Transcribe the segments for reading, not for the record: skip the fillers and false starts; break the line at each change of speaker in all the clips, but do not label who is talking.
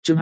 Chương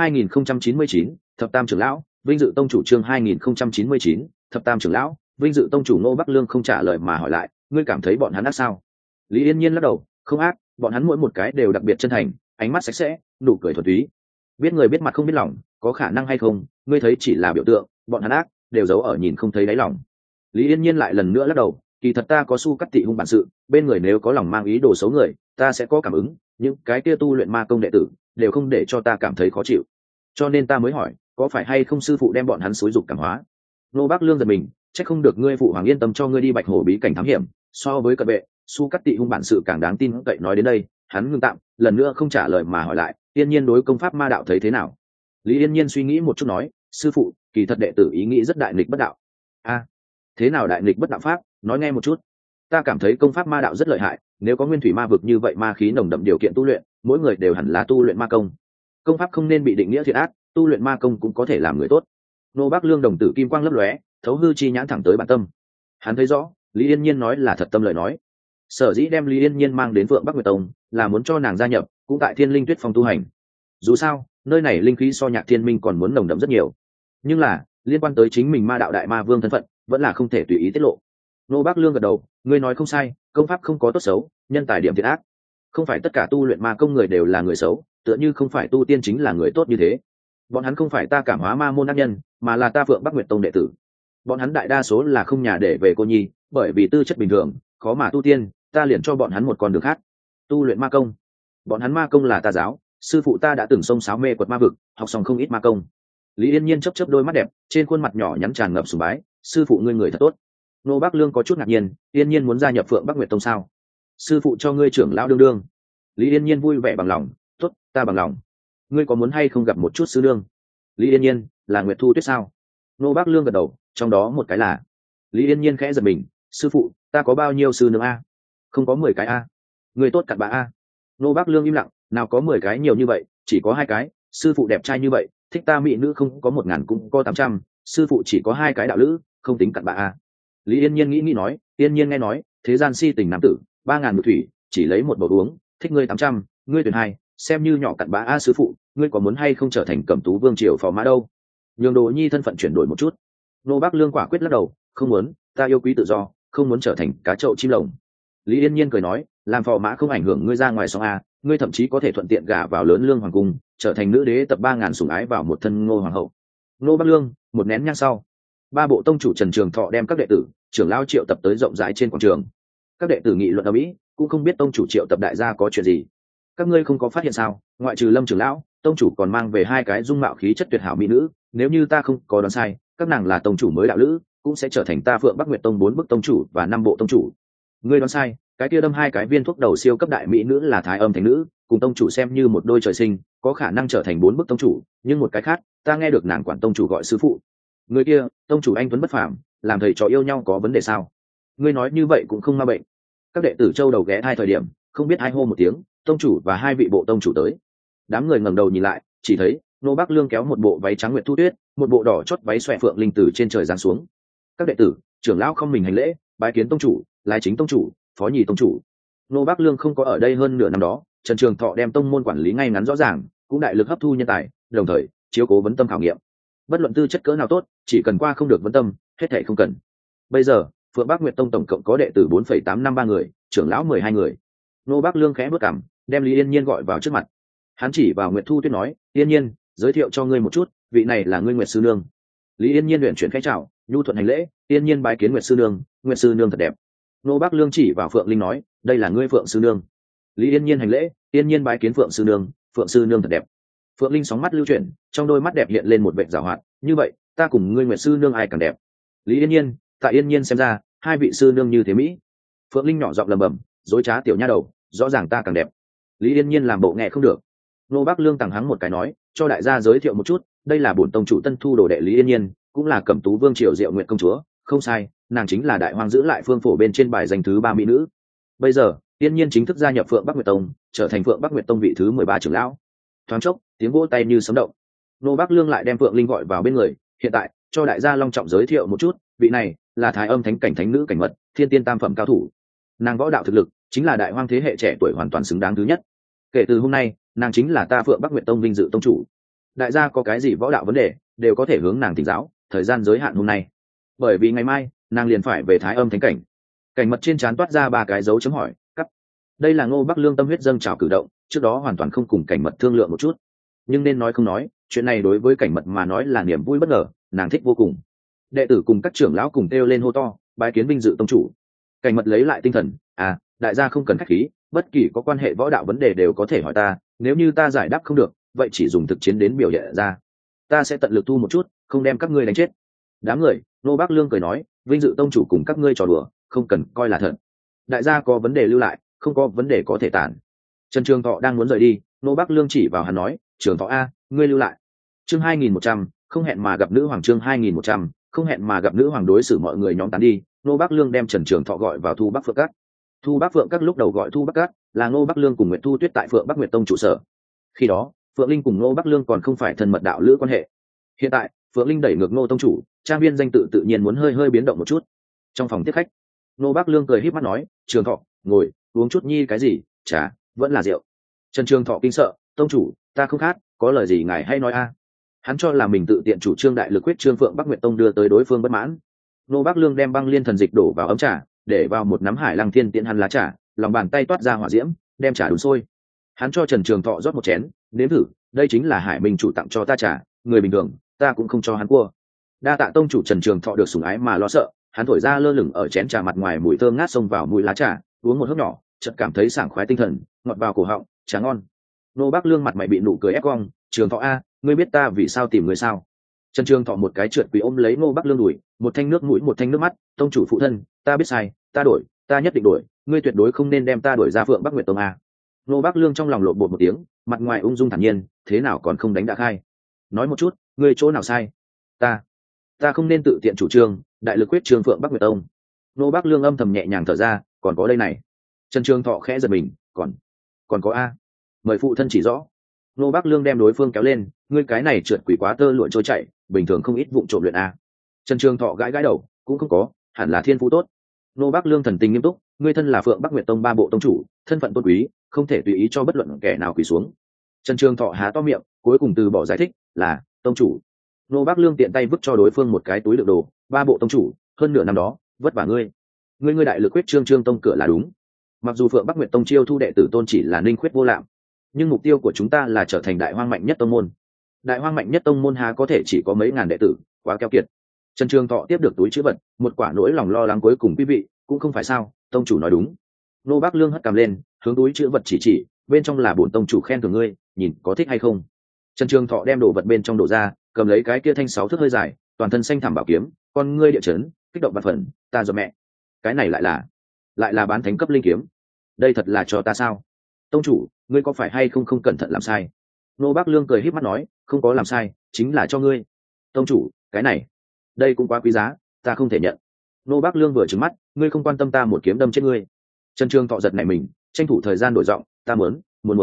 2099, thập tam trưởng lão, vinh dự tông chủ. Chương 2099, thập tam trưởng lão, vinh dự tông chủ. Ngô Bắc Lương không trả lời mà hỏi lại, ngươi cảm thấy bọn hắn ác sao? Lý Yên Nhiên lắc đầu, không ác, bọn hắn mỗi một cái đều đặc biệt chân thành, ánh mắt sạch sẽ, nụ cười thuần túy. Biết người biết mặt không biết lòng, có khả năng hay không, ngươi thấy chỉ là biểu tượng, bọn hắn ác đều giấu ở nhìn không thấy đáy lòng. Lý Yên Nhiên lại lần nữa lắc đầu, kỳ thật ta có su cắt tị hung bản sự, bên người nếu có lòng mang ý đồ xấu người, ta sẽ có cảm ứng, những cái kia tu luyện ma công đệ tử đều không để cho ta cảm thấy khó chịu, cho nên ta mới hỏi, có phải hay không sư phụ đem bọn hắn xúi dục cảm hóa? Nô Bác Lương giật mình, chắc không được ngươi phụ hoàng yên tâm cho ngươi đi Bạch Hổ bí cảnh thám hiểm, so với cận vệ, su cắt tị hung bản sự càng đáng tin cậy. Nói đến đây, hắn ngưng tạm, lần nữa không trả lời mà hỏi lại, Yên Nhiên đối công pháp ma đạo thấy thế nào? Lý Yên Nhiên suy nghĩ một chút nói, sư phụ, kỳ thật đệ tử ý nghĩ rất đại nghịch bất đạo. A, thế nào đại nghịch bất đạo pháp? Nói nghe một chút. Ta cảm thấy công pháp ma đạo rất lợi hại, nếu có nguyên thủy ma vực như vậy ma khí nồng đậm điều kiện tu luyện, mỗi người đều hẳn là tu luyện ma công. Công pháp không nên bị định nghĩa thiện ác, tu luyện ma công cũng có thể làm người tốt. Nô Bác Lương đồng tử kim quang lấp lóe, thấu hư chi nhãn thẳng tới bản tâm. Hắn thấy rõ, Lý Yên Nhiên nói là thật tâm lời nói. Sở dĩ đem Lý Yên Nhiên mang đến Phượng Bắc Nguyệt Tông, là muốn cho nàng gia nhập, cũng tại Thiên Linh Tuyết Phong tu hành. Dù sao, nơi này linh khí so Nhạc Thiên Minh còn muốn nồng đậm rất nhiều. Nhưng là, liên quan tới chính mình ma đạo đại ma vương thân phận, vẫn là không thể tùy ý tiết lộ. Nô Bác Lương gật đầu, ngươi nói không sai, công pháp không có tốt xấu, nhân tài điểm thiện ác. Không phải tất cả tu luyện ma công người đều là người xấu, tựa như không phải tu tiên chính là người tốt như thế. Bọn hắn không phải ta cảm hóa ma môn ác nhân, mà là ta Phượng Bắc Nguyệt Tông đệ tử. Bọn hắn đại đa số là không nhà để về cô nhi, bởi vì tư chất bình thường, khó mà tu tiên, ta liền cho bọn hắn một con đường khác. Tu luyện ma công. Bọn hắn ma công là ta giáo, sư phụ ta đã từng xông xáo mê quật ma vực, học xong không ít ma công. Lý Yên Nhiên chớp chớp đôi mắt đẹp, trên khuôn mặt nhỏ nhắn tràn ngập sùng bái, sư phụ ngươi người thật tốt. Nô Bác Lương có chút ngạc nhiên, Yên Nhiên muốn gia nhập Phượng Bắc Nguyệt Tông sao? Sư phụ cho ngươi trưởng lão đương đương. Lý Yên Nhiên vui vẻ bằng lòng, tốt, ta bằng lòng. Ngươi có muốn hay không gặp một chút sư đương? Lý Yên Nhiên, là Nguyệt Thu Tuyết sao? Nô Bác Lương gật đầu, trong đó một cái là. Lý Yên Nhiên khẽ giật mình, sư phụ, ta có bao nhiêu sư nương a? Không có 10 cái a. Người tốt cặn bã a. Nô Bác Lương im lặng, nào có 10 cái nhiều như vậy, chỉ có 2 cái. Sư phụ đẹp trai như vậy, thích ta mỹ nữ không có 1000 cũng có 800, sư phụ chỉ có 2 cái đạo lữ, không tính cặn bã a. Lý Yên Nhiên nghĩ nói, Yên Nhiên nghe nói, thế gian si tình nam tử, 3000 một thủy, chỉ lấy một bầu uống, thích ngươi 800, ngươi tuyển 2, xem như nhỏ cặn bã a. Sư phụ, ngươi có muốn hay không trở thành Cẩm Tú Vương triều phò mã đâu? Nhường Đồ Nhi thân phận chuyển đổi một chút. Nô Bác Lương quả quyết lắc đầu, không muốn, ta yêu quý tự do, không muốn trở thành cá trậu chim lồng. Lý Yên Nhiên cười nói, làm phò mã không ảnh hưởng ngươi ra ngoài sóng a, ngươi thậm chí có thể thuận tiện gả vào lớn lương hoàng cung, trở thành nữ đế tập 3000 sủng ái vào một thân Ngô hoàng hậu. Nô Bác Lương, một nén nhang sau, 3 bộ tông chủ Trần Trường Thọ đem các đệ tử, trưởng lão triệu tập tới rộng rãi trên quảng trường. Các đệ tử nghị luận ầm ĩ, cũng không biết tông chủ triệu tập đại gia có chuyện gì. Các ngươi không có phát hiện sao? Ngoại trừ Lâm trưởng lão, tông chủ còn mang về 2 cái dung mạo khí chất tuyệt hảo mỹ nữ, nếu như ta không có đoán sai, các nàng là tông chủ mới đạo lữ, cũng sẽ trở thành ta Phượng Bắc Nguyệt Tông 4 bức tông chủ và 5 bộ tông chủ. Ngươi đoán sai, cái kia đâm 2 cái viên thuốc đầu siêu cấp đại mỹ nữ là Thái Âm Thánh nữ, cùng tông chủ xem như một đôi trời sinh, có khả năng trở thành 4 bức tông chủ, nhưng một cái khác, ta nghe được nàng quản tông chủ gọi sư phụ. Người kia, tông chủ anh tuấn bất phàm, làm thầy trò yêu nhau có vấn đề sao? Ngươi nói như vậy cũng không ma bệnh. Các đệ tử châu đầu ghé thai thời điểm, không biết ai hô một tiếng, tông chủ và 2 vị bộ tông chủ tới. Đám người ngẩng đầu nhìn lại, chỉ thấy Nô Bác Lương kéo một bộ váy trắng Nguyệt Thu Tuyết, một bộ đỏ chót váy xòe phượng linh từ trên trời giáng xuống. Các đệ tử, trưởng lão không mình hành lễ, bái kiến tông chủ, lái chính tông chủ, phó nhì tông chủ. Nô Bác Lương không có ở đây hơn nửa năm đó, Trần Trường Thọ đem tông môn quản lý ngay ngắn rõ ràng, cũng đại lực hấp thu nhân tài, đồng thời chiếu cố vấn tâm khảo nghiệm. Bất luận tư chất cỡ nào tốt, chỉ cần qua không được vấn tâm, hết thảy không cần. Bây giờ, Phượng Bắc Nguyệt Tông tổng cộng có đệ tử 4,853 người, trưởng lão 12 người. Nô Bác Lương khẽ bước cằm, đem Lý Yên Nhiên gọi vào trước mặt. Hắn chỉ vào Nguyệt Thu Tuyết nói, Yên Nhiên, giới thiệu cho ngươi một chút, vị này là ngươi Nguyệt sư nương. Lý Yên Nhiên luyện chuyển khẽ chào, nhu thuận hành lễ, Yên Nhiên bái kiến Nguyệt sư nương, Nguyệt sư nương thật đẹp. Nô Bác Lương chỉ vào Phượng Linh nói, đây là ngươi Phượng sư nương. Lý Yên Nhiên hành lễ, Yên Nhiên bái kiến Phượng sư nương, Phượng sư nương thật đẹp. Phượng Linh sóng mắt lưu chuyển, trong đôi mắt đẹp hiện lên một vẻ giảo hoạt, như vậy, ta cùng ngươi Nguyệt sư nương ai càng đẹp? Lý Yên Nhiên, tại Yên Nhiên xem ra, 2 vị sư nương như thế mỹ. Phượng Linh nhỏ giọng lẩm bẩm, dối trá tiểu nha đầu, rõ ràng ta càng đẹp. Lý Yên Nhiên làm bộ nghe không được. Nô Bác Lương tằng hắng một cái nói, cho đại gia giới thiệu một chút, đây là bổn tông chủ tân thu đồ đệ Lý Yên Nhiên, cũng là Cẩm Tú Vương triều Diệu Nguyện công chúa, không sai, nàng chính là đại hoang giữ lại phương phổ bên trên bài danh thứ 3 mỹ nữ. Bây giờ, Yên Nhiên chính thức gia nhập Phượng Bắc Nguyệt Tông, trở thành Phượng Bắc Nguyệt Tông vị thứ 13 trưởng lão. Thoáng chốc, tiếng vỗ tay như sấm động. Nô Bác Lương lại đem Phượng Linh gọi vào bên người, hiện tại, cho đại gia long trọng giới thiệu một chút, vị này là Thái Âm Thánh cảnh thánh nữ cảnh mật, thiên tiên tam phẩm cao thủ. Nàng võ đạo thực lực, chính là đại hoang thế hệ trẻ tuổi hoàn toàn xứng đáng thứ nhất. Kể từ hôm nay, nàng chính là ta Phượng Bắc Nguyệt Tông vinh dự tông chủ. đại gia có cái gì võ đạo vấn đề đều có thể hướng nàng thỉnh giáo, thời gian giới hạn hôm nay, bởi vì ngày mai nàng liền phải về Thái Âm Thánh Cảnh. Cảnh Mật trên trán toát ra 3 cái dấu chấm hỏi. Cắt. Đây là Ngô Bắc Lương tâm huyết dâng trào cử động, trước đó hoàn toàn không cùng Cảnh Mật thương lượng một chút, nhưng nên nói không nói, chuyện này đối với Cảnh Mật mà nói là niềm vui bất ngờ, nàng thích vô cùng. Đệ tử cùng các trưởng lão cùng kêu lên hô to, bái kiến vinh dự tông chủ. Cảnh Mật lấy lại tinh thần, đại gia không cần khách khí, bất kỳ có quan hệ võ đạo vấn đề đều có thể hỏi ta, nếu như ta giải đáp không được, vậy chỉ dùng thực chiến đến biểu hiện ra, ta sẽ tận lực thu một chút, không đem các ngươi đánh chết. Đám người, Ngô Bắc Lương cười nói, vinh dự tông chủ cùng các ngươi trò đùa, không cần coi là thật. Đại gia có vấn đề lưu lại, không có vấn đề có thể tản. Trần Trường Thọ đang muốn rời đi, Ngô Bắc Lương chỉ vào hắn nói, Trường Thọ a, ngươi lưu lại. Chương 2100, không hẹn mà gặp nữ hoàng. Chương 2100, không hẹn mà gặp nữ hoàng. Đối xử mọi người nhóm tán đi, Ngô Bắc Lương đem Trần Trường Thọ gọi vào Thu Bắc Phượng Các. Thu Bắc Phượng Các lúc đầu gọi Thu Bắc Các, là Ngô Bắc Lương cùng Nguyệt Thu Tuyết tại Phượng Bắc Nguyệt Tông trụ sở. Khi đó, Phượng Linh cùng Ngô Bắc Lương còn không phải thân mật đạo lữ quan hệ. Hiện tại, Phượng Linh đẩy ngược Ngô tông chủ, trang viên danh tự tự nhiên muốn hơi biến động một chút. Trong phòng tiếp khách, Ngô Bắc Lương cười híp mắt nói, Trường Thọ, ngồi, uống chút nhi cái gì, trà, vẫn là rượu. Trần Trường Thọ kinh sợ, tông chủ, ta không khát, có lời gì ngài hay nói a. Hắn cho là mình tự tiện chủ trương đại lực quyết trương Phượng Bắc Nguyệt Tông đưa tới đối phương bất mãn. Ngô Bắc Lương đem băng liên thần dịch đổ vào ấm trà, để vào một nắm Hải Lăng Thiên Tiễn hắn lá trà, lòng bàn tay toát ra hỏa diễm, đem trà đun sôi. Hắn cho Trần Trường Thọ rót một chén, nếm thử, đây chính là Hải Minh chủ tặng cho ta trà, người bình thường ta cũng không cho hắn cua. Đa tạ tông chủ. Trần Trường Thọ được sủng ái mà lo sợ, hắn thổi ra lơ lửng ở chén trà mặt ngoài mùi thơm ngát xông vào mũi lá trà, uống một hớp nhỏ, chợt cảm thấy sảng khoái tinh thần, ngọt vào cổ họng, trà ngon. Ngô Bắc Lương mặt mày bị nụ cười ép cong, Trường Thọ a, ngươi biết ta vì sao tìm người sao? Trần Trường Thọ một cái trượt quỳ ôm lấy Ngô Bắc Lương đùi, một thanh nước mũi một thanh nước mắt, tông chủ phụ thân, ta biết sai, ta đổi, ta nhất định đổi, ngươi tuyệt đối không nên đem ta đuổi ra Phượng Bắc Nguyệt Tông a. Ngô Bắc Lương trong lòng lộn bột một tiếng, mặt ngoài ung dung thản nhiên, thế nào còn không đánh đã khai? Nói một chút, ngươi chỗ nào sai? Ta không nên tự tiện chủ trương đại lực quyết trương Phượng Bắc Nguyệt Tông. Ngô Bắc Lương âm thầm nhẹ nhàng thở ra, còn có đây này. Trần Trường Thọ khẽ giật mình, còn có a, mời phụ thân chỉ rõ. Ngô Bắc Lương đem đối phương kéo lên, ngươi cái này trượt quỷ quá tơ lụa trôi chảy, bình thường không ít vụng trộm luyện a. Trần Trường Thọ gãi đầu, cũng không có, hẳn là thiên phú tốt. Ngô Bắc Lương thần tình nghiêm túc, ngươi thân là Phượng Bắc Nguyệt Tông 3 bộ tông chủ, thân phận tôn quý, không thể tùy ý cho bất luận kẻ nào quỳ xuống. Trần Trường Thọ há to miệng, cuối cùng từ bỏ giải thích, là tông chủ. Ngô Bắc Lương tiện tay vứt cho đối phương một cái túi đựng đồ, 3 bộ tông chủ, hơn nửa năm đó, vất vả ngươi đại lực quyết trương tông cửa là đúng. Mặc dù Phượng Bắc Nguyệt Tông chiêu thu đệ tử tôn chỉ là Ninh Khuyết vô lạm, nhưng mục tiêu của chúng ta là trở thành đại hoang mạnh nhất tông môn. Đại hoang mạnh nhất tông môn há có thể chỉ có mấy ngàn đệ tử, quá keo kiệt. Trần Trường Thọ tiếp được túi chữ vật, một quả nỗi lòng lo lắng cuối cùng quý vị, cũng không phải sao, tông chủ nói đúng. Ngô Bắc Lương hất cằm lên, hướng túi chữ vật chỉ, bên trong là bổn tông chủ khen thưởng ngươi, nhìn có thích hay không. Trần Trường Thọ đem đồ vật bên trong đổ ra, cầm lấy cái kia thanh 6 thước hơi dài, toàn thân xanh thảm bảo kiếm, con ngươi địa chấn, kích động bạt phần, ta giật mẹ. Cái này lại là bán thánh cấp linh kiếm. Đây thật là cho ta sao? Tông chủ, ngươi có phải hay không cẩn thận làm sai? Ngô Bắc Lương cười híp mắt nói, không có làm sai, chính là cho ngươi. Tông chủ, cái này, đây cũng quá quý giá, ta không thể nhận. Ngô Bắc Lương vừa trừng mắt, ngươi không quan tâm ta một kiếm đâm chết ngươi. Trần Trường Thọ giật nảy mình, tranh thủ thời gian đổi giọng, ta muốn.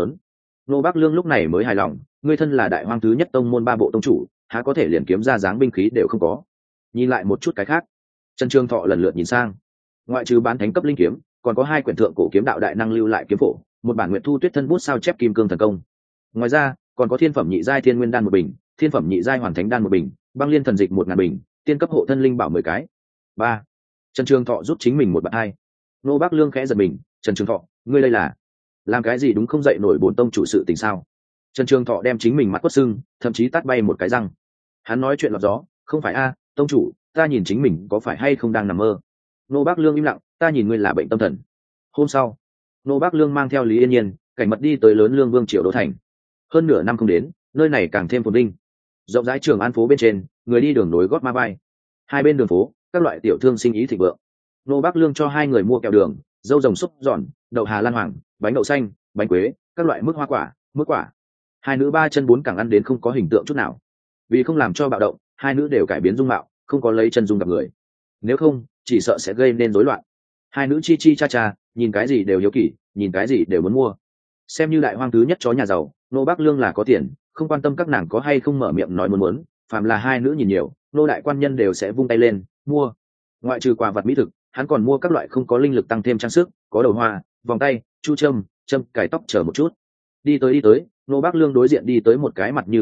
Ngô Bắc Lương lúc này mới hài lòng, ngươi thân là đại hoang thứ nhất tông môn 3 bộ tông chủ, há có thể liền kiếm ra dáng binh khí đều không có. Nhìn lại một chút cái khác. Trần Trường Thọ lần lượt nhìn sang, ngoại trừ bán thánh cấp linh kiếm, còn có 2 quyển thượng cổ kiếm đạo đại năng lưu lại kiếm phổ, một bản Nguyệt Thu Tuyết thân bút sao chép kim cương thần công. Ngoài ra, còn có thiên phẩm nhị giai thiên nguyên đan 1 bình, thiên phẩm nhị giai hoàn thánh đan 1 bình, băng liên thần dịch 1000 bình, tiên cấp hộ thân linh bảo 10 cái. 3. Trần Trường Thọ rút chính mình một bạt hai. Ngô Bắc Lương khẽ giật mình, Trần Trường Thọ, ngươi đây là làm cái gì đúng không dậy nổi bổn tông chủ sự tình sao? Trần Trường Thọ đem chính mình mắt quất sưng, thậm chí tát bay một cái răng. Hắn nói chuyện lọt gió, không phải a, tông chủ, ta nhìn chính mình có phải hay không đang nằm mơ. Ngô Bắc Lương im lặng, ta nhìn ngươi là bệnh tâm thần. Hôm sau, Ngô Bắc Lương mang theo Lý Yên Nhiên, Cảnh Mật đi tới lớn Lương Vương Triều Đô thành. Hơn nửa năm không đến, nơi này càng thêm phồn vinh. Rộng rãi Trường An phố bên trên, người đi đường nối gót ma bay. Hai bên đường phố, các loại tiểu thương sinh ý thịnh vượng. Ngô Bắc Lương cho 2 người mua kẹo đường, dâu rồng xúc giòn, đậu Hà Lan Hoàng, bánh đậu xanh, bánh quế, các loại mứt hoa quả, mứt quả. 2 nữ 3 chân 4 cẳng ăn đến không có hình tượng chút nào. Vì không làm cho bạo động, 2 nữ đều cải biến dung mạo, không có lấy chân dung gặp người. Nếu không, chỉ sợ sẽ gây nên rối loạn. 2 nữ chi chi cha cha, nhìn cái gì đều hiếu kỳ, nhìn cái gì đều muốn mua. Xem như đại hoang thứ nhất chó nhà giàu, Ngô Bắc Lương là có tiền, không quan tâm các nàng có hay không mở miệng nói muốn, phàm là 2 nữ nhìn nhiều, nô đại quan nhân đều sẽ vung tay lên mua. Ngoại trừ quà vật mỹ thực, hắn còn mua các loại không có linh lực tăng thêm trang sức, có đầu hoa, vòng tay, chu châm, cài tóc chờ một chút. Đi tới, Ngô Bắc Lương đối diện đi tới một cái mặt như con ngọc,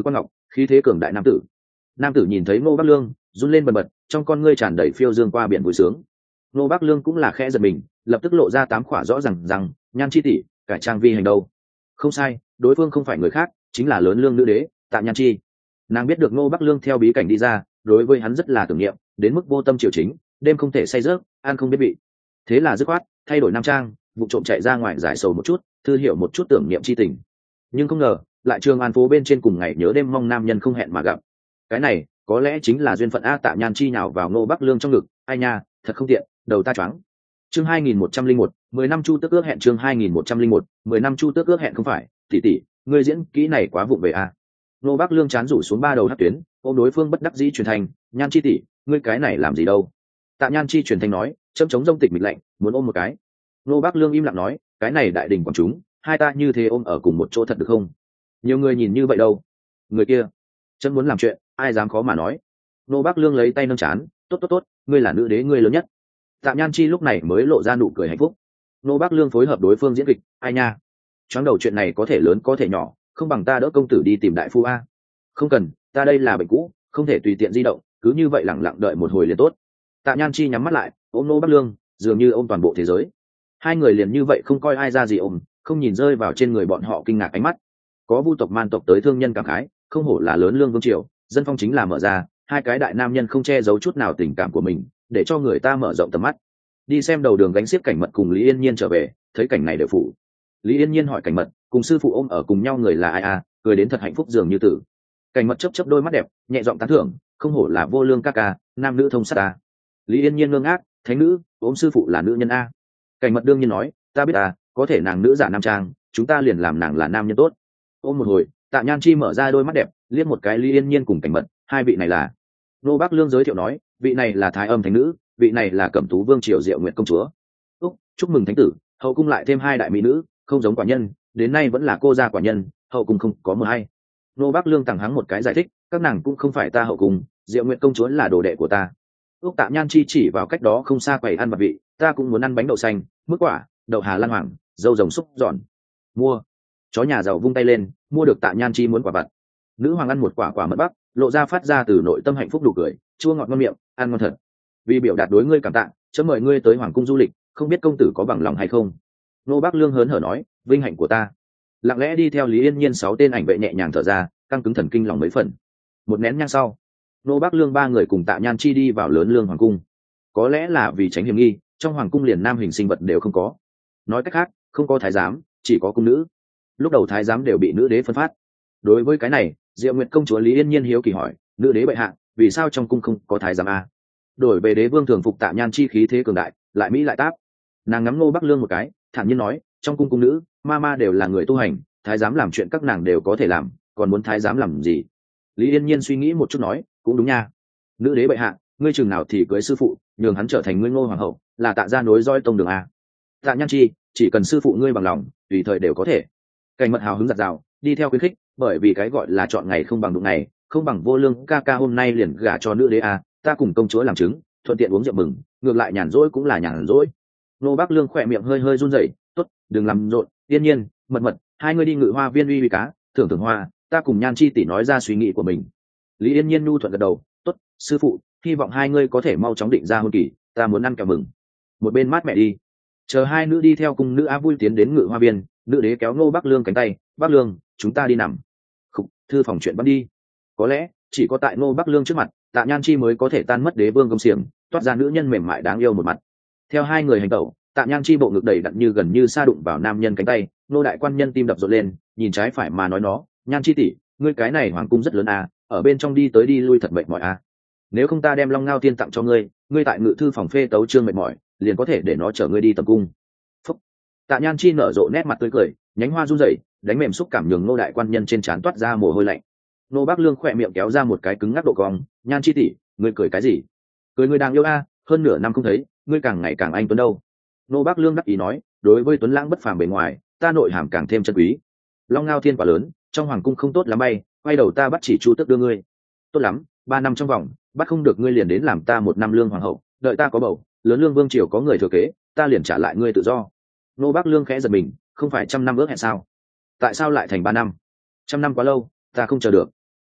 khí thế cường đại nam tử nhìn thấy Ngô Bắc Lương run lên bần bật, trong con ngươi tràn đầy phiêu dương qua biển vui sướng. Ngô Bắc Lương cũng là khẽ giật mình, lập tức lộ ra 8 khỏa rõ rằng Nhan chi tỷ cải trang vi hành đâu. Không sai, đối phương không phải người khác, chính là lớn lương nữ đế Tạ Nhan chi. Nàng biết được Ngô Bắc Lương theo bí cảnh đi ra, đối với hắn rất là tưởng niệm, đến mức vô tâm triều chính, đêm không thể say giấc, ăn không biết vị. Thế là dứt khoát thay đổi nam trang, vụ trộm chạy ra ngoài giải sầu một chút, thư hiểu một chút tưởng niệm chi tình. Nhưng không ngờ lại Trường An phố bên trên cùng ngày nhớ đêm mong nam nhân không hẹn mà gặp. Cái này có lẽ chính là duyên phận a. Tạ Nhan chi nhào vào Ngô Bắc Lương trong ngực, ai nha, thật không tiện, đầu ta choáng. Chương 2101, 10 năm chu tước ước hẹn. Chương 2101, 10 năm chu tước ước hẹn. Không phải tỷ tỷ, ngươi diễn kỹ này quá vụng về a. Ngô Bắc Lương chán rủ xuống 3 đầu hất tuyến, ôm đối phương bất đắc dĩ truyền thành, Nhan chi tỷ, ngươi cái này làm gì đâu. Tạ Nhan chi truyền thành nói, châm chống rông tịch mịch lạnh, muốn ôm một cái. Ngô Bắc Lương im lặng nói, cái này đại đình quảng chúng, hai ta như thế ôm ở cùng một chỗ thật được không? Nhiều người nhìn như vậy đâu. Người kia chân muốn làm chuyện, ai dám khó mà nói. Ngô Bắc Lương lấy tay nâng chán, tốt, ngươi là nữ đế, ngươi lớn nhất. Tạ Nhan chi lúc này mới lộ ra nụ cười hạnh phúc. Ngô Bắc Lương phối hợp đối phương diễn kịch, ai nha, choáng đầu chuyện này có thể lớn có thể nhỏ, không bằng ta đỡ công tử đi tìm đại phu a. Không cần, ta đây là bệnh cũ, không thể tùy tiện di động, cứ như vậy lẳng lặng đợi một hồi liền tốt. Tạ Nhan chi nhắm mắt lại, ôm Ngô Bắc Lương, dường như ôm toàn bộ thế giới. Hai người liền như vậy không coi ai ra gì ôm, không nhìn rơi vào trên người bọn họ kinh ngạc ánh mắt. Có vu tộc man tộc tới thương nhân cảm khái, không hổ là lớn lương vương triều, dân phong chính là mở ra, hai cái đại nam nhân không che giấu chút nào tình cảm của mình, để cho người ta mở rộng tầm mắt. Đi xem đầu đường gánh xiếc Cảnh Mật cùng Lý Yên Nhiên trở về, thấy cảnh này đều phủ. Lý Yên Nhiên hỏi Cảnh Mật, cùng sư phụ ôm ở cùng nhau người là ai à, cười đến thật hạnh phúc dường như tử. Cảnh Mật chớp chớp đôi mắt đẹp, nhẹ giọng tán thưởng, không hổ là vô lương ca ca, nam nữ thông sát a. Lý Yên Nhiên ngơ ngác, thánh nữ ôm sư phụ là nữ nhân a. Cảnh Mật đương nhiên nói, ta biết à, có thể nàng nữ giả nam trang, chúng ta liền làm nàng là nam nhân tốt. Ôm một hồi, Tạ Nhan chi mở ra đôi mắt đẹp, liếc một cái Lý Yên Nhiên cùng Cảnh Mật, hai vị này là. Nô Bắc Lương giới thiệu nói, vị này là Thái Âm thánh nữ, vị này là Cẩm Tú Vương triều Diệu Nguyệt công chúa. Chúc mừng thánh tử, hậu cung lại thêm hai đại mỹ nữ, không giống quả nhân, đến nay vẫn là cô gia quả nhân, hậu cung không có 12. Nô Bắc Lương tặng hắn một cái giải thích, các nàng cũng không phải ta hậu cung, Diệu Nguyệt công chúa là đồ đệ của ta. Tạ Nhan chi chỉ vào cách đó không xa quầy ăn bạc vị, ta cũng muốn ăn bánh đậu xanh, mức quả, đậu hà lan hoàng, dâu rồng xúc giòn. Mua. Chó nhà giàu vung tay lên, mua được Tạ Nhan chi muốn quả vặt. Nữ hoàng ăn một quả mật bắc, lộ ra phát ra từ nội tâm hạnh phúc đủ cười, chua ngọt ngon miệng, ăn ngon thật. Vì biểu đạt đối ngươi cảm tạ, chấm mời ngươi tới hoàng cung du lịch, không biết công tử có bằng lòng hay không. Nô Bắc Lương hớn hở nói, vinh hạnh của ta. Lặng lẽ đi theo Lý Yên Nhiên 6 tên ảnh vệ nhẹ nhàng thở ra, căng cứng thần kinh lòng mấy phần. Một nén nhang sau, Nô Bắc Lương 3 người cùng Tạ Nhan chi đi vào lớn lương hoàng cung. Có lẽ là vì tránh hiểm nghi, trong hoàng cung liền nam hình sinh vật đều không có. Nói cách khác, không có thái giám, chỉ có cung nữ. Lúc đầu thái giám đều bị nữ đế phân phát. Đối với cái này, Diệu Nguyệt công chúa Lý Yên Nhiên hiếu kỳ hỏi, nữ đế bệ hạ, vì sao trong cung không có thái giám a? Đổi về đế vương thường phục Tạ Nhan chi khí thế cường đại, lại mỹ lại táp. Nàng ngắm Ngô Bắc Lương một cái, thản nhiên nói, trong cung cung nữ, ma đều là người tu hành, thái giám làm chuyện các nàng đều có thể làm, còn muốn thái giám làm gì? Lý Yên Nhiên suy nghĩ một chút nói, cũng đúng nha. Nữ đế bệ hạ, ngươi chừng nào thì cưới sư phụ, nhường hắn trở thành ngươi Ngô hoàng hậu, là Tạ gia nối roi tông đường a. Tạ Nhan chi, chỉ cần sư phụ ngươi bằng lòng, tùy thời đều có thể. Cảnh Mật hào hứng giặt rào, đi theo khuyến khích, bởi vì cái gọi là chọn ngày không bằng đụng ngày, không bằng vô lương ca ca hôm nay liền gả cho nữ đế a, ta cùng công chúa làm chứng, thuận tiện uống rượu mừng, ngược lại nhàn rỗi cũng là nhàn rỗi. Nô Bắc Lương khỏe miệng hơi hơi run rẩy, tốt, đừng làm rộn, Yên Nhiên, Mật, hai người đi ngự hoa viên uy cá, thưởng hoa, ta cùng Nhan chi tỷ nói ra suy nghĩ của mình. Lý Yên Nhiên nhu thuận gật đầu, tốt, sư phụ, hy vọng hai người có thể mau chóng định ra hôn kỳ, ta muốn ăn kẹo mừng. Một bên mát mẹ đi. Chờ hai nữ đi theo cùng nữ á vui tiến đến ngự hoa viên, nữ đế kéo Nô Bắc Lương cánh tay, Bắc Lương, chúng ta đi nằm. Thư phòng chuyện bắt đi. Có lẽ chỉ có tại Nô Bắc Lương trước mặt, Tạ Nhan chi mới có thể tan mất đế vương công xiềng, toát ra nữ nhân mềm mại đáng yêu một mặt. Theo hai người hành tẩu, Tạ Nhan chi bộ ngực đầy đặn như gần như sa đụng vào nam nhân cánh tay, Nô đại quan nhân tim đập rộn lên, nhìn trái phải mà nói nó, Nhan chi tỷ, ngươi cái này hoàng cung rất lớn à, ở bên trong đi tới đi lui thật mệt mỏi à. Nếu không ta đem Long Ngao Tiên tặng cho ngươi, ngươi tại ngự thư phòng phê tấu chương mệt mỏi, liền có thể để nó chở ngươi đi tầm cung. Phúc. Tạ Nhan chi nở rộ nét mặt tươi cười, nhánh hoa run rẩy, đánh mềm xúc cảm nhường Nô đại quan nhân trên trán toát ra mồ hôi lạnh. Nô Bắc Lương khỏe miệng kéo ra một cái cứng ngắc độ cong, Nhan chi tỷ, ngươi cười cái gì? Cười ngươi đang yêu a, hơn nửa năm không thấy, ngươi càng ngày càng anh tuấn đâu. Nô Bắc Lương đắc ý nói, đối với tuấn lãng bất phàm bề ngoài, ta nội hàm càng thêm chân quý. Long Ngao Thiên quá lớn, trong hoàng cung không tốt lắm bay, quay đầu ta bắt chỉ chu tước đưa ngươi. Tốt lắm, 3 năm trong vòng, bắt không được ngươi liền đến làm ta 1 năm lương hoàng hậu, đợi ta có bầu, lớn lương vương triều có người thừa kế, ta liền trả lại ngươi tự do. Nô Bắc Lương khẽ giật mình, không phải 100 năm ước hẹn sao? Tại sao lại thành 3 năm? 100 năm quá lâu, ta không chờ được.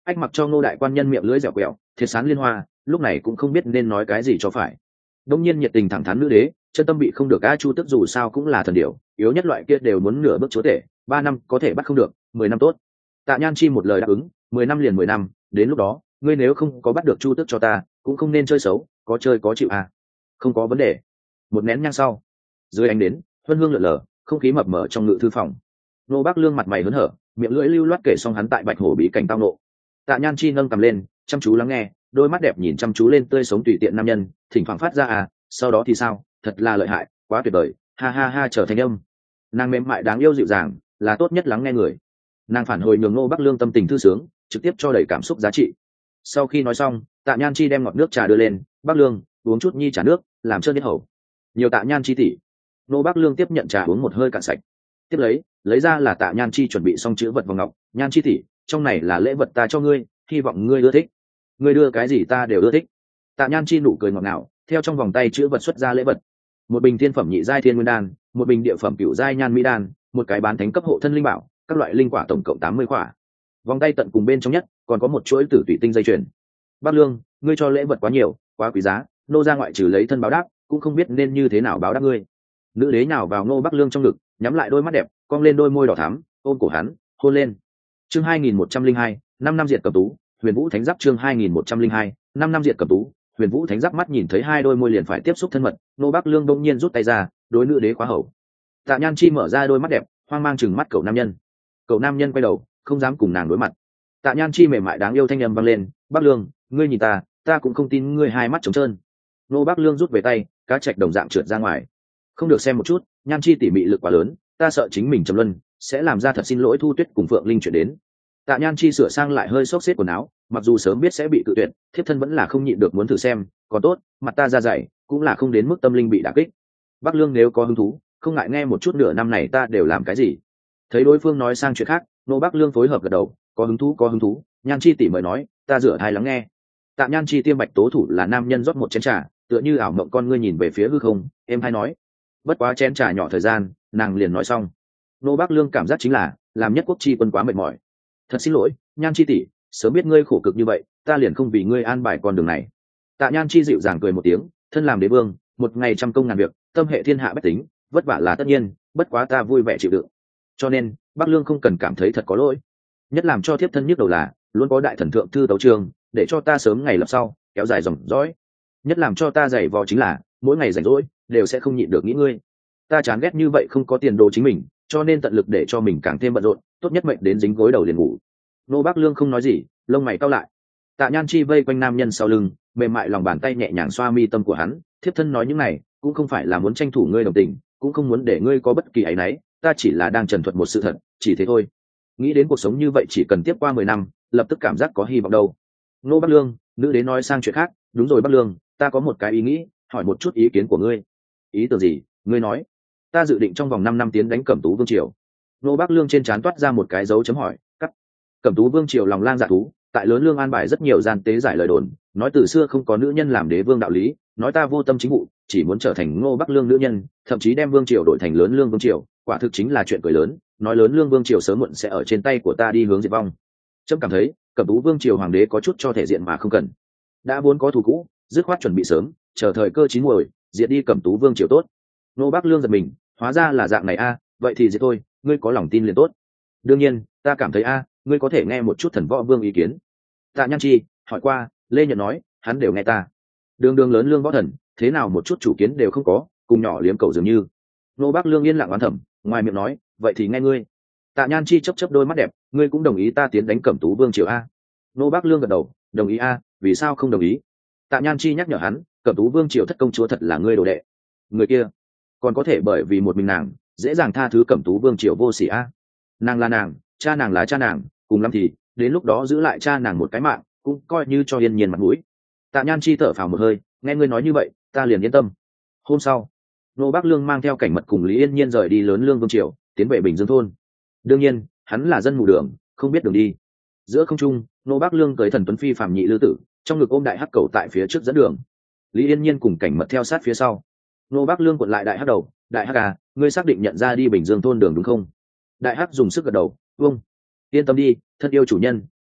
Ách mặc cho Ngô đại quan nhân miệng lưỡi dẻo quẹo, thiệt sán liên hoa, lúc này cũng không biết nên nói cái gì cho phải. Đông nhiên nhiệt tình thẳng thắn nữ đế, chân tâm bị không được. A Chu tức dù sao cũng là thần điểu, yếu nhất loại kia đều muốn nửa bước chúa tể, 3 năm có thể bắt không được, 10 năm tốt. Tạ Nhan Chi một lời đáp ứng, 10 năm liền 10 năm, đến lúc đó ngươi nếu không có bắt được Chu Tước cho ta, cũng không nên chơi xấu, có chơi có chịu à. Không có vấn đề. Một nén nhang sau, dưới ánh đến huân hương lượn lờ, không khí mập mờ trong ngự thư phòng. Nô Bác Lương mặt mày hớn hở, miệng lưỡi lưu loát kể xong hắn tại Bạch Hổ bí cảnh tao nộ. Tạ Nhan Chi nâng cầm lên, chăm chú lắng nghe, đôi mắt đẹp nhìn chăm chú lên tươi sống tùy tiện nam nhân, thỉnh thoảng phát ra à, sau đó thì sao, thật là lợi hại, quá tuyệt vời, ha ha ha trở thành âm. Nàng mềm mại đáng yêu dịu dàng, là tốt nhất lắng nghe người. Nàng phản hồi nhường Nô Bác Lương tâm tình thư sướng, trực tiếp cho đầy cảm xúc giá trị. Sau khi nói xong, Tạ Nhan Chi đem ngọt nước trà đưa lên, Bác Lương uống chút nhi trà nước, làm trơn nhất hầu. Nhiều Tạ Nhan Chi tỷ. Nô Bác Lương tiếp nhận trà uống một hơi cạn sạch, tiếp lấy ra là Tạ Nhan Chi chuẩn bị xong chữ vật vòng ngọc. Nhan Chi tỷ, trong này là lễ vật ta cho ngươi, hy vọng ngươi ưa thích. Ngươi đưa cái gì ta đều ưa thích. Tạ Nhan Chi nụ cười ngọt ngào, theo trong vòng tay chữ vật xuất ra lễ vật: một bình thiên phẩm nhị giai thiên nguyên đan, một bình địa phẩm cửu giai nhan mỹ đan, một cái bán thánh cấp hộ thân linh bảo, các loại linh quả tổng cộng 80 quả. Vòng tay tận cùng bên trong nhất còn có một chuỗi tử tùy tinh dây chuyền. Bác Lương, ngươi cho lễ vật quá nhiều, quá quý giá, nô ra ngoại trừ lấy thân báo đáp, cũng không biết nên như thế nào báo đáp ngươi. Nữ đế nào vào Ngô Bắc Lương trong ngực, nhắm lại đôi mắt đẹp, cong lên đôi môi đỏ thắm, ôm cổ hắn, hôn lên. Chương 2102, 5 năm diệt cầm tú, Huyền Vũ Thánh Giáp. Chương 2102, 5 năm diệt cầm tú, Huyền Vũ Thánh Giáp. Mắt nhìn thấy hai đôi môi liền phải tiếp xúc thân mật, Ngô Bắc Lương bỗng nhiên rút tay ra, đối nữ đế khóa hầu. Tạ Nhan Chi mở ra đôi mắt đẹp, hoang mang chừng mắt cậu nam nhân. Cậu nam nhân quay đầu, không dám cùng nàng đối mặt. Tạ Nhan Chi mềm mại đáng yêu thanh âm vang lên: Bắc Lương, ngươi nhìn ta cũng không tin ngươi hai mắt trống trơn. Ngô Bắc Lương rút về tay, cá trạch đồng dạng trượt ra ngoài. Không được xem một chút, Nhan Chi tỉ mị lực quá lớn, ta sợ chính mình trầm luân, sẽ làm ra thật xin lỗi Thu Tuyết cùng Phượng Linh chuyển đến. Tạ Nhan Chi sửa sang lại hơi xốc xếp quần áo, mặc dù sớm biết sẽ bị cự tuyệt, thiếp thân vẫn là không nhịn được muốn thử xem, còn tốt, mặt ta ra dày, cũng là không đến mức tâm linh bị đả kích. Bắc Lương nếu có hứng thú, không ngại nghe một chút, nửa năm này ta đều làm cái gì. Thấy đối phương nói sang chuyện khác, Nô Bắc Lương phối hợp gật đầu, có hứng thú. Nhan Chi tỉ mời nói, ta rửa thai lắng nghe. Tạ Nhan Chi tiêm bạch tố thủ là nam nhân rót một chén trà, tựa như ảo mộng con ngươi nhìn về phía hư không, em hay nói. Bất quá chén trà nhỏ thời gian, nàng liền nói xong. Nô Bắc Lương cảm giác chính là làm nhất quốc chi quân quá mệt mỏi. Thật xin lỗi, Nhan Chi tỷ, sớm biết ngươi khổ cực như vậy, ta liền không vì ngươi an bài con đường này. Tạ Nhan Chi dịu dàng cười một tiếng, thân làm đế vương, một ngày trăm công ngàn việc, tâm hệ thiên hạ bách tính, vất vả là tất nhiên, bất quá ta vui vẻ chịu đựng. Cho nên, Bắc Lương không cần cảm thấy thật có lỗi. Nhất làm cho thiếp thân nhức đầu là, luôn có đại thần thượng thư tấu chương, để cho ta sớm ngày lập sau, kéo dài dòng dõi. Nhất làm cho ta dày vò chính là, mỗi ngày rảnh rỗi, đều sẽ không nhịn được nghĩ ngươi. Ta chán ghét như vậy không có tiền đồ chính mình, cho nên tận lực để cho mình càng thêm bận rộn, tốt nhất mệnh đến dính gối đầu liền ngủ. Nô Bắc Lương không nói gì, lông mày cau lại. Tạ Nhan Chi vây quanh nam nhân sau lưng, mềm mại lòng bàn tay nhẹ nhàng xoa mi tâm của hắn, thiếp thân nói những này, cũng không phải là muốn tranh thủ ngươi đồng tình, cũng không muốn để ngươi có bất kỳ áy náy, ta chỉ là đang trần thuật một sự thật, chỉ thế thôi. Nghĩ đến cuộc sống như vậy chỉ cần tiếp qua 10 năm, lập tức cảm giác có hy vọng đâu. Nô Bắc Lương, nữ đế nói sang chuyện khác, đúng rồi Bắc Lương, ta có một cái ý nghĩ, hỏi một chút ý kiến của ngươi. Ý tưởng gì? Ngươi nói. Ta dự định trong vòng 5 năm tiến đánh Cẩm Tú Vương triều. Nô Bắc Lương trên trán toát ra một cái dấu chấm hỏi. Cắt. Cẩm Tú Vương triều lòng lang dạ thú, tại lớn lương an bài rất nhiều gian tế giải lời đồn, nói từ xưa không có nữ nhân làm đế vương đạo lý, nói ta vô tâm chính vụ, chỉ muốn trở thành Ngô Bắc Lương nữ nhân, thậm chí đem vương triều đổi thành lớn lương vương triều, quả thực chính là chuyện cười lớn, nói lớn lương vương triều sớm muộn sẽ ở trên tay của ta đi hướng diệt vong. Trẫm cảm thấy, Cẩm Tú Vương triều hoàng đế có chút cho thể diện mà không cần. Đã vốn có thù cũ, dứt khoát chuẩn bị sớm, chờ thời cơ chín muồi, diệt đi Cẩm Tú Vương triều tốt. Ngô Bắc Lương giật mình, hóa ra là dạng này a, vậy thì diệt thôi, ngươi có lòng tin liền tốt. Đương nhiên, ta cảm thấy a, ngươi có thể nghe một chút thần võ vương ý kiến. Tạ Nhan Chi hỏi qua, Lê Nhận nói, hắn đều nghe ta. Đường đường lớn lương võ thần, thế nào một chút chủ kiến đều không có, cùng nhỏ liếm cầu dường như. Nô Bắc Lương yên lặng oán thầm, ngoài miệng nói, vậy thì nghe ngươi. Tạ Nhan Chi chớp chớp đôi mắt đẹp, ngươi cũng đồng ý ta tiến đánh Cẩm Tú Vương triều a? Nô Bắc Lương gật đầu, đồng ý a, vì sao không đồng ý? Tạ Nhan Chi nhắc nhở hắn, Cẩm Tú Vương triều thất công chúa thật là ngươi đồ đệ. Người kia còn có thể bởi vì một mình nàng dễ dàng tha thứ Cẩm Tú Vương triều vô sỉ a? Nàng là nàng, cha nàng là cha nàng, cùng lắm thì đến lúc đó giữ lại cha nàng một cái mạng, cũng coi như cho yên nhiên mặt mũi. Tạ Nhan Chi thở phào một hơi, nghe ngươi nói như vậy, ta liền yên tâm. Hôm sau, Nô Bắc Lương mang theo Cảnh Mật cùng Lý Yên Nhiên rời đi lớn lương vương triều, tiến về Bình Dương thôn. Đương nhiên, hắn là dân mù đường, không biết đường đi. Giữa không trung, Nô Bắc Lương tới thần tuấn phi phàm nhị lư tử, trong ngực ôm đại hắc cầu tại phía trước dẫn đường. Lý Yên Nhiên cùng Cảnh Mật theo sát phía sau. Nô Bắc Lương cuộn lại đại hắc đầu, đại hắc à, ngươi xác định nhận ra đi Bình Dương thôn đường đúng không? Đại hắc dùng sức gật đầu, vâng. Yên tâm đi, thân yêu chủ nhân,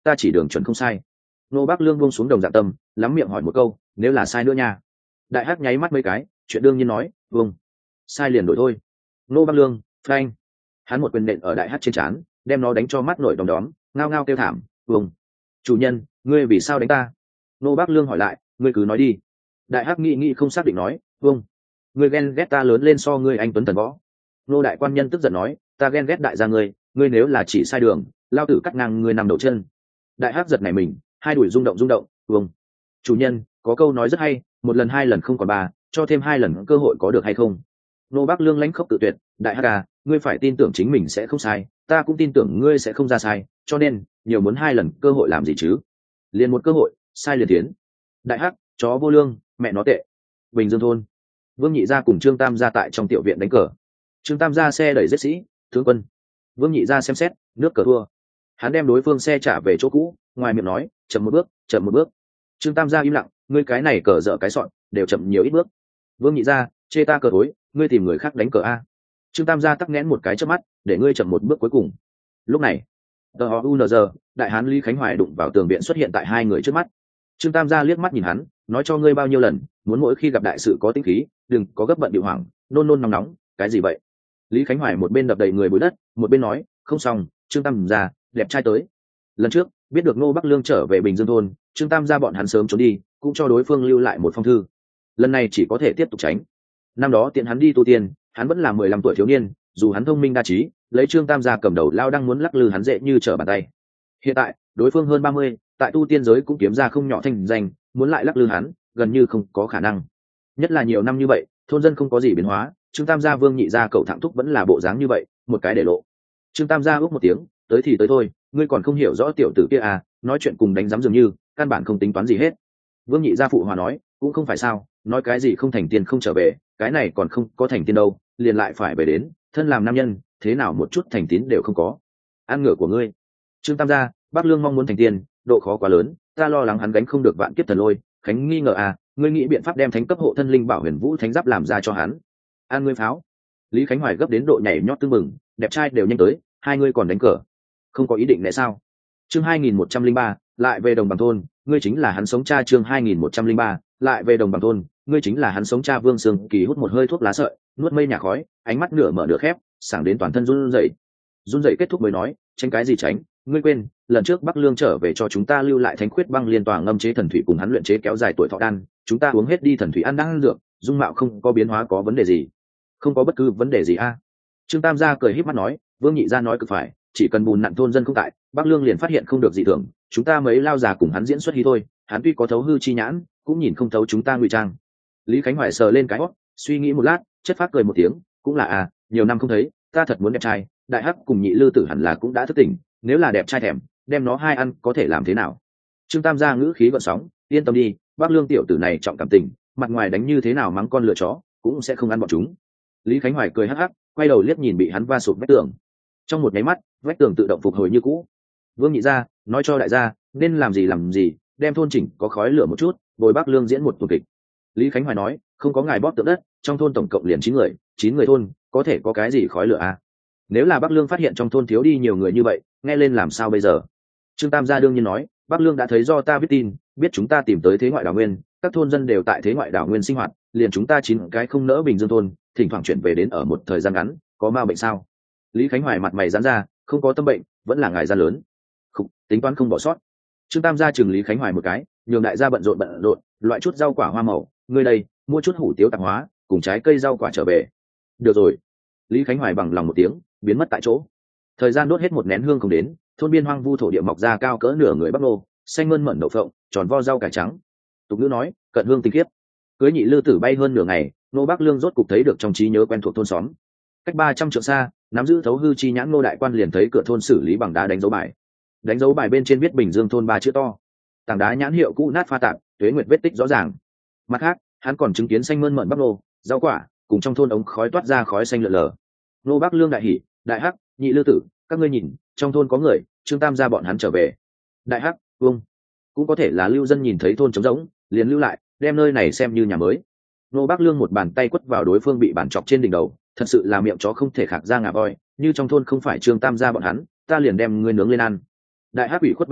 ta chỉ đường chuẩn không sai. Nô Bác Lương buông xuống đồng dạng tâm, lắm miệng hỏi một câu, nếu là sai nữa nha. Đại Hắc nháy mắt mấy cái, chuyện đương nhiên nói, vâng, sai liền đổi thôi. Nô Bác Lương, phanh, hắn một quyền nện ở Đại Hắc trên trán, đem nó đánh cho mắt nổi đom đóm, ngao ngao kêu thảm, vâng, chủ nhân, ngươi vì sao đánh ta? Nô Bác Lương hỏi lại, ngươi cứ nói đi. Đại Hắc nghĩ không xác định nói, vâng, ngươi ghen ghét ta lớn lên so ngươi anh tuấn thần võ. Nô đại quan nhân tức giận nói, ta ghen ghét đại gia ngươi nếu là chỉ sai đường, lao tử cắt ngang ngươi nằm đầu chân. Đại Hắc giật nảy mình, hai đùi rung động, vâng, chủ nhân, có câu nói rất hay, một lần hai lần không còn ba, cho thêm hai lần cơ hội có được hay không? Nô Bác Lương lãnh khốc tự tuyệt, Đại Hắc à, ngươi phải tin tưởng chính mình sẽ không sai, ta cũng tin tưởng ngươi sẽ không ra sai, cho nên nhiều muốn hai lần cơ hội làm gì chứ? Liền một cơ hội, sai liền tiến. Đại Hắc, chó vô lương, mẹ nó tệ. Bình Dương thôn, Vương Nhị Gia cùng Trương Tam Gia tại trong tiểu viện đánh cờ. Trương Tam Gia xe đẩy giết sĩ, tướng quân. Vương Nhị Gia xem xét, nước cờ thua. Hắn đem đối phương xe trả về chỗ cũ, ngoài miệng nói, chậm một bước. Trương Tam Gia im lặng, ngươi cái này cờ dở cái sọn, đều chậm nhiều ít bước. Vương Nhị Gia, chê ta cờ tối, ngươi tìm người khác đánh cờ a. Trương Tam Gia tắc nghẽn một cái trước mắt, để ngươi chậm một bước cuối cùng. Lúc này, TOUNZ, đại hán Lý Khánh Hoài đụng vào tường viện xuất hiện tại hai người trước mắt. Trương Tam Gia liếc mắt nhìn hắn, nói cho ngươi bao nhiêu lần, muốn mỗi khi gặp đại sự có tính khí, đừng có gấp bận điệu hoảng, nôn nóng, cái gì vậy? Lý Khánh Hoài một bên đập đầy người bụi đất, một bên nói, không xong, Trương Tam Gia, đẹp trai tới. Lần trước, biết được Ngô Bắc Lương trở về Bình Dương thôn, Trương Tam Gia bọn hắn sớm trốn đi, cũng cho đối phương lưu lại một phong thư. Lần này chỉ có thể tiếp tục tránh. Năm đó tiện hắn đi tu tiên, hắn vẫn là 15 tuổi thiếu niên, dù hắn thông minh đa trí, lấy Trương Tam Gia cầm đầu lao đang muốn lắc lư hắn dễ như trở bàn tay. Hiện tại, đối phương hơn 30, tại tu tiên giới cũng kiếm ra không nhỏ thành danh, muốn lại lắc lư hắn, gần như không có khả năng. Nhất là nhiều năm như vậy, thôn dân không có gì biến hóa, Trương Tam Gia Vương Nhị Gia cậu thẳng thúc vẫn là bộ dáng như vậy, một cái để lộ. Trương Tam Gia ước một tiếng, tới thì tới thôi, ngươi còn không hiểu rõ tiểu tử kia à, nói chuyện cùng đánh giám dường như, căn bản không tính toán gì hết. Vương Nhị Gia phụ hòa nói, cũng không phải sao, nói cái gì không thành tiền không trở về, cái này còn không có thành tiền đâu, liền lại phải về đến, thân làm nam nhân, thế nào một chút thành tín đều không có. Ăn ngựa của ngươi. Trương Tam Gia, Bác Lương mong muốn thành tiền, độ khó quá lớn, ta lo lắng hắn gánh không được vạn kiếp thần lôi, Khánh nghi ngờ à, ngươi nghĩ biện pháp đem thánh cấp hộ thân linh bảo huyền vũ thánh giáp làm ra cho hắn. An ngươi pháo. Lý Khánh Hoài gấp đến độ nhảy nhót tưng mừng, đẹp trai đều nhanh tới, hai ngươi còn đánh cờ, không có ý định lẽ sao? Chương 2103, lại về đồng bằng thôn, ngươi chính là hắn sống cha. Chương 2103, lại về đồng bằng thôn, ngươi chính là hắn sống cha. Vương Sương Kỳ hút một hơi thuốc lá sợi, nuốt mây nhà khói, ánh mắt nửa mở nửa khép, sảng đến toàn thân run rẩy kết thúc mới nói, tránh cái gì tránh, ngươi quên lần trước Bắc Lương trở về cho chúng ta lưu lại thánh khuyết băng liên tòa ngâm chế thần thủy cùng hắn luyện chế kéo dài tuổi thọ đan, chúng ta uống hết đi thần thủy ăn đang dược, dung mạo không có biến hóa, có vấn đề gì? Không có bất cứ vấn đề gì a. Trương Tam Gia cười híp mắt nói, Vương Nhị Gia nói cực phải, chỉ cần bùn nặn thôn dân không tại, Bắc Lương liền phát hiện không được gì thường, chúng ta mấy lao già cùng hắn diễn xuất hí thôi, hắn tuy có thấu hư chi nhãn, cũng nhìn không thấu chúng ta ngụy trang. Lý Khánh Hoài sờ lên cái hót, suy nghĩ một lát, chất phát cười một tiếng, cũng là à, nhiều năm không thấy, ta thật muốn đẹp trai, Đại Hắc cùng Nhị Lư Tử hẳn là cũng đã thức tỉnh, nếu là đẹp trai thèm, đem nó hai ăn có thể làm thế nào? Trương Tam Gia ngữ khí gợn sóng, yên tâm đi, Bắc Lương tiểu tử này trọng cảm tình, mặt ngoài đánh như thế nào mắng con lừa chó, cũng sẽ không ăn bọn chúng. Lý Khánh Hoài cười hắc hắc, quay đầu liếc nhìn bị hắn va sụp vách tường. Trong một nháy mắt, vách tường tự động phục hồi như cũ. Vương Nhị Gia nói cho đại gia nên làm gì, đem thôn chỉnh có khói lửa một chút, bồi Bắc Lương diễn một tuần kịch. Lý Khánh Hoài nói, không có ngài bóp tượng đất, trong thôn tổng cộng liền 9 người thôn, có thể có cái gì khói lửa à? Nếu là Bắc Lương phát hiện trong thôn thiếu đi nhiều người như vậy, nghe lên làm sao bây giờ? Trương Tam Gia đương nhiên nói, Bắc Lương đã thấy do ta viết tin, biết chúng ta tìm tới thế ngoại đảo nguyên, các thôn dân đều tại thế ngoại đảo nguyên sinh hoạt, liền chúng ta 9 cái không nỡ Bình Dương thôn, thỉnh thoảng chuyển về đến ở một thời gian ngắn, có ma bệnh sao? Lý Khánh Hoài mặt mày giãn ra, không có tâm bệnh, vẫn là ngài gia lớn. Không, tính toán không bỏ sót. Trương Tam Gia chừng Lý Khánh Hoài một cái, nhường đại gia bận rộn, loại chút rau quả hoa màu, ngươi đây, mua chút hủ tiếu tạp hóa, cùng trái cây rau quả trở về. Được rồi. Lý Khánh Hoài bằng lòng một tiếng, biến mất tại chỗ. Thời gian đốt hết một nén hương không đến, thôn biên hoang vu thổ địa mọc ra cao cỡ nửa người bắp nô, xanh mơn mởn đậu phộng, tròn vo rau cải trắng. Tục ngữ nói, cận hương tinh khiết. Cưới Nhị Lư Tử bay hơn nửa ngày, Nô Bắc Lương rốt cục thấy được trong trí nhớ quen thuộc thôn xóm. Cách 300 trượng xa, nắm giữ thấu hư chi nhãn Nô đại quan liền thấy cửa thôn xử lý bằng đá đánh dấu bài. Đánh dấu bài bên trên viết Bình Dương thôn 3 chữ to. Tảng đá nhãn hiệu cũ nát pha tạp, tuế nguyệt vết tích rõ ràng. Mặt khác, hắn còn chứng kiến xanh mơn mởn bắp nô, rau quả, cùng trong thôn ống khói toát ra khói xanh lượn lờ. Nô Bắc Lương đại hỉ, Đại Hắc, Nhị Lư Tử, các ngươi nhìn, trong thôn có người, Trương Tam Gia bọn hắn trở về. Đại Hắc, Vương, cũng có thể là lưu dân nhìn thấy thôn trống rỗng, liền lưu lại, đem nơi này xem như nhà mới. Nô Bắc Lương một bàn tay quất vào đối phương bị bản chọc trên đỉnh đầu, thật sự là miệng chó không thể khạc ra ngà voi, như trong thôn không phải Trương Tam Gia bọn hắn, ta liền đem ngươi nướng lên ăn. Đại Hắc ủy khuất ba,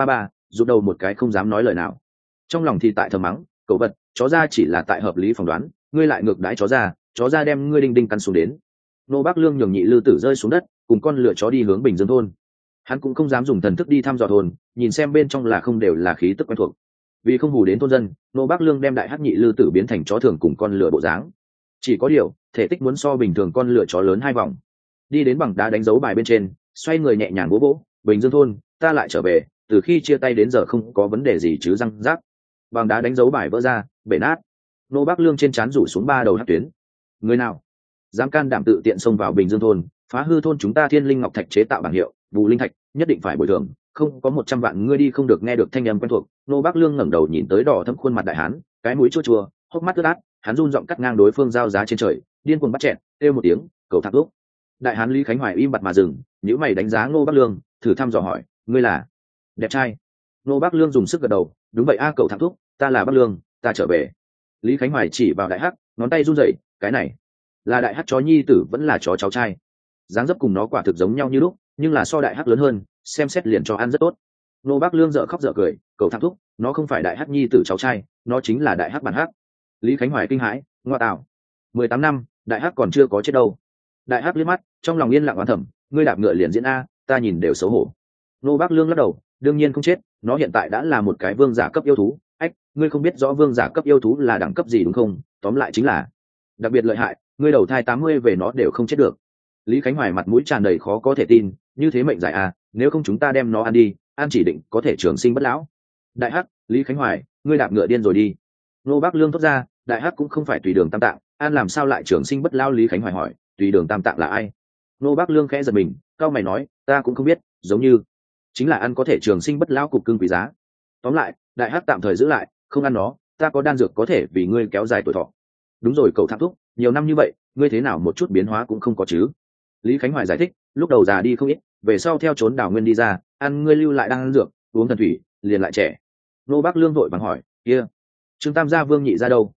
rụt đầu một cái không dám nói lời nào. Trong lòng thì tại thầm mắng, cậu vật, chó ra chỉ là tại hợp lý phỏng đoán, ngươi lại ngược đãi chó ra đem ngươi đinh đinh căn xuống đến. Nô Bác Lương nhường nhị lư tử rơi xuống đất, cùng con lựa chó đi hướng Bình Dương thôn. Hắn cũng không dám dùng thần thức đi thăm dò thôn, nhìn xem bên trong là không đều là khí tức quen thuộc. Vì không hù đến thôn dân, Nô Bác Lương đem đại hắc nhị lư tử biến thành chó thường cùng con lựa bộ dáng. Chỉ có điều, thể tích muốn so bình thường con lựa chó lớn 2 vòng. Đi đến bằng đá đánh dấu bài bên trên, xoay người nhẹ nhàng vỗ vỗ, Bình Dương thôn, ta lại trở về, từ khi chia tay đến giờ không có vấn đề gì chứ răng rác. Bằng đá đánh dấu bài vỡ ra, bể nát. Nô Bác Lương trên trán rủ xuống 3 đầu hắc tuyến. Người nào dám can đảm tự tiện xông vào Bình Dương thôn, phá hư thôn chúng ta Thiên Linh Ngọc Thạch chế tạo bảng hiệu, Bù Linh Thạch, nhất định phải bồi thường, không có 100 vạn ngươi đi không được. Nghe được thanh âm quen thuộc, Nô Bác Lương ngẩng đầu nhìn tới đỏ thẫm khuôn mặt đại hán, cái mũi chua chua, hốc mắt ướt át, hắn run giọng cắt ngang đối phương giao giá trên trời, điên cuồng bắt chẹt, kêu một tiếng, cầu thác lúc. Đại hán Lý Khánh Hoài im bặt mà dừng, nhíu mày đánh giá Nô Bác Lương, thử thăm dò hỏi, ngươi là đẹp trai? Nô Bác Lương dùng sức gật đầu, đúng vậy a, cậu thác thúc, ta là Bác Lương, ta trở về. Lý Khánh Hoài chỉ vào đại hắc, ngón tay run rẩy, cái này là đại hắc chó nhi tử vẫn là chó cháu trai? Dáng dấp cùng nó quả thực giống nhau như lúc, nhưng là so đại hắc lớn hơn, xem xét liền cho ăn rất tốt. Nô Bác Lương dở khóc dở cười, cậu thác thúc, nó không phải đại hắc nhi tử cháu trai, nó chính là đại hắc bản hắc. Lý Khánh Hoài kinh hãi, ngoa tạo, 18 năm đại hắc còn chưa có chết đâu. Đại hắc liếc mắt, trong lòng yên lặng oán thầm, ngươi đạp ngựa liền diễn a, ta nhìn đều xấu hổ. Nô Bác Lương lắc đầu, đương nhiên không chết, nó hiện tại đã là một cái vương giả cấp yêu thú. Ách, ngươi không biết rõ vương giả cấp yêu thú là đẳng cấp gì đúng không? Tóm lại chính là đặc biệt lợi hại, ngươi đầu thai 80 về nó đều không chết được. Lý Khánh Hoài mặt mũi tràn đầy khó có thể tin, như thế mệnh giải à, nếu không chúng ta đem nó ăn đi, ăn chỉ định có thể trường sinh bất lão. Đại hắc, Lý Khánh Hoài, ngươi đạp ngựa điên rồi đi. Nô Bác Lương thốt ra, đại hắc cũng không phải tùy đường tam tạng, ăn làm sao lại trường sinh bất lão? Lý Khánh Hoài hỏi, tùy đường tam tạng là ai? Nô Bác Lương khẽ giật mình, cao mày nói, ta cũng không biết, giống như chính là ăn có thể trường sinh bất lão cục cưng quý giá. Tóm lại, đại hắc tạm thời giữ lại, không ăn nó, ta có đan dược có thể vì ngươi kéo dài tuổi thọ. Đúng rồi cậu thác thúc, nhiều năm như vậy, ngươi thế nào một chút biến hóa cũng không có chứ? Lý Khánh Hoài giải thích, lúc đầu già đi không ít, về sau theo trốn đảo nguyên đi ra, ăn ngươi lưu lại đan dược, uống thần thủy, liền lại trẻ. Nô Bác Lương vội vàng hỏi, kia, Trương Tam gia Vương Nhị gia đâu,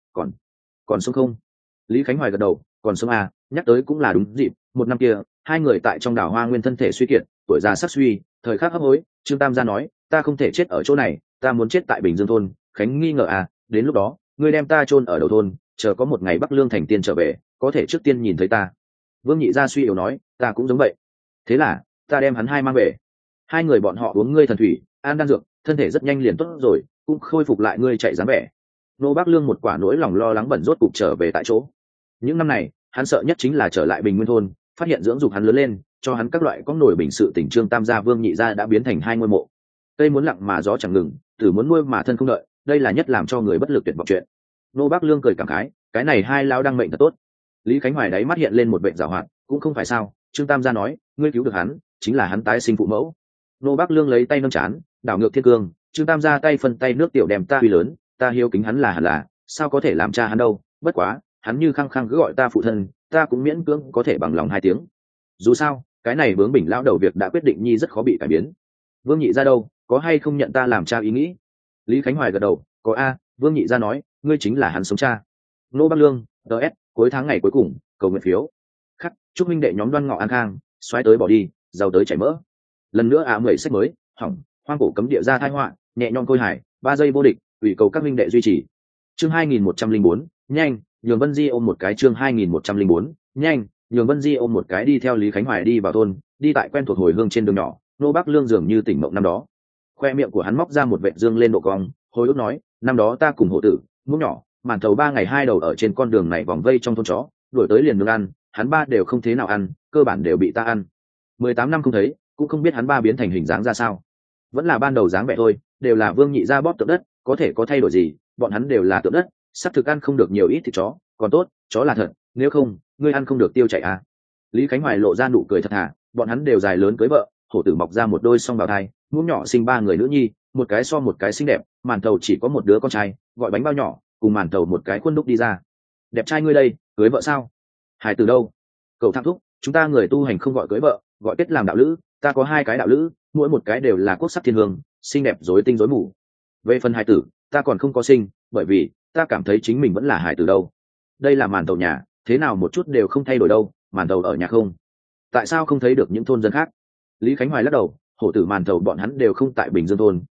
còn sống không? Lý Khánh Hoài gật đầu, còn sống à, nhắc tới cũng là đúng dịp, một năm kia, hai người tại trong đảo Hoa Nguyên thân thể suy kiệt, tuổi già sắc suy, thời khắc hấp hối, Trương Tam gia nói, ta không thể chết ở chỗ này, ta muốn chết tại Bình Dương thôn. Khánh nghi ngờ à, đến lúc đó, ngươi đem ta chôn ở đầu thôn, chờ có một ngày Bắc Lương thành tiên trở về, có thể trước tiên nhìn thấy ta. Vương Nhị gia suy yếu nói, ta cũng giống vậy. Thế là, ta đem hắn hai mang về. Hai người bọn họ uống ngươi thần thủy, ăn đan dược, thân thể rất nhanh liền tốt rồi, cũng khôi phục lại ngươi chạy dáng vẻ. Nô Bác Lương một quả nỗi lòng lo lắng bẩn rốt cục trở về tại chỗ. Những năm này, hắn sợ nhất chính là trở lại Bình Nguyên thôn, phát hiện dưỡng dục hắn lớn lên, cho hắn các loại có nổi bình sự tình. Trương Tam gia Vương Nhị gia đã biến thành hai ngôi mộ. Cây muốn lặng mà gió chẳng ngừng, tử muốn nuôi mà thân không đợi, đây là nhất làm cho người bất lực tuyệt vọng chuyện. Nô Bác Lương cười cảm khái, cái này hai lão đang mệnh thật tốt. Lý Khánh Hoài đáy mắt hiện lên một vẻ giảo hoạt, cũng không phải sao, Trương Tam gia nói, ngươi cứu được hắn, chính là hắn tái sinh phụ mẫu. Nô Bác Lương lấy tay nâng chán, đảo ngược thiên cương, Trương Tam gia tay phân tay nước tiểu đem ta uy lớn, ta hiếu kính hắn là hẳn là, sao có thể làm cha hắn đâu, bất quá, hắn như khăng khăng cứ gọi ta phụ thân, ta cũng miễn cưỡng có thể bằng lòng 2 tiếng. Dù sao, cái này bướng bỉnh lão đầu việc đã quyết định nhi rất khó bị cải biến. Vương Nhị gia đâu, có hay không nhận ta làm cha ý nghĩ? Lý Khánh Hoài gật đầu, có a, Vương Nhị gia nói, ngươi chính là hắn sống cha. Nô Bác Lương, DS, cuối tháng ngày cuối cùng, cầu nguyện phiếu. Khắc, chúc minh đệ nhóm Đoan Ngọ an khang, xoáy tới bỏ đi, giàu tới chảy mỡ. Lần nữa mười sách mới, hỏng, hoang cổ cấm địa ra tai họa, nhẹ nhõm khôi hài, 3 giây vô địch, ủy cầu các minh đệ duy trì. Chương 2104, nhanh, nhường Vân Di ôm một cái. Chương 2104, nhanh, nhường Vân Di ôm một cái. Đi theo Lý Khánh Hoài đi vào thôn, đi tại quen thuộc hồi hương trên đường nhỏ, Nô Bác Lương dường như tỉnh mộng năm đó. Khoe miệng của hắn móc ra một vệt dương lên độ cong, hồi ức nói, năm đó ta cùng hộ tử, muỗng nhỏ, màn thầu 3 ngày 2 đầu ở trên con đường này vòng vây trong thôn chó, đuổi tới liền nướng ăn, hắn ba đều không thế nào ăn, cơ bản đều bị ta ăn. 18 năm không thấy, cũng không biết hắn ba biến thành hình dáng ra sao. Vẫn là ban đầu dáng vẻ thôi, đều là Vương Nhị gia bóp tượng đất, có thể có thay đổi gì, bọn hắn đều là tượng đất, sắp thực ăn không được nhiều ít thịt chó, còn tốt, chó là thật, nếu không, ngươi ăn không được tiêu chảy à. Lý Khánh Hoài lộ ra nụ cười thật thà, bọn hắn đều dài lớn cưới vợ, hổ tử mọc ra một đôi song bào thai, muỗng nhỏ sinh 3 người nữ nhi, một cái so một cái xinh đẹp, màn thầu chỉ có một đứa con trai, gọi bánh bao nhỏ, cùng màn thầu một cái khuôn đúc đi ra. Đẹp trai ngươi đây, cưới vợ sao? Hải từ đâu? Cậu Thác thúc, chúng ta người tu hành không gọi cưới vợ, gọi kết làm đạo lữ, ta có 2 cái đạo lữ, mỗi một cái đều là quốc sắc thiên hương, xinh đẹp rối tinh rối mù. Về phần hải tử, ta còn không có sinh, bởi vì ta cảm thấy chính mình vẫn là hải tử đâu. Đây là màn thầu nhà, thế nào một chút đều không thay đổi đâu, màn thầu ở nhà không? Tại sao không thấy được những thôn dân khác? Lý Khánh Hoài lắc đầu, hổ tử màn thầu bọn hắn đều không tại Bình Dương thôn,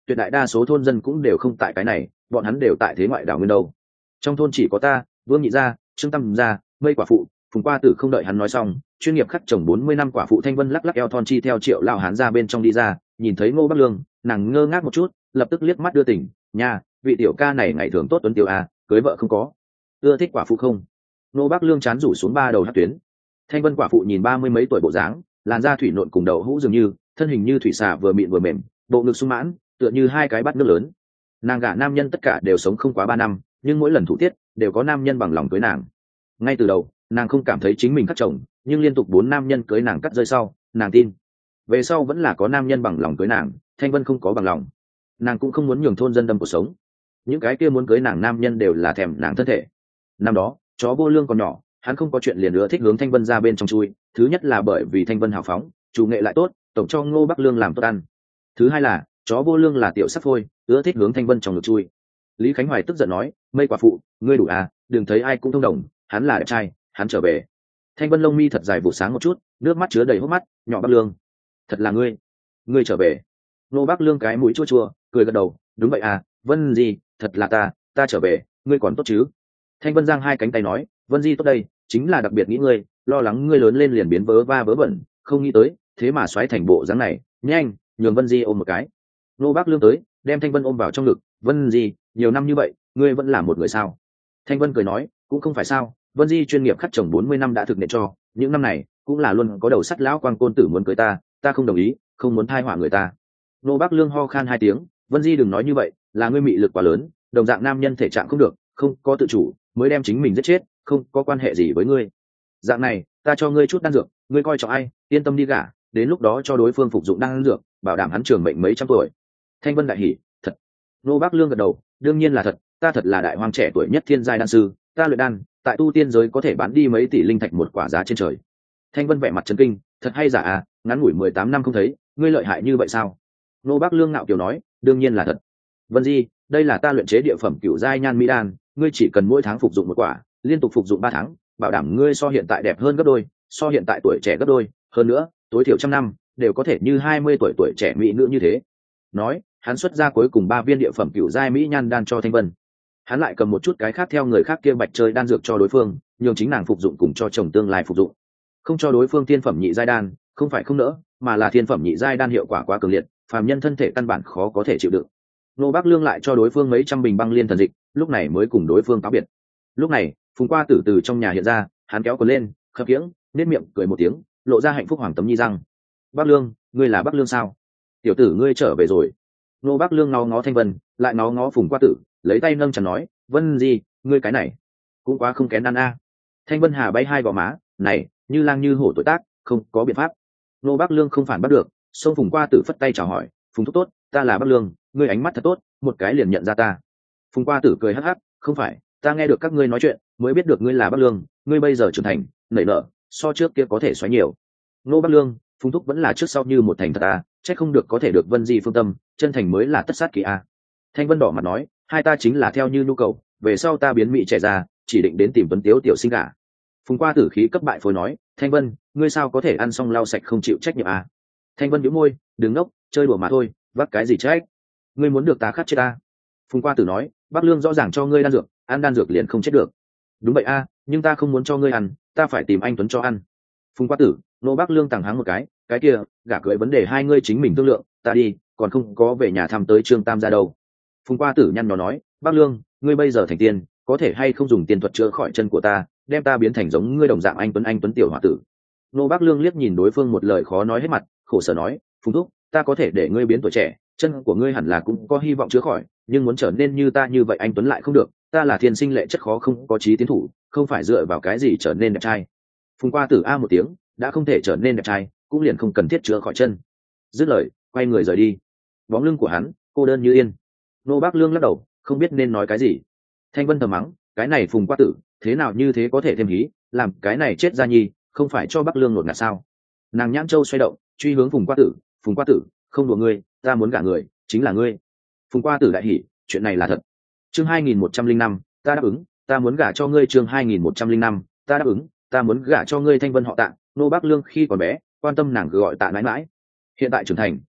tuyệt đại đa số thôn dân cũng đều không tại cái này, bọn hắn đều tại thế ngoại đảo nguyên đâu. Trong thôn chỉ có ta, Vương Nhị gia, Trương Tâm gia, Mây quả phụ, Phùng Qua Tử. Không đợi hắn nói xong, chuyên nghiệp khắc trồng 40 năm quả phụ Thanh Vân lắc lắc eo thon chi theo Triệu lão hán ra bên trong đi ra, nhìn thấy Ngô Bắc Lương, nàng ngơ ngác một chút, lập tức liếc mắt đưa tỉnh, nha, vị tiểu ca này ngày thường tốt tuấn tiểu a, cưới vợ không có, ưa thích quả phụ không? Ngô Bắc Lương chán rủ xuống ba đầu hất tuyến. Thanh Vân quả phụ nhìn 30 mấy tuổi bộ dáng, làn da thủy nộn cùng đầu hũ dường như, thân hình như thủy xà vừa mịn vừa mềm, bộ ngực sung mãn, tựa như hai cái bát nước lớn. Nàng gả nam nhân tất cả đều sống không quá 3 năm, nhưng mỗi lần thủ tiết đều có nam nhân bằng lòng cưới nàng. Ngay từ đầu nàng không cảm thấy chính mình cắt chồng, nhưng liên tục 4 nam nhân cưới nàng cắt rơi sau, nàng tin về sau vẫn là có nam nhân bằng lòng cưới nàng. Thanh Vân không có bằng lòng, nàng cũng không muốn nhường thôn dân đâm cuộc sống. Những cái kia muốn cưới nàng nam nhân đều là thèm nàng thân thể. Năm đó chó vô lương còn nhỏ, hắn không có chuyện liền nữa thích hướng Thanh Vân ra bên trong chui. Thứ nhất là bởi vì Thanh Vân hào phóng, chủ nghệ lại tốt, tổng cho Ngô Bắc Lương làm tốt ăn. Thứ hai là chó vô lương là tiểu sắc phôi, ưa thích hướng Thanh Vân trong ngực chui. Lý Khánh Hoài tức giận nói, Mây quả phụ, ngươi đủ à, đừng thấy ai cũng thông đồng, hắn là đẹp trai, hắn trở về. Thanh Vân lông mi thật dài vụ sáng một chút, nước mắt chứa đầy hốc mắt, nhỏ Bắc Lương, thật là ngươi trở về. Nô Bắc Lương cái mũi chua chua, cười gật đầu, đúng vậy à, Vân gì, thật là ta trở về, ngươi còn tốt chứ? Thanh Vân giang hai cánh tay nói, Vân Di tốt đây, chính là đặc biệt nghĩ ngươi, lo lắng ngươi lớn lên liền biến vớ va vớ vẩn, không nghĩ tới, thế mà xoáy thành bộ dáng này, nhanh, nhường Vân Di ôm một cái. Nô Bắc Lương tới, đem Thanh Vân ôm vào trong ngực, Vân Di, nhiều năm như vậy, ngươi vẫn là một người sao? Thanh Vân cười nói, cũng không phải sao, Vân Di chuyên nghiệp khắc chồng 40 năm đã thực hiện cho, những năm này cũng là luôn có đầu sắt lão quang côn tử muốn cưới ta không đồng ý, không muốn thai họa người ta. Nô Bắc Lương ho khan 2 tiếng, Vân Di đừng nói như vậy, là ngươi mị lực quá lớn, đồng dạng nam nhân thể trạng không được, không có tự chủ, mới đem chính mình giết chết, không có quan hệ gì với ngươi. Dạng này, ta cho ngươi chút đan dược, ngươi coi trọng ai, yên tâm đi gả, đến lúc đó cho đối phương phục dụng đan dược, bảo đảm hắn trường mệnh mấy trăm tuổi. Thanh Vân đại hỉ, thật. Nô Bắc Lương gật đầu, đương nhiên là thật, ta thật là đại hoàng trẻ tuổi nhất thiên giai đan sư, ta luyện đan, tại tu tiên giới có thể bán đi mấy tỷ linh thạch một quả giá trên trời. Thanh Vân vẻ mặt chấn kinh, thật hay giả à, ngắn ngủi 18 năm không thấy, ngươi lợi hại như vậy sao? Nô Bắc Lương ngạo kiều nói, đương nhiên là thật. Vân Di, đây là ta luyện chế địa phẩm cửu giai nhan mỹ đan, ngươi chỉ cần mỗi tháng phục dụng một quả, liên tục phục dụng 3 tháng, bảo đảm ngươi so hiện tại đẹp hơn gấp đôi, so hiện tại tuổi trẻ gấp đôi, hơn nữa, tối thiểu 100 năm đều có thể như 20 tuổi trẻ mỹ nữ như thế. Nói, hắn xuất ra cuối cùng 3 viên địa phẩm cửu giai mỹ nhan đan cho Thanh Vân. Hắn lại cầm một chút cái khác theo người khác kia bạch chơi đan dược cho đối phương, nhường chính nàng phục dụng cùng cho chồng tương lai phục dụng. Không cho đối phương thiên phẩm nhị giai đan, không phải không nỡ, mà là thiên phẩm nhị giai đan hiệu quả quá cường liệt, phàm nhân thân thể căn bản khó có thể chịu đựng. Nô Bắc Lương lại cho đối phương mấy trăm bình băng liên thần dịch, lúc này mới cùng đối phương cáo biệt. Lúc này, Phùng Qua Tử từ trong nhà hiện ra, hắn kéo quần lên, khập khiễng, nét miệng cười một tiếng, lộ ra hạnh phúc hoàng tấm nhi răng. Bắc Lương, ngươi là Bắc Lương sao? Tiểu tử ngươi trở về rồi. Nô Bắc Lương ngó ngó Thanh Vân, lại ngó ngó Phùng Qua Tử, lấy tay nâng chắn nói, Vân gì, ngươi cái này cũng quá không kén ăn a. Thanh Vân Hà bay hai gò má, này, như lang như hổ tuổi tác, không có biện pháp. Nô Bắc Lương không phản bắt được, xông Phùng Qua Tử phất tay chào hỏi, Phùng thúc tốt, ta là Bắc Lương, ngươi ánh mắt thật tốt, một cái liền nhận ra ta. Phùng Qua Tử cười hắc hắc, không phải, ta nghe được các ngươi nói chuyện, mới biết được ngươi là Bắc Lương, ngươi bây giờ trưởng thành, nảy nở, so trước kia có thể xoáy nhiều. Nô Bắc Lương, Phùng thúc vẫn là trước sau như một thành thật à, chắc không được có thể được Vân Di phương tâm, chân thành mới là tất sát kỳ a. Thanh Vân đỏ mặt nói, hai ta chính là theo như nhu cầu, về sau ta biến mỹ trẻ ra, chỉ định đến tìm Tuấn Tiếu tiểu sinh cả. Phùng Qua Tử khí cấp bại phối nói, Thanh Vân, ngươi sao có thể ăn xong lau sạch không chịu trách nhiệm à? Thanh Vân nhíu môi, đừng ngốc, chơi đùa mà thôi, vác cái gì trách? Ngươi muốn được ta khát chết ta? Phùng Qua Tử nói, Bắc Lương rõ ràng cho ngươi đan dược, ăn đan dược liền không chết được. Đúng vậy a, nhưng ta không muốn cho ngươi ăn, ta phải tìm anh Tuấn cho ăn. Phùng Qua Tử, nô Bắc Lương tàng háng một cái kia, gả cưới vấn đề hai ngươi chính mình thương lượng, ta đi, còn không có về nhà thăm tới Trương Tam gia đâu. Phùng Qua Tử nhăn nhó nói, Bắc Lương, ngươi bây giờ thành tiên, có thể hay không dùng tiền thuật chữa khỏi chân của ta, đem ta biến thành giống ngươi đồng dạng anh Tuấn tiểu hòa tử. Nô Bắc Lương liếc nhìn đối phương một lời khó nói hết mặt, khổ sở nói, Phùng thúc, ta có thể để ngươi biến tuổi trẻ, chân của ngươi hẳn là cũng có hy vọng chữa khỏi, nhưng muốn trở nên như ta như vậy anh Tuấn lại không được, ta là thiên sinh lệ chất khó không có chí tiến thủ, không phải dựa vào cái gì trở nên đẹp trai. Phùng Qua Tử a một tiếng, đã không thể trở nên đẹp trai, cũng liền không cần thiết chữa khỏi chân. Dứt lời, quay người rời đi. Bóng lưng của hắn cô đơn như yên. Nô Bắc Lương lắc đầu, không biết nên nói cái gì. Thanh Vân thầm mắng, cái này Phùng Qua Tử, thế nào như thế có thể thêm hí, làm cái này chết ra nhi, không phải cho Bắc Lương nột ngạt sao? Nàng nhãn châu xoay động, truy hướng Phùng Qua Tử, Phùng Qua Tử, không đùa ngươi, ta muốn gả người, chính là ngươi. Phùng Qua Tử đại hỉ, chuyện này là thật. Chương 2105, ta đáp ứng, ta muốn gả cho ngươi. Chương 2105, ta đáp ứng, ta muốn gả cho ngươi. Thanh Vân họ Tạ, Nô Bắc Lương khi còn bé, quan tâm nàng gọi Tạ mãi mãi. Hiện tại trưởng thành,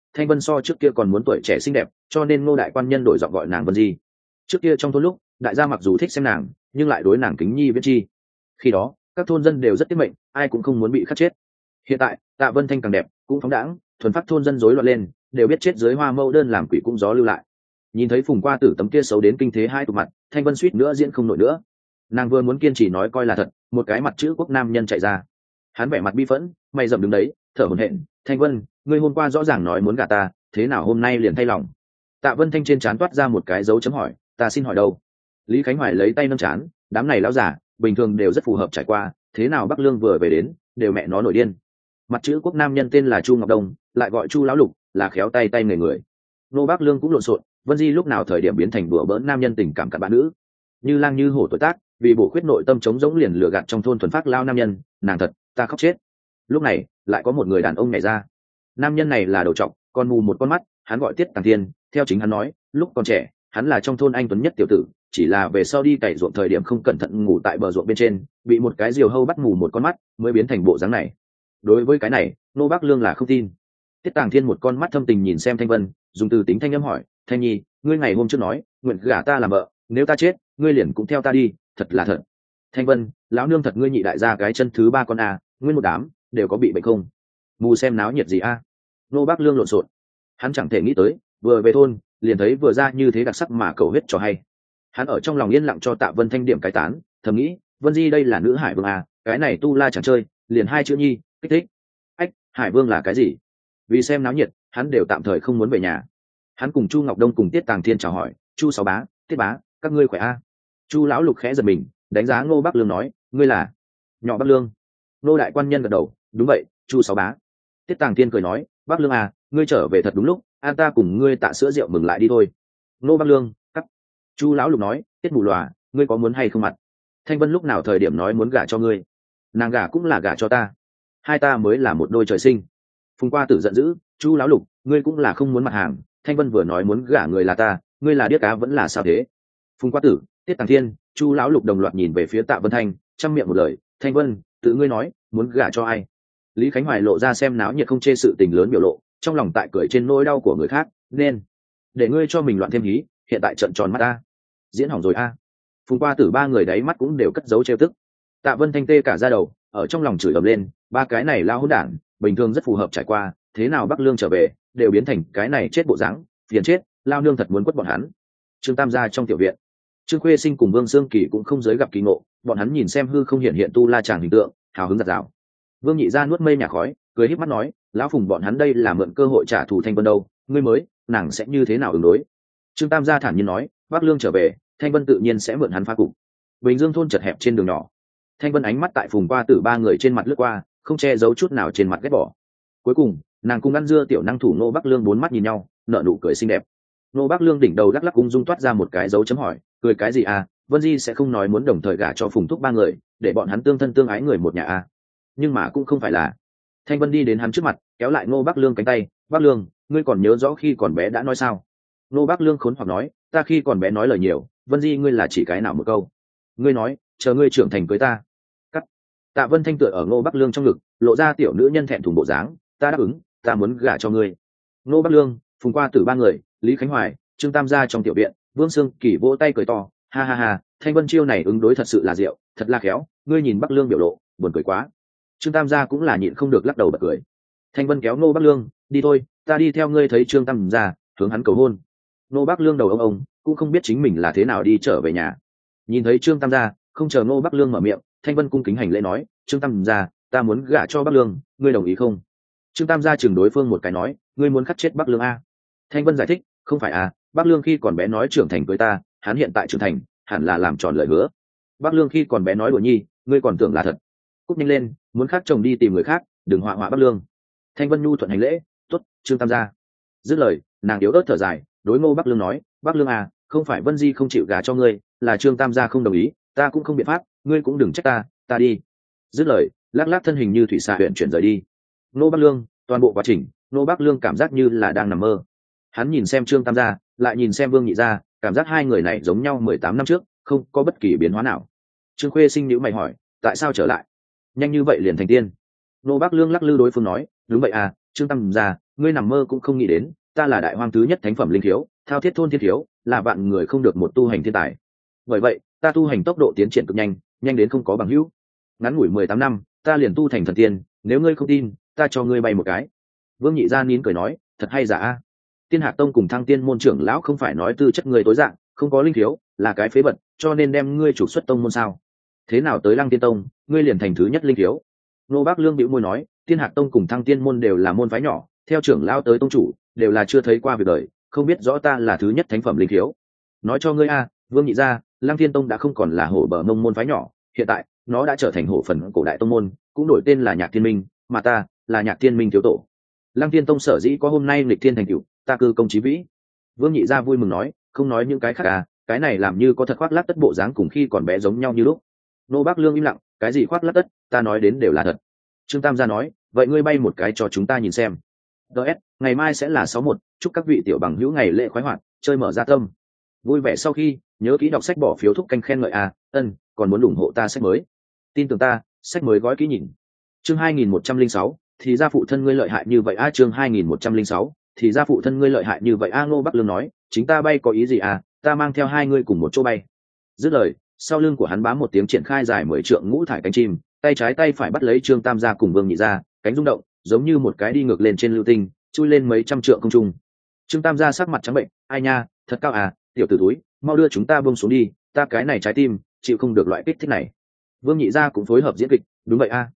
Thanh Vân so trước kia còn muốn tuổi trẻ xinh đẹp, cho nên Ngô đại quan nhân đổi giọng gọi nàng Vân Di. Trước kia trong thôn lúc, đại gia mặc dù thích xem nàng, nhưng lại đối nàng kính nhi viễn chi. Khi đó, các thôn dân đều rất tiết mệnh, ai cũng không muốn bị khắc chết. Hiện tại, Tạ Vân Thanh càng đẹp, cũng phóng đãng, thuần phát thôn dân rối loạn lên, đều biết chết dưới hoa mẫu đơn làm quỷ cũng gió lưu lại. Nhìn thấy Phùng Qua Tử tấm kia xấu đến kinh thế hai tụ mặt, Thanh Vân suýt nữa diễn không nổi nữa. Nàng vừa muốn kiên trì nói coi là thật, một cái mặt chữ quốc nam nhân chạy ra. Hắn vẻ mặt bi phẫn, mày rậm đứng đấy, thở hổn hển. Thanh Vân, ngươi hôm qua rõ ràng nói muốn gả ta, thế nào hôm nay liền thay lòng? Tạ Vân Thanh trên trán toát ra một cái dấu chấm hỏi, ta xin hỏi đâu? Lý Khánh Hoài lấy tay nâng trán, đám này lão giả, bình thường đều rất phù hợp trải qua, thế nào Bắc Lương vừa về đến, đều mẹ nó nổi điên. Mặt chữ quốc nam nhân tên là Chu Ngọc Đông, lại gọi Chu lão lục, là khéo tay tay người. Nô Bắc Lương cũng lộn xộn, Vân Di lúc nào thời điểm biến thành đùa bỡn nam nhân tình cảm cặn bạn nữ, như lang như hổ tuổi tác, vì bổ khuyết nội tâm chống giống liền lừa gạt trong thôn thuần phát lao nam nhân, nàng thật, ta khóc chết. Lúc này, lại có một người đàn ông nhảy ra. Nam nhân này là đầu trọc, còn mù một con mắt, hắn gọi Tiết Tàng Thiên, theo chính hắn nói, lúc còn trẻ, hắn là trong thôn anh tuấn nhất tiểu tử, chỉ là về sau đi cày ruộng thời điểm không cẩn thận ngủ tại bờ ruộng bên trên, bị một cái diều hâu bắt mù một con mắt, mới biến thành bộ dáng này. Đối với cái này, Nô Bắc Lương là không tin. Tiết Tàng Thiên một con mắt thâm tình nhìn xem Thanh Vân, dùng từ tính thanh âm hỏi, Thanh Nhi, ngươi ngày hôm trước nói, nguyện gả ta làm vợ, nếu ta chết, ngươi liền cũng theo ta đi, thật là thật. Thanh Vân, lão nương thật ngươi nhị đại gia cái chân thứ ba con a, nguyên một đám đều có bị bệnh không? Mù xem náo nhiệt gì a? Nô Bắc Lương lộn xộn, hắn chẳng thể nghĩ tới, vừa về thôn, liền thấy vừa ra như thế đặc sắc mà cầu huyết cho hay. Hắn ở trong lòng yên lặng cho Tạ Vân Thanh điểm cái tán, thầm nghĩ, Vân Di đây là nữ hải vương a, cái này tu la chẳng chơi, liền hai chữ nhi, kích thích. Ách, hải vương là cái gì? Vì xem náo nhiệt, hắn đều tạm thời không muốn về nhà. Hắn cùng Chu Ngọc Đông cùng Tiết Tàng Thiên chào hỏi, Chu Sáu Bá, Tiết Bá, các ngươi khỏe a? Chu lão lục khẽ giật mình, đánh giá Ngô Bắc Lương nói, ngươi là nhỏ Bắc Lương. Ngô đại quan nhân gật đầu, đúng vậy, Chu Sáu Bá. Tiết Tàng Thiên cười nói, Bắc Lương à, ngươi trở về thật đúng lúc, an ta cùng ngươi tạ sữa rượu mừng lại đi thôi. Ngô Bắc Lương, cắt. Chu lão lục nói, Tiết mù lòa, ngươi có muốn hay không mặt? Thanh Vân lúc nào thời điểm nói muốn gả cho ngươi, nàng gả cũng là gả cho ta, hai ta mới là một đôi trời sinh. Phùng Qua Tử giận dữ, Chu lão lục, ngươi cũng là không muốn mặt hàng, Thanh Vân vừa nói muốn gả người là ta, ngươi là điếc cá vẫn là sao thế? Phùng Qua Tử, Tiết Tàng Thiên, Chu lão lục đồng loạt nhìn về phía Tạ Vân Thanh, trăm miệng một lời, Thanh Vân, tự ngươi nói, muốn gả cho ai? Lý Khánh Hoài lộ ra xem náo nhiệt không chê sự tình lớn biểu lộ, trong lòng tại cười trên nỗi đau của người khác, nên để ngươi cho mình loạn thêm hí, hiện tại trận tròn mắt ta, diễn hỏng rồi a. Phùng Qua Tử ba người đáy mắt cũng đều cất dấu trêu tức. Tạ Vân Thanh tê cả da đầu, ở trong lòng chửi ầm lên, ba cái này lao hỗn đản, bình thường rất phù hợp trải qua, thế nào Bắc Lương trở về, đều biến thành cái này chết bộ dáng, phiền chết, lao nương thật muốn quất bọn hắn. Trương Tam gia trong tiểu viện, Trương Khuê Sinh cùng Vương Sương Kỳ cũng không giới gặp kỳ ngộ, bọn hắn nhìn xem hư không hiện hiện tu la chàng hình tượng, hào hứng giật giảo. Vương Nhị Gia nuốt mây nhà khói, cười híp mắt nói, lão Phùng bọn hắn đây là mượn cơ hội trả thù Thanh Vân đâu, ngươi mới, nàng sẽ như thế nào ứng đối? Trương Tam gia thản nhiên nói, Bắc Lương trở về, Thanh Vân tự nhiên sẽ mượn hắn phá cục. Bình Dương thôn chật hẹp trên đường nhỏ, Thanh Vân ánh mắt tại Phùng Qua Tử ba người trên mặt lướt qua, không che giấu chút nào trên mặt ghét bỏ. Cuối cùng, nàng cùng ăn dưa tiểu năng thủ Nô Bắc Lương bốn mắt nhìn nhau, nở nụ cười xinh đẹp. Nô Bắc Lương đỉnh đầu lắc lắc ung dung toát ra một cái dấu chấm hỏi, cười cái gì à? Vân Di sẽ không nói muốn đồng thời gả cho Phùng Thúc ba người, để bọn hắn tương thân tương ái người một nhà à? Nhưng mà cũng không phải là. Thanh Vân đi đến hắn trước mặt, kéo lại Ngô Bắc Lương cánh tay, Bắc Lương, ngươi còn nhớ rõ khi còn bé đã nói sao? Ngô Bắc Lương khốn hoặc nói, ta khi còn bé nói lời nhiều, Vân Di ngươi là chỉ cái nào một câu? Ngươi nói, chờ ngươi trưởng thành cưới ta. Cắt. Tạ Vân Thanh tựa ở Ngô Bắc Lương trong ngực, lộ ra tiểu nữ nhân thẹn thùng bộ dáng, ta đáp ứng, ta muốn gả cho ngươi. Ngô Bắc Lương, Phùng Qua Tử ba người, Lý Khánh Hoài, Trương Tam gia trong tiểu viện, Vương Sương Kỳ vỗ tay cười to, ha ha ha, Thanh Vân chiêu này ứng đối thật sự là diệu, thật là khéo, ngươi nhìn Bắc Lương biểu lộ, buồn cười quá. Trương Tam gia cũng là nhịn không được lắc đầu bật cười. Thanh Vân kéo Ngô Bắc Lương, đi thôi, ta đi theo ngươi thấy Trương Tam gia, hướng hắn cầu hôn. Ngô Bắc Lương đầu ông cũng không biết chính mình là thế nào đi trở về nhà. Nhìn thấy Trương Tam gia, không chờ Ngô Bắc Lương mở miệng, Thanh Vân cung kính hành lễ nói, Trương Tam gia, ta muốn gả cho Bắc Lương, ngươi đồng ý không? Trương Tam gia chừng đối phương một cái nói, ngươi muốn khắc chết Bắc Lương a? Thanh Vân giải thích, không phải à, Bắc Lương khi còn bé nói trưởng thành cưới ta, hắn hiện tại trưởng thành, hẳn là làm tròn lời hứa. Bắc Lương khi còn bé nói đùa nhi, ngươi còn tưởng là thật. Cúp nhanh lên, muốn khác chồng đi tìm người khác, đừng họa họa Bắc Lương. Thanh Vân nhu thuận hành lễ, tuất, Trương Tam gia. Dứt lời, nàng yếu ớt thở dài, đối Ngô Bắc Lương nói, Bắc Lương à, không phải Vân Di không chịu gả cho ngươi, là Trương Tam gia không đồng ý, ta cũng không biện pháp, ngươi cũng đừng trách ta, ta đi. Dứt lời, lắc lắc thân hình như thủy xà huyện chuyển rời đi. Ngô Bắc Lương, toàn bộ quá trình, Ngô Bắc Lương cảm giác như là đang nằm mơ. Hắn nhìn xem Trương Tam gia, lại nhìn xem Vương Nhị gia, cảm giác hai người này giống nhau 18 năm trước, không có bất kỳ biến hóa nào. Trương Khuê Sinh nhíu mày hỏi, tại sao trở lại? Nhanh như vậy liền thành tiên? Ngô Bắc Lương lắc lư đối phương nói, đúng vậy à, Trương Tam gia, ngươi nằm mơ cũng không nghĩ đến ta là đại hoang thứ nhất thánh phẩm linh thiếu, thao thiết thôn thiên thiếu, là vạn người không được một tu hành thiên tài. Bởi vậy ta tu hành tốc độ tiến triển cực nhanh, nhanh đến không có bằng hữu. Ngắn ngủi 18 năm ta liền tu thành thần tiên, nếu ngươi không tin ta cho ngươi bay một cái. Vương Nhị Gia nín cười nói, thật hay giả a. Tiên Hạc Tông cùng Thăng Tiên môn trưởng lão không phải nói tư chất người tối dạng, không có linh thiếu, là cái phế vật, cho nên đem ngươi trục xuất tông môn sao? Thế nào tới Lăng Tiên Tông, ngươi liền thành thứ nhất linh thiếu? Nô Bác Lương bĩu môi nói, Tiên Hạc Tông cùng Thăng Tiên môn đều là môn phái nhỏ, theo trưởng lão tới tông chủ, đều là chưa thấy qua việc đời, không biết rõ ta là thứ nhất thánh phẩm linh thiếu. Nói cho ngươi a, Vương Nhị Gia, Lăng Tiên Tông đã không còn là hổ bờ mông môn phái nhỏ, hiện tại nó đã trở thành hổ phần cổ đại tông môn, cũng đổi tên là Nhạc Thiên Minh, mà ta là Nhạc Thiên Minh thiếu tổ. Lăng Tiên Tông sở dĩ có hôm nay lịch thiên thành cửu, ta cư công chí vĩ. Vương Nhị Gia vui mừng nói, không nói những cái khác à, cái này làm như có thật khoác lác tất bộ dáng cùng khi còn bé giống nhau như lúc. Nô Bác Lương im lặng, cái gì khoác lác tất, ta nói đến đều là thật. Trương Tam gia nói, vậy ngươi bay một cái cho chúng ta nhìn xem. DS, ngày mai sẽ là 61, chúc các vị tiểu bằng hữu ngày lễ khoái hoạt, chơi mở ra tâm. Vui vẻ sau khi, nhớ ký đọc sách bỏ phiếu thúc canh khen ngợi à, còn muốn ủng hộ ta sách mới. Tin tưởng ta, sách mới gói kỹ nhìn. Chương 2106, thì ra phụ thân ngươi lợi hại như vậy a. Chương 2106, thì ra phụ thân ngươi lợi hại như vậy a. Ngô Bắc Lương nói, chính ta bay có ý gì à, ta mang theo hai ngươi cùng một chỗ bay. Dứt lời, sau lưng của hắn bám một tiếng triển khai dài 10 trượng ngũ thải cánh chim, tay trái tay phải bắt lấy Trương Tam gia cùng Vương Nhị Gia, cánh rung động, giống như một cái đi ngược lên trên lưu tinh, chui lên mấy trăm trượng không trung. Trương Tam gia sắc mặt trắng bệnh, ai nha, thật cao à, tiểu tử túi, mau đưa chúng ta buông xuống đi, ta cái này trái tim chịu không được loại kích thích này. Vương Nhị Gia cũng phối hợp diễn kịch, đúng vậy a,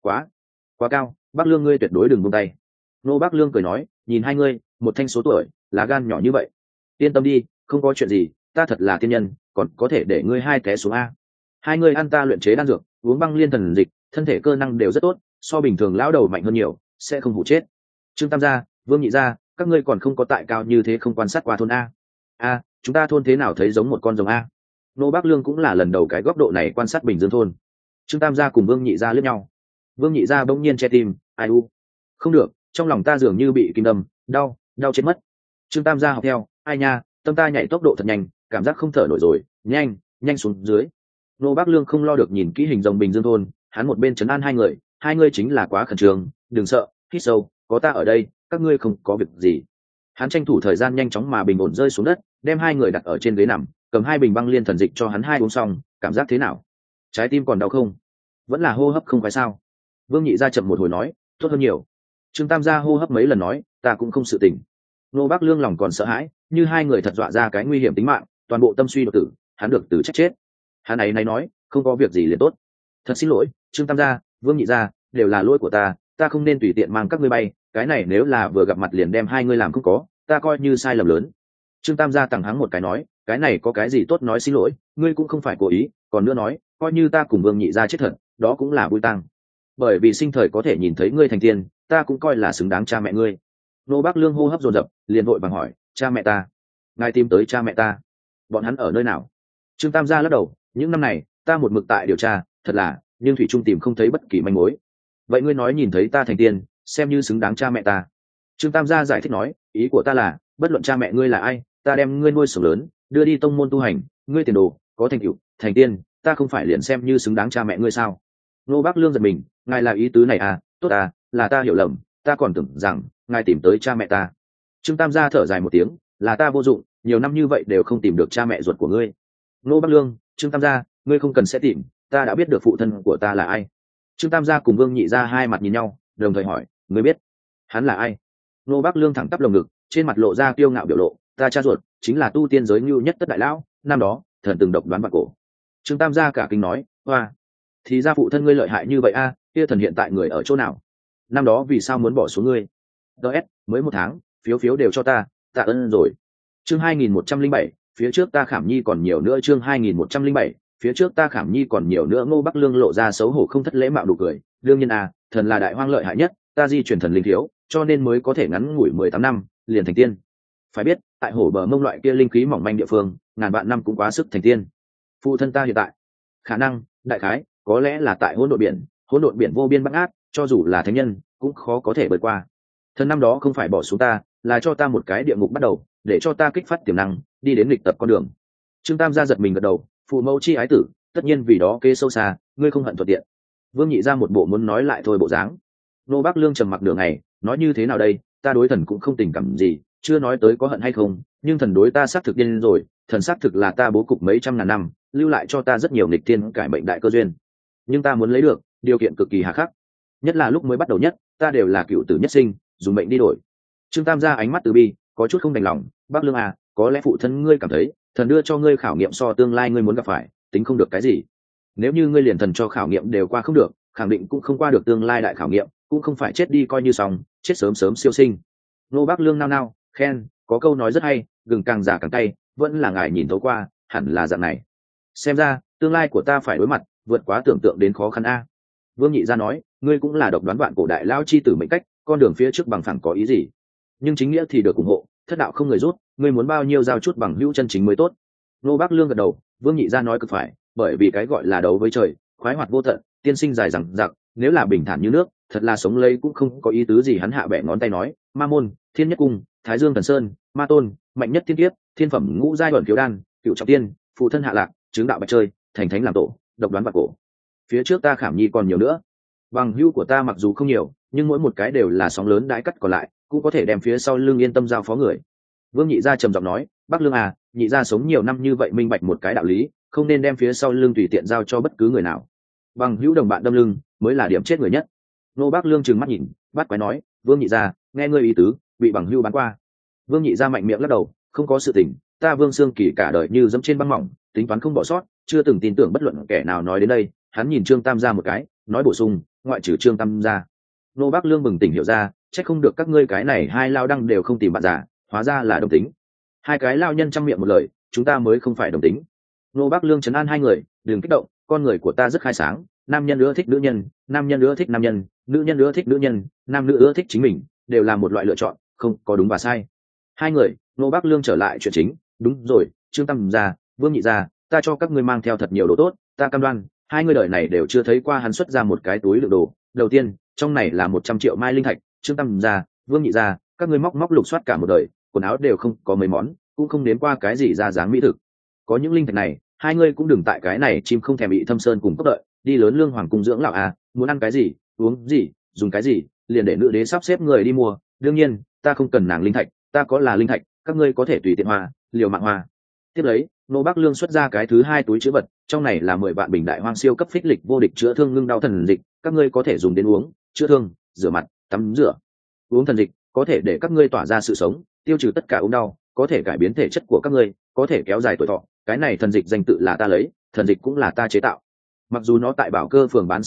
quá cao, Bác Lương ngươi tuyệt đối đừng buông tay. Nô Bác Lương cười nói, nhìn hai ngươi, một thanh số tuổi, lá gan nhỏ như vậy, yên tâm đi, không có chuyện gì, ta thật là tiên nhân, còn có thể để ngươi hai té xuống a. Hai ngươi ăn ta luyện chế đan dược, uống băng liên thần dịch, thân thể cơ năng đều rất tốt, so bình thường lão đầu mạnh hơn nhiều, sẽ không hụ chết. Trương Tam gia, Vương Nhị Gia, các ngươi còn không có tại cao như thế không quan sát qua thôn a. Chúng ta thôn thế nào thấy giống một con rồng a. Nô Bác Lương cũng là lần đầu cái góc độ này quan sát Bình Dương thôn. Trương Tam gia cùng Vương Nhị Gia liếc nhau. Vương Nhị Gia bỗng nhiên che tim, ai u, không được, trong lòng ta dường như bị kim đâm, đau chết mất. Trương Tam gia học theo, ai nha, tâm ta nhảy tốc độ thật nhanh, cảm giác không thở nổi rồi, nhanh xuống dưới. Nô Bác Lương không lo được nhìn kỹ hình rồng Bình Dương thôn, hắn một bên trấn an hai người chính là quá khẩn trương, đừng sợ, hít sâu, có ta ở đây, các ngươi không có việc gì. Hắn tranh thủ thời gian nhanh chóng mà bình ổn rơi xuống đất, đem hai người đặt ở trên ghế nằm, cầm hai bình băng liên thần dịch cho hắn hai uống xong, cảm giác thế nào? Trái tim còn đau không? Vẫn là hô hấp không phải sao? Vương Nhị Gia chậm một hồi nói, tốt hơn nhiều. Trương Tam gia hô hấp mấy lần nói, ta cũng không sự tỉnh. Nô Bác Lương lòng còn sợ hãi, như hai người thật dọa ra cái nguy hiểm tính mạng, toàn bộ tâm suy đột tử, hắn được từ trách chết. Hắn ấy nói, không có việc gì liền tốt. Thật xin lỗi, Trương Tam gia, Vương Nhị Gia, đều là lỗi của ta không nên tùy tiện mang các ngươi bay, cái này nếu là vừa gặp mặt liền đem hai ngươi làm không có, ta coi như sai lầm lớn. Trương Tam gia tằng hắng một cái nói, cái này có cái gì tốt nói xin lỗi, ngươi cũng không phải cố ý, còn nữa nói, coi như ta cùng Vương Nhị Gia chết thật, đó cũng là vui tăng. Bởi vì sinh thời có thể nhìn thấy ngươi thành tiên, ta cũng coi là xứng đáng cha mẹ ngươi. Nô Bác Lương hô hấp dồn dập, liền vội vàng hỏi, cha mẹ ta? Ngài tìm tới cha mẹ ta? Bọn hắn ở nơi nào? Trương Tam gia lắc đầu, những năm này ta một mực tại điều tra, thật là, nhưng thủy trung tìm không thấy bất kỳ manh mối. Vậy ngươi nói nhìn thấy ta thành tiên, xem như xứng đáng cha mẹ ta? Trương Tam gia giải thích nói, ý của ta là, bất luận cha mẹ ngươi là ai, ta đem ngươi nuôi sống lớn, đưa đi tông môn tu hành, ngươi tiền đồ có thành tựu, thành tiên, ta không phải liền xem như xứng đáng cha mẹ ngươi sao? Nô Bác Lương giật mình, ngài là ý tứ này à? Tốt à, là ta hiểu lầm, ta còn tưởng rằng ngài tìm tới cha mẹ ta. Trương Tam gia thở dài một tiếng, là ta vô dụng, nhiều năm như vậy đều không tìm được cha mẹ ruột của ngươi. Nô Bác Lương, Trương Tam gia, ngươi không cần sẽ tìm, ta đã biết được phụ thân của ta là ai. Trương Tam gia cùng Vương Nhị Gia hai mặt nhìn nhau, đồng thời hỏi, ngươi biết hắn là ai? Nô Bác Lương thẳng tắp lồng ngực, trên mặt lộ ra kiêu ngạo biểu lộ, ta cha ruột chính là tu tiên giới ngưu nhất tất đại lão, năm đó thần từng độc đoán bạc cổ. Trương Tam gia cả kinh nói, hoa, thì ra phụ thân ngươi lợi hại như vậy a, kia thần hiện tại người ở chỗ nào? Năm đó vì sao muốn bỏ xuống ngươi? DS, mới 1 tháng, phiếu đều cho ta, tạ ơn rồi. Chương 2107, phía trước ta Khảm Nhi còn nhiều nữa. Chương 2107, phía trước ta Khảm Nhi còn nhiều nữa. Ngô Bắc Lương lộ ra xấu hổ không thất lễ mạo đủ cười, đương nhiên à, thần là đại hoang lợi hại nhất, ta di chuyển thần linh thiếu, cho nên mới có thể ngắn ngủi 18 năm liền thành tiên. Phải biết, tại hổ bờ mông loại kia linh khí mỏng manh địa phương, ngàn vạn năm cũng quá sức thành tiên. Phụ thân ta hiện tại, khả năng, đại khái, có lẽ là tại hỗn độn biển vô biên bát ngát, cho dù là thánh nhân cũng khó có thể vượt qua. Thần năm đó không phải bỏ xuống ta, là cho ta một cái địa ngục bắt đầu, để cho ta kích phát tiềm năng, đi đến lịch tập con đường. Trương Tam gia giật mình gật đầu, phụ mẫu chi ái tử, tất nhiên vì đó kế sâu xa, ngươi không hận thuận tiện. Vương Nhị Gia một bộ muốn nói lại thôi bộ dáng. Nô Bác Lương trầm mặc nửa ngày, nói như thế nào đây, ta đối thần cũng không tình cảm gì, chưa nói tới có hận hay không, nhưng thần đối ta xác thực điên rồi, thần xác thực là ta bố cục mấy trăm ngàn năm, lưu lại cho ta rất nhiều nghịch thiên cải mệnh đại cơ duyên, nhưng ta muốn lấy được điều kiện cực kỳ hà khắc, nhất là lúc mới bắt đầu nhất, ta đều là cựu tử nhất sinh, dùng mệnh đi đổi. Trương Tam gia ánh mắt từ bi, có chút không đành lòng, Bác Lương à, có lẽ phụ thân ngươi cảm thấy thần đưa cho ngươi khảo nghiệm so tương lai ngươi muốn gặp phải tính không được cái gì, nếu như ngươi liền thần cho khảo nghiệm đều qua không được, khẳng định cũng không qua được tương lai đại khảo nghiệm, cũng không phải chết đi coi như xong, chết sớm sớm siêu sinh. Nô Bác Lương nao nao khen, có câu nói rất hay, gừng càng già càng cay, vẫn là ngài nhìn thấu qua, hẳn là dạng này. Xem ra tương lai của ta phải đối mặt vượt quá tưởng tượng đến khó khăn a. Vương Nhị Gia nói, ngươi cũng là độc đoán vạn cổ đại lao chi tử mệnh cách, con đường phía trước bằng phẳng có ý gì, nhưng chính nghĩa thì được ủng hộ, thất đạo không người rút, ngươi muốn bao nhiêu giao chút bằng hữu chân chính mới tốt. Nô Bác Lương gật đầu, Vương Nhị Gia nói cực phải, bởi vì cái gọi là đấu với trời, khoái hoạt vô tận, tiên sinh dài dằng dặc, nếu là bình thản như nước, thật là sống lấy cũng không có ý tứ gì. Hắn hạ bẻ ngón tay nói, Ma môn, Thiên Nhất Cung, Thái Dương Thần Sơn, Ma Tôn, mạnh nhất thiên kiếp, thiên phẩm ngũ giai ẩn khiếu đan, cựu trọng tiên, phụ thân hạ lạc, chứng đạo bạch chơi, thành thánh làm tổ, độc đoán vạn cổ. Phía trước ta khảm nhi còn nhiều nữa, bằng hữu của ta mặc dù không nhiều, nhưng mỗi một cái đều là sóng lớn đãi cắt còn lại, cũng có thể đem phía sau lưng yên tâm giao phó người. Vương Nhị Gia trầm giọng nói, Bác Lương à, Nhị Gia sống nhiều năm như vậy minh bạch một cái đạo lý, không nên đem phía sau lưng tùy tiện giao cho bất cứ người nào, bằng hữu đồng bạn đâm lưng mới là điểm chết người nhất. Nô Bác Lương trừng mắt nhìn, bắt quái nói, Vương Nhị Gia, nghe ngươi ý tứ, bị bằng hữu bán qua. Vương Nhị Gia mạnh miệng lắc đầu, không có sự tình, ta Vương Xương Kỳ cả đời như dẫm trên băng mỏng, tính toán không bỏ sót, chưa từng tin tưởng bất luận kẻ nào. Nói đến đây, hắn nhìn Trương Tam gia một cái, nói bổ sung, ngoại trừ Trương Tam gia. Nô Bác Lương bừng tỉnh hiểu ra, chắc không được các ngươi cái này hai lao đăng đều không tìm bạn giả, hóa ra là đồng tính. Hai cái lao nhân trăm miệng một lời, chúng ta mới không phải đồng tính. Nô Bác Lương trấn an hai người, đừng kích động, con người của ta rất khai sáng, nam nhân ưa thích nữ nhân, nam nhân ưa thích nam nhân, nữ nhân ưa thích nữ nhân, nam nữ ưa thích chính mình, đều là một loại lựa chọn, không có đúng và sai. Hai người, Nô Bác Lương trở lại chuyện chính, đúng rồi, Trương Tam gia, Vương Nhị Gia, ta cho các ngươi mang theo thật nhiều đồ tốt, ta cam đoan hai người đời này đều chưa thấy qua hắn xuất ra một cái túi đựng đồ. Đầu tiên, trong này là 100 triệu mai linh thạch. Trương Tam gia, Vương Nhị Gia, các ngươi móc lục soát cả một đời, quần áo đều không có mấy món, cũng không nếm qua cái gì ra dáng mỹ thực. Có những linh thạch này, hai ngươi cũng đừng tại cái này chim không thèm bị Thâm Sơn cùng cấp đợi, đi lớn lương hoàng cung dưỡng lão à, muốn ăn cái gì, uống gì, dùng cái gì, liền để nữ đế sắp xếp người đi mua. Đương nhiên, ta không cần nàng linh thạch, ta có là linh thạch, các ngươi có thể tùy tiện hoa, liều mạng hoa. Tiếp lấy, Nô Bác Lương xuất ra cái thứ hai túi chứa vật, trong này là 10 vạn bình đại hoang siêu cấp phích lịch vô địch chữa thương ngưng đau thần dịch, các ngươi có thể dùng đến uống, chữa thương, rửa mặt, tắm rửa. Uống thần dịch có thể để các ngươi tỏa ra sự sống, tiêu trừ tất cả ốm đau, có thể cải biến thể chất của các ngươi, có thể kéo dài tuổi thọ. Cái này thần dịch danh tự là ta lấy, thần dịch cũng là ta chế tạo. Mặc dù nó tại Bảo Cơ phường bán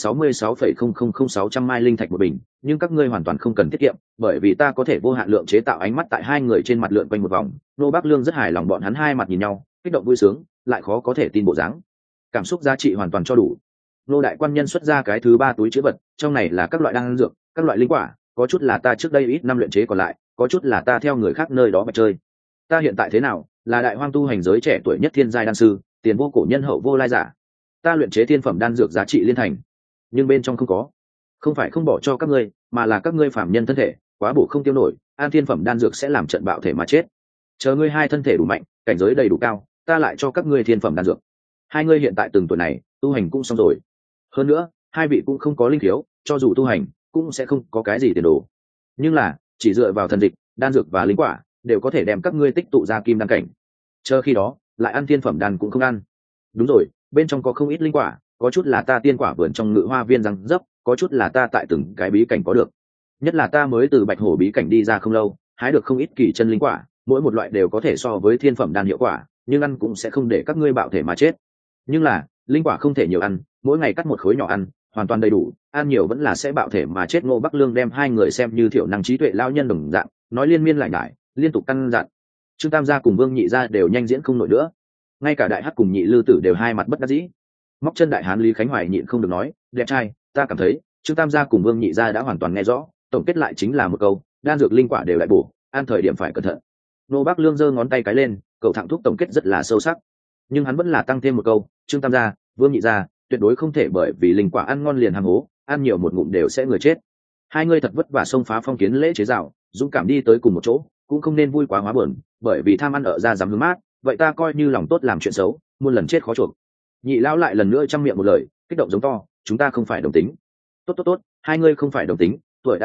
66,000600 mai linh thạch một bình, nhưng các ngươi hoàn toàn không cần tiết kiệm, bởi vì ta có thể vô hạn lượng chế tạo. Ánh mắt tại hai người trên mặt lượn quanh một vòng, Nô Bác Lương rất hài lòng, bọn hắn hai mặt nhìn nhau, kích động vui sướng, lại khó có thể tin bộ dáng. Cảm xúc giá trị hoàn toàn cho đủ. Nô đại quan nhân xuất ra cái thứ ba túi chứa vật, trong này là các loại đan dược, các loại linh quả, có chút là ta trước đây ít năm luyện chế còn lại, có chút là ta theo người khác nơi đó mà chơi. Ta hiện tại thế nào, là đại hoang tu hành giới trẻ tuổi nhất thiên giai đan sư, tiền vô cổ nhân hậu vô lai giả. Ta luyện chế thiên phẩm đan dược giá trị liên thành, nhưng bên trong không có. Không phải không bỏ cho các ngươi, mà là các ngươi phạm nhân thân thể quá bổ không tiêu nổi, an thiên phẩm đan dược sẽ làm trận bạo thể mà chết. Chờ ngươi hai thân thể đủ mạnh, cảnh giới đầy đủ cao, ta lại cho các ngươi thiên phẩm đan dược. Hai ngươi hiện tại từng tuổi này, tu hành cũng xong rồi. Hơn nữa, hai vị cũng không có linh khiếu, cho dù tu hành cũng sẽ không có cái gì tiền đồ. Nhưng là chỉ dựa vào thần dịch, đan dược và linh quả đều có thể đem các ngươi tích tụ ra kim đan cảnh. Chờ khi đó lại ăn thiên phẩm đan cũng không ăn. Đúng rồi, bên trong có không ít linh quả, có chút là ta tiên quả vườn trong Ngự Hoa Viên răng dấp, có chút là ta tại từng cái bí cảnh có được. Nhất là ta mới từ Bạch Hổ bí cảnh đi ra không lâu, hái được không ít kỳ chân linh quả, mỗi một loại đều có thể so với thiên phẩm đan hiệu quả, nhưng ăn cũng sẽ không để các ngươi bạo thể mà chết. Nhưng là linh quả không thể nhiều ăn, mỗi ngày cắt một khối nhỏ ăn, hoàn toàn đầy đủ, ăn nhiều vẫn là sẽ bạo thể mà chết. Ngô Bắc Lương đem hai người xem như thiểu năng trí tuệ lao nhân đồng dạng, nói liên miên lại nhải, liên tục căn dặn. Trương Tam gia cùng Vương Nhị gia đều nhanh diễn không nổi nữa, ngay cả Đại Hắc cùng Nhị Lư Tử đều hai mặt bất đắc dĩ. Móc chân đại hán Lý Khánh Hoài nhịn không được nói, đẹp trai, ta cảm thấy Trương Tam gia cùng Vương Nhị gia đã hoàn toàn nghe rõ, tổng kết lại chính là một câu, đan dược linh quả đều lại bổ, ăn thời điểm phải cẩn thận. Nô Bắc Lương giơ ngón tay cái lên, cậu thẳng thúc tổng kết rất là sâu sắc, nhưng hắn vẫn là tăng thêm một câu, Trương Tam gia, Vương Nhị gia tuyệt đối không thể bởi vì linh quả ăn ngon liền ham hố, ăn nhiều một ngụm đều sẽ người chết. Hai người thật vất vả xông phá phong kiến lễ chế rào, dũng cảm đi tới cùng một chỗ, cũng không nên vui quá hóa buồn, bởi vì tham ăn ở ra dám hướng mát, vậy ta coi như lòng tốt làm chuyện xấu, muôn lần chết khó chuộc. Nhị lão lại lần nữa trăm miệng một lời, kích động giống to, chúng ta không phải đồng tính. Tốt, hai ngươi không phải đồng tính, tuổi đã cao,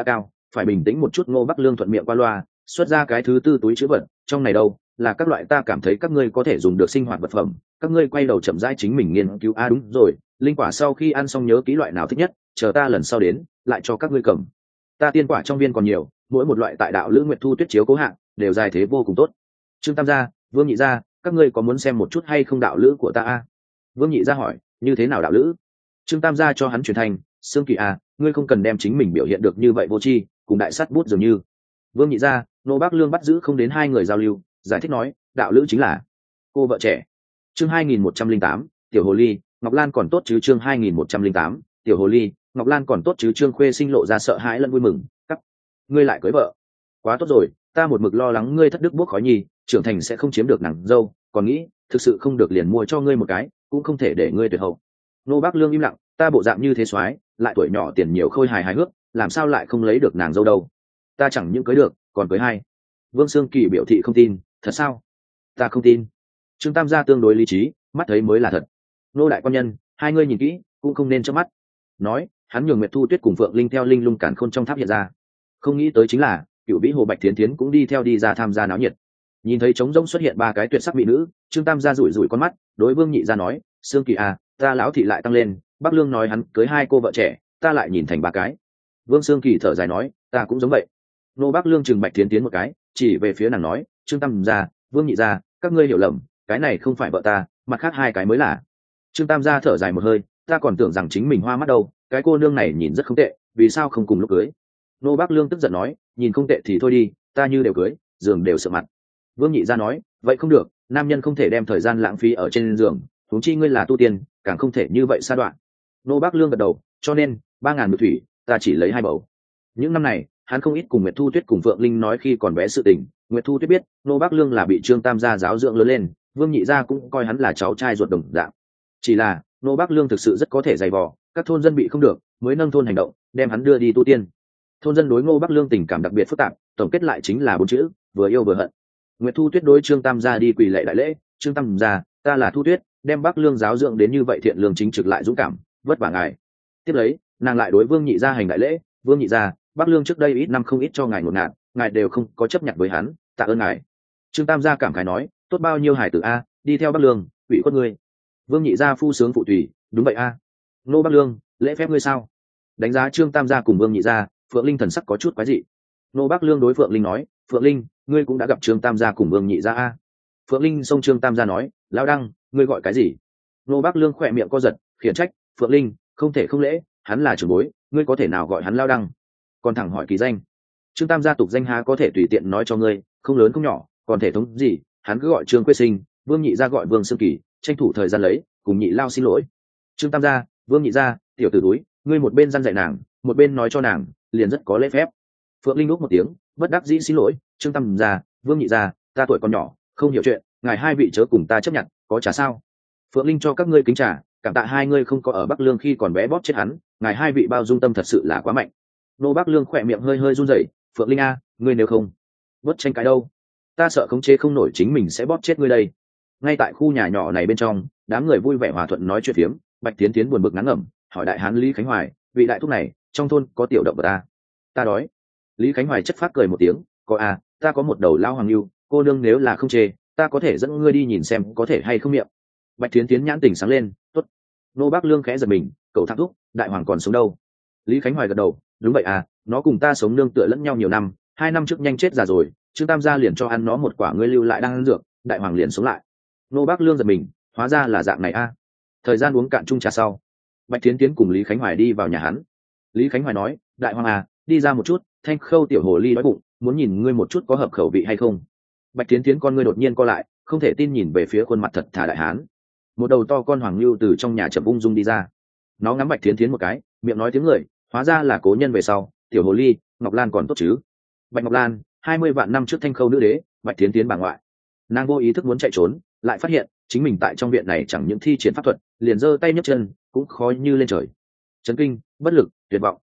phải bình tĩnh một chút. Ngô Bắc Lương thuận miệng qua loa xuất ra cái thứ tư túi chữ vật, trong này đâu là các loại ta cảm thấy các ngươi có thể dùng được sinh hoạt vật phẩm, các ngươi quay đầu chậm rãi chính mình nghiên cứu. Đúng rồi, linh quả sau khi ăn xong nhớ kỹ loại nào thích nhất, chờ ta lần sau đến lại cho các ngươi cầm. Ta tiên quả trong viên còn nhiều, mỗi một loại tại đạo lữ Nguyệt Thu Tuyết chiếu cố hạng đều dài thế vô cùng tốt. Trương Tam gia, Vương Nhị gia, các ngươi có muốn xem một chút hay không đạo lữ của ta a? Vương Nhị gia hỏi, như thế nào đạo lữ? Trương Tam gia cho hắn truyền thành, Sương Kỳ a, ngươi không cần đem chính mình biểu hiện được như vậy vô tri, cùng đại sắt bút dường như. Vương Nhị gia, Nô Bác Lương bắt giữ không đến hai người giao lưu, giải thích nói, đạo lữ chính là cô vợ trẻ. Chương 2108, tiểu hồ ly, Ngọc Lan còn tốt chứ? Chương 2108, tiểu hồ ly, Ngọc Lan còn tốt chứ? Trương Khuê Sinh lộ ra sợ hãi lẫn vui mừng, ngươi lại cưới vợ, quá tốt rồi, ta một mực lo lắng ngươi thất đức buốc khói nhì, trưởng thành sẽ không chiếm được nàng dâu, còn nghĩ thực sự không được liền mua cho ngươi một cái, cũng không thể để ngươi tuyệt hậu. Nô Bác Lương im lặng, ta bộ dạng như thế soái, lại tuổi nhỏ tiền nhiều khôi hài hài hước, làm sao lại không lấy được nàng dâu đâu? Ta chẳng những cưới được, còn cưới hai. Vương Sương Kỳ biểu thị không tin, thật sao? Ta không tin. Trương Tam gia tương đối lý trí, mắt thấy mới là thật. Nô đại quan nhân, hai ngươi nhìn kỹ, cũng không nên chớp mắt. Nói, hắn nhường Nguyệt Thu Tuyết cùng Phượng Linh theo linh lung cản khôn trong tháp hiện ra. Không nghĩ tới chính là Cửu Vĩ Hồ Bạch Thiến Thiến cũng đi theo đi ra tham gia náo nhiệt. Nhìn thấy trống rỗng xuất hiện ba cái tuyệt sắc mỹ nữ, Trương Tam gia rủi rủi con mắt, đối Vương Nhị gia nói, Sương Kỳ à, ta lão thị lại tăng lên, Bắc Lương nói hắn cưới hai cô vợ trẻ, ta lại nhìn thành ba cái. Vương Sương Kỳ thở dài nói, ta cũng giống vậy. Nô Bắc Lương chừng Bạch Thiến Thiến một cái, chỉ về phía nàng nói, Trương Tam gia, Vương Nhị gia, các ngươi hiểu lầm, cái này không phải vợ ta, mặt khác hai cái mới là. Trương Tam gia thở dài một hơi, ta còn tưởng rằng chính mình hoa mắt đâu, cái cô nương này nhìn rất không tệ, vì sao không cùng lúc cưới? Nô Bác Lương tức giận nói, nhìn không tệ thì thôi đi, ta như đều cưới, giường đều sợ mặt. Vương Nhị gia nói, vậy không được, nam nhân không thể đem thời gian lãng phí ở trên giường, huống chi ngươi là tu tiên, càng không thể như vậy sa đoạn. Nô Bác Lương gật đầu, cho nên 3.000 mực thủy, ta chỉ lấy 2 bầu. Những năm này, hắn không ít cùng Nguyệt Thu Tuyết cùng Phượng Linh nói khi còn bé sự tình. Nguyệt Thu Tuyết biết, Nô Bác Lương là bị Trương Tam gia giáo dưỡng lớn lên, Vương Nhị gia cũng coi hắn là cháu trai ruột đồng dạng. Chỉ là, Nô Bác Lương thực sự rất có thể dày vò, các thôn dân bị không được, mới nâng thôn hành động, đem hắn đưa đi tu tiên. Thôn dân đối Ngô Bắc Lương tình cảm đặc biệt phức tạp, tổng kết lại chính là 4 chữ, vừa yêu vừa hận. Nguyệt Thu Tuyết đối Trương Tam gia đi quỳ lạy đại lễ, Trương Tam gia, ta là Thu Tuyết, đem Bắc Lương giáo dưỡng đến như vậy thiện lương chính trực lại dũng cảm, vất vả ngài. Tiếp lấy, nàng lại đối Vương Nhị gia hành đại lễ, Vương Nhị gia, Bắc Lương trước đây ít năm không ít cho ngài ngột ngạt, ngài đều không có chấp nhận với hắn, tạ ơn ngài. Trương Tam gia cảm khái nói, tốt bao nhiêu hải tử a, đi theo Bắc Lương, ủy khuất ngươi. Vương Nhị gia phu sướng phụ tùy, đúng vậy a. Nô Bắc Lương, lễ phép ngươi sao? Đánh giá Trương Tam gia cùng Vương Nhị gia, Phượng Linh thần sắc có chút quái dị. Nô Bắc Lương đối Phượng Linh nói, Phượng Linh, ngươi cũng đã gặp Trương Tam gia cùng Vương Nhị gia a? Phượng Linh xông Trương Tam gia nói, lão đăng, ngươi gọi cái gì? Nô Bắc Lương khỏe miệng co giật, khiển trách, Phượng Linh, không thể không lễ, hắn là trưởng bối, ngươi có thể nào gọi hắn lão đăng? Còn thẳng hỏi kỳ danh. Trương Tam gia tục danh há có thể tùy tiện nói cho ngươi, không lớn không nhỏ, còn thể thống gì? Hắn cứ gọi Trương Quế Sinh, Vương Nhị gia gọi Vương Sương Kỳ, tranh thủ thời gian lấy, cùng Nhị lao xin lỗi. Trương Tam gia, Vương Nhị gia, tiểu tử túi, ngươi một bên răn dạy nàng, một bên nói cho nàng, liền rất có lễ phép. Phượng Linh lúc một tiếng, bất đắc dĩ xin lỗi, Trương Tam gia, Vương Nhị gia, ta tuổi còn nhỏ, không hiểu chuyện, ngài hai vị chớ cùng ta chấp nhận, có trà sao? Phượng Linh cho các ngươi kính trà, cảm tạ hai ngươi không có ở Bắc Lương khi còn bé bóp chết hắn, ngài hai vị bao dung tâm thật sự là quá mạnh. Nô Bắc Lương khỏe miệng hơi hơi run rẩy, Phượng Linh a, ngươi nếu không bớt tranh cãi đâu, ta sợ khống chế không nổi chính mình sẽ bóp chết ngươi đây. Ngay tại khu nhà nhỏ này bên trong, đám người vui vẻ hòa thuận nói chuyện phiếm, Bạch Tiến Tiến buồn bực ngán ngẩm, hỏi đại hán Lý Khánh Hoài, vị đại thúc này, trong thôn có tiểu động vật ta? Ta đói. Lý Khánh Hoài chất phác cười một tiếng, có à, ta có một đầu lao hoàng lưu, cô nương nếu là không chê, ta có thể dẫn ngươi đi nhìn xem có thể hay không miệng. Bạch Tiến Tiến nhãn tỉnh sáng lên, tốt. Nô Bác Lương khẽ giật mình, cậu thằng thúc, đại hoàng còn sống đâu? Lý Khánh Hoài gật đầu, đúng vậy à, nó cùng ta sống nương tựa lẫn nhau nhiều năm, 2 năm trước nhanh chết già rồi, Trương Tam gia liền cho ăn nó một quả ngươi lưu lại đang ăn dược, đại hoàng liền sống lại. Nô Bác Lương giật mình, hóa ra là dạng này a. Thời gian uống cạn chung trà sau, Bạch Tiến Tiến cùng Lý Khánh Hoài đi vào nhà hắn. Lý Khánh Hoài nói, đại hoàng à, đi ra một chút, Thanh Khâu tiểu hồ ly đói bụng, muốn nhìn ngươi một chút có hợp khẩu vị hay không. Bạch Tiến Tiến con ngươi đột nhiên co lại, không thể tin nhìn về phía khuôn mặt thật thà đại hán. Một đầu to con hoàng lưu từ trong nhà chậm ung dung đi ra, nó ngắm Bạch Tiến Tiến một cái, miệng nói tiếng người, hóa ra là cố nhân về sau, tiểu hồ ly, Ngọc Lan còn tốt chứ? Bạch Ngọc Lan, 20 vạn năm trước Thanh Khâu nữ đế, Bạch Tiến Tiến bà ngoại. Nàng vô ý thức muốn chạy trốn, lại phát hiện chính mình tại trong viện này chẳng những thi triển pháp thuật, liền giơ tay nhấc chân cũng khó như lên trời. Chấn kinh, bất lực, tuyệt vọng.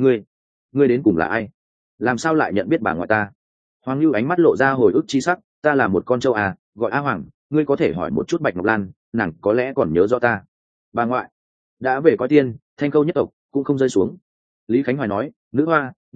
Ngươi đến cùng là ai? Làm sao lại nhận biết bà ngoại ta? Hoàng Lưu ánh mắt lộ ra hồi ức chi sắc, ta là một con trâu à, gọi A Hoàng, ngươi có thể hỏi một chút Bạch Ngọc Lan, nàng có lẽ còn nhớ rõ ta. Bà ngoại đã về coi tiên, Thanh Khâu nhất tộc cũng không rơi xuống. Lý Khánh Hoài nói, nữ hoa,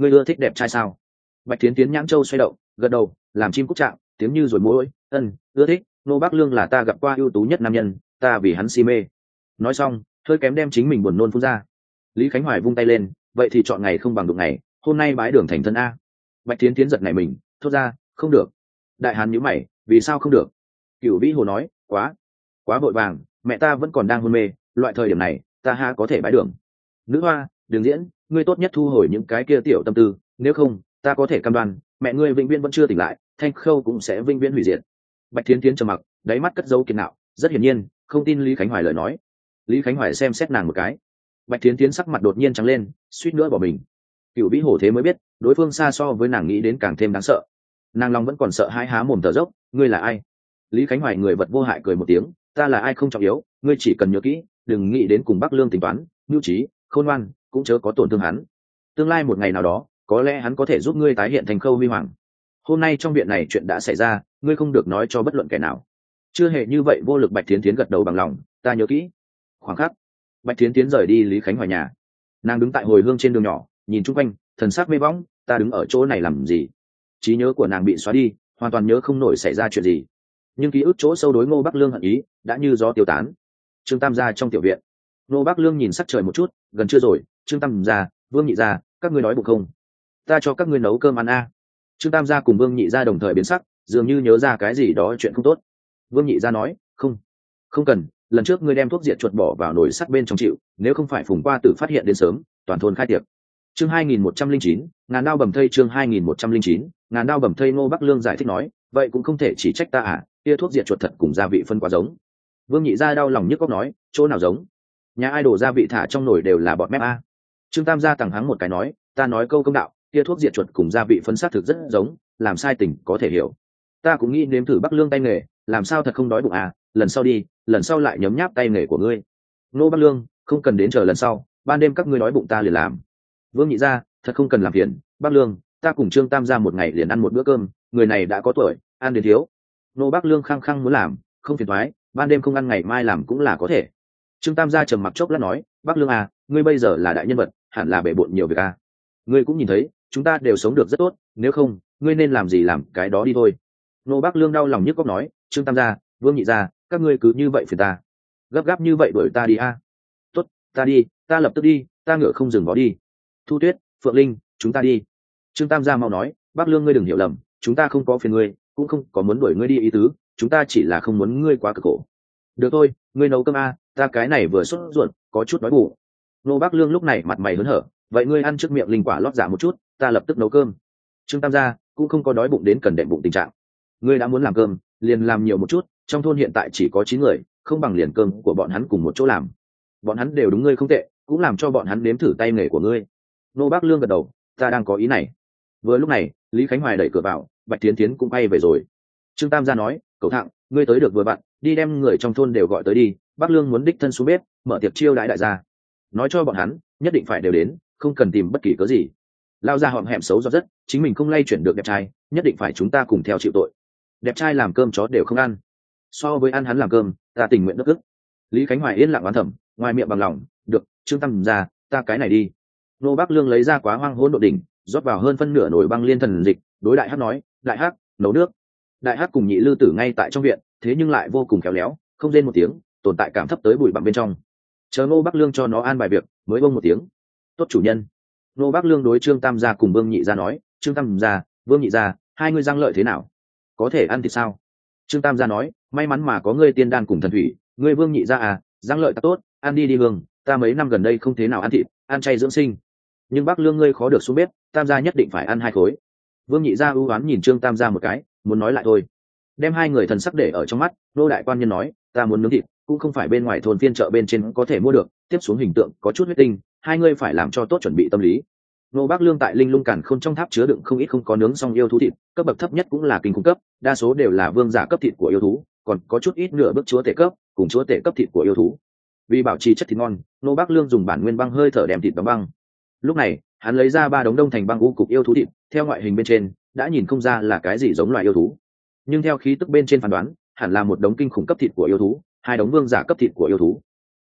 ngươi ưa thích đẹp trai sao? Bạch Thiến Tiến nhãn châu xoay động, gật đầu, làm chim cúc trạng, tiếng như rồi môi, ưa thích. Nô Bác Lương là ta gặp qua ưu tú nhất nam nhân, ta vì hắn si mê. Nói xong, hơi kém đem chính mình buồn nôn phun ra. Lý Khánh Hoài vung tay lên, vậy thì chọn ngày không bằng đụng ngày, hôm nay bái đường thành thân a. Bạch Thiến Tiến giật nảy mình, thốt ra, không được. Đại hán nhíu mày, vì sao không được? Cửu Vĩ Hồ nói, quá vội vàng, mẹ ta vẫn còn đang hôn mê, loại thời điểm này, ta ha có thể bái đường. Nữ hoa, đường diễn, ngươi tốt nhất thu hồi những cái kia tiểu tâm tư, nếu không, ta có thể cam đoan, mẹ ngươi vĩnh viễn vẫn chưa tỉnh lại, Thanh Khâu cũng sẽ vĩnh viễn hủy diệt. Bạch Thiến Tiến trầm mặc, đáy mắt cất dấu kiên nạo, rất hiển nhiên, không tin Lý Khánh Hoài lời nói. Lý Khánh Hoài xem xét nàng một cái. Bạch Thiến Tiến sắc mặt đột nhiên trắng lên, suýt nữa bỏ mình. Cửu Vĩ Hổ thế mới biết, đối phương xa so với nàng nghĩ đến càng thêm đáng sợ. Nàng lòng vẫn còn sợ hãi há mồm thở dốc, ngươi là ai? Lý Khánh Hoài người vật vô hại cười một tiếng, ta là ai không trọng yếu, ngươi chỉ cần nhớ kỹ, đừng nghĩ đến cùng Bắc Lương tính toán, mưu trí, khôn ngoan, cũng chớ có tổn thương hắn. Tương lai một ngày nào đó, có lẽ hắn có thể giúp ngươi tái hiện thành Khâu huy hoàng. Hôm nay trong viện này chuyện đã xảy ra, ngươi không được nói cho bất luận kẻ nào. Chưa hề như vậy vô lực. Bạch Thiến Thiến gật đầu bằng lòng, ta nhớ kỹ. Khoảng khắc, Bạch Thiến Thiến rời đi Lý Khánh Hoài nhà. Nàng đứng tại hồi hương trên đường nhỏ, nhìn chung quanh, thần sắc mê bóng, ta đứng ở chỗ này làm gì? Trí nhớ của nàng bị xóa đi, hoàn toàn nhớ không nổi xảy ra chuyện gì. Nhưng ký ức chỗ sâu đối Ngô Bắc Lương hận ý đã như gió tiêu tán. Trương Tam gia trong tiểu viện, Ngô Bắc Lương nhìn sắc trời một chút, gần trưa rồi. Trương Tam gia, Vương Nhị gia, các ngươi đói bụng không? Ta cho các ngươi nấu cơm ăn a. Trương Tam gia cùng Vương Nhị gia đồng thời biến sắc, dường như nhớ ra cái gì đó chuyện không tốt. Vương Nhị gia nói, không cần, lần trước ngươi đem thuốc diệt chuột bỏ vào nồi sắt bên trong chịu, nếu không phải Phùng Qua Tử phát hiện đến sớm, toàn thôn khai tiệc. Chương 2109, ngàn đao bầm thây. Chương 2109, ngàn đao bầm thây. Ngô Bắc Lương giải thích nói, vậy cũng không thể chỉ trách ta à, kia thuốc diệt chuột thật cùng gia vị phân quá giống. Vương Nhị gia đau lòng nhức óc nói, chỗ nào giống? Nhà ai đổ gia vị thả trong nồi đều là bọt mép a. Trương Tam gia tằng hắng một cái nói, ta nói câu công đạo, kia thuốc diệt chuột cùng gia vị phân xác thực rất giống, làm sai tình có thể hiểu. Ta cũng nghĩ nếm thử Bắc Lương tay nghề, làm sao thật không đói bụng à, lần sau đi, lần sau lại nhấm nháp tay nghề của ngươi. Nô Bắc Lương, không cần đến chờ lần sau, ban đêm các ngươi đói bụng ta liền làm. Vương Nhị gia, thật không cần làm phiền, Bắc Lương, ta cùng Trương Tam gia một ngày liền ăn một bữa cơm, người này đã có tuổi, ăn đến thiếu. Nô Bắc Lương khăng khăng muốn làm, không phiền toái, ban đêm không ăn ngày mai làm cũng là có thể. Trương Tam gia trầm mặc chốc lát nói, Bắc Lương à, ngươi bây giờ là đại nhân vật, hẳn là bể bộn nhiều việc à. Ngươi cũng nhìn thấy, chúng ta đều sống được rất tốt, nếu không, ngươi nên làm gì làm cái đó đi thôi. Nô Bắc Lương đau lòng nhức óc nói, Trương Tam gia, Vương Nhị gia, các ngươi cứ như vậy phiền ta, gấp gáp như vậy đuổi ta đi a. Tốt, ta đi, ta lập tức đi, ta ngựa không dừng vó đi. Thu Tuyết, Phượng Linh, chúng ta đi. Trương Tam gia mau nói, Bắc Lương ngươi đừng hiểu lầm, chúng ta không có phiền ngươi, cũng không có muốn đuổi ngươi đi ý tứ, chúng ta chỉ là không muốn ngươi quá cực khổ. Được thôi, ngươi nấu cơm a, ta cái này vừa sốt ruột, có chút đói bụng. Nô Bắc Lương lúc này mặt mày hớn hở, vậy ngươi ăn trước miệng linh quả lót dạ một chút, ta lập tức nấu cơm. Trương Tam gia cũng không có đói bụng đến cần đệm bụng tình trạng. Ngươi đã muốn làm cơm, liền làm nhiều một chút, trong thôn hiện tại chỉ có 9 người, không bằng liền cơm của bọn hắn cùng một chỗ làm. Bọn hắn đều đúng ngươi không tệ, cũng làm cho bọn hắn nếm thử tay nghề của ngươi. Nô Bác Lương gật đầu, ta đang có ý này. Vừa lúc này, Lý Khánh Hoài đẩy cửa vào, Bạch Thiến Thiến cũng bay về rồi. Trương Tam gia nói, cậu Thặng, ngươi tới được vừa vặn, đi đem người trong thôn đều gọi tới đi, Bác Lương muốn đích thân xuống bếp, mở tiệc chiêu đãi đại gia. Nói cho bọn hắn, nhất định phải đều đến, không cần tìm bất kỳ cớ gì. Lao ra họm hẹm xấu do rất, chính mình không lay chuyển được đẹp trai, nhất định phải chúng ta cùng theo chịu tội. Đẹp trai làm cơm chó đều không ăn, so với ăn hắn làm cơm, ta tình nguyện đất ức. Lý Khánh Hoài yên lặng oán thầm, ngoài miệng bằng lòng, được, Trương Tam gia, ta cái này đi. Nô Bắc Lương lấy ra quá hoang hỗn độn đỉnh, rót vào hơn phân nửa nồi băng liên thần dịch, đối Đại Hắc nói, Đại Hắc, nấu nước. Đại Hắc cùng Nhị Lư Tử ngay tại trong viện, thế nhưng lại vô cùng khéo léo, không rên một tiếng, tồn tại cảm thấp tới bụi bặm bên trong. Chờ Nô Bắc Lương cho nó an bài việc, mới bông một tiếng. Tốt chủ nhân. Nô Bắc Lương đối Trương Tam gia cùng Vương Nhị gia nói, Trương Tam gia, Vương Nhị gia, hai ngươi răng lợi thế nào? Có thể ăn thịt sao? Trương Tam gia nói, may mắn mà có ngươi tiên đan cùng thần thủy, ngươi Vương Nhị gia à, răng lợi ta tốt, ăn đi đi Hương, ta mấy năm gần đây không thế nào ăn thịt, ăn chay dưỡng sinh. Nhưng Bắc Lương ngươi khó được xuống bếp, Tam gia nhất định phải ăn 2 khối. Vương Nhị gia ưu oán nhìn Trương Tam gia một cái, muốn nói lại thôi. Đem hai người thần sắc để ở trong mắt, Nô đại quan nhân nói, ta muốn nướng thịt, cũng không phải bên ngoài thôn phiên chợ bên trên có thể mua được, tiếp xuống hình tượng có chút huyết tinh, hai ngươi phải làm cho tốt chuẩn bị tâm lý. Nô Bắc Lương tại Linh Lung Càn Khôn trong tháp chứa đựng không ít không có nướng xong yêu thú thịt, cấp bậc thấp nhất cũng là kinh khủng cấp, đa số đều là vương giả cấp thịt của yêu thú, còn có chút ít nửa bước chúa tể cấp, cùng chúa tể cấp thịt của yêu thú. Vì bảo trì chất thịt ngon, Nô Bắc Lương dùng bản nguyên băng hơi thở đem thịt đóng băng. Lúc này, hắn lấy ra 3 đống đông thành băng u cục yêu thú thịt, theo ngoại hình bên trên, đã nhìn không ra là cái gì giống loài yêu thú. Nhưng theo khí tức bên trên phán đoán, hẳn là một đống kinh khủng cấp thịt của yêu thú, 2 đống vương giả cấp thịt của yêu thú.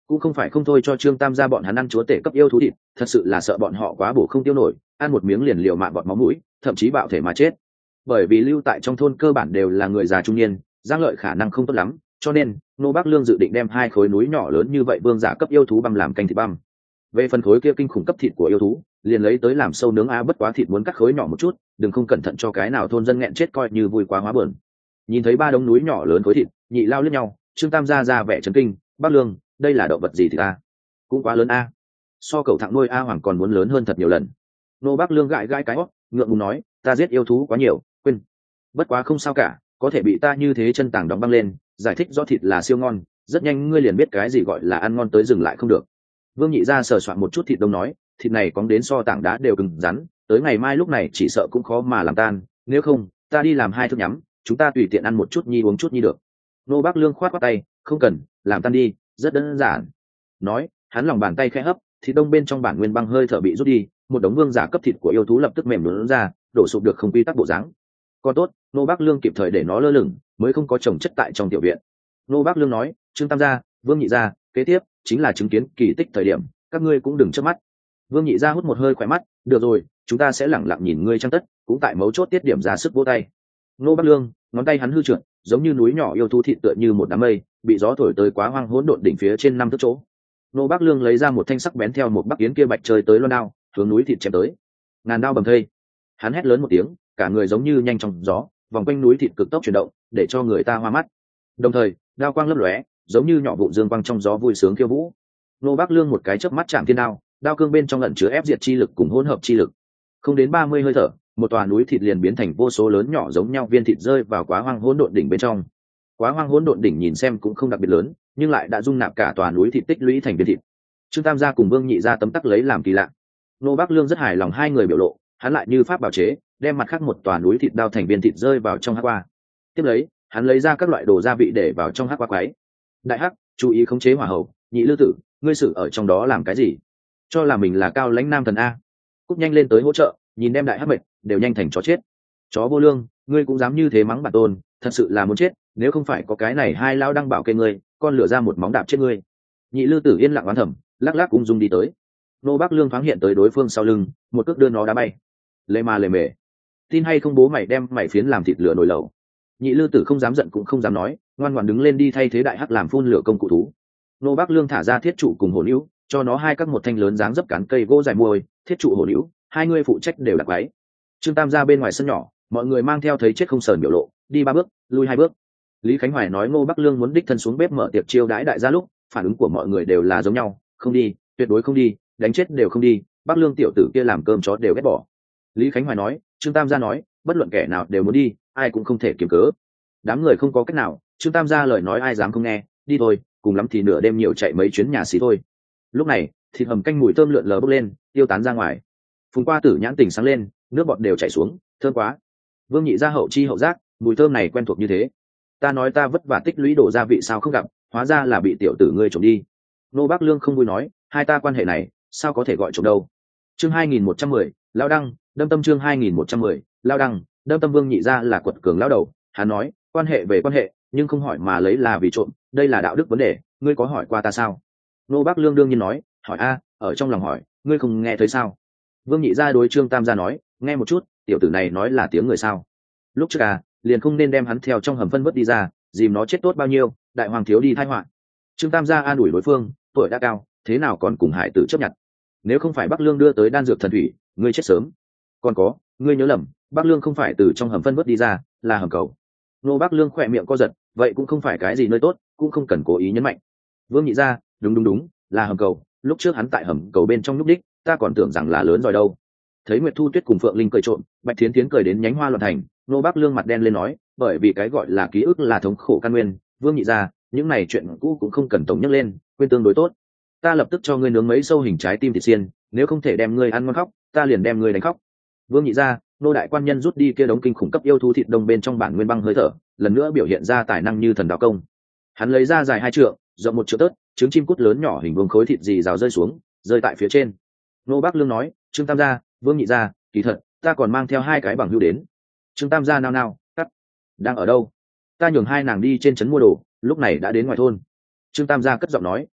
cũng không phải không thôi cho Trương Tam gia bọn hắn ăn chúa tể cấp yêu thú thịt, thật sự là sợ bọn họ quá bổ không tiêu nổi, ăn một miếng liền liều mạng bọt máu mũi, thậm chí bạo thể mà chết. Bởi vì lưu tại trong thôn cơ bản đều là người già trung niên, giang lợi khả năng không tốt lắm, cho nên Nô Bác Lương dự định đem 2 khối núi nhỏ lớn như vậy vương giả cấp yêu thú băm làm canh thịt băm. Về phần khối kia kinh khủng cấp thịt của yêu thú, liền lấy tới làm sâu nướng, bất quá thịt muốn cắt khối nhỏ một chút, đừng không cẩn thận cho cái nào thôn dân nghẹn chết coi như vui quá hóa buồn. Nhìn thấy 3 đống núi nhỏ lớn khối thịt, nhị lao liếc nhau, Trương Tam gia ra vẻ chấn kinh, "Bác Lương, đây là động vật gì thì ta?" "Cũng quá lớn a." "So cậu thằng nuôi A Hoàng còn muốn lớn hơn thật nhiều lần." Nô Bác Lương gãi gãi cái hót, ngượng ngùng nói, "Ta giết yêu thú quá nhiều, quên. Bất quá không sao cả, có thể bị ta như thế chân tàng đóng băng lên, giải thích rõ thịt là siêu ngon, rất nhanh ngươi liền biết cái gì gọi là ăn ngon tới dừng lại không được." Vương Nhị gia sờ soạn một chút thịt đông nói, "Thịt này cóng đến so tảng đá đều cứng rắn, tới ngày mai lúc này chỉ sợ cũng khó mà làm tan, nếu không ta đi làm 2 thức nhắm, chúng ta tùy tiện ăn một chút nhi uống chút nhi được." Nô Bác Lương khoát khoát tay, "Không cần, làm tan đi, rất đơn giản." Nói, hắn lòng bàn tay khẽ hấp, thịt đông bên trong bản nguyên băng hơi thở bị rút đi, một đống vương giả cấp thịt của yêu thú lập tức mềm nhũn ra, đổ sụp được không quy tắc bộ dáng. Còn tốt, Nô Bác Lương kịp thời để nó lơ lửng, mới không có chồng chất tại trong tiểu viện. Nô Bác Lương nói, "Trương Tam gia, Vương Nhị gia, kế tiếp chính là chứng kiến kỳ tích thời điểm, các ngươi cũng đừng chớp mắt." Vương Nhị gia hút một hơi khỏe mắt, "Được rồi, chúng ta sẽ lẳng lặng nhìn ngươi trang tất, cũng tại mấu chốt tiết điểm ra sức vỗ tay." Nô Bác Lương, ngón tay hắn hư trượt, giống như núi nhỏ yêu thú thịt tựa như một đám mây, bị gió thổi tới quá hoang hỗn độn đỉnh phía trên 5 thước chỗ. Nô Bác Lương lấy ra một thanh sắc bén theo một bắc yến kia bạch chơi tới loan đao, hướng núi thịt chém tới. Ngàn đao bầm thây. Hắn hét lớn một tiếng, cả người giống như nhanh trong gió, vòng quanh núi thịt cực tốc chuyển động, để cho người ta hoa mắt. Đồng thời, đao quang lấp lóe, giống như nhỏ vụ dương quang trong gió vui sướng khiêu vũ. Nô Bác Lương một cái chớp mắt chạm thiên đao, đao cương bên trong ẩn chứa ép diệt chi lực cùng hỗn hợp chi lực. Không đến 30 hơi thở, một tòa núi thịt liền biến thành vô số lớn nhỏ giống nhau viên thịt rơi vào quá hoang hỗn độn đỉnh bên trong. Quá hoang hỗn độn đỉnh nhìn xem cũng không đặc biệt lớn, nhưng lại đã dung nạp cả tòa núi thịt tích lũy thành viên thịt. Trương Tam gia cùng Vương Nhị gia tấm tắc lấy làm kỳ lạ. Nô Bác Lương rất hài lòng hai người biểu lộ, hắn lại như pháp bảo chế, đem mặt khác một tòa núi thịt đao thành viên thịt rơi vào trong hắc qua. Tiếp lấy, hắn lấy ra các loại đồ gia vị để vào trong hắc qua quấy. "Đại hắc, chú ý khống chế hỏa hậu, Nhị Lư tử, ngươi xử ở trong đó làm cái gì? Cho là mình là cao lãnh nam thần a? Cúp nhanh lên tới hỗ trợ, nhìn đem đại hắc mệt, đều nhanh thành chó chết. Chó vô lương, ngươi cũng dám như thế mắng bản tôn, thật sự là muốn chết, nếu không phải có cái này hai lao đăng bảo kê ngươi, con lửa ra một móng đạp chết ngươi." Nhị Lư tử yên lặng oán thầm, lắc lắc ung dung đi tới. Nô Bác Lương thoáng hiện tới đối phương sau lưng, một cước đưa nó đá bay. "Lê ma lề mề, tin hay không bố mày đem mày phiến làm thịt lửa nồi lẩu." Nhị Lư tử không dám giận cũng không dám nói, ngoan ngoãn đứng lên đi thay thế đại hắc làm phun lửa công cụ thú. Nô Bác Lương thả ra thiết trụ cùng hổ nữ, cho nó hai các một thanh lớn dáng dấp cán cây gỗ dài muôi, thiết trụ hổ nữ, hai người phụ trách đều đặt váy. Trương Tam ra bên ngoài sân nhỏ, mọi người mang theo thấy chết không sờn biểu lộ, đi 3 bước, lui 2 bước. Lý Khánh Hoài nói Ngô Bác Lương muốn đích thân xuống bếp mở tiệc chiêu đãi đại gia lúc, phản ứng của mọi người đều là giống nhau, không đi, tuyệt đối không đi, đánh chết đều không đi, Bác Lương tiểu tử kia làm cơm chó đều ghét bỏ. Lý Khánh Hoài nói, Trương Tam gia nói, bất luận kẻ nào đều muốn đi, ai cũng không thể kiềm cớ. Đám người không có cách nào, Trương Tam gia lời nói ai dám không nghe, đi thôi, cùng lắm thì nửa đêm nhiều chạy mấy chuyến nhà xí thôi. Lúc này, thịt hầm canh mùi thơm lượn lờ bốc lên, tiêu tán ra ngoài. Phùng Qua Tử nhãn tình sáng lên, nước bọt đều chảy xuống, thơm quá. Vương Nhị gia hậu chi hậu giác, mùi thơm này quen thuộc như thế. Ta nói ta vất vả tích lũy đổ gia vị sao không gặp, hóa ra là bị tiểu tử ngươi trộm đi. Nô Bác Lương không vui nói, hai ta quan hệ này, sao có thể gọi trộm đâu. Chương 2110, Lao Đăng, đâm tâm chương 2110, Lao Đăng, đâm tâm. Vương Nhị gia là quật cường lão đầu, hắn nói, quan hệ về quan hệ, nhưng không hỏi mà lấy là vì trộm, đây là đạo đức vấn đề, ngươi có hỏi qua ta sao? Nô Bác Lương đương nhiên nói, hỏi a, ở trong lòng hỏi, ngươi không nghe thấy sao? Vương Nhị gia đối Trương Tam gia nói, nghe một chút, tiểu tử này nói là tiếng người sao? Lúc trước liền không nên đem hắn theo trong hầm phân vớt đi ra, dìm nó chết tốt bao nhiêu, đại hoàng thiếu đi tai họa. Trương Tam gia an ủi đối phương, tuổi đã cao, thế nào còn cùng hải tử chấp nhận? Nếu không phải Bắc Lương đưa tới đan dược thần thủy, ngươi chết sớm. Còn có, ngươi nhớ lầm, Bắc Lương không phải từ trong hầm phân vớt đi ra, là hầm cầu. Nô Bắc Lương khỏe miệng co giật, vậy cũng không phải cái gì nơi tốt, cũng không cần cố ý nhấn mạnh. Vương Nhị gia, đúng, là hầm cầu, lúc trước hắn tại hầm cầu bên trong lúc đích, ta còn tưởng rằng là lớn rồi đâu. Thấy Nguyệt Thu Tuyết cùng Phượng Linh cười trộm, Bạch Thiến Thiến cười đến nhánh hoa loạn thành, Nô Bác Lương mặt đen lên nói, bởi vì cái gọi là ký ức là thống khổ căn nguyên, Vương Nhị gia, những này chuyện cũ cũng không cần tổng nhắc lên, quên tương đối tốt. Ta lập tức cho ngươi nướng mấy sâu hình trái tim thịt xiên, nếu không thể đem ngươi ăn ngon khóc, ta liền đem ngươi đánh khóc. Vương Nhị gia, nô đại quan nhân rút đi kia đống kinh khủng cấp yêu thú thịt đông bên trong bản nguyên băng hơi thở, lần nữa biểu hiện ra tài năng như thần đạo công. Hắn lấy ra dài 2 trượng, rộng 1 trượng tớt, trứng chim cút lớn nhỏ hình vuông khối thịt gì rào rơi xuống, rơi tại phía trên. Nô Bác Lương nói, Trương Tam gia, Vương Nhị gia, kỳ thật, ta còn mang theo 2 cái bằng hữu đến. Trương Tam gia nao, cắt, đang ở đâu? Ta nhường 2 nàng đi trên trấn mua đồ, lúc này đã đến ngoài thôn. Trương Tam gia cất giọng nói,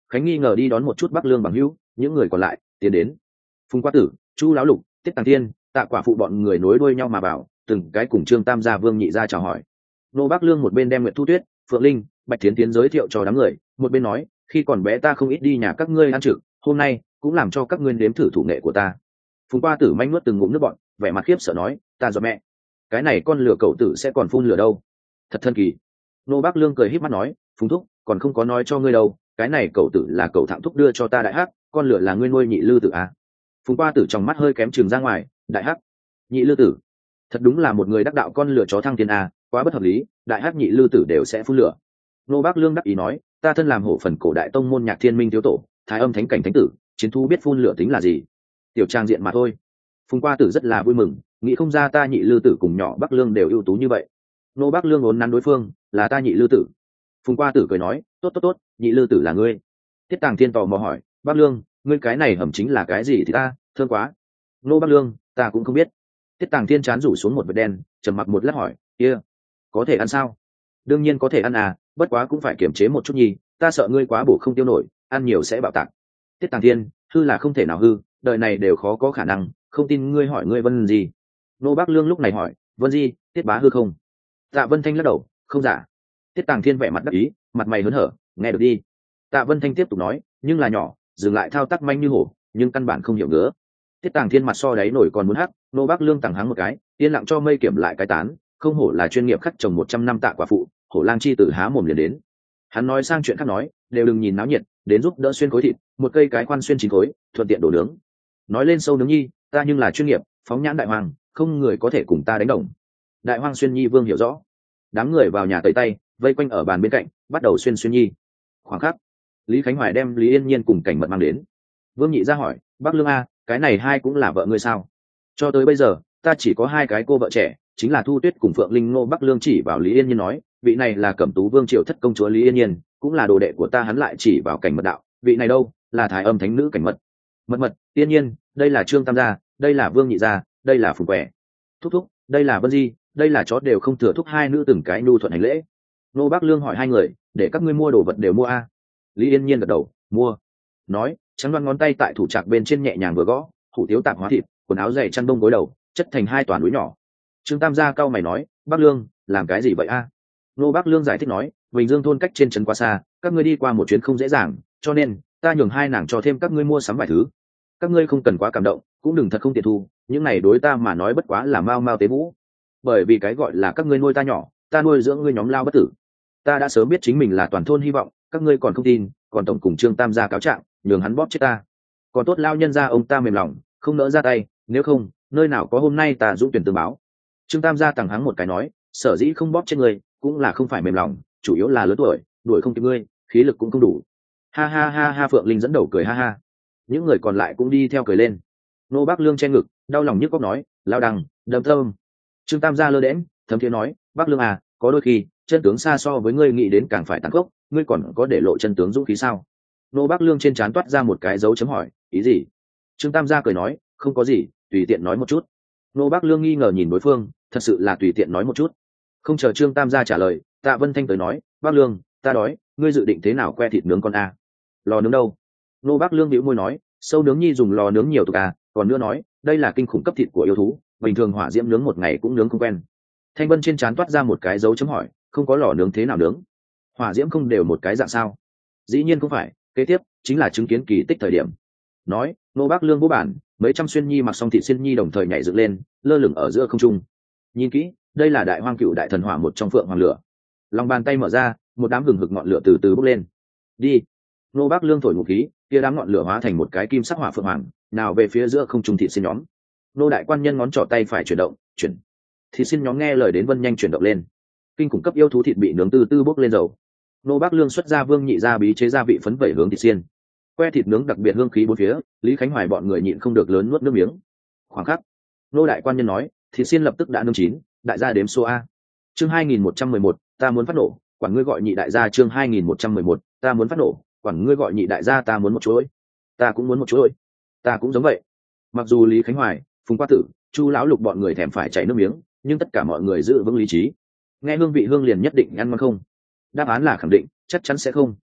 Khánh nghi ngờ đi đón một chút Bắc Lương bằng hữu, những người còn lại tiến đến. Phùng Qua Tử, Chu Lão Lục, Tiết Tàng Thiên, Tạ Quả Phụ bọn người nối đuôi nhau mà vào, từng cái cùng Trương Tam gia Vương Nhị gia chào hỏi. Nô Bắc Lương một bên đem Nguyệt Thu Tuyết, Phượng Linh, Bạch Thiến Tiến giới thiệu cho đám người, một bên nói, khi còn bé ta không ít đi nhà các ngươi ăn trực, hôm nay cũng làm cho các ngươi nếm thử thủ nghệ của ta. Phùng Qua Tử manh nuốt từng ngụm nước bọt, vẻ mặt khiếp sợ nói, ta dọa mẹ, cái này con lửa cậu tử sẽ còn phun lửa đâu, thật thần kỳ. Nô Bắc Lương cười híp mắt nói, Phùng thúc, còn không có nói cho ngươi đâu, cái này cậu tử là cậu thẳng thúc đưa cho ta đại hắc, con lửa là ngươi nuôi nhị lư tử à. Phùng Qua Tử trong mắt hơi kém chừng ra ngoài, đại hắc, nhị lư tử, thật đúng là một người đắc đạo con lửa chó thăng thiên à, quá bất hợp lý, đại hắc nhị lư tử đều sẽ phun lửa. Nô Bắc Lương đắc ý nói, ta thân làm hổ phần cổ đại tông môn Nhạc Thiên Minh thiếu tổ, thái âm thánh cảnh thánh tử, chiến thu biết phun lửa tính là gì, tiểu trang diện mà thôi. Phùng Qua Tử rất là vui mừng, nghĩ không ra ta nhị lư tử cùng nhỏ Bắc Lương đều ưu tú như vậy. Nô Bắc Lương ốn nắn đối phương, là ta nhị lư tử. Phùng Qua Tử cười nói, tốt tốt tốt, nhị lư tử là ngươi. Tiết Tàng Thiên tò mò hỏi, Bắc Lương, ngươi cái này hầm chính là cái gì thì ta, thơm quá. Nô Bắc Lương, ta cũng không biết. Tiết Tàng Thiên chán rủ xuống một vệt đen, trầm mặc một lát hỏi, kia, có thể ăn sao? Đương nhiên có thể ăn à, bất quá cũng phải kiềm chế một chút nhi, ta sợ ngươi quá bổ không tiêu nổi, ăn nhiều sẽ bạo tạc. Tiết Tàng Thiên, hư là không thể nào hư, đời này đều khó có khả năng, không tin ngươi hỏi ngươi Vân gì. Nô Bắc Lương lúc này hỏi, Vân gì, Tiết bá hư không? Tạ Vân Thanh lắc đầu, không giả. Tiết Tàng Thiên vẻ mặt đắc ý, mặt mày hớn hở, nghe được đi. Tạ Vân Thanh tiếp tục nói, nhưng là nhỏ, dừng lại thao tác manh như hổ, nhưng căn bản không hiểu ngứa. Tiết Tàng Thiên mặt so đáy nổi còn muốn hắc, Nô Bắc Lương tàng hắng một cái, yên lặng cho mây kiểm lại cái tán, không hổ là chuyên nghiệp khắc trồng 100 năm Tạ Quả Phụ, hổ lang chi tử há mồm liền đến. Hắn nói sang chuyện khác nói, đều đừng nhìn náo nhiệt, đến giúp đỡ xuyên khối thịt, một cây cái khoan xuyên 9 khối, thuận tiện đổ nướng. Nói lên sâu nướng nhi, ta nhưng là chuyên nghiệp, phóng nhãn đại hoàng, không người có thể cùng ta đánh đồng. Đại Hoang Xuyên Nhi Vương hiểu rõ, đám người vào nhà tẩy tay, vây quanh ở bàn bên cạnh, bắt đầu xuyên nhi. Khoảng khắc, Lý Khánh Hoài đem Lý Yên Nhiên cùng Cảnh Mật mang đến. Vương Nhị ra hỏi, Bắc Lương a, cái này hai cũng là vợ ngươi sao? Cho tới bây giờ, ta chỉ có hai cái cô vợ trẻ, chính là Thu Tuyết cùng Phượng Linh. Ngô Bắc Lương chỉ vào Lý Yên Nhiên nói, vị này là Cẩm Tú Vương triều thất công chúa Lý Yên Nhiên, cũng là đồ đệ của ta. Hắn lại chỉ vào Cảnh Mật đạo, vị này đâu, là thái âm thánh nữ Cảnh Mật. Mật Yên Nhiên, đây là Trương Tam gia, đây là Vương Nhị gia, đây là Phùng Quẻ. Thúc thúc, đây là Vân Di, đây là chó đều không thừa thúc. Hai nữ từng cái nhu thuận hành lễ. Nô Bắc Lương hỏi hai người, để các ngươi mua đồ vật đều mua a? Lý Yên Nhiên gật đầu, mua. Nói, trắng đoan ngón tay tại thủ trạc bên trên nhẹ nhàng vừa gõ, hủ tiếu tạp hóa thịt, quần áo dày chăn đông gối đầu, chất thành hai toàn núi nhỏ. Trương Tam gia cau mày nói, Bắc Lương, làm cái gì vậy a? Nô Bắc Lương giải thích nói, Bình Dương thôn cách trên trấn quá xa, các ngươi đi qua một chuyến không dễ dàng, cho nên ta nhường hai nàng cho thêm các ngươi mua sắm vài thứ. Các ngươi không cần quá cảm động, cũng đừng thật không tiện thu, những này đối ta mà nói bất quá là mao mao tế vũ. Bởi vì cái gọi là các ngươi nuôi ta nhỏ, ta nuôi dưỡng ngươi nhóm lao bất tử. Ta đã sớm biết chính mình là toàn thôn hy vọng, các ngươi còn không tin, còn tổng cùng Trương Tam gia cáo trạng, nhường hắn bóp chết ta. Còn tốt lao nhân gia ông ta mềm lòng, không nỡ ra tay, nếu không, nơi nào có hôm nay ta dũng tuyển tương báo. Trương Tam gia tằng hắng một cái nói, sở dĩ không bóp chết ngươi, cũng là không phải mềm lòng, chủ yếu là lớn tuổi, đuổi không kịp ngươi, khí lực cũng không đủ. Ha ha ha ha. Phượng Linh dẫn đầu cười ha ha. Những người còn lại cũng đi theo cười lên. Nô Bắc Lương che ngực, đau lòng nhức cóc nói, lao đằng, đâm tâm. Trương Tam gia lơ đễnh, thấm thiế nói, Bắc Lương à, có đôi khi chân tướng xa so với ngươi nghĩ đến càng phải tàn khốc, ngươi còn có để lộ chân tướng dũng khí sao? Nô Bắc Lương trên trán toát ra một cái dấu chấm hỏi, ý gì? Trương Tam gia cười nói, không có gì, tùy tiện nói một chút. Nô Bắc Lương nghi ngờ nhìn đối phương, thật sự là tùy tiện nói một chút. Không chờ Trương Tam gia trả lời, Tạ Vân Thanh tới nói, Bắc Lương, ta đói, ngươi dự định thế nào que thịt nướng con a? Lò nướng đâu? Nô Bắc Lương bĩu môi nói, sâu nướng nhi dùng lò nướng nhiều tục à, còn nữa nói, đây là kinh khủng cấp thịt của yêu thú, bình thường hỏa diễm nướng một ngày cũng nướng không quen. Thanh Vân trên trán toát ra một cái dấu chấm hỏi, không có lò nướng thế nào nướng? Hỏa diễm không đều một cái dạng sao? Dĩ nhiên không phải, kế tiếp chính là chứng kiến kỳ tích thời điểm. Nói, Nô Bắc Lương vô bản, mấy trăm xuyên nhi mặc xong thịt xuyên nhi đồng thời nhảy dựng lên, lơ lửng ở giữa không trung. Nhìn kỹ, đây là Đại Hoang Cựu Đại Thần Hỏa một trong phượng hoàng lửa. Lòng bàn tay mở ra, một đám hừng hực ngọn lửa từ từ bốc lên. Đi. Nô Bắc Lương thổi một khí, kia đám ngọn lửa hóa thành một cái kim sắc hỏa phượng hoàng, nào về phía giữa không trung thịt xin nhóm. Nô đại quan nhân ngón trỏ tay phải chuyển động, chuyển. Thịt xin nhóm nghe lời đến vân nhanh chuyển động lên. Kinh khủng cấp yêu thú thịt bị nướng từ từ bốc lên dầu. Nô Bắc Lương xuất ra Vương Nhị gia bí chế gia vị phấn vẩy hướng thịt xiên. Que thịt nướng đặc biệt hương khí bốn phía, Lý Khánh Hoài bọn người nhịn không được lớn nuốt nước miếng. Khoảng khắc, nô đại quan nhân nói, thịt xiên lập tức đã nướng chín, đại gia đếm số a. Chương 2111, ta muốn phát nổ, quản ngươi gọi nhị đại gia. Chương 2111, ta muốn phát nổ, quản ngươi gọi nhị đại gia. Ta muốn một chuỗi, ta cũng muốn một chuỗi, ta cũng giống vậy. Mặc dù Lý Khánh Hoài, Phùng Qua Tử, Chu lão lục bọn người thèm phải chảy nước miếng, nhưng tất cả mọi người giữ vững lý trí. Nghe hương vị hương liền nhất định ăn ngon không? Đáp án là khẳng định, chắc chắn sẽ không.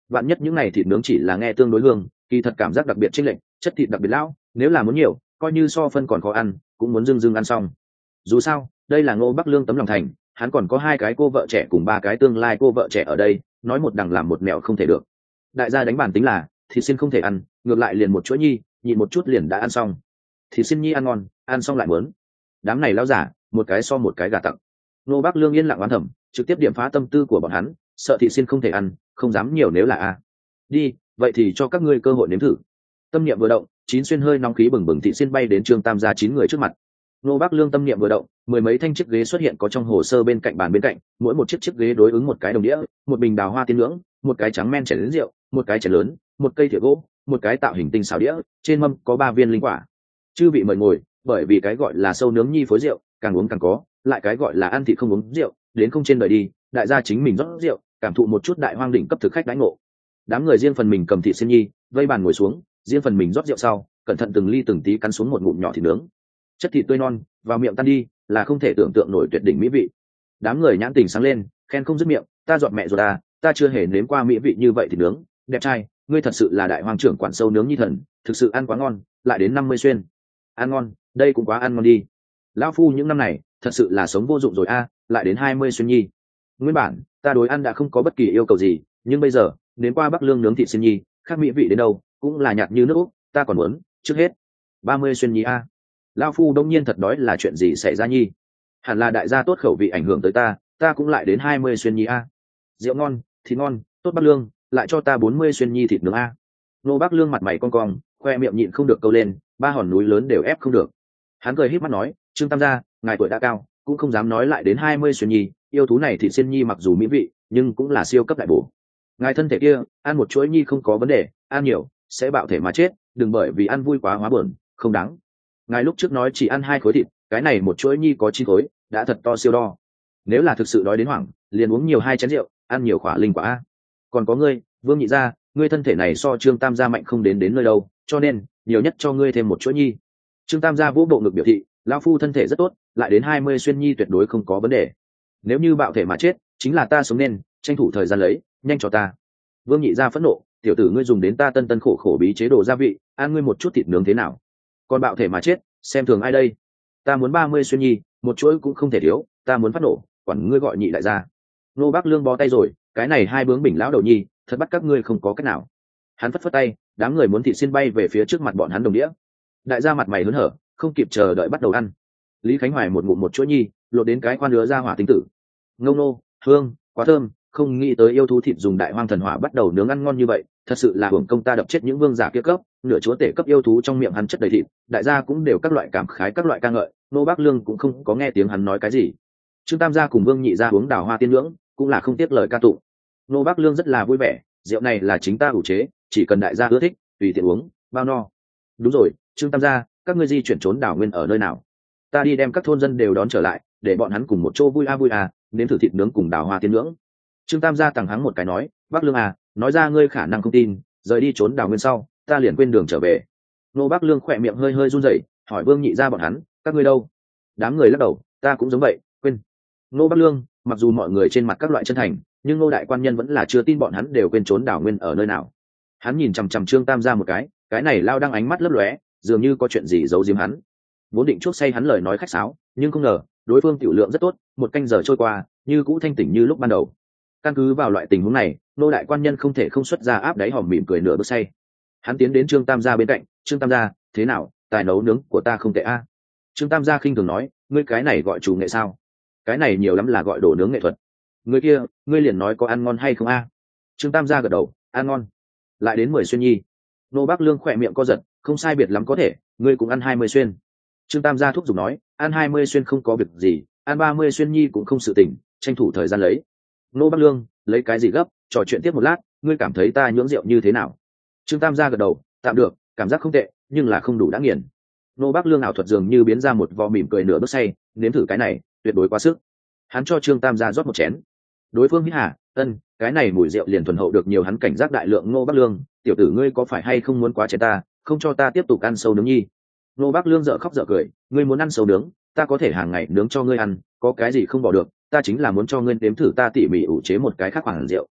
vạn nhất những này thịt nướng chỉ là nghe tương đối hương, kỳ thật cảm giác đặc biệt chênh lệch, chất thịt đặc biệt lão, nếu là muốn nhiều coi như so phân còn khó ăn cũng muốn dưng dưng ăn xong. Dù sao đây là Ngô Bắc Lương tấm lòng thành, hắn còn có 2 cái cô vợ trẻ cùng 3 cái tương lai cô vợ trẻ ở đây, nói một đằng làm một mẹo không thể được. Đại gia đánh bản tính là thịt xin không thể ăn, ngược lại liền một chuỗi nhi nhịn một chút liền đã ăn xong. Thịt xin nhi ăn ngon, ăn xong lại muốn. Đám này lão giả một cái so một cái gà tặng. Ngô Bắc Lương yên lặng oán thầm, trực tiếp điểm phá tâm tư của bọn hắn, sợ thịt xin không thể ăn, không dám nhiều nếu là a. Đi, vậy thì cho các ngươi cơ hội nếm thử. Tâm niệm vừa động, 9 xuyên hơi nóng khí bừng bừng thịt xin bay đến Trương Tam gia 9 người trước mặt. Ngô Bắc Lương tâm niệm vừa động, 10 mấy thanh chiếc ghế xuất hiện có trong hồ sơ bên cạnh bàn bên cạnh, mỗi một chiếc ghế đối ứng một cái đồng đĩa, một bình đào hoa tiên nướng, một cái trắng men chén rượu, một cái chén lớn, một cây thìa gỗ, một cái tạo hình tinh xảo đĩa, trên mâm có 3 viên linh quả. Chư vị mời ngồi, bởi vì cái gọi là sâu nướng nhi phối rượu, càng uống càng có, lại cái gọi là ăn thịt không uống rượu, đến không trên đời đi, đại gia chính mình rót rượu, cảm thụ một chút đại hoang đỉnh cấp thực khách đãi ngộ. Đám người riêng phần mình cầm thịt xiên nhi, vây bàn ngồi xuống, riêng phần mình rót rượu sau, cẩn thận từng ly từng tí cắn xuống một ngụm nhỏ thịt nướng. Chất thịt tươi non, vào miệng tan đi, là không thể tưởng tượng nổi tuyệt đỉnh mỹ vị. Đám người nhãn tình sáng lên, khen không dứt miệng, ta dọn mẹ rồi ta chưa hề nếm qua mỹ vị như vậy thịt nướng, đẹp trai, ngươi thật sự là đại hoàng trưởng quản sâu nướng nhi thần, thực sự ăn quá ngon, lại đến 50 xuyên. Ăn ngon, đây cũng quá ăn ngon đi. Lão phu những năm này, thật sự là sống vô dụng rồi lại đến 20 xuyên nhi. Nguyên bản, ta đối ăn đã không có bất kỳ yêu cầu gì, nhưng bây giờ, đến qua Bắc Lương nướng thịt xuyên nhi, khác mỹ vị đến đâu, cũng là nhạt như nước Úc, ta còn muốn, trước hết 30 xuyên nhi Lão phu đông nhiên thật đói là chuyện gì xảy ra nhi? Hẳn là đại gia tốt khẩu vị ảnh hưởng tới ta cũng lại đến 20 xuyên nhi Rượu ngon, thịt ngon, tốt Bắc Lương, lại cho ta 40 xuyên nhi thịt nướng Nô Bắc Lương mặt mày cong cong, khoe miệng nhịn không được câu lên, 3 hòn núi lớn đều ép không được. Hắn cười híp mắt nói, Trương Tam gia, ngài tuổi đã cao, cũng không dám nói lại đến 20 xuyên nhi, yêu thú này thịt xiên nhi mặc dù mỹ vị, nhưng cũng là siêu cấp đại bổ. Ngài thân thể kia, ăn một chuỗi nhi không có vấn đề, ăn nhiều sẽ bạo thể mà chết, đừng bởi vì ăn vui quá hóa buồn, không đáng. Ngài lúc trước nói chỉ ăn 2 khối thịt, cái này một chuỗi nhi có 9 khối, đã thật to siêu đo. Nếu là thực sự đói đến hoảng, liền uống nhiều 2 chén rượu, ăn nhiều khỏa linh quả Còn có ngươi, Vương Nhị gia, ngươi thân thể này so Trương Tam gia mạnh không đến nơi đâu, cho nên nhiều nhất cho ngươi thêm một chuỗi nhi. Trương Tam gia vỗ bộ ngực biểu thị, lão phu thân thể rất tốt, lại đến 20 xuyên nhi tuyệt đối không có vấn đề. Nếu như bạo thể mà chết, chính là ta sống nên, tranh thủ thời gian lấy, nhanh cho ta. Vương Nhị gia phẫn nộ, tiểu tử ngươi dùng đến ta tân tân khổ khổ bí chế đồ gia vị, ăn ngươi một chút thịt nướng thế nào? Còn bạo thể mà chết, xem thường ai đây? Ta muốn 30 xuyên nhi, một chuỗi cũng không thể thiếu, ta muốn phát nổ, quản ngươi gọi Nhị đại gia. Nô Bắc Lương bó tay rồi, cái này 2 bướng bỉnh lão đầu nhi, thật bắt các ngươi không có cách nào. Hắn phất phất tay, đám người muốn thịt xiên bay về phía trước mặt bọn hắn đồng đĩa. Đại gia mặt mày hớn hở, không kịp chờ đợi bắt đầu ăn. Lý Khánh Hoài một ngụm một chuỗi nhi, lột đến cái khoan lứa ra hỏa tinh tử. Ngông nô, hương, quá thơm, không nghĩ tới yêu thú thịt dùng đại hoang thần hỏa bắt đầu nướng ăn ngon như vậy, thật sự là hưởng công ta đập chết những vương giả kia cấp, nửa chúa tể cấp yêu thú trong miệng hắn chất đầy thịt, đại gia cũng đều các loại cảm khái các loại ca ngợi, Nô Bắc Lương cũng không có nghe tiếng hắn nói cái gì. Trương Tam gia cùng Vương Nhị gia uống đào hoa tiên nướng, cũng là không tiếc lời ca tụng. Nô Bắc Lương rất là vui vẻ, rượu này là chính ta ủ chế, chỉ cần đại gia ưa thích, tùy tiện uống, bao no. Đúng rồi, Trương Tam gia, các ngươi di chuyển trốn đảo nguyên ở nơi nào? Ta đi đem các thôn dân đều đón trở lại, để bọn hắn cùng một chỗ vui nếm thử thịt nướng cùng đào hoa tiên nướng. Trương Tam gia tằng hắng một cái nói, Bắc Lương nói ra ngươi khả năng không tin, rời đi trốn đảo nguyên sau, ta liền quên đường trở về. Nô Bắc Lương khỏe miệng hơi hơi run rẩy, hỏi Vương Nhị gia bọn hắn, các ngươi đâu? Đám người lắc đầu, ta cũng giống vậy, quên. Nô Bắc Lương, mặc dù mọi người trên mặt các loại chân thành, nhưng Nô đại quan nhân vẫn là chưa tin bọn hắn đều quên trốn đảo nguyên ở nơi nào. Hắn nhìn chằm chằm Trương Tam gia một cái này lao đang ánh mắt lấp lóe, dường như có chuyện gì giấu giếm hắn. Vốn định chuốc say hắn lời nói khách sáo, nhưng không ngờ đối phương tiểu lượng rất tốt, một canh giờ trôi qua, như cũ thanh tỉnh như lúc ban đầu. Căn cứ vào loại tình huống này, Nô đại quan nhân không thể không xuất ra áp đáy hòm mỉm cười nửa bước say. Hắn tiến đến Trương Tam gia bên cạnh, Trương Tam gia, thế nào, tài nấu nướng của ta không tệ Trương Tam gia khinh thường nói, ngươi cái này gọi chủ nghệ sao? Cái này nhiều lắm là gọi đồ nướng nghệ thuật. Người kia, ngươi liền nói có ăn ngon hay không Trương Tam gia gật đầu, ăn ngon. Lại đến 10 xuyên nhi. Nô Bắc Lương khỏe miệng co giật, không sai biệt lắm có thể, ngươi cũng ăn 20 xuyên. Trương Tam gia thúc giục nói, ăn 20 xuyên không có việc gì, ăn 30 xuyên nhi cũng không sự tình, tranh thủ thời gian lấy. Nô Bắc Lương, lấy cái gì gấp, trò chuyện tiếp một lát, ngươi cảm thấy ta nhưỡng rượu như thế nào? Trương Tam gia gật đầu, tạm được, cảm giác không tệ, nhưng là không đủ đã nghiền. Nô Bắc Lương ảo thuật dường như biến ra một vò mỉm cười nửa bước say, nếm thử cái này, tuyệt đối quá sức. Hắn cho Trương Tam gia rót một chén. Đối phương hít hà, cái này mùi rượu liền thuần hậu được nhiều hắn cảnh giác đại lượng. Ngô Bắc Lương, tiểu tử ngươi có phải hay không muốn quá chén ta, không cho ta tiếp tục ăn sâu nướng nhi? Ngô Bắc Lương dở khóc dở cười, ngươi muốn ăn sâu nướng, ta có thể hàng ngày nướng cho ngươi ăn, có cái gì không bỏ được, ta chính là muốn cho ngươi nếm thử ta tỉ mỉ ủ chế một cái khác hoàng rượu.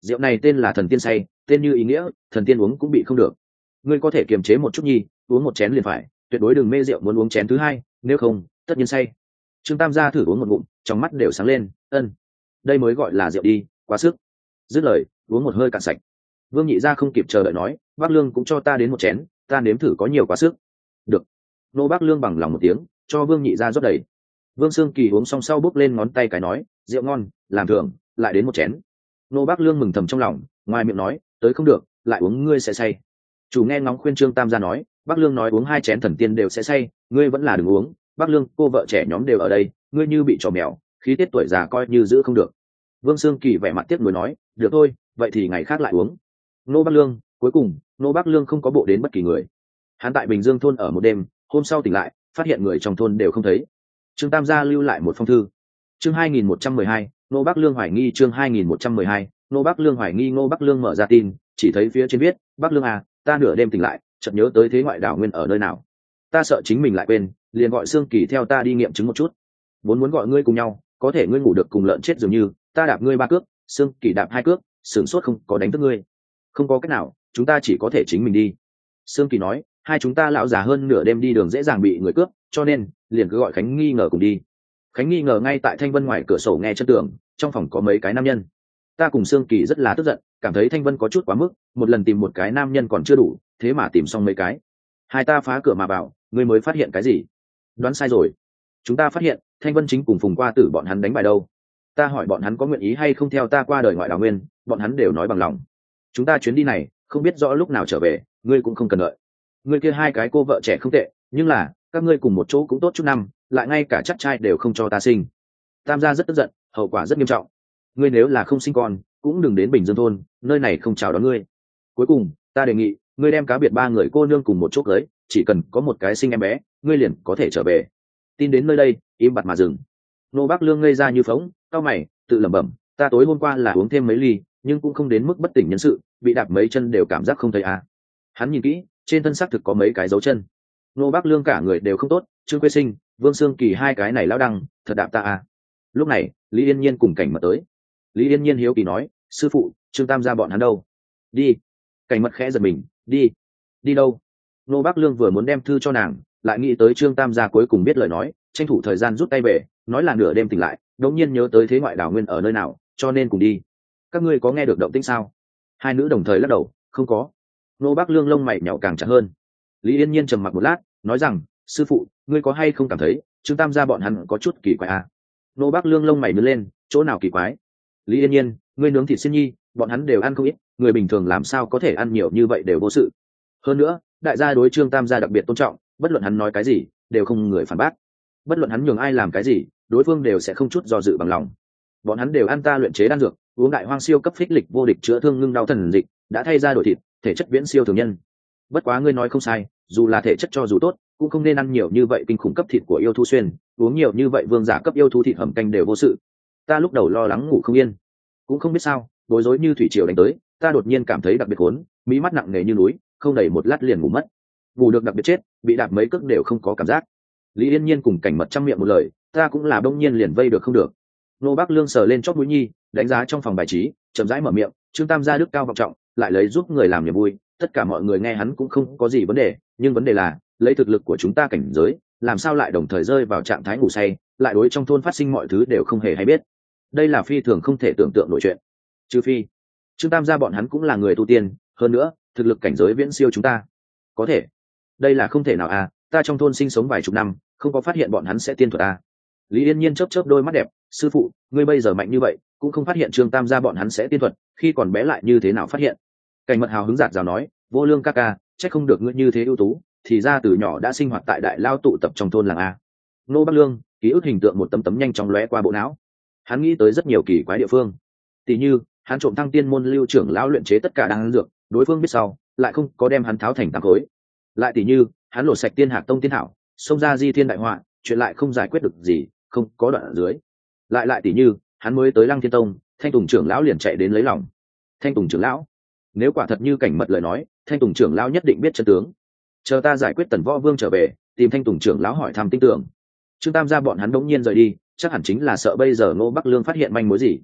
rượu này tên là thần tiên say, tên như ý nghĩa, thần tiên uống cũng bị không được. Ngươi có thể kiềm chế một chút nhi, uống một chén liền phải, tuyệt đối đừng mê rượu muốn uống chén thứ hai, nếu không tất nhiên say. Trương Tam gia thử uống một ngụm, trong mắt đều sáng lên. Đây mới gọi là rượu đi, quá sức. Dứt lời, uống một hơi cạn sạch. Vương Nhị gia không kịp chờ đợi nói, Bác Lương cũng cho ta đến một chén, ta nếm thử có nhiều quá sức. Được. Nô Bác Lương bằng lòng một tiếng, cho Vương Nhị gia rót đầy. Vương Sương Kỳ uống xong sau bước lên ngón tay cái nói, rượu ngon, làm thường, lại đến một chén. Nô Bác Lương mừng thầm trong lòng, ngoài miệng nói, tới không được, lại uống ngươi sẽ say. Chủ nghe ngóng khuyên Trương Tam gia nói, Bác Lương nói uống 2 chén thần tiên đều sẽ say, ngươi vẫn là đừng uống. Bác Lương, cô vợ trẻ nhóm đều ở đây, ngươi như bị trò mèo, khí tiết tuổi già coi như giữ không được. Vương Sương Kỳ vẻ mặt tiếc nuối nói, được thôi, vậy thì ngày khác lại uống. Nô Bác Lương, cuối cùng Nô Bác Lương không có bộ đến bất kỳ người. Hắn tại Bình Dương thôn ở một đêm, hôm sau tỉnh lại, phát hiện người trong thôn đều không thấy. Trương Tam gia lưu lại một phong thư. Chương 2112, Nô Bác Lương hoài nghi. Chương 2112, Nô Bác Lương hoài nghi. Ngô Bác Lương mở ra tin, chỉ thấy phía trên viết, Bác Lương à, ta nửa đêm tỉnh lại, chợt nhớ tới thế ngoại đảo nguyên ở nơi nào. Ta sợ chính mình lại quên, liền gọi Sương Kỳ theo ta đi nghiệm chứng một chút. Vốn muốn gọi ngươi cùng nhau, có thể ngươi ngủ được cùng lợn chết dường như, ta đạp ngươi 3 cước, Sương Kỳ đạp 2 cước, sửng sốt không có đánh thức ngươi. Không có cách nào, chúng ta chỉ có thể chính mình đi. Sương Kỳ nói, hai chúng ta lão già hơn nửa đêm đi đường dễ dàng bị người cướp, cho nên liền cứ gọi Khánh nghi ngờ cùng đi. Khánh nghi ngờ ngay tại Thanh Vân ngoài cửa sổ nghe chân tường, trong phòng có mấy cái nam nhân. Ta cùng Sương Kỳ rất là tức giận, cảm thấy Thanh Vân có chút quá mức, một lần tìm một cái nam nhân còn chưa đủ, thế mà tìm xong mấy cái. Hai ta phá cửa mà vào, ngươi mới phát hiện cái gì? Đoán sai rồi. Chúng ta phát hiện Thanh Vân chính cùng Phùng Qua Tử bọn hắn đánh bài đâu. Ta hỏi bọn hắn có nguyện ý hay không theo ta qua đời ngoại đào nguyên, bọn hắn đều nói bằng lòng. Chúng ta chuyến đi này không biết rõ lúc nào trở về, ngươi cũng không cần đợi. Ngươi kia 2 cái cô vợ trẻ không tệ, nhưng là các ngươi cùng một chỗ cũng tốt chút năm, lại ngay cả chắc trai đều không cho ta sinh. Tam gia rất tức giận, hậu quả rất nghiêm trọng. Ngươi nếu là không sinh con, cũng đừng đến Bình Dương thôn, nơi này không chào đón ngươi. Cuối cùng, ta đề nghị, ngươi đem cá biệt 3 người cô nương cùng một chỗ cưới, chỉ cần có một cái sinh em bé, ngươi liền có thể trở về. Tin đến nơi đây, im bặt mà dừng. Nô Bác Lương ngây ra như phóng, cau mày, tự lẩm bẩm, ta tối hôm qua là uống thêm mấy ly, nhưng cũng không đến mức bất tỉnh nhân sự, bị đạp mấy chân đều cảm giác không thấy à. Hắn nhìn kỹ, trên thân xác thực có mấy cái dấu chân. Nô Bác Lương cả người đều không tốt, Trương Quế Sinh, Vương Sương Kỳ 2 cái này lão đăng, thật đạp ta à. Lúc này, Lý Yên Nhiên cùng Cảnh Mật tới. Lý Yên Nhiên hiếu kỳ nói, sư phụ, Trương Tam gia bọn hắn đâu? Đi. Cảnh Mật khẽ giật mình, đi. Đi đâu? Nô Bác Lương vừa muốn đem thư cho nàng, lại nghĩ tới Trương Tam gia cuối cùng biết lời nói, tranh thủ thời gian rút tay về, nói là nửa đêm tỉnh lại, đột nhiên nhớ tới thế ngoại đảo nguyên ở nơi nào, cho nên cùng đi. Các ngươi có nghe được động tĩnh sao? Hai nữ đồng thời lắc đầu, không có. Nô Bác Lương lông mày nhạo càng chặt hơn. Lý Yên Nhiên trầm mặc một lát, nói rằng, sư phụ, ngươi có hay không cảm thấy Trương Tam gia bọn hắn có chút kỳ quái à? Nô Bác Lương lông mày nhướng lên, chỗ nào kỳ quái? Lý Yên Nhiên, ngươi nướng thịt xiên nhi, bọn hắn đều ăn không ít, người bình thường làm sao có thể ăn nhiều như vậy đều vô sự. Hơn nữa, đại gia đối Trương Tam gia đặc biệt tôn trọng, bất luận hắn nói cái gì, đều không người phản bác. Bất luận hắn nhường ai làm cái gì, đối phương đều sẽ không chút do dự bằng lòng. Bọn hắn đều ăn ta luyện chế đan dược, uống đại hoang siêu cấp phích lịch vô địch chữa thương ngưng đau thần dịch, đã thay ra đổi thịt, thể chất viễn siêu thường nhân. Bất quá ngươi nói không sai, dù là thể chất cho dù tốt, cũng không nên ăn nhiều như vậy kinh khủng cấp thịt của yêu thú xuyên, uống nhiều như vậy vương giả cấp yêu thú thịt hầm canh đều vô sự. Ta lúc đầu lo lắng ngủ không yên, cũng không biết sao, bối rối như thủy triều đánh tới, ta đột nhiên cảm thấy đặc biệt khốn, mí mắt nặng nề như núi, không đầy một lát liền ngủ mất. Ngủ được đặc biệt chết, bị đạp mấy cước đều không có cảm giác. Lý Yên Nhiên cùng Cảnh Mật trăm miệng một lời, ta cũng là đông nhiên liền vây được không được. Nô Bác Lương sờ lên chót mũi nhi, đánh giá trong phòng bài trí, chậm rãi mở miệng, Trương Tam gia đức cao vọng trọng, lại lấy giúp người làm niềm vui, tất cả mọi người nghe hắn cũng không có gì vấn đề, nhưng vấn đề là, lấy thực lực của chúng ta cảnh giới, làm sao lại đồng thời rơi vào trạng thái ngủ say, lại đối trong thôn phát sinh mọi thứ đều không hề hay biết. Đây là phi thường không thể tưởng tượng nổi chuyện. Trừ phi, Trương Tam gia bọn hắn cũng là người tu tiên, hơn nữa, thực lực cảnh giới viễn siêu chúng ta. Có thể, đây là không thể nào à, ta trong thôn sinh sống vài chục năm, không có phát hiện bọn hắn sẽ tiên thuật à. Lý Yên Nhiên chớp chớp đôi mắt đẹp, sư phụ, ngươi bây giờ mạnh như vậy, cũng không phát hiện Trương Tam gia bọn hắn sẽ tiên thuật, khi còn bé lại như thế nào phát hiện? Cảnh Mật hào hứng giạt rào nói, vô lương ca ca, chắc không được ngươi như thế ưu tú, thì ra từ nhỏ đã sinh hoạt tại đại lao tụ tập trong thôn làng a. Nô Bắc Lương, ký ức hình tượng một tấm tấm nhanh chóng lóe qua bộ não. Hắn nghĩ tới rất nhiều kỳ quái địa phương, tỷ như hắn trộm Thăng Tiên môn lưu trưởng lão luyện chế tất cả đan dược, đối phương biết sau, lại không có đem hắn tháo thành tám khối. Lại tỷ như hắn lột sạch Tiên Hạc Tông tiên thảo, xông ra di thiên đại họa, chuyện lại không giải quyết được gì, không có đoạn ở dưới. Lại tỷ như hắn mới tới Lăng Thiên Tông, Thanh Tùng trưởng lão liền chạy đến lấy lòng. Thanh Tùng trưởng lão, nếu quả thật như Cảnh Mật lời nói, Thanh Tùng trưởng lão nhất định biết chân tướng. Chờ ta giải quyết Tần Võ Vương trở về, tìm Thanh Tùng trưởng lão hỏi thăm tin tưởng. Trương Tam gia bọn hắn đống nhiên rời đi, chắc hẳn chính là sợ bây giờ Ngô Bắc Lương phát hiện manh mối gì.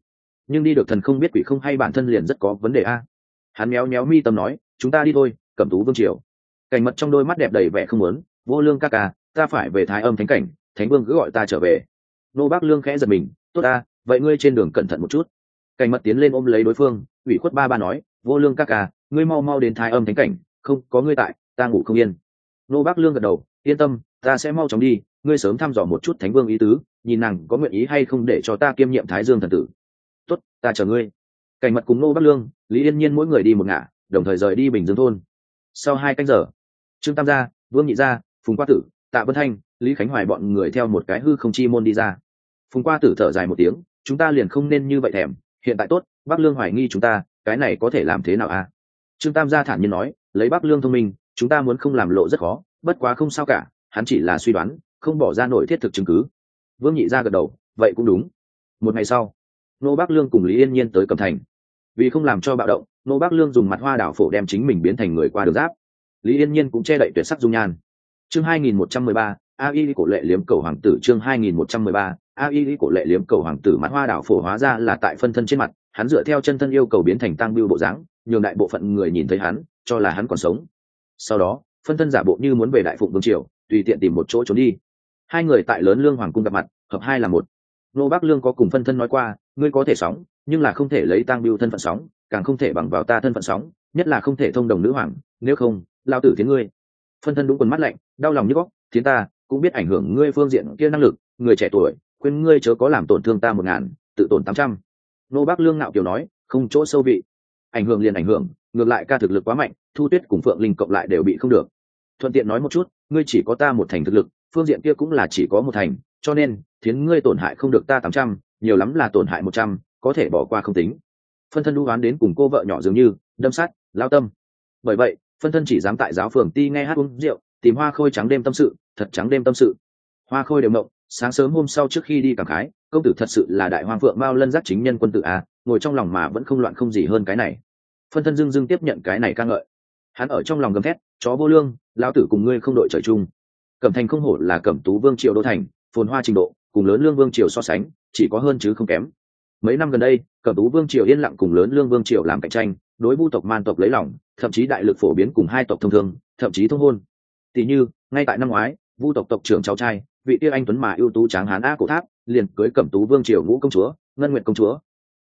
nhưng đi được thần không biết quỷ không hay bản thân liền rất có vấn đề a. Hắn méo méo mi tâm nói, chúng ta đi thôi, Cẩm Tú vương triều. Cảnh Mật trong đôi mắt đẹp đầy vẻ không muốn, Vô Lương ca ca, ta phải về Thái Âm thánh cảnh, Thánh Vương cứ gọi ta trở về. Nô Bác Lương khẽ giật mình, tốt a, vậy ngươi trên đường cẩn thận một chút. Cảnh Mật tiến lên ôm lấy đối phương, ủy khuất ba nói, Vô Lương ca ca, ngươi mau mau đến Thái Âm thánh cảnh, không có ngươi tại, ta ngủ không yên. Nô Bác Lương gật đầu, yên tâm, ta sẽ mau chóng đi, ngươi sớm thăm dò một chút Thánh Vương ý tứ, nhìn nàng có nguyện ý hay không để cho ta kiêm nhiệm Thái Dương thần tử. Tốt, ta chờ ngươi. Cảnh Mật cùng Nô Bác Lương, Lý Yên Nhiên mỗi người đi một ngả, đồng thời rời đi Bình Dương thôn. Sau 2 canh giờ, Trương Tam gia, Vương Nhị gia, Phùng Qua Tử, Tạ Vân Thanh, Lý Khánh Hoài bọn người theo một cái hư không chi môn đi ra. Phùng Qua Tử thở dài một tiếng, chúng ta liền không nên như vậy thèm, hiện tại tốt, Bắc Lương hoài nghi chúng ta, cái này có thể làm thế nào a? Trương Tam gia thản nhiên nói, lấy Bắc Lương thông minh, chúng ta muốn không làm lộ rất khó, bất quá không sao cả, hắn chỉ là suy đoán, không bỏ ra nổi thiết thực chứng cứ. Vương Nhị gia gật đầu, vậy cũng đúng. Một ngày sau, Nô Bắc Lương cùng Lý Yên Nhiên tới Cẩm Thành. Vì không làm cho bạo động, Nô Bắc Lương dùng mặt hoa đảo phổ đem chính mình biến thành người qua đường giáp. Lý Yên Nhiên cũng che đậy tuyệt sắc dung nhan. Chương 2113, AI cổ lệ liếm cầu hoàng tử. Chương 2113, AI cổ lệ liếm cầu hoàng tử. Mặt hoa đảo phổ hóa ra là tại phân thân trên mặt, hắn dựa theo chân thân yêu cầu biến thành tang bưu bộ dáng, nhường đại bộ phận người nhìn thấy hắn, cho là hắn còn sống. Sau đó, phân thân giả bộ như muốn về Đại Phụng Vương triều, tùy tiện tìm một chỗ trốn đi. Hai người tại Lớn Lương hoàng cung gặp mặt, hợp hai là một. Nô Bắc Lương có cùng phân thân nói qua, ngươi có thể sóng, nhưng là không thể lấy tang bưu thân phận sóng, càng không thể bằng vào ta thân phận sóng, nhất là không thể thông đồng nữ hoàng, nếu không, lao tử tiến ngươi. Phân thân đúng quần mắt lạnh, đau lòng như góc, thiến ta cũng biết ảnh hưởng ngươi phương diện kia năng lực, người trẻ tuổi, khuyên ngươi chớ có làm tổn thương ta 1000, tự tổn 800. Nô Bắc Lương ngạo kiều nói, không chỗ sâu vị, ảnh hưởng liền ảnh hưởng, ngược lại ca thực lực quá mạnh, Thu Tuyết cùng Phượng Linh cộng lại đều bị không được. Thuận tiện nói một chút, ngươi chỉ có ta một thành thực lực, phương diện kia cũng là chỉ có một thành, cho nên thiến ngươi tổn hại không được ta 800, nhiều lắm là tổn hại 100, có thể bỏ qua không tính. Phân thân đu đoán đến cùng cô vợ nhỏ dường như đâm sát lao tâm. Bởi vậy phân thân chỉ dám tại giáo phường ti nghe hát uống rượu, tìm Hoa Khôi trắng đêm tâm sự, thật trắng đêm tâm sự. Hoa Khôi đều mộng, sáng sớm hôm sau trước khi đi cảm khái, công tử thật sự là đại hoàng phượng mao lân giác chính nhân quân tử à, ngồi trong lòng mà vẫn không loạn không gì hơn cái này. Phân thân dưng dưng tiếp nhận cái này ca ngợi, hắn ở trong lòng gầm thét, chó vô lương, lão tử cùng ngươi không đội trời chung. Cẩm Thành không hổ là Cẩm Tú vương triều đô thành, phồn hoa trình độ cùng Lớn Lương vương triều so sánh chỉ có hơn chứ không kém. Mấy năm gần đây, Cẩm Tú vương triều yên lặng cùng Lớn Lương vương triều làm cạnh tranh, đối Vu tộc Man tộc lấy lòng, thậm chí đại lực phổ biến cùng hai tộc thông thương, thậm chí thông hôn. Tỷ như ngay tại năm ngoái, Vu tộc tộc trưởng cháu trai, vị tiêu anh tuấn mà ưu tú tráng hán A Cổ Tháp, liền cưới Cẩm Tú vương triều Ngũ công chúa, Ngân Nguyệt công chúa.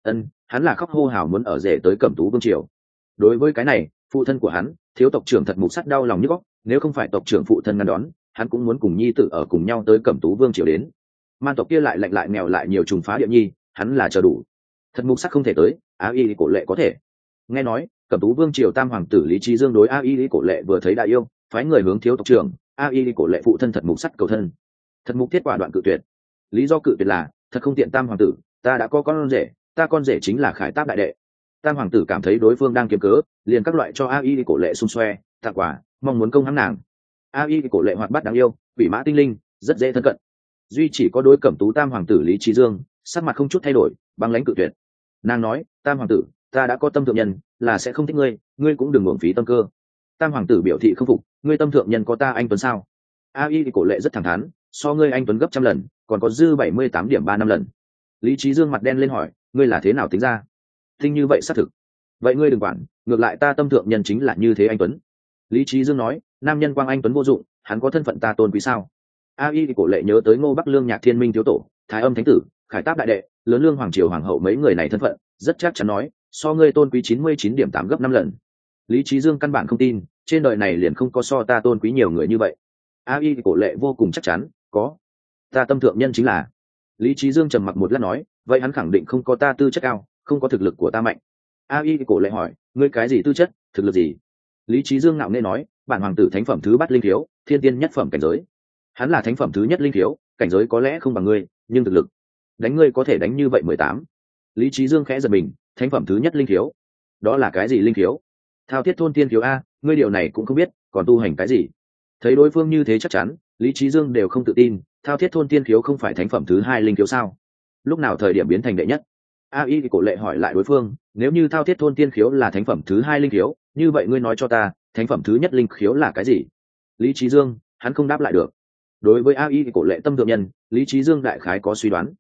Hắn là khóc hô hào muốn ở rể tới Cẩm Tú vương triều. Đối với cái này, phụ thân của hắn, thiếu tộc trưởng thật mục sắt đau lòng nhức óc, nếu không phải tộc trưởng phụ thân ngăn đón, hắn cũng muốn cùng nhi tử ở cùng nhau tới Cẩm Tú vương triều đến. Man tộc kia lại lạnh lại nghèo lại nhiều trùng phá địa nhi, hắn là chờ đủ. Thật mục sắc không thể tới, Á Y cổ lệ có thể. Nghe nói Cẩm Tú vương triều tam hoàng tử Lý Trí Dương đối A Y cổ lệ vừa thấy đại yêu, phái người hướng thiếu tộc trưởng A Y cổ lệ phụ thân thật mục sắt cầu thân. Thật mục thiết quả đoạn cự tuyệt. Lý do cự tuyệt là thật không tiện tam hoàng tử, ta đã có con rể, ta con rể chính là Khải Táp đại đệ. Tam hoàng tử cảm thấy đối phương đang kiếm cớ, liền các loại cho A Y cổ lệ xung xoe tặng quà, mong muốn công hãm nàng. A Y cổ lệ hoạt bát đáng yêu, bị mã tinh linh, rất dễ thân cận. Duy chỉ có đối Cẩm Tú tam hoàng tử Lý Trí Dương, sắc mặt không chút thay đổi, băng lãnh cự tuyệt. Nàng nói, tam hoàng tử, ta đã có tâm thượng nhân, là sẽ không thích ngươi, ngươi cũng đừng uổng phí tâm cơ. Tam hoàng tử biểu thị không phục, ngươi tâm thượng nhân có ta anh tuấn sao? A Y cổ lệ rất thẳng thắn, so ngươi anh tuấn gấp 100 lần, còn có dư 78.35 lần. Lý Trí Dương mặt đen lên hỏi, ngươi là thế nào tính ra? Tinh như vậy xác thực. Vậy ngươi đừng quản, ngược lại ta tâm thượng nhân chính là như thế anh tuấn. Lý Trí Dương nói, nam nhân quang anh tuấn vô dụng, hắn có thân phận ta tôn quý sao? A Y cổ lệ nhớ tới Ngô Bắc Lương Nhạc Thiên Minh thiếu tổ, Thái Âm thánh tử, Khải Táp đại đệ, Lớn Lương hoàng triều hoàng hậu mấy người này thân phận, rất chắc chắn nói, so ngươi tôn quý 99.8 gấp 5 lần. Lý Trí Dương căn bản không tin, trên đời này liền không có so ta tôn quý nhiều người như vậy. A Y cổ lệ vô cùng chắc chắn, có. Ta tâm thượng nhân chính là. Lý Trí Dương trầm mặc một lát nói, vậy hắn khẳng định không có ta tư chất cao, không có thực lực của ta mạnh. A Y cổ lệ hỏi, ngươi cái gì tư chất, thực lực gì? Lý Trí Dương ngạo nghễ nói, bản hoàng tử thánh phẩm thứ bát linh thiếu, thiên tiên nhất phẩm cảnh giới. Hắn là thánh phẩm thứ nhất linh thiếu, cảnh giới có lẽ không bằng ngươi, nhưng thực lực đánh ngươi có thể đánh như vậy 18. Lý Trí Dương khẽ giật mình, thánh phẩm thứ nhất linh thiếu, đó là cái gì linh thiếu? Thao thiết thôn tiên thiếu a, ngươi điều này cũng không biết, còn tu hành cái gì? Thấy đối phương như thế chắc chắn, Lý Trí Dương đều không tự tin, thao thiết thôn tiên thiếu không phải thánh phẩm thứ hai linh thiếu sao? Lúc nào thời điểm biến thành đệ nhất? A Y cổ lệ hỏi lại đối phương, nếu như thao thiết thôn tiên khiếu là thánh phẩm thứ hai linh khiếu, như vậy ngươi nói cho ta, thánh phẩm thứ nhất linh khiếu là cái gì? Lý Trí Dương, hắn không đáp lại được. Đối với A Y cổ lệ tâm thượng nhân, Lý Trí Dương đại khái có suy đoán.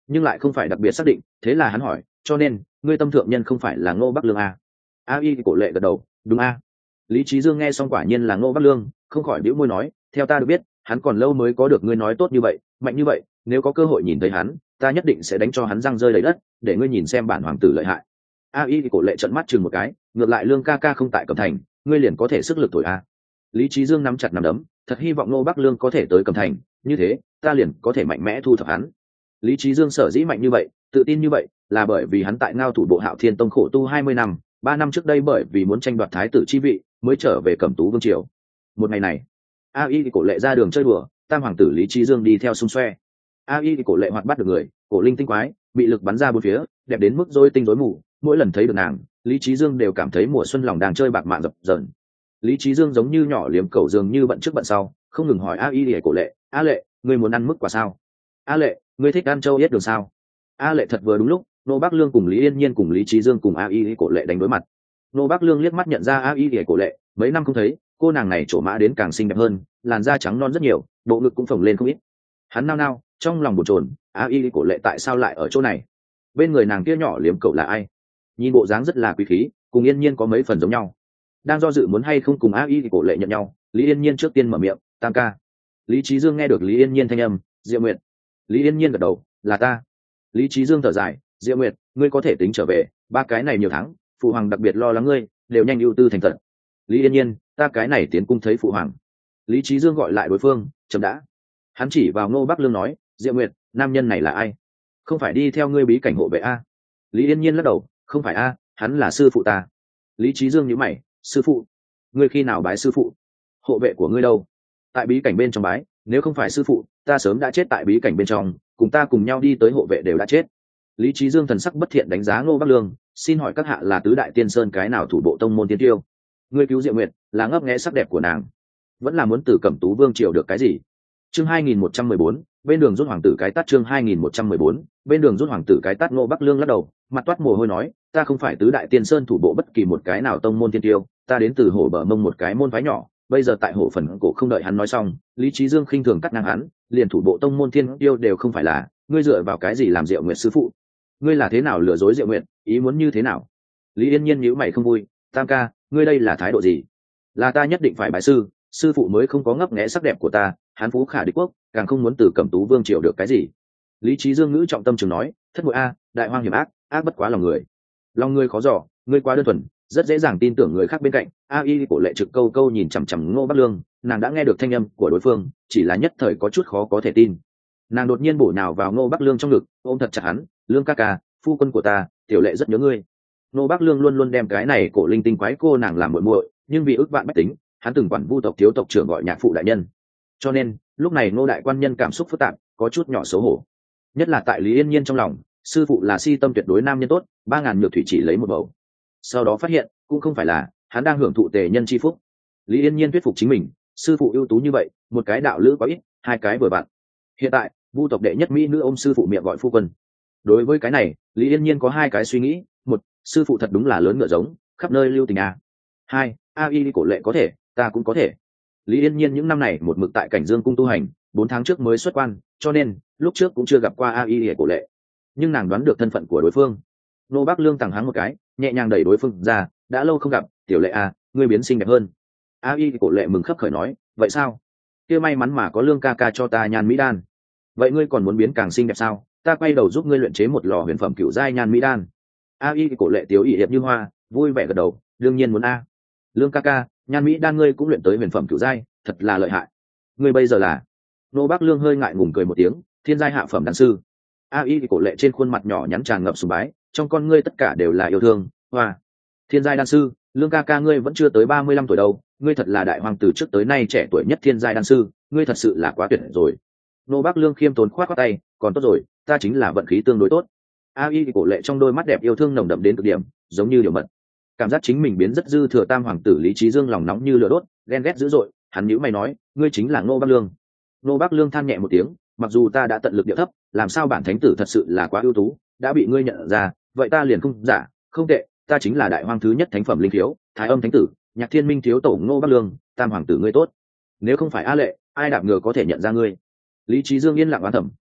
nhưng lại không phải đặc biệt xác định, thế là hắn hỏi, cho nên ngươi tâm thượng nhân không phải là Ngô Bắc Lương à? A Y cổ lệ gật đầu, đúng a. Lý Chí Dương nghe xong quả nhiên là Ngô Bắc Lương, không khỏi bĩu môi nói, theo ta được biết hắn còn lâu mới có được ngươi nói tốt như vậy, mạnh như vậy, nếu có cơ hội nhìn thấy hắn, ta nhất định sẽ đánh cho hắn răng rơi đầy đất, để ngươi nhìn xem bản hoàng tử lợi hại. A Y cổ lệ trợn mắt chừng một cái, ngược lại Lương ca ca không tại Cẩm Thành, ngươi liền có thể sức lực thổi a. Lý Chí Dương nắm chặt nắm đấm, thật hy vọng Ngô Bắc Lương có thể tới Cẩm Thành, như thế ta liền có thể mạnh mẽ thu thập hắn. Lý Chí Dương sở dĩ mạnh như vậy, tự tin như vậy, là bởi vì hắn tại Ngao Thủ Bộ Hạo Thiên Tông khổ tu 20 năm, 3 năm trước đây bởi vì muốn tranh đoạt thái tử chi vị, mới trở về Cẩm Tú vương triều. Một ngày này, A Y cổ lệ ra đường chơi đùa, tam hoàng tử Lý Chí Dương đi theo xung xoe. A Y cổ lệ hoạt bắt được người, cổ linh tinh quái, bị lực bắn ra bốn phía, đẹp đến mức rối tinh rối mù, mỗi lần thấy được nàng, Lý Chí Dương đều cảm thấy mùa xuân lòng đang chơi bạc mạng dập dờn. Lý Chí Dương giống như nhỏ liếm cầu dường như bận trước bận sau, không ngừng hỏi A Y cổ lệ, "A lệ, ngươi muốn ăn mức quả sao? A lệ, ngươi thích ăn châu yết đường sao?" A lệ thật vừa đúng lúc, Nô Bắc Lương cùng Lý Yên Nhiên cùng Lý Chí Dương cùng A Y cổ lệ đánh đối mặt. Nô Bắc Lương liếc mắt nhận ra A Y cổ lệ, mấy năm không thấy, cô nàng này trổ mã đến càng xinh đẹp hơn, làn da trắng non rất nhiều, bộ ngực cũng phồng lên không ít. Hắn nao nao, trong lòng bồn chồn, A Y cổ lệ tại sao lại ở chỗ này? Bên người nàng kia nhỏ liếm cậu là ai? Nhìn bộ dáng rất là quý khí, cùng Yên Nhiên có mấy phần giống nhau. Đang do dự muốn hay không cùng A Y cổ lệ nhận nhau, Lý Yên Nhiên trước tiên mở miệng, "Tam ca." Lý Chí Dương nghe được Lý Yên Nhiên thanh âm, "Diệu Nguyệt." Lý Yên Nhiên gật đầu, "Là ta." Lý Chí Dương thở dài, "Diệu Nguyệt, ngươi có thể tính trở về, ba cái này nhiều tháng, phụ hoàng đặc biệt lo lắng ngươi, đều nhanh ưu tư thành tật." Lý Yên Nhiên, "Ta cái này tiến cung thấy phụ hoàng." Lý Chí Dương gọi lại đối phương, "Chậm đã." Hắn chỉ vào Ngô Bắc Lương nói, "Diệu Nguyệt, nam nhân này là ai? Không phải đi theo ngươi bí cảnh hộ vệ a?" Lý Yên Nhiên lắc đầu, "Không phải a, hắn là sư phụ ta." Lý Chí Dương nhíu mày, "Sư phụ? Ngươi khi nào bái sư phụ? Hộ vệ của ngươi đâu?" "Tại bí cảnh bên trong bái, nếu không phải sư phụ, ta sớm đã chết tại bí cảnh bên trong, cùng ta cùng nhau đi tới hộ vệ đều đã chết." Lý Chí Dương thần sắc bất thiện đánh giá Ngô Bắc Lương, "Xin hỏi các hạ là tứ đại tiên sơn cái nào thủ bộ tông môn tiên tiêu? Ngươi cứu Diệu Nguyệt là ngấp nghé sắc đẹp của nàng, vẫn là muốn từ Cẩm Tú vương triều được cái gì?" Chương 2114, bên đường rút hoàng tử cái tát. Chương 2114, bên đường rút hoàng tử cái tát. Ngô Bắc Lương lắc đầu, mặt toát mồ hôi nói, "Ta không phải tứ đại tiên sơn thủ bộ bất kỳ một cái nào tông môn tiên tiêu, ta đến từ Hổ Bờ Mông một cái môn phái nhỏ." Bây giờ tại Hổ Phần Cổ không đợi hắn nói xong, Lý Chí Dương khinh thường cắt ngang hắn, "Liền thủ bộ tông môn tiên tiêu đều không phải là, ngươi dựa vào cái gì làm Diệu Nguyệt sư phụ? Ngươi là thế nào lừa dối Diệu Nguyệt, ý muốn như thế nào?" Lý Yên Nhiên nhíu mày không vui, "Tam ca, ngươi đây là thái độ gì? Là ta nhất định phải bái sư, sư phụ mới không có ngấp nghé sắc đẹp của ta, hắn phú khả địch quốc, càng không muốn từ Cẩm Tú vương triều được cái gì." Lý Chí Dương ngữ trọng tâm trường nói, "Thất muội a, đại hoang hiểm ác, ác bất quá lòng người. Lòng ngươi khó dò, ngươi quá đơn thuần, rất dễ dàng tin tưởng người khác bên cạnh." A Y cổ lệ trực câu câu nhìn chằm chằm Ngô Bắc Lương, nàng đã nghe được thanh âm của đối phương, chỉ là nhất thời có chút khó có thể tin. Nàng đột nhiên bổ nhào vào Ngô Bắc Lương trong ngực, ôm thật chặt hắn, "Lương ca ca, phu quân của ta, tiểu lệ rất nhớ ngươi." Ngô Bắc Lương luôn luôn đem cái này cổ linh tinh quái cô nàng làm muội muội, nhưng vì ức vạn bách tính, hắn từng quản vu tộc thiếu tộc trưởng gọi nhạc phụ đại nhân, cho nên lúc này Ngô đại quan nhân cảm xúc phức tạp, có chút nhỏ xấu hổ. Nhất là tại Lý Yên Nhiên trong lòng, sư phụ là si tâm tuyệt đối nam nhân tốt, 3.000 nhược thủy chỉ lấy một bầu. Sau đó phát hiện cũng không phải là, hắn đang hưởng thụ tề nhân chi phúc. Lý Yên Nhiên thuyết phục chính mình, sư phụ ưu tú như vậy, một cái đạo lữ quá ít, hai cái vừa vặn. Hiện tại vu tộc đệ nhất mỹ nữ ôm sư phụ miệng gọi phu quân. Đối với cái này, Lý Yên Nhiên có hai cái suy nghĩ: một, sư phụ thật đúng là lớn ngựa giống, khắp nơi lưu tình a. Hai, A Y cổ lệ có thể, ta cũng có thể. Lý Yên Nhiên những năm này một mực tại Cảnh Dương cung tu hành, 4 tháng trước mới xuất quan, cho nên lúc trước cũng chưa gặp qua A Y cổ lệ, nhưng nàng đoán được thân phận của đối phương. Nô Bắc Lương tằng hắng một cái, nhẹ nhàng đẩy đối phương ra, "Đã lâu không gặp, tiểu lệ a, ngươi biến xinh đẹp hơn." A Y cổ lệ mừng khấp khởi nói, "Vậy sao? Kia may mắn mà có Lương ca ca cho ta nhan mỹ đan. Vậy ngươi còn muốn biến càng xinh đẹp sao? Ta quay đầu giúp ngươi luyện chế một lò huyền phẩm cửu giai nhan mỹ đan." A Y cổ lệ tiếu ỷ hiệp như hoa, vui vẻ gật đầu, "Đương nhiên muốn a. Lương ca ca, nhan mỹ đan ngươi cũng luyện tới huyền phẩm cửu giai, thật là lợi hại. Ngươi bây giờ là?" Nô Bắc Lương hơi ngại ngùng cười một tiếng, "Thiên giai hạ phẩm đan sư." A Y cổ lệ trên khuôn mặt nhỏ nhắn tràn ngập sùng bái, trong con ngươi tất cả đều là yêu thương. "Hoa, thiên giai đan sư, Lương ca ca ngươi vẫn chưa tới 35 tuổi đâu, ngươi thật là đại hoàng từ trước tới nay trẻ tuổi nhất thiên giai đan sư, ngươi thật sự là quá tuyệt rồi." Nô Bắc Lương khiêm tốn khoát khoát tay, "Còn tốt rồi, ta chính là vận khí tương đối tốt." A Y cổ lệ trong đôi mắt đẹp yêu thương nồng đậm đến cực điểm, giống như điều mật. Cảm giác chính mình biến rất dư thừa tam hoàng tử Lý Chí Dương lòng nóng như lửa đốt, ghen ghét dữ dội, hắn nhíu mày nói, "Ngươi chính là Ngô Bắc Lương." Ngô Bắc Lương than nhẹ một tiếng, "Mặc dù ta đã tận lực điệu thấp, làm sao bản thánh tử thật sự là quá ưu tú, đã bị ngươi nhận ra, vậy ta liền không giả, không tệ, ta chính là đại hoang thứ nhất thánh phẩm linh thiếu, Thái Âm thánh tử, Nhạc Thiên Minh thiếu tổ Ngô Bắc Lương, tam hoàng tử ngươi tốt. Nếu không phải A Lệ, ai đạp ngựa có thể nhận ra ngươi." Lý Chí Dương yên lặng oán thầm,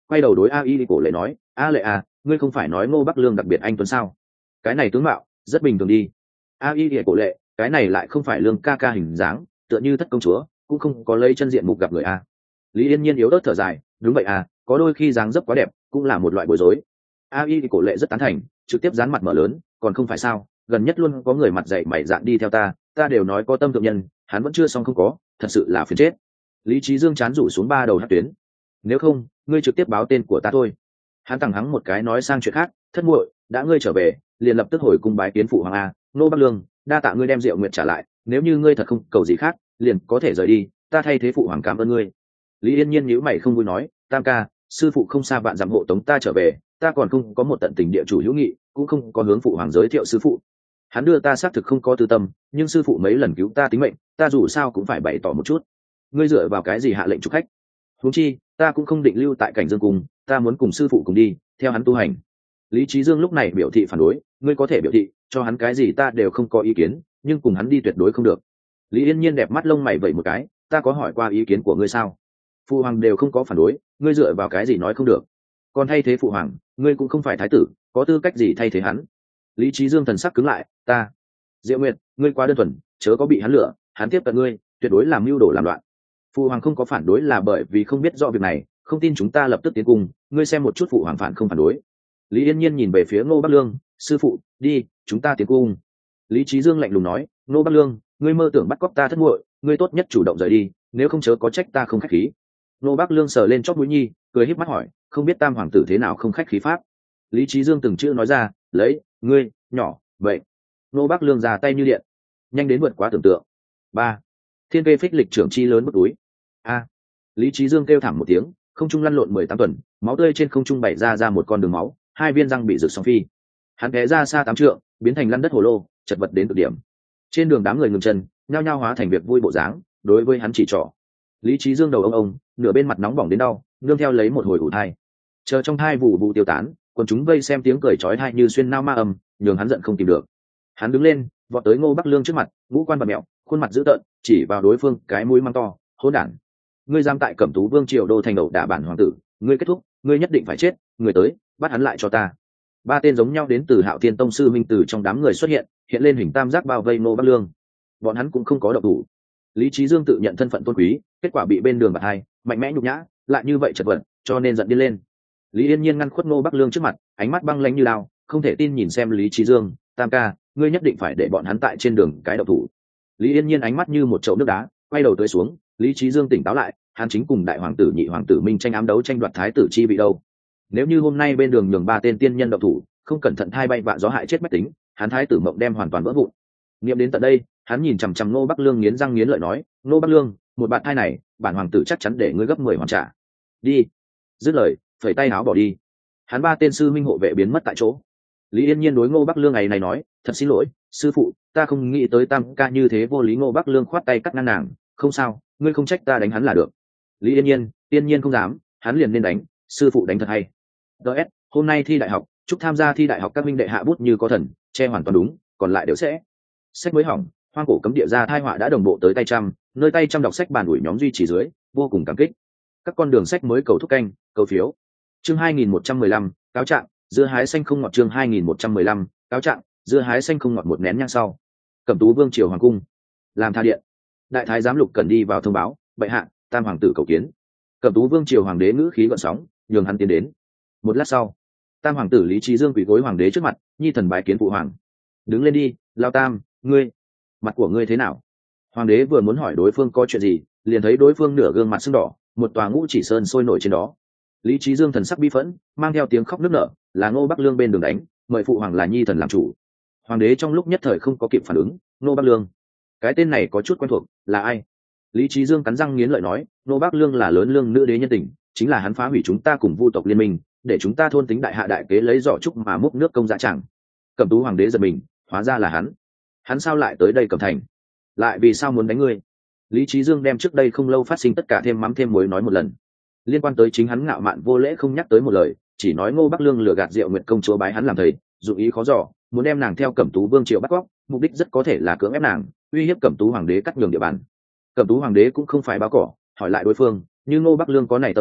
quay đầu đối a y cổ lệ nói, a lệ à, ngươi không phải nói Ngô Bắc Lương đặc biệt anh tuấn sao? Cái này tướng mạo rất bình thường đi. A y cổ lệ, cái này lại không phải Lương ca ca hình dáng, tựa như thất công chúa, cũng không có lấy chân diện mục gặp người a. Lý Yên Nhiên yếu ớt thở dài, đúng vậy à, có đôi khi dáng dấp quá đẹp cũng là một loại bối rối. A y cổ lệ rất tán thành, trực tiếp dán mặt mở lớn, còn không phải sao, gần nhất luôn có người mặt dày mày dạn đi theo ta đều nói có tâm thượng nhân, hắn vẫn chưa xong không có, thật sự là phiền chết. Lý Chí Dương chán rủ xuống ba đầu hất tuyến. Nếu không, ngươi trực tiếp báo tên của ta thôi. Hắn thẳng hắng một cái nói sang chuyện khác, thất muội, đã ngươi trở về, liền lập tức hồi cung bái kiến phụ hoàng a, Ngô Bắc Lương, đa tạ ngươi đem Diệu Nguyệt trả lại, nếu như ngươi thật không cầu gì khác, liền có thể rời đi, ta thay thế phụ hoàng cảm ơn ngươi. Lý Yên Nhiên nhíu mày không vui nói, tam ca, sư phụ không xa vạn dặm hộ tống ta trở về, ta còn không có một tận tình địa chủ hữu nghị, cũng không có hướng phụ hoàng giới thiệu sư phụ. Hắn đưa ta xác thực không có tư tâm, nhưng sư phụ mấy lần cứu ta tính mệnh, ta dù sao cũng phải bày tỏ một chút. Ngươi dựa vào cái gì hạ lệnh chúc khách? Huống chi, ta cũng không định lưu tại Cảnh Dương cung, ta muốn cùng sư phụ cùng đi, theo hắn tu hành. Lý Chí Dương lúc này biểu thị phản đối, ngươi có thể biểu thị, cho hắn cái gì ta đều không có ý kiến, nhưng cùng hắn đi tuyệt đối không được. Lý Yên Nhiên đẹp mắt lông mày vẩy một cái, ta có hỏi qua ý kiến của ngươi sao? Phụ hoàng đều không có phản đối, ngươi dựa vào cái gì nói không được? Còn thay thế phụ hoàng, ngươi cũng không phải thái tử, có tư cách gì thay thế hắn? Lý Chí Dương thần sắc cứng lại, ta. Diệu Nguyệt, ngươi quá đơn thuần, chớ có bị hắn lừa, hắn tiếp cận ngươi, tuyệt đối làm mưu đồ làm loạn. Phụ hoàng không có phản đối là bởi vì không biết rõ việc này, không tin chúng ta lập tức tiến cung, ngươi xem một chút phụ hoàng phản không phản đối. Lý Yên Nhiên nhìn về phía Ngô Bắc Lương, sư phụ, đi, chúng ta tiến cung. Lý Chí Dương lạnh lùng nói, Ngô Bắc Lương, ngươi mơ tưởng bắt cóc ta thất muội, ngươi tốt nhất chủ động rời đi, nếu không chớ có trách ta không khách khí. Ngô Bắc Lương sờ lên chóp mũi nhi, cười híp mắt hỏi, không biết tam hoàng tử thế nào không khách khí pháp. Lý Chí Dương từng chữ nói ra, lấy, ngươi, nhỏ, vậy. Ngô Bắc Lương ra tay như điện, nhanh đến vượt quá tưởng tượng. Ba, Thiên Kê Phích lịch trưởng chi lớn bức túi. A. Lý Chí Dương kêu thảm một tiếng, không trung lăn lộn 18 tuần, máu tươi trên không trung bảy ra một con đường máu, hai viên răng bị rực song phi. Hắn té ra xa 8 trượng, biến thành lăn đất hồ lô, chật vật đến cực điểm. Trên đường đám người ngừng chân, nhao nhao hóa thành việc vui bộ dáng, đối với hắn chỉ trỏ. Lý Chí Dương đầu ông, nửa bên mặt nóng bỏng đến đau, nương theo lấy một hồi ủ thai. Chờ trong thai vụ vụ tiêu tán, còn chúng vây xem tiếng cười chói tai như xuyên nao ma âm, nhường hắn giận không tìm được. Hắn đứng lên, vọt tới Ngô Bắc Lương trước mặt, ngũ quan bặm mẹo, khuôn mặt dữ tợn, chỉ vào đối phương cái mũi măng to, hỗn đản. Ngươi giam tại Cẩm Tú Vương triều đô thành đầu đả bản hoàng tử, ngươi kết thúc, ngươi nhất định phải chết, người tới, bắt hắn lại cho ta. Ba tên giống nhau đến từ Hạo Thiên Tông sư minh từ trong đám người xuất hiện, hiện lên hình tam giác bao vây Ngô Bắc Lương. Bọn hắn cũng không có động thủ. Lý Chí Dương tự nhận thân phận tôn quý, kết quả bị bên đường bạt hai, mạnh mẽ nhục nhã, lại như vậy chật vật, cho nên giận điên lên. Lý Yên Nhiên ngăn khuất Ngô Bắc Lương trước mặt, ánh mắt băng lãnh như lao, không thể tin nhìn xem Lý Chí Dương, tam ca, ngươi nhất định phải để bọn hắn tại trên đường cái động thủ. Lý Yên Nhiên ánh mắt như một chậu nước đá, quay đầu tới xuống. Lý Chí Dương tỉnh táo lại, hắn chính cùng đại hoàng tử nhị hoàng tử minh tranh ám đấu tranh đoạt thái tử chi vị đâu. Nếu như hôm nay bên đường nhường ba tên tiên nhân động thủ, không cẩn thận thai bay vạ gió hại chết bách tính, hắn thái tử mộng đem hoàn toàn vỡ vụn. Niệm đến tận đây, hắn nhìn chằm chằm Ngô Bắc Lương nghiến răng nghiến lợi nói, Ngô Bắc Lương, một bạn thai này, bản hoàng tử chắc chắn để ngươi gấp 10 hoàn trả. Đi. Dứt lời, phẩy tay áo bỏ đi. Hắn ba tên sư minh hộ vệ biến mất tại chỗ. Lý Yên Nhiên đối Ngô Bắc Lương ngày này nói, thật xin lỗi, sư phụ, ta không nghĩ tới tam ca như thế vô lý. Ngô Bắc Lương khoát tay cắt ngang nàng, không sao, ngươi không trách ta đánh hắn là được. Lý Yên Nhiên không dám, hắn liền nên đánh, sư phụ đánh thật hay. DS, hôm nay thi đại học, chúc tham gia thi đại học các minh đệ hạ bút như có thần, che hoàn toàn đúng, còn lại đều sẽ. Sách mới hỏng, hoang cổ cấm địa ra thai họa đã đồng bộ tới tay trăm, nơi tay trăm đọc sách bàn ủi nhóm duy trì dưới, vô cùng cảm kích. Các con đường sách mới cầu thúc canh, cầu phiếu. Chương 2115, cáo trạng, dưa hái xanh không ngọt. Chương 2115, cáo trạng, dưa hái xanh không ngọt. Một nén nhang sau, Cẩm Tú Vương triều hoàng cung, làm tha điện. Đại thái giám Lục cần đi vào thông báo, bệ hạ, tam hoàng tử cầu kiến. Cẩm Tú Vương triều hoàng đế ngữ khí gợn sóng, nhường hắn tiến đến. Một lát sau, tam hoàng tử Lý Chí Dương quỳ gối hoàng đế trước mặt, nhi thần bái kiến phụ hoàng. Đứng lên đi, lao tam, ngươi, mặt của ngươi thế nào? Hoàng đế vừa muốn hỏi đối phương có chuyện gì, liền thấy đối phương nửa gương mặt sưng đỏ, một tòa ngũ chỉ sơn sôi nổi trên đó. Lý Chí Dương thần sắc bi phẫn, mang theo tiếng khóc nức nở, là Ngô Bắc Lương bên đường đánh, mời phụ hoàng là nhi thần làm chủ. Hoàng đế trong lúc nhất thời không có kịp phản ứng, Ngô Bắc Lương, cái tên này có chút quen thuộc, là ai? Lý Chí Dương cắn răng nghiến lợi nói, Ngô Bắc Lương là lớn lương nữ đế nhân tình, chính là hắn phá hủy chúng ta cùng Vu tộc liên minh, để chúng ta thôn tính đại hạ đại kế lấy giỏ trúc mà múc nước công dạ chẳng. Cẩm Tú hoàng đế giật mình, hóa ra là hắn sao lại tới đây Cẩm Thành, lại vì sao muốn đánh ngươi? Lý Chí Dương đem trước đây không lâu phát sinh tất cả thêm mắm thêm muối nói một lần. Liên quan tới chính hắn ngạo mạn vô lễ không nhắc tới một lời, chỉ nói Ngô Bắc Lương lừa gạt Diệu Nguyệt công chúa bái hắn làm thầy, dụng ý khó dò, muốn đem nàng theo Cẩm Tú Vương triều bắt cóc, mục đích rất có thể là cưỡng ép nàng, uy hiếp Cẩm Tú hoàng đế cắt nhường địa bàn. Cẩm Tú hoàng đế cũng không phải báo cỏ, hỏi lại đối phương, như Ngô Bắc Lương có này tâm tư,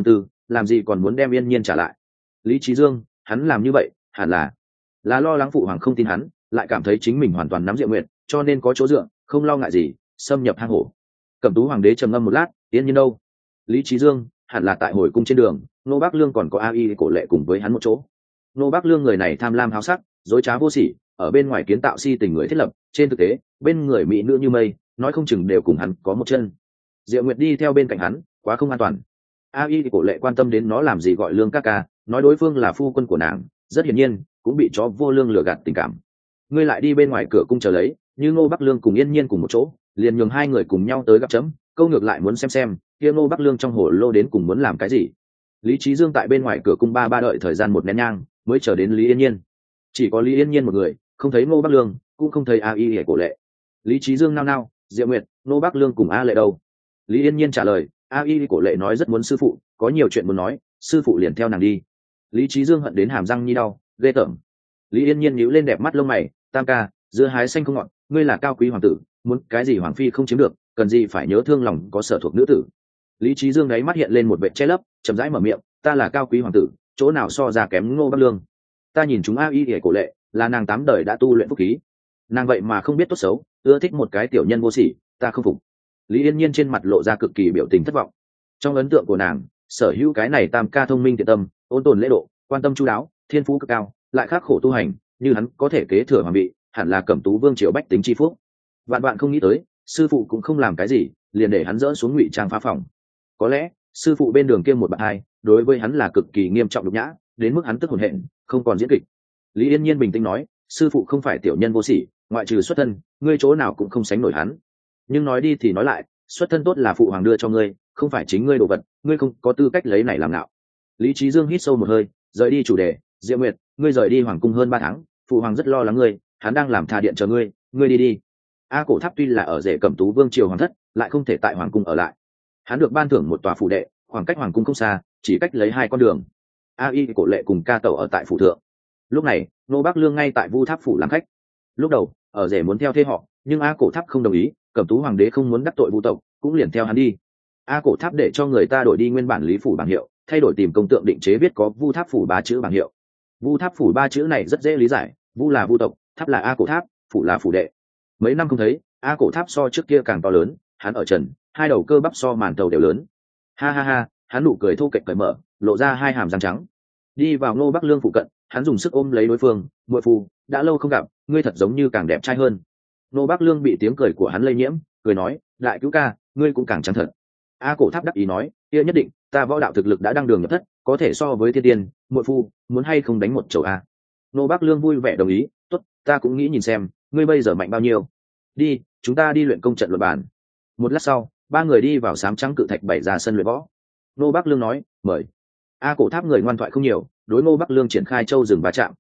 làm gì còn muốn đem Yên Nhiên trả lại. Lý Chí Dương, hắn làm như vậy hẳn là lo lắng phụ hoàng không tin hắn, lại cảm thấy chính mình hoàn toàn nắm Diệu Nguyệt, cho nên có chỗ dựa, không lo ngại gì xâm nhập hang hổ. Cẩm Tú hoàng đế trầm ngâm một lát, Yên Nhiên đâu? Lý Chí Dương, hẳn là tại hồi cung trên đường, Nô Bác Lương còn có A Y Cổ Lệ cùng với hắn một chỗ. Nô Bác Lương người này tham lam háo sắc, dối trá vô sỉ, ở bên ngoài kiến tạo si tình người thiết lập, trên thực tế bên người mỹ nữ như mây, nói không chừng đều cùng hắn có một chân. Diệu Nguyệt đi theo bên cạnh hắn, quá không an toàn. A Y Cổ Lệ quan tâm đến nó làm gì gọi Lương ca ca, nói đối phương là phu quân của nàng, rất hiển nhiên cũng bị chó vô lương lừa gạt tình cảm. Ngươi lại đi bên ngoài cửa cung chờ lấy, như Ngô Bắc Lương cùng Yên Nhiên cùng một chỗ, liền nhường hai người cùng nhau tới gặp chấm. Câu ngược lại muốn xem kia Ngô Bắc Lương trong hồ lô đến cùng muốn làm cái gì. Lý Chí Dương tại bên ngoài cửa cung ba đợi thời gian một nén nhang, mới chờ đến Lý Yên Nhiên. Chỉ có Lý Yên Nhiên một người, không thấy Ngô Bắc Lương, cũng không thấy A Y Cổ Lệ. Lý Chí Dương nao, Diệu Nguyệt, Ngô Bắc Lương cùng A Lệ đâu? Lý Yên Nhiên trả lời, A Y Cổ Lệ nói rất muốn sư phụ, có nhiều chuyện muốn nói, sư phụ liền theo nàng đi. Lý Chí Dương hận đến hàm răng nhi đau, ghê tởm. Lý Yên Nhiên nhíu lên đẹp mắt lông mày, Tam ca, dưa hái xanh không ngọt, ngươi là cao quý hoàng tử, muốn cái gì hoàng phi không chiếm được, cần gì phải nhớ thương lòng có sở thuộc nữ tử. Lý Chí Dương đáy mắt hiện lên một vẻ che lấp, chậm rãi mở miệng, ta là cao quý hoàng tử, chỗ nào so ra kém Ngô Bắc Lương. Ta nhìn chúng A Y để Cổ Lệ, là nàng 8 đời đã tu luyện phúc khí, nàng vậy mà không biết tốt xấu, ưa thích một cái tiểu nhân vô sỉ, ta không phục. Lý Yên Nhiên trên mặt lộ ra cực kỳ biểu tình thất vọng. Trong ấn tượng của nàng, sở hữu cái này Tam ca thông minh thiện tâm, ôn tồn lễ độ, quan tâm chu đáo, thiên phú cực cao, lại khắc khổ tu hành, như hắn có thể kế thừa hoàng vị, hẳn là Cẩm Tú vương triều bách tính chi phúc. Vạn bạn không nghĩ tới, sư phụ cũng không làm cái gì, liền để hắn dỡ xuống ngụy trang phá phòng. Có lẽ sư phụ bên đường kia một bạn hai, đối với hắn là cực kỳ nghiêm trọng nhục nhã, đến mức hắn tức hồn hện, không còn diễn kịch. Lý Yên Nhiên bình tĩnh nói, sư phụ không phải tiểu nhân vô sỉ, ngoại trừ xuất thân, ngươi chỗ nào cũng không sánh nổi hắn. Nhưng nói đi thì nói lại, xuất thân tốt là phụ hoàng đưa cho ngươi, không phải chính ngươi đồ vật, ngươi không có tư cách lấy này làm ngạo. Lý Chí Dương hít sâu một hơi, rời đi chủ đề, Diệu Nguyệt, ngươi rời đi hoàng cung hơn 3 tháng, phụ hoàng rất lo lắng ngươi, hắn đang làm thà điện chờ ngươi, ngươi đi đi. A Cổ Tháp tuy là ở rể Cẩm Tú vương triều hoàng thất, lại không thể tại hoàng cung ở lại. Hắn được ban thưởng một tòa phủ đệ, khoảng cách hoàng cung không xa, chỉ cách lấy 2 con đường. A Y Cổ Lệ cùng ca tẩu ở tại phủ thượng. Lúc này, Nô Bắc Lương ngay tại Vu Tháp phủ làm khách. Lúc đầu, ở rể muốn theo thế họ, nhưng A Cổ Tháp không đồng ý, Cẩm Tú hoàng đế không muốn đắc tội Vu tộc, cũng liền theo hắn đi. A Cổ Tháp để cho người ta đổi đi nguyên bản Lý phủ bảng hiệu, thay đổi tìm công tượng định chế viết có Vu Tháp phủ 3 chữ bảng hiệu. Vu Tháp phủ 3 chữ này rất dễ lý giải, Vu là Vu tộc, Tháp là A Cổ Tháp, phủ là phủ đệ. Mấy năm không thấy, A Cổ Tháp so trước kia càng to lớn, hắn ở trần, 2 đầu cơ bắp so màn tàu đều lớn. Ha ha ha, hắn nụ cười thô kệch cởi mở, lộ ra 2 hàm răng trắng. Đi vào Ngô Bắc Lương phụ cận, hắn dùng sức ôm lấy đối phương, muội phu, đã lâu không gặp, ngươi thật giống như càng đẹp trai hơn. Ngô Bắc Lương bị tiếng cười của hắn lây nhiễm, cười nói, đại cứu ca, ngươi cũng càng trắng thật. A Cổ Tháp đắc ý nói, kia nhất định, ta võ đạo thực lực đã đăng đường nhập thất, có thể so với thiên tiên, muội phu, muốn hay không đánh một chầu a? Ngô Bắc Lương vui vẻ đồng ý, tốt, ta cũng nghĩ nhìn xem, ngươi bây giờ mạnh bao nhiêu. Đi, chúng ta đi luyện công trận luận bàn. Một lát sau, 3 người đi vào sám trắng cự thạch bày ra sân luyện võ. Ngô Bắc Lương nói, mời. A Cổ Tháp người ngoan thoại không nhiều, đối Ngô Bắc Lương triển khai châu rừng va chạm.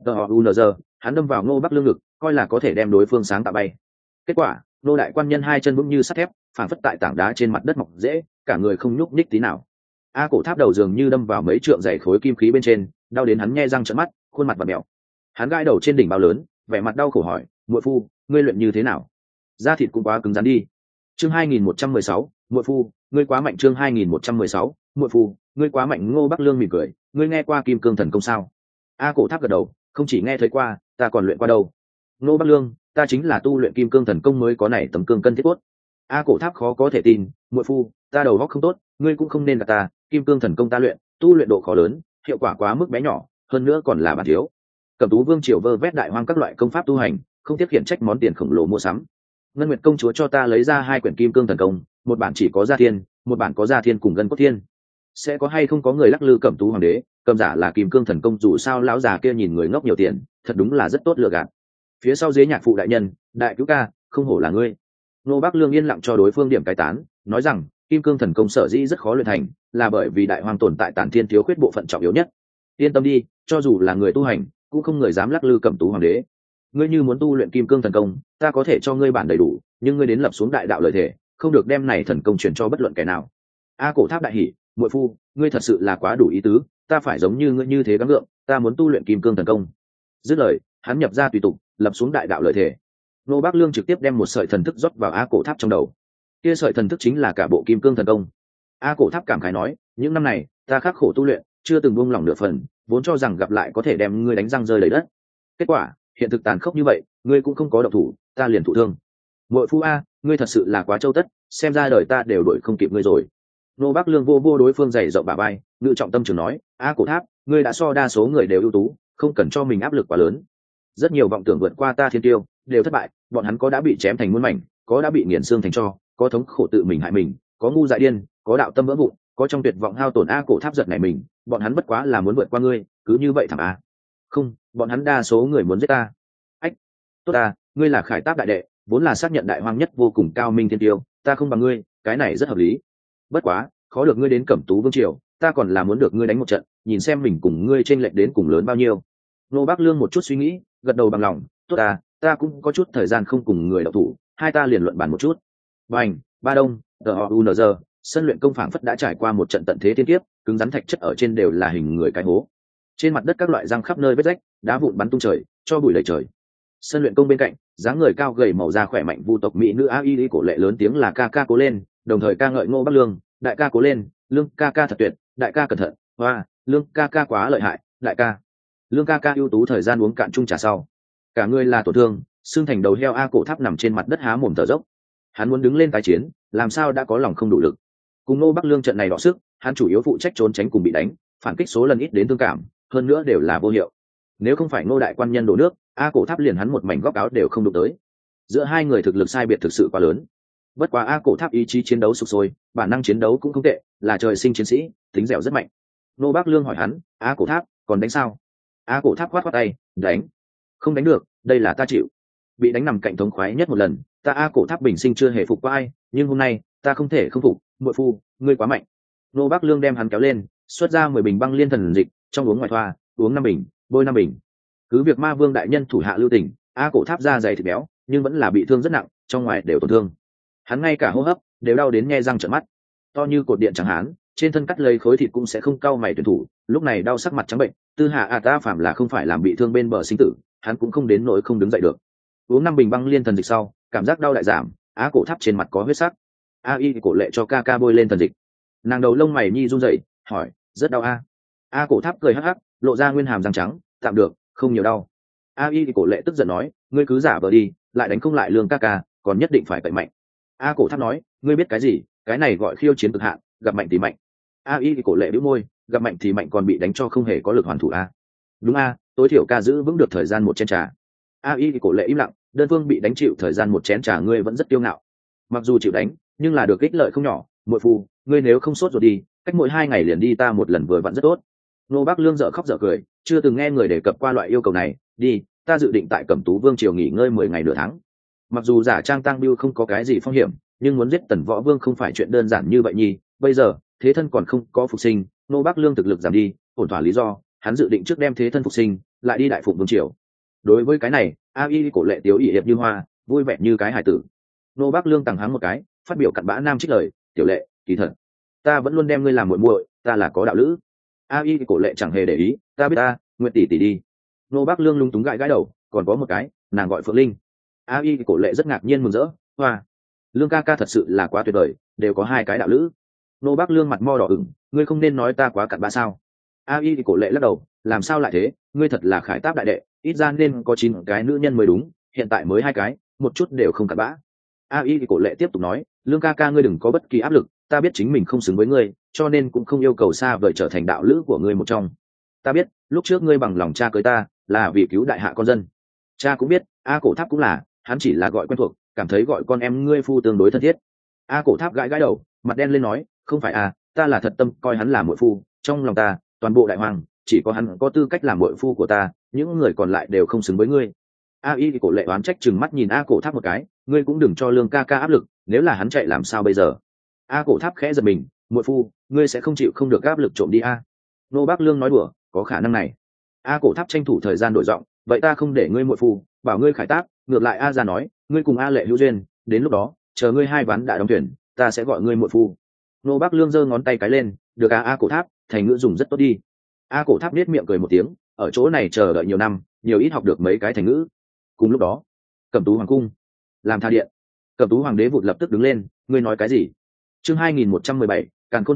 UNZ, hắn đâm vào Ngô Bắc Lương ngực, coi là có thể đem đối phương sáng tạo bay. Kết quả, Ngô đại quan nhân 2 chân vững như sắt thép, phảng phất tại tảng đá trên mặt đất mọc dễ, cả người không nhúc nhích tí nào. A Cổ Tháp đầu dường như đâm vào mấy trượng dày khối kim khí bên trên, đau đến hắn nhe răng trợn mắt, khuôn mặt vặn mèo. Hắn gãi đầu trên đỉnh bao lớn, vẻ mặt đau khổ hỏi, muội phu, ngươi luyện như thế nào? Da thịt cũng quá cứng rắn đi. Chương 2116, muội phu, ngươi quá mạnh. Chương 2116, muội phu, ngươi quá mạnh. Ngô Bắc Lương mỉm cười, ngươi nghe qua Kim Cương Thần Công sao? A Cổ Tháp gật đầu, không chỉ nghe thấy qua, ta còn luyện qua đâu. Ngô Bắc Lương, ta chính là tu luyện Kim Cương Thần Công mới có này tấm cương cân thiết cốt. A Cổ Tháp khó có thể tin, muội phu, ta đầu óc không tốt, ngươi cũng không nên gạt ta, Kim Cương Thần Công ta luyện, tu luyện độ khó lớn, hiệu quả quá mức bé nhỏ, hơn nữa còn là bản thiếu. Cẩm Tú vương triều vơ vét đại hoang các loại công pháp tu hành, không tiếc khiển trách món tiền khổng lồ mua sắm. Ngân Nguyệt công chúa cho ta lấy ra 2 quyển Kim Cương Thần Công, một bản chỉ có Gia Thiên, một bản có Gia Thiên cùng Gân Cốt Thiên. Sẽ có hay không có người lắc lư Cẩm Tú hoàng đế, cầm giả là Kim Cương Thần Công, dù sao lão già kia nhìn người ngốc nhiều tiền, thật đúng là rất tốt lừa gạt. Phía sau dưới nhạc phụ đại nhân, đại cứu ca, không hổ là ngươi. Ngô Bắc Lương yên lặng cho đối phương điểm cái tán, nói rằng Kim Cương Thần Công sở dĩ rất khó luyện thành, là bởi vì đại hoang tồn tại Tản Thiên thiếu khuyết bộ phận trọng yếu nhất. Yên tâm đi, cho dù là người tu hành, cũng không người dám lắc lư Cẩm Tú hoàng đế. Ngươi như muốn tu luyện Kim Cương Thần Công, ta có thể cho ngươi bản đầy đủ, nhưng ngươi đến lập xuống đại đạo lợi thể, không được đem này thần công truyền cho bất luận kẻ nào. A Cổ Tháp đại hỉ, muội phu, ngươi thật sự là quá đủ ý tứ, ta phải giống như ngươi như thế gắng gượng, ta muốn tu luyện Kim Cương Thần Công. Dứt lời, hắn nhập ra tùy tục, lập xuống đại đạo lợi thể. Ngô Bắc Lương trực tiếp đem một sợi thần thức rót vào A Cổ Tháp trong đầu. Kia sợi thần thức chính là cả bộ Kim Cương Thần Công. A Cổ Tháp cảm khái nói, những năm này, ta khắc khổ tu luyện chưa từng buông lỏng nửa phần, vốn cho rằng gặp lại có thể đem ngươi đánh răng rơi đầy đất. Kết quả hiện thực tàn khốc như vậy, ngươi cũng không có động thủ, ta liền thụ thương. Muội phu a, ngươi thật sự là quá châu tất, xem ra đời ta đều đuổi không kịp ngươi rồi. Nô Bác Lương vô vô đối phương dày rộng bả vai, ngự trọng tâm trường nói, a Cổ Tháp, ngươi đã so đa số người đều ưu tú, không cần cho mình áp lực quá lớn. Rất nhiều vọng tưởng vượt qua ta thiên tiêu đều thất bại, bọn hắn có đã bị chém thành muôn mảnh, có đã bị nghiền xương thành tro, có thống khổ tự mình hại mình, có ngu dại điên, có đạo tâm vỡ vụn, có trong tuyệt vọng hao tổn. A Cổ Tháp giật nảy mình, bọn hắn bất quá là muốn vượt qua ngươi, cứ như vậy thẳng a. Không, bọn hắn đa số người muốn giết ta. Ách, tốt ta, ngươi là Khải Táp đại đệ, vốn là xác nhận đại hoang nhất vô cùng cao minh thiên tiêu, ta không bằng ngươi, cái này rất hợp lý. Bất quá, khó được ngươi đến Cẩm Tú vương triều, ta còn là muốn được ngươi đánh một trận, nhìn xem mình cùng ngươi chênh lệch đến cùng lớn bao nhiêu. Nô Bác Lương một chút suy nghĩ, gật đầu bằng lòng, tốt ta cũng có chút thời gian không cùng người đọc thủ, hai ta liền luận bàn một chút. Bành, Ba Đông, TOUNZ, sân luyện công phảng phất đã trải qua một trận tận thế thiên kiếp, cứng rắn thạch chất ở trên đều là hình người cái hố. Trên mặt đất các loại răng khắp nơi vết rách, đá vụn bắn tung trời, cho bụi lầy trời. Sân luyện công bên cạnh, dáng người cao gầy màu da khỏe mạnh vu tộc mỹ nữ AI cổ lệ lớn tiếng là ca ca cố lên, đồng thời ca ngợi Ngô Bắc Lương, đại ca cố lên, Lương ca ca thật tuyệt, đại ca cẩn thận, hoa, Lương ca ca quá lợi hại, đại ca. Lương ca ca ưu tú. Thời gian uống cạn chung trà sau, cả người là tổn thương, xương thành đầu heo. A Cổ Tháp nằm trên mặt đất há mồm thở dốc, hắn muốn đứng lên tái chiến, làm sao đã có lòng không đủ lực. Cùng Ngô Bắc Lương trận này đọ sức, hắn chủ yếu phụ trách trốn tránh cùng bị đánh, phản kích số lần ít đến thương cảm, hơn nữa đều là vô hiệu. Nếu không phải Ngô đại quan nhân đổ nước, A Cổ Tháp liền hắn một mảnh góc áo đều không đụng tới. Giữa hai người thực lực sai biệt thực sự quá lớn. Bất quá A Cổ Tháp ý chí chiến đấu sục sôi, bản năng chiến đấu cũng không tệ, là trời sinh chiến sĩ, tính dẻo rất mạnh. Ngô Bắc Lương hỏi hắn, A Cổ Tháp còn đánh sao? A Cổ Tháp khoát khoát tay, đánh. Không đánh được, đây là ta chịu. Bị đánh nằm cạnh thống khoái nhất một lần, ta A Cổ Tháp bình sinh chưa hề phục qua ai, nhưng hôm nay ta không thể không phục. Muội phu, ngươi quá mạnh. Ngô Bắc Lương đem hắn kéo lên, xuất ra 10 bình băng liên thần dịch, trong uống ngoài thoa, uống 5 bình, bôi 5 bình. Cứ việc Ma Vương đại nhân thủ hạ lưu tình, A Cổ Tháp da dày thịt béo, nhưng vẫn là bị thương rất nặng, trong ngoài đều tổn thương. Hắn ngay cả hô hấp đều đau đến nhe răng trợn mắt. To như cột điện chẳng hán, trên thân cắt lấy khối thịt cũng sẽ không cau mày tuyển thủ, lúc này đau sắc mặt trắng bệnh. Tư hạ ta phạm là không phải làm bị thương bên bờ sinh tử, hắn cũng không đến nỗi không đứng dậy được. Uống 5 bình băng liên thần dịch sau, cảm giác đau đại giảm, Á Cổ Tháp trên mặt có huyết sắc. AI cổ lệ cho ca ca bôi lên thần dịch. Nàng đầu lông mày nhi run rẩy, hỏi, rất đau a? A Cổ Tháp cười hắc hắc, lộ ra nguyên hàm răng trắng, tạm được, không nhiều đau. AI cổ lệ tức giận nói, ngươi cứ giả vờ đi, lại đánh không lại Lương ca ca, còn nhất định phải cậy mạnh. A Cổ Tháp nói, ngươi biết cái gì, cái này gọi khiêu chiến cực hạn, gặp mạnh thì mạnh. AI cổ lệ bĩu môi, gặp mạnh thì mạnh còn bị đánh cho không hề có lực hoàn thủ a. Đúng a, tối thiểu ca giữ vững được thời gian một chén trà. AI cổ lệ im lặng, đơn phương bị đánh chịu thời gian một chén trà, ngươi vẫn rất kiêu ngạo. Mặc dù chịu đánh, nhưng là được ích lợi không nhỏ. Muội phu, ngươi nếu không sốt rồi đi, cách mỗi 2 ngày liền đi ta một lần vừa vặn rất tốt. Nô Bác Lương dở khóc dở cười, chưa từng nghe người đề cập qua loại yêu cầu này. Đi, ta dự định tại Cẩm Tú Vương triều nghỉ ngơi 10 ngày nửa tháng. Mặc dù giả trang tăng biêu không có cái gì phong hiểm, nhưng muốn giết Tần Võ Vương không phải chuyện đơn giản như vậy nhi. Bây giờ thế thân còn không có phục sinh, Nô Bác Lương thực lực giảm đi, ổn thỏa lý do, hắn dự định trước đem thế thân phục sinh, lại đi Đại Phụng Vương triều. Đối với cái này, AI cổ lệ tiếu ỷ hiệp như hoa, vui vẻ như cái hải tử. Nô Bác Lương tằng hắng một cái, phát biểu cặn bã nam trích lời, tiểu lệ, kỳ thật ta vẫn luôn đem ngươi làm muội muội, ta là có đạo lữ. AI cổ lệ chẳng hề để ý, ta biết ta, nguyện tỷ tỷ đi. Nô Bác Lương lung túng gãi gãi đầu, còn có một cái, nàng gọi Phượng Linh. AI cổ lệ rất ngạc nhiên mừng rỡ, hoa, Lương ca ca thật sự là quá tuyệt vời, đều có 2 cái đạo lữ. Nô Bác Lương mặt mo đỏ ửng, ngươi không nên nói ta quá cặn bã sao? AI cổ lệ lắc đầu, làm sao lại thế, ngươi thật là Khải Táp đại đệ, ít ra nên có 9 cái nữ nhân mới đúng, hiện tại mới 2 cái, một chút đều không cặn bã. AI cổ lệ tiếp tục nói, Lương ca ca ngươi đừng có bất kỳ áp lực, ta biết chính mình không xứng với ngươi, cho nên cũng không yêu cầu xa vời trở thành đạo lữ của ngươi một trong. Ta biết, lúc trước ngươi bằng lòng cha cưới ta, là vì cứu đại hạ con dân. Cha cũng biết, A Cổ Tháp cũng là, hắn chỉ là gọi quen thuộc, cảm thấy gọi con em ngươi phu tương đối thân thiết. A Cổ Tháp gãi gãi đầu, mặt đen lên nói, không phải à, ta là thật tâm coi hắn là muội phu, trong lòng ta, toàn bộ đại hoàng, chỉ có hắn có tư cách làm muội phu của ta, những người còn lại đều không xứng với ngươi. AI cổ lệ oán trách chừng mắt nhìn A Cổ Tháp một cái, ngươi cũng đừng cho Lương ca ca áp lực, nếu là hắn chạy làm sao bây giờ? A Cổ Tháp khẽ giật mình, muội phu, ngươi sẽ không chịu không được áp lực trộm đi a? Nô Bác Lương nói đùa, có khả năng này. A Cổ Tháp tranh thủ thời gian đổi giọng, vậy ta không để ngươi muội phu, bảo ngươi Khải Táp. Ngược lại A ra nói, ngươi cùng A lệ hữu duyên, đến lúc đó, chờ ngươi 2 ván đã đóng thuyền, ta sẽ gọi ngươi muội phu. Nô Bác Lương giơ ngón tay cái lên, được à? A Cổ Tháp, thành ngữ dùng rất tốt đi. A Cổ Tháp nết miệng cười một tiếng, ở chỗ này chờ đợi nhiều năm, nhiều ít học được mấy cái thành ngữ. Cùng lúc đó, Cẩm Tú hoàng cung, làm tha điện. Cẩm Tú hoàng đế vụt lập tức đứng lên, ngươi nói cái gì? Chương 2117, Càn Khôn chưa định,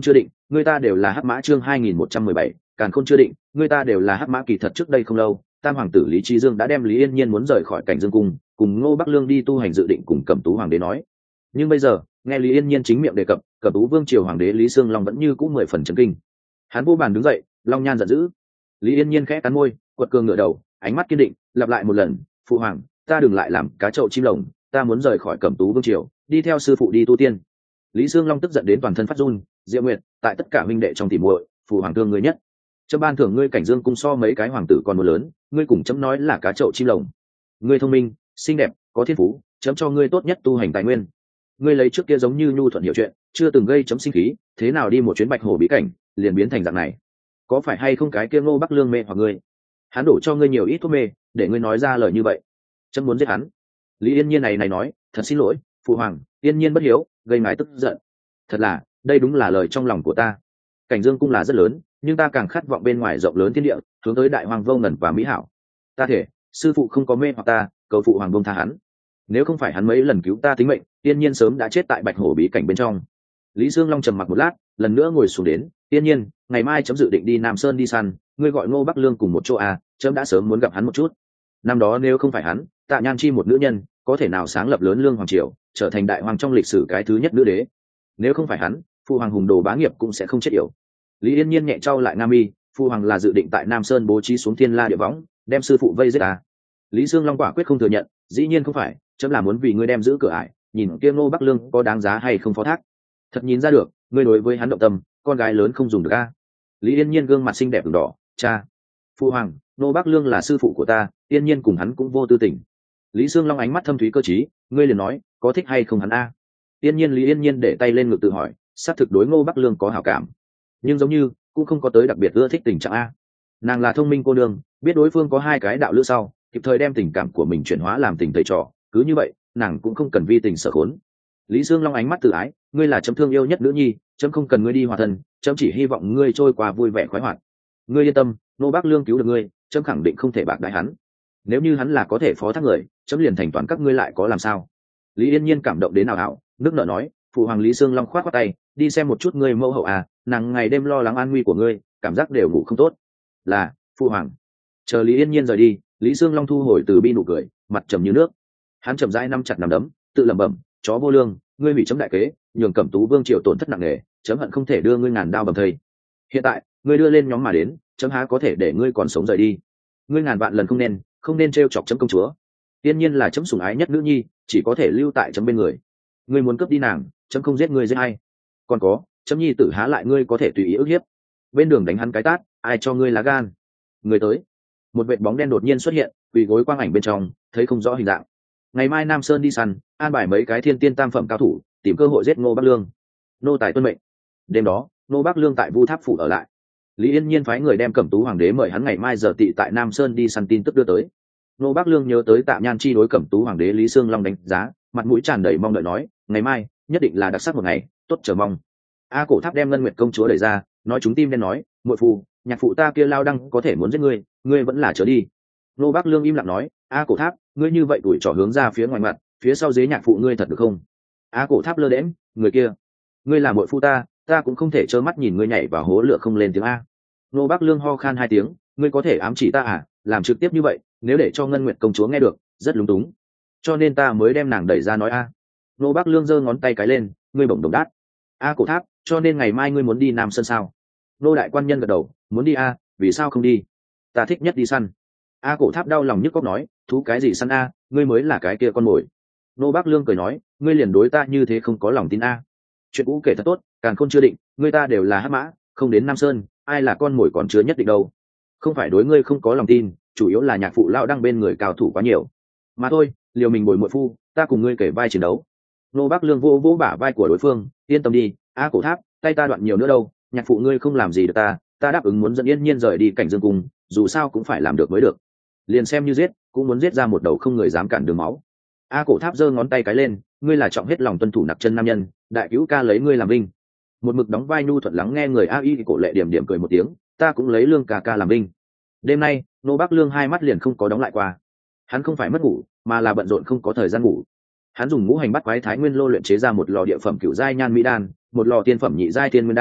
người ta đều là hắc mã. Chương 2117, càn khôn chưa định, người ta đều là hắc mã. Kỳ thật trước đây không lâu, tam hoàng tử Lý Trí Dương đã đem Lý Yên Nhiên muốn rời khỏi Cảnh Dương cung, cùng Ngô Bắc Lương đi tu hành dự định cùng Cẩm Tú hoàng đế nói. Nhưng bây giờ nghe Lý Yên Nhiên chính miệng đề cập, Cẩm Tú vương triều hoàng đế Lý Sương Long vẫn như cũ 10 phần chấn kinh. Hắn vô bàn đứng dậy, long nhan giận dữ. Lý Yên Nhiên khẽ cắn môi, quật cường ngửa đầu, ánh mắt kiên định, lặp lại một lần, phụ hoàng, ta đừng lại làm cá trậu chim lồng, ta muốn rời khỏi Cẩm Tú vương triều, đi theo sư phụ đi tu tiên. Lý Sương Long tức giận đến toàn thân phát run. Diệu Nguyệt, tại tất cả huynh đệ trong tỉ muội, phụ hoàng thương ngươi nhất. Chấm ban thưởng ngươi Cảnh Dương cung so mấy cái hoàng tử còn một lớn, ngươi cùng chấm nói là cá trậu chim lồng. Ngươi thông minh, xinh đẹp, có thiên phú, chấm cho ngươi tốt nhất tu hành tài nguyên. Ngươi lấy trước kia giống như nhu thuận hiểu chuyện, chưa từng gây chấm sinh khí, thế nào đi một chuyến Bạch Hổ bí cảnh, liền biến thành dạng này. Có phải hay không cái kia Ngô Bắc Lương mê hoặc ngươi? Hắn đổ cho ngươi nhiều ít thuốc mê, để ngươi nói ra lời như vậy. Chấm muốn giết hắn. Lý Yên Nhiên này nói, thật xin lỗi, phụ hoàng, Yên Nhiên bất hiếu, gây ngài tức giận. Thật là, đây đúng là lời trong lòng của ta. Cảnh Dương cung là rất lớn, nhưng ta càng khát vọng bên ngoài rộng lớn thiên địa, hướng tới đại hoàng vô ngần và mỹ hảo. Ta thể, sư phụ không có mê hoặc ta, cầu phụ hoàng buông tha hắn. Nếu không phải hắn mấy lần cứu ta tính mệnh, Yên Nhiên sớm đã chết tại Bạch Hổ bí cảnh bên trong. Lý Dương Long trầm mặc một lát, lần nữa ngồi xuống đến. Yên Nhiên, ngày mai chấm dự định đi Nam Sơn đi săn, ngươi gọi Ngô Bắc Lương cùng một chỗ à? Chấm đã sớm muốn gặp hắn một chút. Năm đó nếu không phải hắn, Tạ Nhan Chi một nữ nhân, có thể nào sáng lập lớn lương hoàng triều, trở thành đại hoàng trong lịch sử cái thứ nhất nữ đế? Nếu không phải hắn, phụ hoàng hùng đồ bá nghiệp cũng sẽ không chết yểu. Lý Yên Nhiên nhẹ trao lại nga mi, phụ hoàng là dự định tại Nam Sơn bố trí xuống thiên la địa võng, đem sư phụ vây giết ta. Lý Dương Long quả quyết không thừa nhận, dĩ nhiên không phải, chấm là muốn vì ngươi đem giữ cửa ải, nhìn kia Ngô Bắc Lương có đáng giá hay không phó thác. Thật nhìn ra được, ngươi đối với hắn động tâm, con gái lớn không dùng được a. Lý Yên Nhiên gương mặt xinh đẹp ửng đỏ, cha, phụ hoàng, Ngô Bắc Lương là sư phụ của ta, Yên Nhiên cùng hắn cũng vô tư tình. Lý Dương Long ánh mắt thâm thúy cơ trí, ngươi liền nói, có thích hay không hắn a? Yên Nhiên Lý Yên Nhiên để tay lên ngực tự hỏi, xác thực đối Ngô Bắc Lương có hảo cảm, nhưng giống như cũng không có tới đặc biệt ưa thích tình trạng a. Nàng là thông minh cô nương, biết đối phương có hai cái đạo lữ sau, kịp thời đem tình cảm của mình chuyển hóa làm tình thầy trò, cứ như vậy nàng cũng không cần vi tình sở khốn. Lý Dương Long ánh mắt tự ái, ngươi là chấm thương yêu nhất nữ nhi, chấm không cần ngươi đi hòa thân, chấm chỉ hy vọng ngươi trôi qua vui vẻ khoái hoạt. Ngươi yên tâm, Ngô Bắc Lương cứu được ngươi, chấm khẳng định không thể bạc đãi hắn. Nếu như hắn là có thể phó thác người, chấm liền thành toàn các ngươi lại có làm sao? Lý Yên Nhiên cảm động đến nào ảo, nước nở nói, phụ hoàng. Lý Dương Long khoát khoát tay, đi xem một chút ngươi mẫu hậu à, nàng ngày đêm lo lắng an nguy của ngươi, cảm giác đều ngủ không tốt. Là, phụ hoàng. Chờ Lý Yên Nhiên rời đi, Lý Dương Long thu hồi từ bi nụ cười, mặt trầm như nước. Hắn chậm rãi nắm chặt nắm đấm, tự lẩm bẩm, chó vô lương, ngươi hủy chấm đại kế, nhường Cẩm Tú vương triều tổn thất nặng nề, chấm hận không thể đưa ngươi ngàn đao bầm thây. Hiện tại, ngươi đưa lên nhóm mà đến, chấm há có thể để ngươi còn sống rời đi. Ngươi ngàn vạn lần không nên trêu chọc chấm công chúa. Tiên nhiên là chấm sủng ái nhất nữ nhi, chỉ có thể lưu tại chấm bên người. Ngươi muốn cướp đi nàng, chấm không giết ngươi giết ai. Còn có, chấm nhi tử há lại ngươi có thể tùy ý ức hiếp. Bên đường đánh hắn cái tát, ai cho ngươi lá gan? Người tới. Một vệt bóng đen đột nhiên xuất hiện, quỳ gối quang ảnh bên trong, thấy không rõ hình dạng. Ngày mai Nam Sơn đi săn, an bài mấy cái thiên tiên tam phẩm cao thủ, tìm cơ hội giết Ngô Bắc Lương. Nô tài tuân mệnh. Đêm đó, Ngô Bắc Lương tại Vu Tháp phủ ở lại. Lý Yên Nhiên phái người đem Cẩm Tú hoàng đế mời hắn ngày mai giờ tị tại Nam Sơn đi săn tin tức đưa tới. Ngô Bắc Lương nhớ tới Tạ Nhan Chi đối Cẩm Tú hoàng đế Lý Sương Long đánh giá, mặt mũi tràn đầy mong đợi nói, ngày mai nhất định là đặc sắc một ngày, tốt chờ mong. A Cổ Tháp đem Ngân Nguyệt công chúa đẩy ra, nói chúng tim đen nói, muội phu, nhạc phụ ta kia lao đăng có thể muốn giết ngươi, ngươi vẫn là trở đi. Ngô Bắc Lương im lặng nói, A Cổ Tháp, ngươi như vậy tuổi trỏ hướng ra phía ngoài mặt, phía sau dế nhạc phụ ngươi thật được không? A Cổ Tháp lơ đễnh, người kia, ngươi là muội phu ta cũng không thể trơ mắt nhìn ngươi nhảy vào hố lửa không lên tiếng a. Ngô Bắc Lương ho khan hai tiếng, ngươi có thể ám chỉ ta à? Làm trực tiếp như vậy, nếu để cho Ngân Nguyệt công chúa nghe được, rất lúng túng, cho nên ta mới đem nàng đẩy ra nói a. Ngô Bắc Lương giơ ngón tay cái lên, ngươi bổng đồng đát. A Cổ Tháp, cho nên ngày mai ngươi muốn đi Nam Sơn sao? Ngô đại quan nhân gật đầu, muốn đi a, vì sao không đi? Ta thích nhất đi săn. A Cổ Tháp đau lòng nhức cóc nói, thú cái gì săn a, ngươi mới là cái kia con mồi. Ngô Bắc Lương cười nói, ngươi liền đối ta như thế không có lòng tin a. Chuyện cũ kể thật tốt, càn khôn chưa định, ngươi ta đều là hắc mã, không đến Nam Sơn, ai là con mồi còn chưa nhất định đâu. Không phải đối ngươi không có lòng tin, chủ yếu là nhạc phụ lão đang bên người cao thủ quá nhiều. Mà thôi, liều mình bồi muội phu, ta cùng ngươi kể vai chiến đấu. Ngô Bắc Lương vỗ bả vai của đối phương, yên tâm đi, A Cổ Tháp, tay ta đoạn nhiều nữa đâu, nhạc phụ ngươi không làm gì được ta đáp ứng muốn dẫn Yên Nhiên rời đi Cảnh Dương cung, dù sao cũng phải làm được mới được. Liền xem như giết, cũng muốn giết ra một đầu không người dám cản đường máu. A Cổ Tháp giơ ngón tay cái lên, ngươi là trọng hết lòng tuân thủ nặc chân nam nhân, đại cứu ca lấy ngươi làm vinh. Một mực đóng vai nhu thuận lắng nghe người A Y Cổ Lệ điểm điểm cười một tiếng, ta cũng lấy Lương ca ca làm vinh. Đêm nay, Ngô Bắc Lương hai mắt liền không có đóng lại qua. Hắn không phải mất ngủ, mà là bận rộn không có thời gian ngủ. Hắn dùng ngũ hành bắt quái thái nguyên lô luyện chế ra một lò địa phẩm cửu giai nhan mỹ đan, một lò tiên phẩm nhị giai tiên nguyên đan,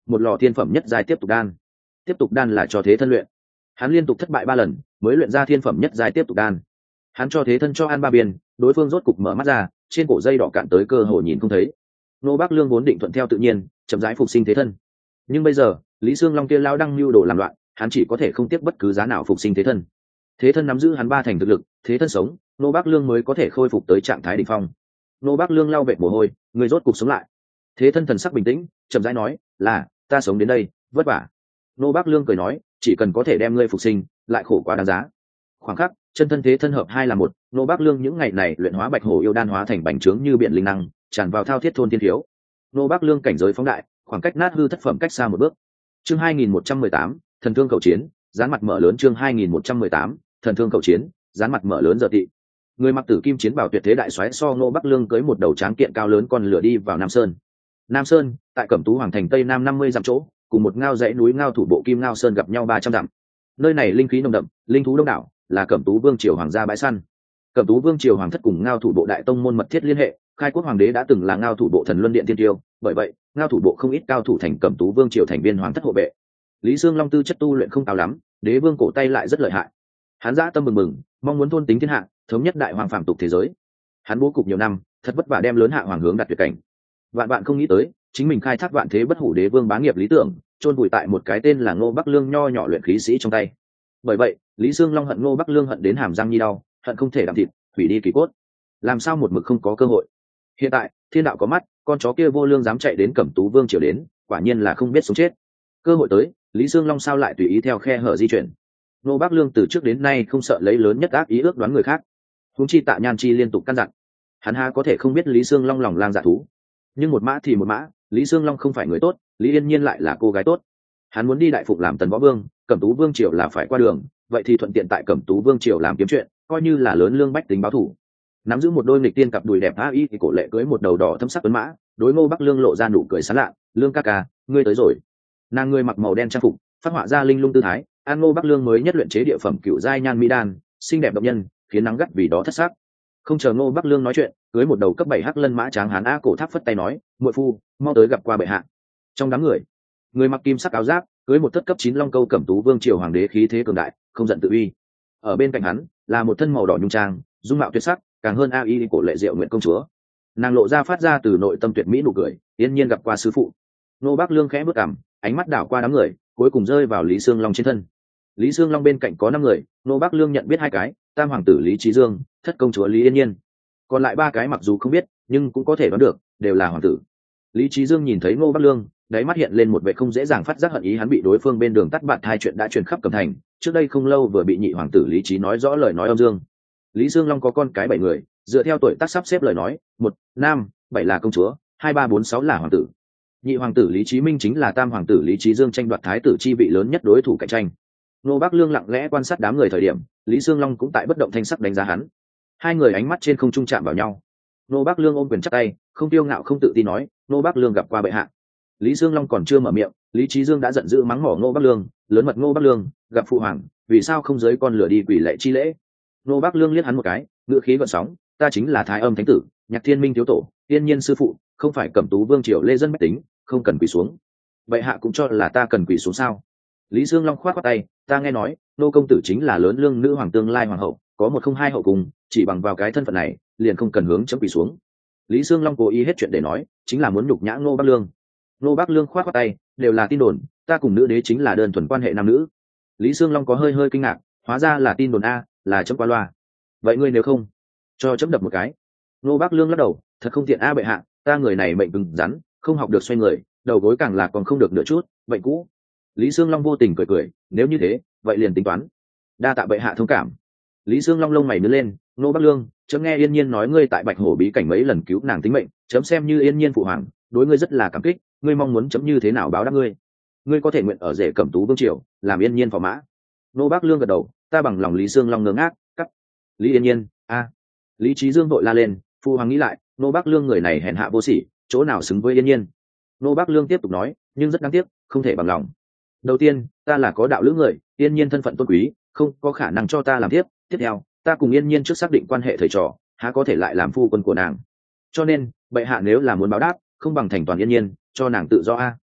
một lò thiên phẩm nhất giai tiếp tục đan. Tiếp tục đan là cho thế thân luyện. Hắn liên tục thất bại 3 lần mới luyện ra thiên phẩm nhất giai tiếp tục đan. Hắn cho thế thân cho ăn 3 viên, đối phương rốt cục mở mắt ra, trên cổ dây đỏ cạn tới cơ hồ nhìn không thấy. Nô Bác Lương vốn định thuận theo tự nhiên, chậm rãi phục sinh thế thân. Nhưng bây giờ, Lý Xương Long kia lao đăng lưu đồ làm loạn, hắn chỉ có thể không tiếc bất cứ giá nào phục sinh thế thân. Thế thân nắm giữ hắn 3 thành thực lực, thế thân sống, Nô Bác Lương mới có thể khôi phục tới trạng thái đỉnh phong. Nô Bác Lương lau vệt mồ hôi, người rốt cục sống lại. Thế thân thần sắc bình tĩnh, chậm rãi nói, là ta sống đến đây, vất vả. Nô Bác Lương cười nói, chỉ cần có thể đem ngươi phục sinh, lại khổ quá đáng giá. Khoảng khắc, chân thân thế thân hợp 2 là 1, Nô Bác Lương những ngày này luyện hóa bạch hổ yêu đan hóa thành bành trướng như biển linh năng, tràn vào thao thiết thôn thiên thiếu. Nô Bác Lương cảnh giới phóng đại, khoảng cách nát hư thất phẩm cách xa một bước. Chương 2118, thần thương cầu chiến, dán mặt mở lớn. Chương 2118, thần thương cầu chiến, dán mặt mở lớn. Giờ tị người mặc tử kim chiến bào tuyệt thế đại soái so Nô Bắc Lương cưới một đầu tráng kiện cao lớn con lửa đi vào Nam Sơn. Nam Sơn tại Cẩm Tú Hoàng thành tây nam 50 dặm chỗ, cùng một ngao dãy núi ngao thủ bộ Kim Ngao Sơn gặp nhau 300 dặm. Nơi này linh khí nồng đậm, linh thú đông đảo, là Cẩm Tú Vương triều hoàng gia bãi săn. Cẩm Tú Vương triều hoàng thất cùng ngao thủ bộ đại tông môn mật thiết liên hệ, khai quốc hoàng đế đã từng là ngao thủ bộ thần luân điện tiên tiêu, bởi vậy ngao thủ bộ không ít cao thủ thành Cẩm Tú Vương triều thành viên hoàng thất hộ vệ. Lý Dương Long tư chất tu luyện không cao lắm, đế vương cổ tay lại rất lợi hại. Hắn dã tâm bừng bừng, mong muốn thôn tính thiên hạ, thống nhất đại hoàng phàm tục thế giới. Hắn bố cục nhiều năm, thật vất vả đem lớn hạ hoàng hướng đặt tuyệt cảnh. Vạn bạn không nghĩ tới, chính mình khai thác vạn thế bất hủ đế vương bá nghiệp lý tưởng, chôn vùi tại một cái tên là Ngô Bắc Lương nho nhỏ luyện khí sĩ trong tay. Bởi vậy, Lý Dương Long hận Ngô Bắc Lương hận đến hàm răng như đau, hận không thể đạm thịt, hủy đi kỳ cốt. Làm sao một mực không có cơ hội? Hiện tại, thiên đạo có mắt, con chó kia vô lương dám chạy đến Cẩm Tú Vương triều đến, quả nhiên là không biết sống chết. Cơ hội tới, Lý Dương Long sao lại tùy ý theo khe hở di chuyển? Ngô Bắc Lương từ trước đến nay không sợ lấy lớn nhất ác ý ước đoán người khác. Huống chi Tạ Nhan Chi liên tục căn dặn, hắn há có thể không biết Lý Dương Long lòng lang dạ thú. Nhưng một mã thì một mã, Lý Dương Long không phải người tốt, Lý Yên Nhiên lại là cô gái tốt. Hắn muốn đi đại phục làm tần võ vương, Cẩm Tú Vương triều là phải qua đường, vậy thì thuận tiện tại Cẩm Tú Vương triều làm kiếm chuyện, coi như là lớn lương bách tính báo thủ. Nắm giữ một đôi nghịch tiên cặp đùi đẹp tha y thì cổ lệ cưới một đầu đỏ thâm sắc tuấn mã, đối Ngô Bắc Lương lộ ra nụ cười sán lạ, "Lương ca ca, ngươi tới rồi." Nàng ngươi mặc màu đen trang phục, phát họa ra linh lung tư thái, an Ngô Bắc Lương mới nhất luyện chế địa phẩm cựu giai nhan mỹ đan, xinh đẹp động nhân, khiến nắng gắt vì đó thất sắc. Không chờ Ngô Bắc Lương nói chuyện, cưới một đầu cấp 7 hắc lân mã tráng hán a cổ tháp phất tay nói, "Muội phu, mau tới gặp qua bệ hạ." Trong đám người mặc kim sắc áo giáp, cưới một thất cấp 9 long câu Cẩm Tú Vương triều hoàng đế khí thế cường đại, không giận tự uy. Ở bên cạnh hắn là một thân màu đỏ nhung trang, dung mạo tuyệt sắc, càng hơn a y cổ lệ diệu nguyện công chúa. Nàng lộ ra phát ra từ nội tâm tuyệt mỹ nụ cười, yên nhiên gặp qua sư phụ. Ngô Bắc Lương khẽ bước cằm, ánh mắt đảo qua đám người, cuối cùng rơi vào Lý Xương Long trên thân. Lý Xương Long bên cạnh có 5 người, Ngô Bắc Lương nhận biết 2 cái, tam hoàng tử Lý Chí Dương, thất công chúa Lý Yên Nhiên. Còn lại 3 cái mặc dù không biết, nhưng cũng có thể đoán được, đều là hoàng tử. Lý Chí Dương nhìn thấy Ngô Bắc Lương, đáy mắt hiện lên một vẻ không dễ dàng phát giác hận ý, hắn bị đối phương bên đường tắt bạn hai chuyện đã truyền khắp Cẩm Thành, trước đây không lâu vừa bị nhị hoàng tử Lý Chí nói rõ lời nói âm dương. Lý Dương Long có con cái 7 người, dựa theo tuổi tác sắp xếp lời nói, 1 nam, 7 là công chúa, 2 3 4 6 là hoàng tử. Nhị hoàng tử Lý Chí Minh chính là tam hoàng tử Lý Chí Dương tranh đoạt thái tử chi vị lớn nhất đối thủ cạnh tranh. Ngô Bắc Lương lặng lẽ quan sát đám người thời điểm, Lý Dương Long cũng tại bất động thanh sắc đánh giá hắn. 2 người ánh mắt trên không trung chạm vào nhau. Ngô Bắc Lương ôm quyền chắp tay, không tiêu ngạo không tự tin nói, "Ngô Bắc Lương gặp qua bệ hạ." Lý Dương Long còn chưa mở miệng, Lý Chí Dương đã giận dữ mắng mỏ Ngô Bắc Lương, lớn mật Ngô Bắc Lương, gặp phụ hoàng, vì sao không giới con lửa đi quỷ lệ chi lễ? Ngô Bắc Lương liếc hắn một cái, ngữ khí gợn sóng, "Ta chính là Thái Âm Thánh tử, Nhạc Thiên Minh thiếu tổ, Yên Nhiên sư phụ, không phải Cẩm Tú Vương triều lê dân bách tính, không cần quỳ xuống." Bệ hạ cũng cho là ta cần quỳ xuống sao? Lý Dương Long khoát tay, "Ta nghe nói, nô công tử chính là lớn lương nữ hoàng tương lai hoàng hậu, có 102 hậu cùng, chỉ bằng vào cái thân phận này, liền không cần hướng chấm quỳ xuống." Lý Dương Long cố ý hết chuyện để nói, chính là muốn nhục nhã Ngô Bắc Lương. Ngô Bắc Lương khoát tay, "Đều là tin đồn, ta cùng nữ đế chính là đơn thuần quan hệ nam nữ." Lý Dương Long có hơi kinh ngạc, hóa ra là tin đồn a, là chấm qua loa. "Vậy ngươi nếu không, cho chấm đập một cái." Ngô Bắc Lương lắc đầu, "Thật không tiện a bệ hạ, ta người này mệnh cứng rắn, không học được xoay người, đầu gối càng là còn không được nửa chút, bệnh cũ." Lý Dương Long vô tình cười, "Nếu như thế, vậy liền tính toán. Đa tạ bệ hạ thông cảm." Lý Dương Long lông mày nhướng lên, "Ngô Bắc Lương, chấm nghe Yên Nhiên nói ngươi tại Bạch Hổ bí cảnh mấy lần cứu nàng tính mệnh, chấm xem như Yên Nhiên phụ hoàng, đối ngươi rất là cảm kích, ngươi mong muốn chấm như thế nào báo đáp ngươi? Ngươi có thể nguyện ở rể Cẩm Tú Vương triều, làm Yên Nhiên phò mã." Ngô Bắc Lương gật đầu, "Ta bằng lòng." Lý Dương Long ngớ ngác, cắt. "Lý Yên Nhiên, a." Lý Chí Dương vội la lên, "Phụ hoàng nghĩ lại, Ngô Bắc Lương người này hèn hạ vô sỉ, chỗ nào xứng với Yên Nhiên." Ngô Bắc Lương tiếp tục nói, "Nhưng rất đáng tiếc, không thể bằng lòng. Đầu tiên, ta là có đạo lữ người, Yên Nhiên thân phận tôn quý, không có khả năng cho ta làm tiếp. Tiếp theo, ta cùng Yên Nhiên trước xác định quan hệ thầy trò, há có thể lại làm phu quân của nàng. Cho nên, bệ hạ nếu là muốn báo đáp, không bằng thành toàn Yên Nhiên, cho nàng tự do a."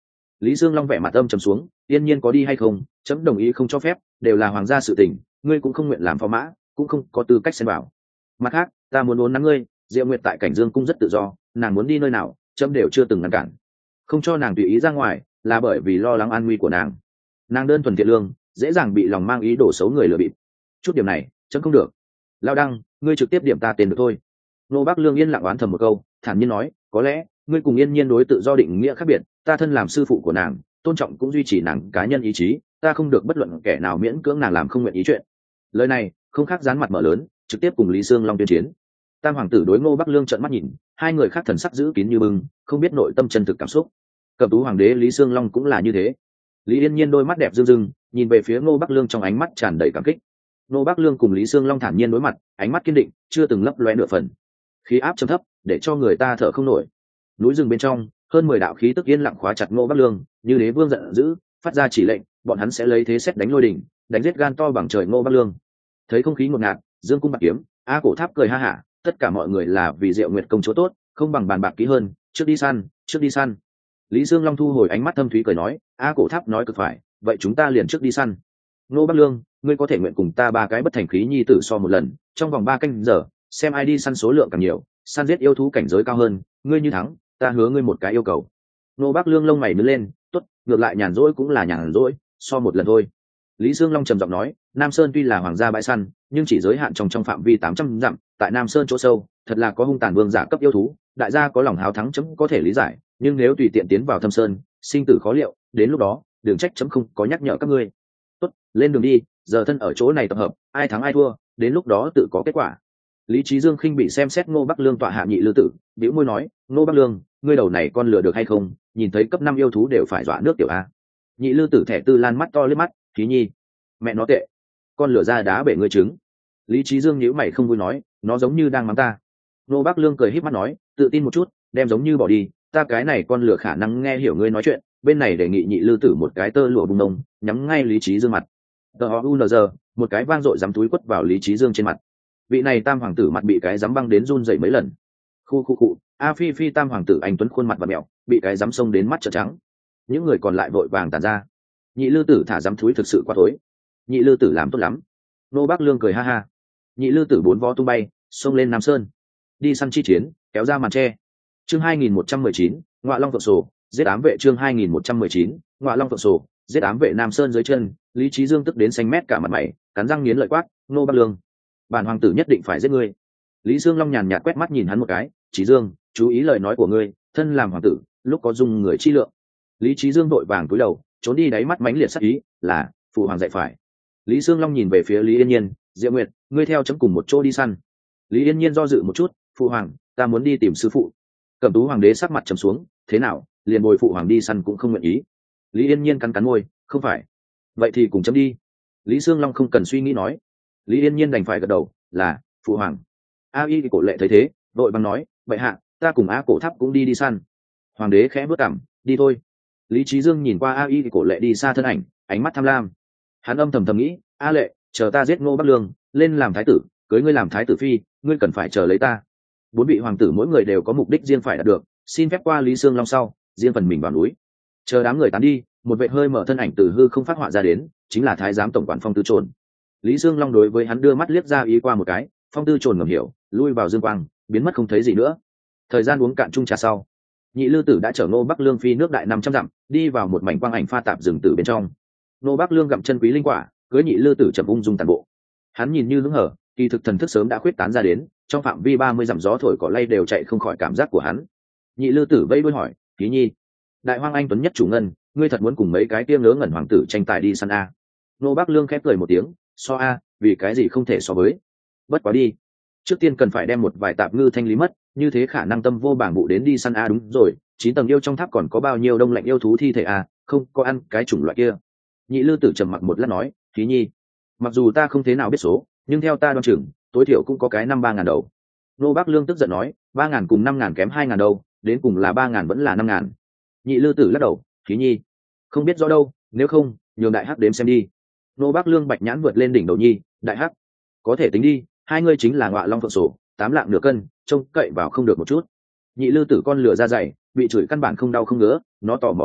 Lý Dương Long vẻ mặt âm trầm xuống, yên nhiên có đi hay không chấm đồng ý không cho phép, đều là hoàng gia sự tình, ngươi cũng không nguyện làm phò mã, cũng không có tư cách xen vào. Mặt khác ta muốn uốn nắn ngươi, Diệu Nguyệt tại Cảnh Dương cung rất tự do, nàng muốn đi nơi nào chấm đều chưa từng ngăn cản, không cho nàng tùy ý ra ngoài là bởi vì lo lắng an nguy của nàng đơn thuần thiện lương, dễ dàng bị lòng mang ý đồ xấu người lừa bịp, chút điểm này chấm không được. Lao Đăng, ngươi trực tiếp điểm ta tên được thôi. Nô Bác Lương yên lặng oán thầm một câu, thản nhiên nói, có lẽ ngươi cùng yên nhiên đối tự do định nghĩa khác biệt, ta thân làm sư phụ của nàng, tôn trọng cũng duy trì nàng cá nhân ý chí, ta không được bất luận kẻ nào miễn cưỡng nàng làm không nguyện ý chuyện. Lời này không khác dán mặt mở lớn, trực tiếp cùng Lý Dương Long tuyên chiến. Tam hoàng tử đối Ngô Bắc Lương trợn mắt nhìn, hai người khác thần sắc giữ kín như bưng, không biết nội tâm chân thực cảm xúc. Cẩm Tú hoàng đế Lý Dương Long cũng là như thế. Lý Yên Nhiên đôi mắt đẹp rưng rưng, nhìn về phía Ngô Bắc Lương trong ánh mắt tràn đầy cảm kích. Ngô Bắc Lương cùng Lý Dương Long thản nhiên đối mặt, ánh mắt kiên định, chưa từng lấp loé nửa phần. Khí áp trầm thấp, để cho người ta thở không nổi. Núi rừng bên trong, hơn 10 đạo khí tức yên lặng khóa chặt Ngô Bắc Lương, như đế vương giận dữ, phát ra chỉ lệnh, bọn hắn sẽ lấy thế xét đánh lôi đỉnh, đánh giết gan to bằng trời Ngô Bắc Lương. Thấy không khí ngột ngạt, Dương cung bạc kiếm, A Cổ Tháp cười ha hả, tất cả mọi người là vì Diệu Nguyệt công chúa tốt, không bằng bàn bạc kỹ hơn, trước đi săn, trước đi săn. Lý Dương Long thu hồi ánh mắt thâm thúy cười nói, A Cổ Tháp nói cực phải, vậy chúng ta liền trước đi săn. Ngô Bắc Lương, ngươi có thể nguyện cùng ta 3 cái bất thành khí nhi tử so một lần, trong vòng 3 canh giờ, xem ai đi săn số lượng càng nhiều, săn giết yêu thú cảnh giới cao hơn, ngươi như thắng, ta hứa ngươi một cái yêu cầu. Ngô Bắc Lương lông mày nhướng lên, tốt, ngược lại nhàn rỗi cũng là nhàn rỗi, so một lần thôi. Lý Dương Long trầm giọng nói, Nam Sơn tuy là hoàng gia bãi săn, nhưng chỉ giới hạn trong phạm vi 800 dặm, tại Nam Sơn chỗ sâu, thật là có hung tàn vương giả cấp yêu thú, đại gia có lòng háo thắng chấm có thể lý giải, nhưng nếu tùy tiện tiến vào Thâm Sơn, sinh tử khó liệu, đến lúc đó, đừng trách chấm không có nhắc nhở các ngươi. Tốt, lên đường đi, giờ thân ở chỗ này tập hợp, ai thắng ai thua, đến lúc đó tự có kết quả. Lý Chí Dương khinh bị xem xét Ngô Bắc Lương tọa hạ nhị lư tử, bĩu môi nói, Ngô Bắc Lương, ngươi đầu này con lừa được hay không, nhìn thấy cấp 5 yêu thú đều phải dọa nước tiểu a. Nhị lư tử thẻ tư lan mắt to liếc mắt, khí nhi, mẹ nó tệ, con lừa ra đá bể ngươi trứng. Lý Chí Dương nhíu mày không vui nói, nó giống như đang mắng ta. Ngô Bắc Lương cười híp mắt nói, tự tin một chút, đem giống như bỏ đi, ta cái này con lừa khả năng nghe hiểu ngươi nói chuyện, bên này đề nghị nhị lư tử một cái tơ lụa bung nông, nhắm ngay Lý Chí Dương mặt. TOUNZ, một cái vang dội giắm túi quất vào Lý Chí Dương trên mặt. Vị này tam hoàng tử mặt bị cái giắm băng đến run rẩy mấy lần. Khu, A Phi Phi tam hoàng tử anh tuấn khuôn mặt và mèo, bị cái giắm xông đến mắt trợn trắng. Những người còn lại vội vàng tản ra. Nhị lư tử thả giắm túi thực sự quá tối. Nhị lư tử làm tốt lắm. Nô Bắc Lương cười ha ha. Nhị lư tử 4 vó tung bay, xông lên Nam Sơn. Đi săn chi chiến, kéo ra màn che. Chương 2119, Ngọa Long Phượng Sổ, giết ám vệ chương 2119, Ngọa Long Phượng Sổ, giết ám vệ Nam Sơn dưới chân. Lý Chí Dương tức đến xanh mét cả mặt mày, cắn răng nghiến lợi quát, Nô Bắc Lương, bản hoàng tử nhất định phải giết ngươi. Lý Dương Long nhàn nhạt quét mắt nhìn hắn một cái, Chí Dương, chú ý lời nói của ngươi, thân làm hoàng tử, lúc có dung người chi lượng. Lý Chí Dương vội vàng cúi đầu, trốn đi đáy mắt mãnh liệt sắc ý, là phụ hoàng dạy phải. Lý Dương Long nhìn về phía Lý Yên Nhiên, Diệu Nguyệt, ngươi theo chấm cùng một chỗ đi săn. Lý Yên Nhiên do dự một chút, phụ hoàng, ta muốn đi tìm sư phụ. Cẩm Tú hoàng đế sắc mặt trầm xuống, thế nào, liền bồi phụ hoàng đi săn cũng không nguyện ý. Lý Yên Nhiên cắn cắn môi, không phải, vậy thì cùng chấm đi. Lý Dương Long không cần suy nghĩ nói. Lý Yên Nhiên đành phải gật đầu, là phụ hoàng. A Y cổ lệ thấy thế, đội bằng nói, vậy hạ, ta cùng A Cổ Tháp cũng đi săn. Hoàng đế khẽ bước cằm, đi thôi. Lý Chí Dương nhìn qua A Y cổ lệ đi xa thân ảnh, ánh mắt tham lam. Hắn âm thầm nghĩ, A Lệ, chờ ta giết Ngô Bắc Lương, lên làm thái tử, cưới ngươi làm thái tử phi, ngươi cần phải chờ lấy ta. 4 vị hoàng tử mỗi người đều có mục đích riêng phải đạt được, xin phép qua Lý Dương Long sau, riêng phần mình vào núi. Chờ đám người tán đi, một vệ hơi mở thân ảnh từ hư không phát họa ra đến, chính là thái giám tổng quản Phong Tư Trồn. Lý Dương Long đối với hắn đưa mắt liếc ra ý qua một cái, Phong Tư Trồn ngầm hiểu, lui vào dương quang, biến mất không thấy gì nữa. Thời gian uống cạn chung trà sau, nhị lư tử đã chở Ngô Bắc Lương phi nước đại 500 dặm, đi vào một mảnh quang ảnh pha tạp rừng tử bên trong. Ngô Bắc Lương gặm chân quý linh quả, cưới nhị lư tử chậm ung dung tàn bộ. Hắn nhìn như hứng hở, kỳ thực thần thức sớm đã khuyết tán ra đến, trong phạm vi 30 dặm gió thổi cỏ lay đều chạy không khỏi cảm giác của hắn. Nhị lư tử vẫy đuôi hỏi, Ký Nhi, đại hoang anh tuấn nhất chủ ngân, ngươi thật muốn cùng mấy cái tiêm ngớ ngẩn hoàng tử tranh tài đi săn a? Ngô Bắc Lương khép cười một tiếng, so a, vì cái gì không thể so với? Bất quá đi, trước tiên cần phải đem một vài tạp ngư thanh lý mất, như thế khả năng tâm vô bảng vụ đến đi săn a. Đúng rồi, 9 tầng yêu trong tháp còn có bao nhiêu đông lạnh yêu thú thi thể a, không có ăn cái chủng loại kia. Nhị lư tử trầm mặc một lát nói, Ký Nhi, mặc dù ta không thế nào biết số, nhưng theo ta đoán chừng, tối thiểu cũng có cái 5-3 ngàn đầu. Ngô Bắc Lương tức giận nói, 3 ngàn cùng 5 ngàn kém 2 ngàn đâu, đến cùng là 3 ngàn vẫn là 5 ngàn. Nhị lư tử lắc đầu, Ký Nhi, không biết rõ đâu, nếu không, nhường đại hắc đếm xem đi. Ngô Bắc Lương bạch nhãn vượt lên đỉnh đầu nhi, đại hắc, có thể tính đi, hai ngươi chính là Ngọa Long Phượng Sổ, 8 lạng nửa cân, trông cậy vào không được một chút. Nhị lư tử con lừa ra dày, bị chửi căn bản không đau không ngứa, nó tò mò hỏi,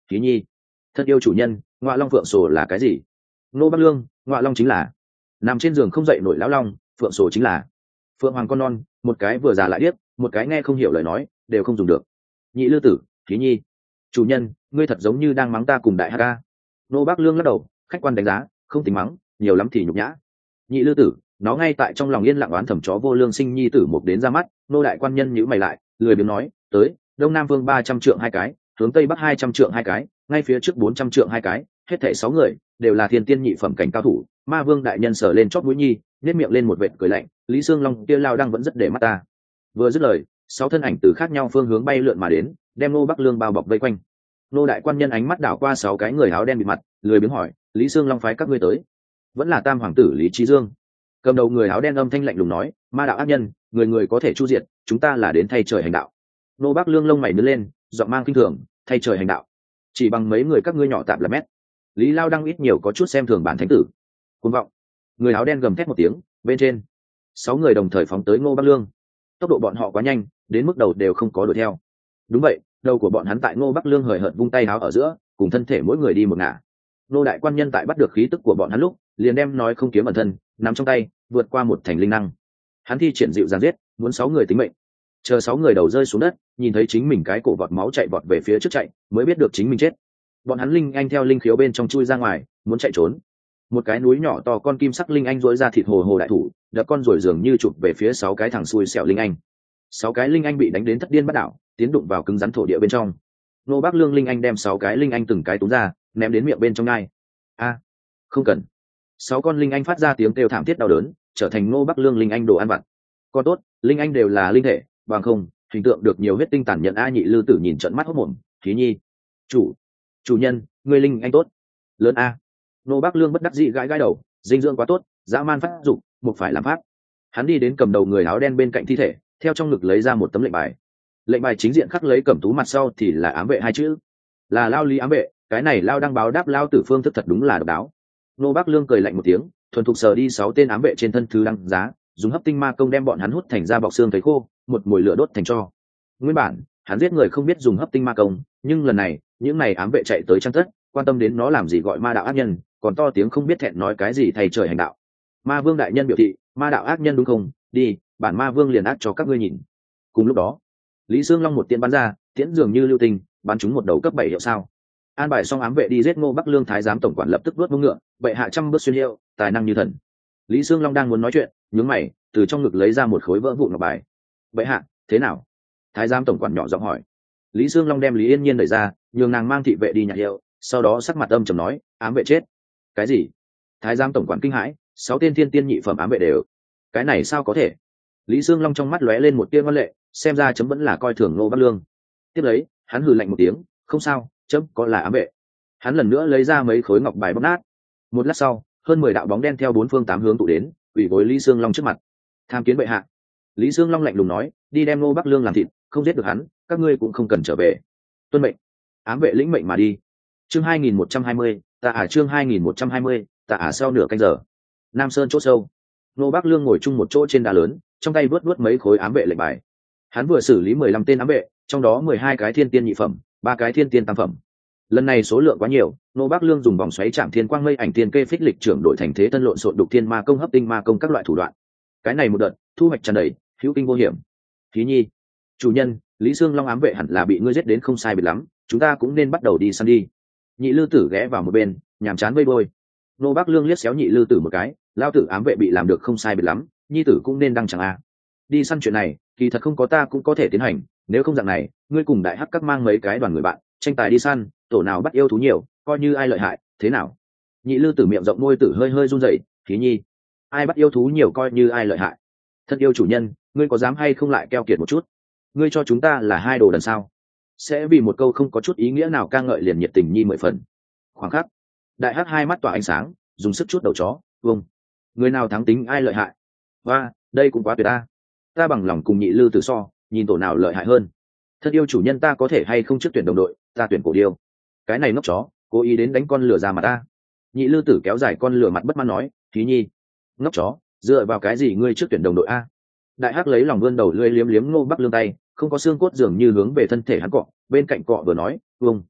khí nhi. Thân yêu chủ nhân, ngọa long phượng sổ là cái gì? Ngô Bắc Lương, ngọa long chính là nằm trên giường không dậy nổi lão long, phượng sổ chính là phượng hoàng con non, một cái vừa già lại điếc, một cái nghe không hiểu lời nói, đều không dùng được. Nhị lư tử, khí nhi. Chủ nhân, ngươi thật giống như đang mắng ta cùng đại ca. Ngô Bắc Lương lắc đầu, khách quan đánh giá, không tính mắng, nhiều lắm thì nhục nhã. Nhị lư tử, nó ngay tại trong lòng yên lặng oán thẩm chó vô lương sinh nhi tử một đến ra mắt. Nô đại quan nhân nhíu mày lại, lười biếng nói, tới, đông nam vương 300 trượng hai cái, hướng tây bắc 200 trượng hai cái, ngay phía trước 400 trượng hai cái, hết thảy 6 người đều là thiên tiên nhị phẩm cảnh cao thủ. Ma vương đại nhân sờ lên chót mũi nhi, nhếch miệng lên một vệt cười lạnh, Lý Sương Long kia lao đang vẫn rất để mắt ta. Vừa dứt lời, 6 thân ảnh từ khác nhau phương hướng bay lượn mà đến, đem Nô Bắc Lương bao bọc vây quanh. Nô đại quan nhân ánh mắt đảo qua 6 cái người áo đen bịt mặt, lười biếng hỏi, Lý Sương Long phái các ngươi tới? Vẫn là Tam hoàng tử Lý Chí Dương. Cầm đầu người áo đen âm thanh lạnh lùng nói, ma đạo ác nhân, người người có thể chu diệt, chúng ta là đến thay trời hành đạo. Nô Bắc Lương lông mày nhướng lên, giọng mang kinh thường, thay trời hành đạo, chỉ bằng mấy người các ngươi nhỏ tạm là mét. Lý Lao đang ít nhiều có chút xem thường bản thánh tử. Cuồng vọng. Người áo đen gầm thét một tiếng, bên trên 6 người đồng thời phóng tới Ngô Bắc Lương. Tốc độ bọn họ quá nhanh, đến mức đầu đều không có đuổi theo. Đúng vậy, đầu của bọn hắn tại Ngô Bắc Lương hời hợt vung tay áo ở giữa, cùng thân thể mỗi người đi một ngả. Nô đại quan nhân tại bắt được khí tức của bọn hắn lúc, liền đem nói không kiếm ẩn thân nắm trong tay, vượt qua một thành linh năng. Hắn thi triển dịu dàng giết, muốn 6 người tính mệnh. Chờ 6 người đầu rơi xuống đất, nhìn thấy chính mình cái cổ vọt máu chạy vọt về phía trước chạy, mới biết được chính mình chết. Bọn hắn linh anh theo linh khiếu bên trong chui ra ngoài, muốn chạy trốn. Một cái núi nhỏ to con kim sắc linh anh rỗi ra thịt hồ hồ đại thủ, đập con rồi dường như chụp về phía 6 cái thằng xui xẻo linh anh. 6 cái linh anh bị đánh đến thất điên bắt đảo, tiến đụng vào cứng rắn thổ địa bên trong. Nô Bắc Lương linh anh đem 6 cái linh anh từng cái túm ra, ném đến miệng bên trong nhai. A, không cần. 6 con linh anh phát ra tiếng kêu thảm thiết đau đớn, trở thành Ngô Bắc Lương linh anh đồ ăn vặt. Con tốt, linh anh đều là linh thể, bằng không, hình tượng được nhiều huyết tinh tàn nhận. A nhị lư tử nhìn trận mắt hốt mồm, khí nhi. Chủ nhân, người linh anh tốt. Lớn A. Ngô Bắc Lương bất đắc dĩ gãi gãi đầu, dinh dưỡng quá tốt, dã man phát dụng, buộc phải làm pháp. Hắn đi đến cầm đầu người áo đen bên cạnh thi thể, theo trong ngực lấy ra một tấm lệnh bài. Lệnh bài chính diện khắc lấy Cẩm Tú, mặt sau thì là ám vệ hai chữ. Là Lao Lý ám vệ, cái này Lao đang báo đáp Lao tử phương thức thật đúng là độc đáo. Nô Bắc Lương cười lạnh một tiếng, thuần thục sờ đi 6 tên ám vệ trên thân thứ đăng giá, dùng hấp tinh ma công đem bọn hắn hút thành ra bọc xương thấy khô, một mồi lửa đốt thành tro. Nguyên bản, hắn giết người không biết dùng hấp tinh ma công, nhưng lần này, những này ám vệ chạy tới trang thất, quan tâm đến nó làm gì gọi ma đạo ác nhân, còn to tiếng không biết thẹn nói cái gì thầy trời hành đạo. Ma Vương đại nhân biểu thị, ma đạo ác nhân đúng không? Đi, bản Ma Vương liền ác cho các ngươi nhìn. Cùng lúc đó, Lý Sương Long một tiễn bắn ra, tiễn dường như lưu tình, bắn trúng một đầu cấp 7 hiệu sao. An bài xong ám vệ đi giết Ngô Bắc Lương, thái giám tổng quản lập tức vuốt mông ngựa, bệ hạ trăm bước xuyên hiệu, tài năng như thần. Lý Sương Long đang muốn nói chuyện, nhướng mày, từ trong ngực lấy ra một khối vỡ vụn ngọc bài. Bệ hạ, thế nào? Thái giám tổng quản nhỏ giọng hỏi. Lý Sương Long đem Lý Yên Nhiên đẩy ra, nhường nàng mang thị vệ đi nhặt hiệu, sau đó sắc mặt âm trầm nói, ám vệ chết. Cái gì? Thái giám tổng quản kinh hãi, 6 tên thiên tiên nhị phẩm ám vệ đều. Cái này sao có thể? Lý Sương Long trong mắt lóe lên một tia ngoan lệ, xem ra chấm vẫn là coi thường Ngô Bắc Lương. Tiếp lấy, hắn hừ lạnh một tiếng, không sao, chấm có là ám vệ. Hắn lần nữa lấy ra mấy khối ngọc bài bóc nát. Một lát sau, hơn 10 đạo bóng đen theo 4 phương 8 hướng tụ đến, ủy gối Lý Sương Long trước mặt. Tham kiến bệ hạ. Lý Sương Long lạnh lùng nói, đi đem Ngô Bắc Lương làm thịt, không giết được hắn, các ngươi cũng không cần trở về. Tuân mệnh. Ám vệ lĩnh mệnh mà đi. Chương 2120, chương 2120, sau nửa canh giờ. Nam Sơn chỗ sâu. Ngô Bắc Lương ngồi chung một chỗ trên đá lớn, trong tay vớt mấy khối ám vệ lệnh bài. Hắn vừa xử lý 15 tên ám vệ, trong đó 12 cái thiên tiên nhị phẩm, 3 cái thiên tiên tam phẩm. Lần này số lượng quá nhiều, Ngô Bắc Lương dùng vòng xoáy chạm thiên quang mây ảnh tiên kê phích lịch trưởng đổi thành thế thân lộn xộn đục thiên ma công hấp tinh ma công các loại thủ đoạn. Cái này một đợt, thu hoạch tràn đầy, hữu kinh vô hiểm. Khí nhi, chủ nhân, Lý Sương Long ám vệ hẳn là bị ngươi giết đến không sai biệt lắm, chúng ta cũng nên bắt đầu đi săn đi. Nhị lư tử ghé vào một bên, nhàm chán vây bôi. Ngô Bắc Lương liếc xéo nhị lư tử một cái, lao tử ám vệ bị làm được không sai biệt lắm, nhi tử cũng nên đăng chẳng a. Đi săn chuyện này, kỳ thật không có ta cũng có thể tiến hành, nếu không dạng này, ngươi cùng đại hắc các mang mấy cái đoàn người bạn, tranh tài đi săn, tổ nào bắt yêu thú nhiều, coi như ai lợi hại, thế nào? Nhị lư tử miệng rộng môi tử hơi hơi run rẩy, khí nhi, ai bắt yêu thú nhiều coi như ai lợi hại. Thân yêu chủ nhân, ngươi có dám hay không lại keo kiệt một chút? Ngươi cho chúng ta là hai đồ đần sao? Sẽ vì một câu không có chút ý nghĩa nào ca ngợi liền nhiệt tình nhi 10 phần. Khoảng khắc, đại hắc hai mắt tỏa ánh sáng, dùng sức chút đầu chó, vâng. Người nào thắng tính ai lợi hại? Và, đây cũng quá tuyệt ta. Ta bằng lòng cùng nhị lư tử so, nhìn tổ nào lợi hại hơn. Thân yêu chủ nhân, ta có thể hay không trước tuyển đồng đội, ta tuyển cổ điêu. Cái này ngốc chó, cố ý đến đánh con lửa ra mặt ta. Nhị lư tử kéo dài con lửa mặt bất mãn nói, khí nhi, ngốc chó, dựa vào cái gì ngươi trước tuyển đồng đội a? Đại hắc lấy lòng vươn đầu lưỡi liếm liếm Ngô Bắc Lương tay, không có xương cốt dường như hướng về thân thể hắn cọ, bên cạnh cọ vừa nói, vâng.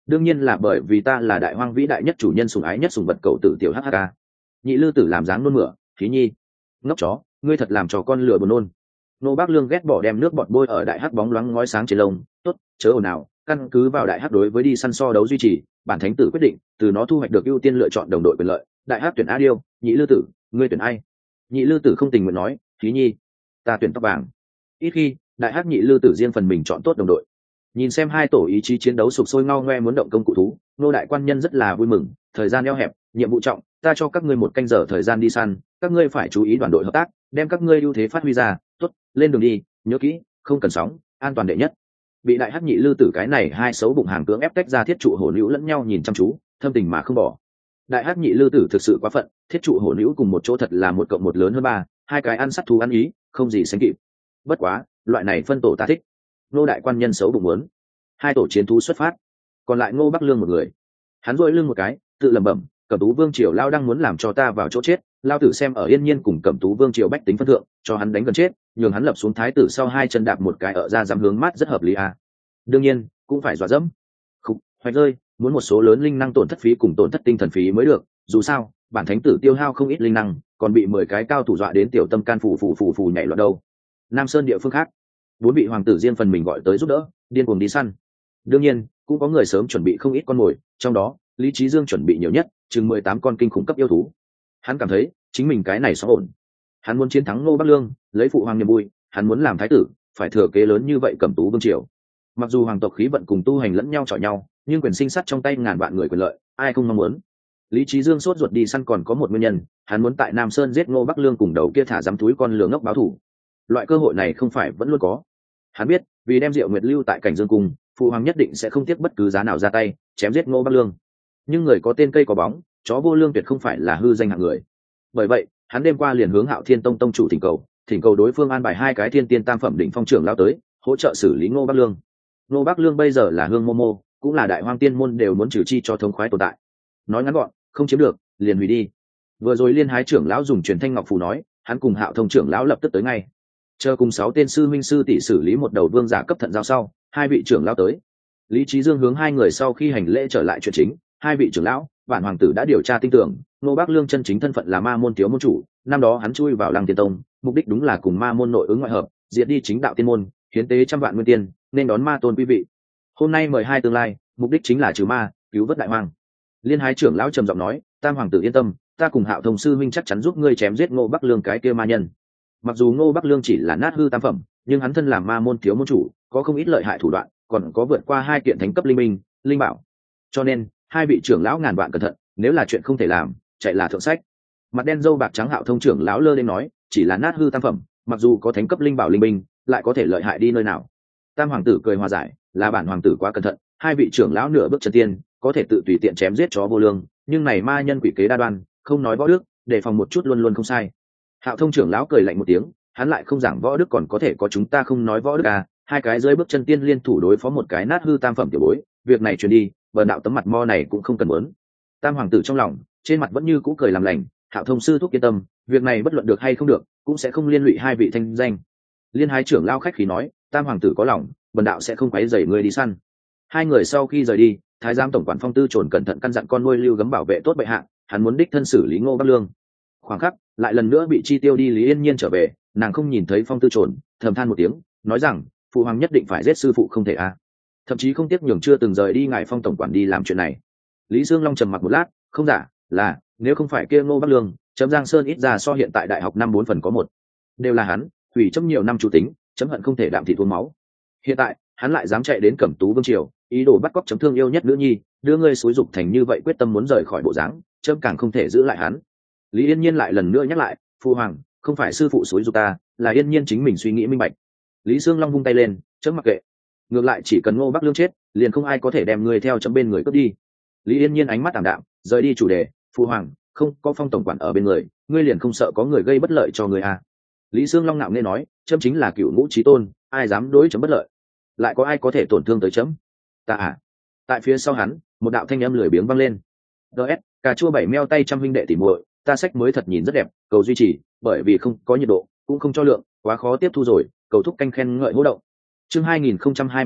đương nhiên là bởi vì ta là đại hoang vĩ đại nhất chủ nhân sủng ái nhất sủng vật cậu tử tiểu hk. Nhị lư tử làm dáng nôn mửa, khí nhi ngốc chó, ngươi thật làm cho con lừa buồn nôn. Nô Bác Lương ghét bỏ đem nước bọt bôi ở đại hắc bóng loáng ngói sáng trên lông. Tốt, chớ ồn nào, căn cứ vào đại hắc đối với đi săn so đấu duy trì, bản thánh tử quyết định từ nó thu hoạch được ưu tiên lựa chọn đồng đội quyền lợi. Đại hắc tuyển A Điêu, nhị lư tử, ngươi tuyển ai? Nhị lư tử không tình nguyện nói, khí nhi ta tuyển tóc vàng. Ít khi đại hắc nhị lư tử riêng phần mình chọn tốt đồng đội. Nhìn xem hai tổ ý chí chiến đấu sục sôi ngao ngoe muốn động công cụ thú, nô đại quan nhân rất là vui mừng. Thời gian eo hẹp, nhiệm vụ trọng, ta cho các ngươi 1 canh giờ thời gian đi săn, các ngươi phải chú ý đoàn đội hợp tác, đem các ngươi ưu thế phát huy ra. Tốt, lên đường đi, nhớ kỹ, không cần sóng, an toàn đệ nhất. Bị đại hắc nhị lư tử cái này hai xấu bụng hàng cưỡng ép tách ra thiết trụ hổ nữ lẫn nhau nhìn chăm chú, thâm tình mà không bỏ. Đại hắc nhị lư tử thực sự quá phận, thiết trụ hổ nữ cùng một chỗ thật là 1 cộng 1 lớn hơn 3, hai cái ăn sát thú ăn ý, không gì sánh kịp. Bất quá, loại này phân tổ ta thích. Nô đại quan nhân xấu bụng muốn. Hai tổ chiến thú xuất phát, còn lại Ngô Bắc Lương một người. Hắn rôi lưng một cái, tự lẩm bẩm, Cẩm Tú Vương triều lao đang muốn làm cho ta vào chỗ chết, lao tử xem ở Yên Nhiên cùng Cẩm Tú Vương triều bách tính phân thượng, cho hắn đánh gần chết, nhường hắn lập xuống thái tử sau 2 chân đạp một cái ở ra dám hướng mát rất hợp lý à. Đương nhiên, cũng phải dọa dẫm. Khục, hoạch rơi, muốn một số lớn linh năng tổn thất phí cùng tổn thất tinh thần phí mới được, dù sao, bản thánh tử tiêu hao không ít linh năng, còn bị 10 cái cao thủ dọa đến tiểu tâm can phù nhảy loạn đâu. Nam Sơn địa phương khác, 4 vị hoàng tử riêng phần mình gọi tới giúp đỡ, điên cuồng đi săn. Đương nhiên, cũng có người sớm chuẩn bị không ít con mồi, trong đó, Lý Chí Dương chuẩn bị nhiều nhất, chừng 18 con kinh khủng cấp yêu thú. Hắn cảm thấy, chính mình cái này xóa ổn. Hắn muốn chiến thắng Ngô Bắc Lương, lấy phụ hoàng niềm vui, hắn muốn làm thái tử, phải thừa kế lớn như vậy Cẩm Tú Vương triều. Mặc dù hoàng tộc khí vận cùng tu hành lẫn nhau chọi nhau, nhưng quyền sinh sát trong tay ngàn vạn người quyền lợi, ai không mong muốn. Lý Chí Dương sốt ruột đi săn còn có một nguyên nhân, hắn muốn tại Nam Sơn giết Ngô Bắc Lương cùng đầu kia thả dám túi con lừa ngốc báo thù. Loại cơ hội này không phải vẫn luôn có. Hắn biết, vì đem Diệu Nguyệt lưu tại Cảnh Dương cung, phụ hoàng nhất định sẽ không tiếc bất cứ giá nào ra tay chém giết Ngô Bắc Lương. Nhưng người có tên cây có bóng, chó vô lương tuyệt không phải là hư danh hạng người. Bởi vậy, hắn đêm qua liền hướng Hạo Thiên Tông tông chủ thỉnh cầu đối phương an bài 2 cái thiên tiên tam phẩm đỉnh phong trưởng lao tới hỗ trợ xử lý Ngô Bắc Lương. Ngô Bắc Lương bây giờ là hương Momo, cũng là đại hoang tiên môn đều muốn trừ chi cho thống khoái tồn tại. Nói ngắn gọn, không chiếm được, liền hủy đi. Vừa rồi Liên Hái trưởng lão dùng truyền thanh ngọc phù nói, hắn cùng Hạo Thông trưởng lão lập tức tới ngay. Chờ cùng 6 tên sư minh sư tỷ xử lý một đầu vương giả cấp thận giao sau, 2 vị trưởng lão tới. Lý Chí Dương hướng 2 người sau khi hành lễ trở lại chuyện chính. 2 vị trưởng lão, bản hoàng tử đã điều tra tin tưởng, Ngô Bắc Lương chân chính thân phận là ma môn thiếu môn chủ, năm đó hắn chui vào Lăng Tiên Tông, mục đích đúng là cùng ma môn nội ứng ngoại hợp, diệt đi chính đạo tiên môn, hiến tế trăm vạn nguyên tiên, nên đón ma tôn quý vị. Hôm nay mời 2 tương lai, mục đích chính là trừ ma, cứu vớt đại hoang. Liên Hái trưởng lão trầm giọng nói, Tam hoàng tử yên tâm, ta cùng Hạo Thông sư huynh chắc chắn giúp ngươi chém giết Ngô Bắc Lương cái kia ma nhân. Mặc dù Ngô Bắc Lương chỉ là nát hư tam phẩm, nhưng hắn thân làm ma môn thiếu môn chủ, có không ít lợi hại thủ đoạn, còn có vượt qua 2 kiện thánh cấp linh minh, linh bảo. Cho nên, 2 vị trưởng lão ngàn vạn cẩn thận, nếu là chuyện không thể làm, chạy là thượng sách. Mặt đen râu bạc trắng Hạo Thông trưởng lão lơ lên nói, chỉ là nát hư tam phẩm, mặc dù có thánh cấp linh bảo linh minh, lại có thể lợi hại đi nơi nào. Tam hoàng tử cười hòa giải, là bản hoàng tử quá cẩn thận, 2 vị trưởng lão nửa bước chân tiên, có thể tự tùy tiện chém giết chó vô lương, nhưng này ma nhân quỷ kế đa đoan, không nói võ đức, đề phòng một chút luôn luôn không sai. Hạo Thông trưởng lão cười lạnh một tiếng, hắn lại không giảng võ đức còn có thể có chúng ta không nói võ đức à? 2 cái rơi bước chân tiên liên thủ đối phó một cái nát hư tam phẩm tiểu bối, việc này truyền đi, bần đạo tấm mặt mo này cũng không cần muốn. Tam hoàng tử trong lòng, trên mặt vẫn như cũ cười làm lành, Hạo Thông sư thúc yên tâm, việc này bất luận được hay không được, cũng sẽ không liên lụy 2 vị thanh danh. Liên Hái trưởng lão khách khí nói, Tam hoàng tử có lòng, bần đạo sẽ không quấy rầy ngươi đi săn. 2 người sau khi rời đi, thái giám tổng quản Phong Tư Trồn cẩn thận căn dặn con nuôi Lưu Gấm bảo vệ tốt bệ hạ, hắn muốn đích thân xử lý Ngô Bắc Lương. Khoảng khắc, lại lần nữa bị chi tiêu đi Lý Yên Nhiên trở về, nàng không nhìn thấy Phong Tư Trồn, thầm than một tiếng, nói rằng, phụ hoàng nhất định phải giết sư phụ không thể a. Thậm chí không tiếc nhường chưa từng rời đi ngài Phong tổng quản đi làm chuyện này. Lý Dương Long trầm mặc một lát, không giả, là, nếu không phải kia Ngô Bắc Lương, chấm Giang Sơn ít ra so hiện tại đại học 5-4 phần có 1. Đều là hắn, hủy chấm nhiều năm chủ tính, chấm hận không thể đạm thị thốn máu. Hiện tại, hắn lại dám chạy đến Cẩm Tú Vương triều, ý đồ bắt cóc chấm thương yêu nhất nữ nhi, đưa ngươi xúi dục thành như vậy quyết tâm muốn rời khỏi bộ dáng, chấm càng không thể giữ lại hắn. Lý Yên Nhiên lại lần nữa nhắc lại, phụ hoàng, không phải sư phụ xúi dục ta, là Yên Nhiên chính mình suy nghĩ minh bạch. Lý Dương Long vung tay lên, chấm mặc kệ. Ngược lại chỉ cần Ngô Bắc Lương chết, liền không ai có thể đem ngươi theo chấm bên người cướp đi. Lý Yên Nhiên ánh mắt ảm đạm, rời đi chủ đề, phụ hoàng, không có Phong tổng quản ở bên người, ngươi liền không sợ có người gây bất lợi cho ngươi à? Lý Dương Long nạo nghe nói, chấm chính là cựu ngũ chí tôn, ai dám đối chấm bất lợi? Lại có ai có thể tổn thương tới chấm? Ta à? Tại phía sau hắn, một đạo thanh âm lười biếng vang lên. DS, cà chua 7 meo tay trăm huynh đệ tỉ muội, ta sách mới thật nhìn rất đẹp, cầu duy trì, bởi vì không có nhiệt độ, cũng không cho lượng, quá khó tiếp thu rồi, cầu thúc canh khen ngợi hô động. Chương 2021,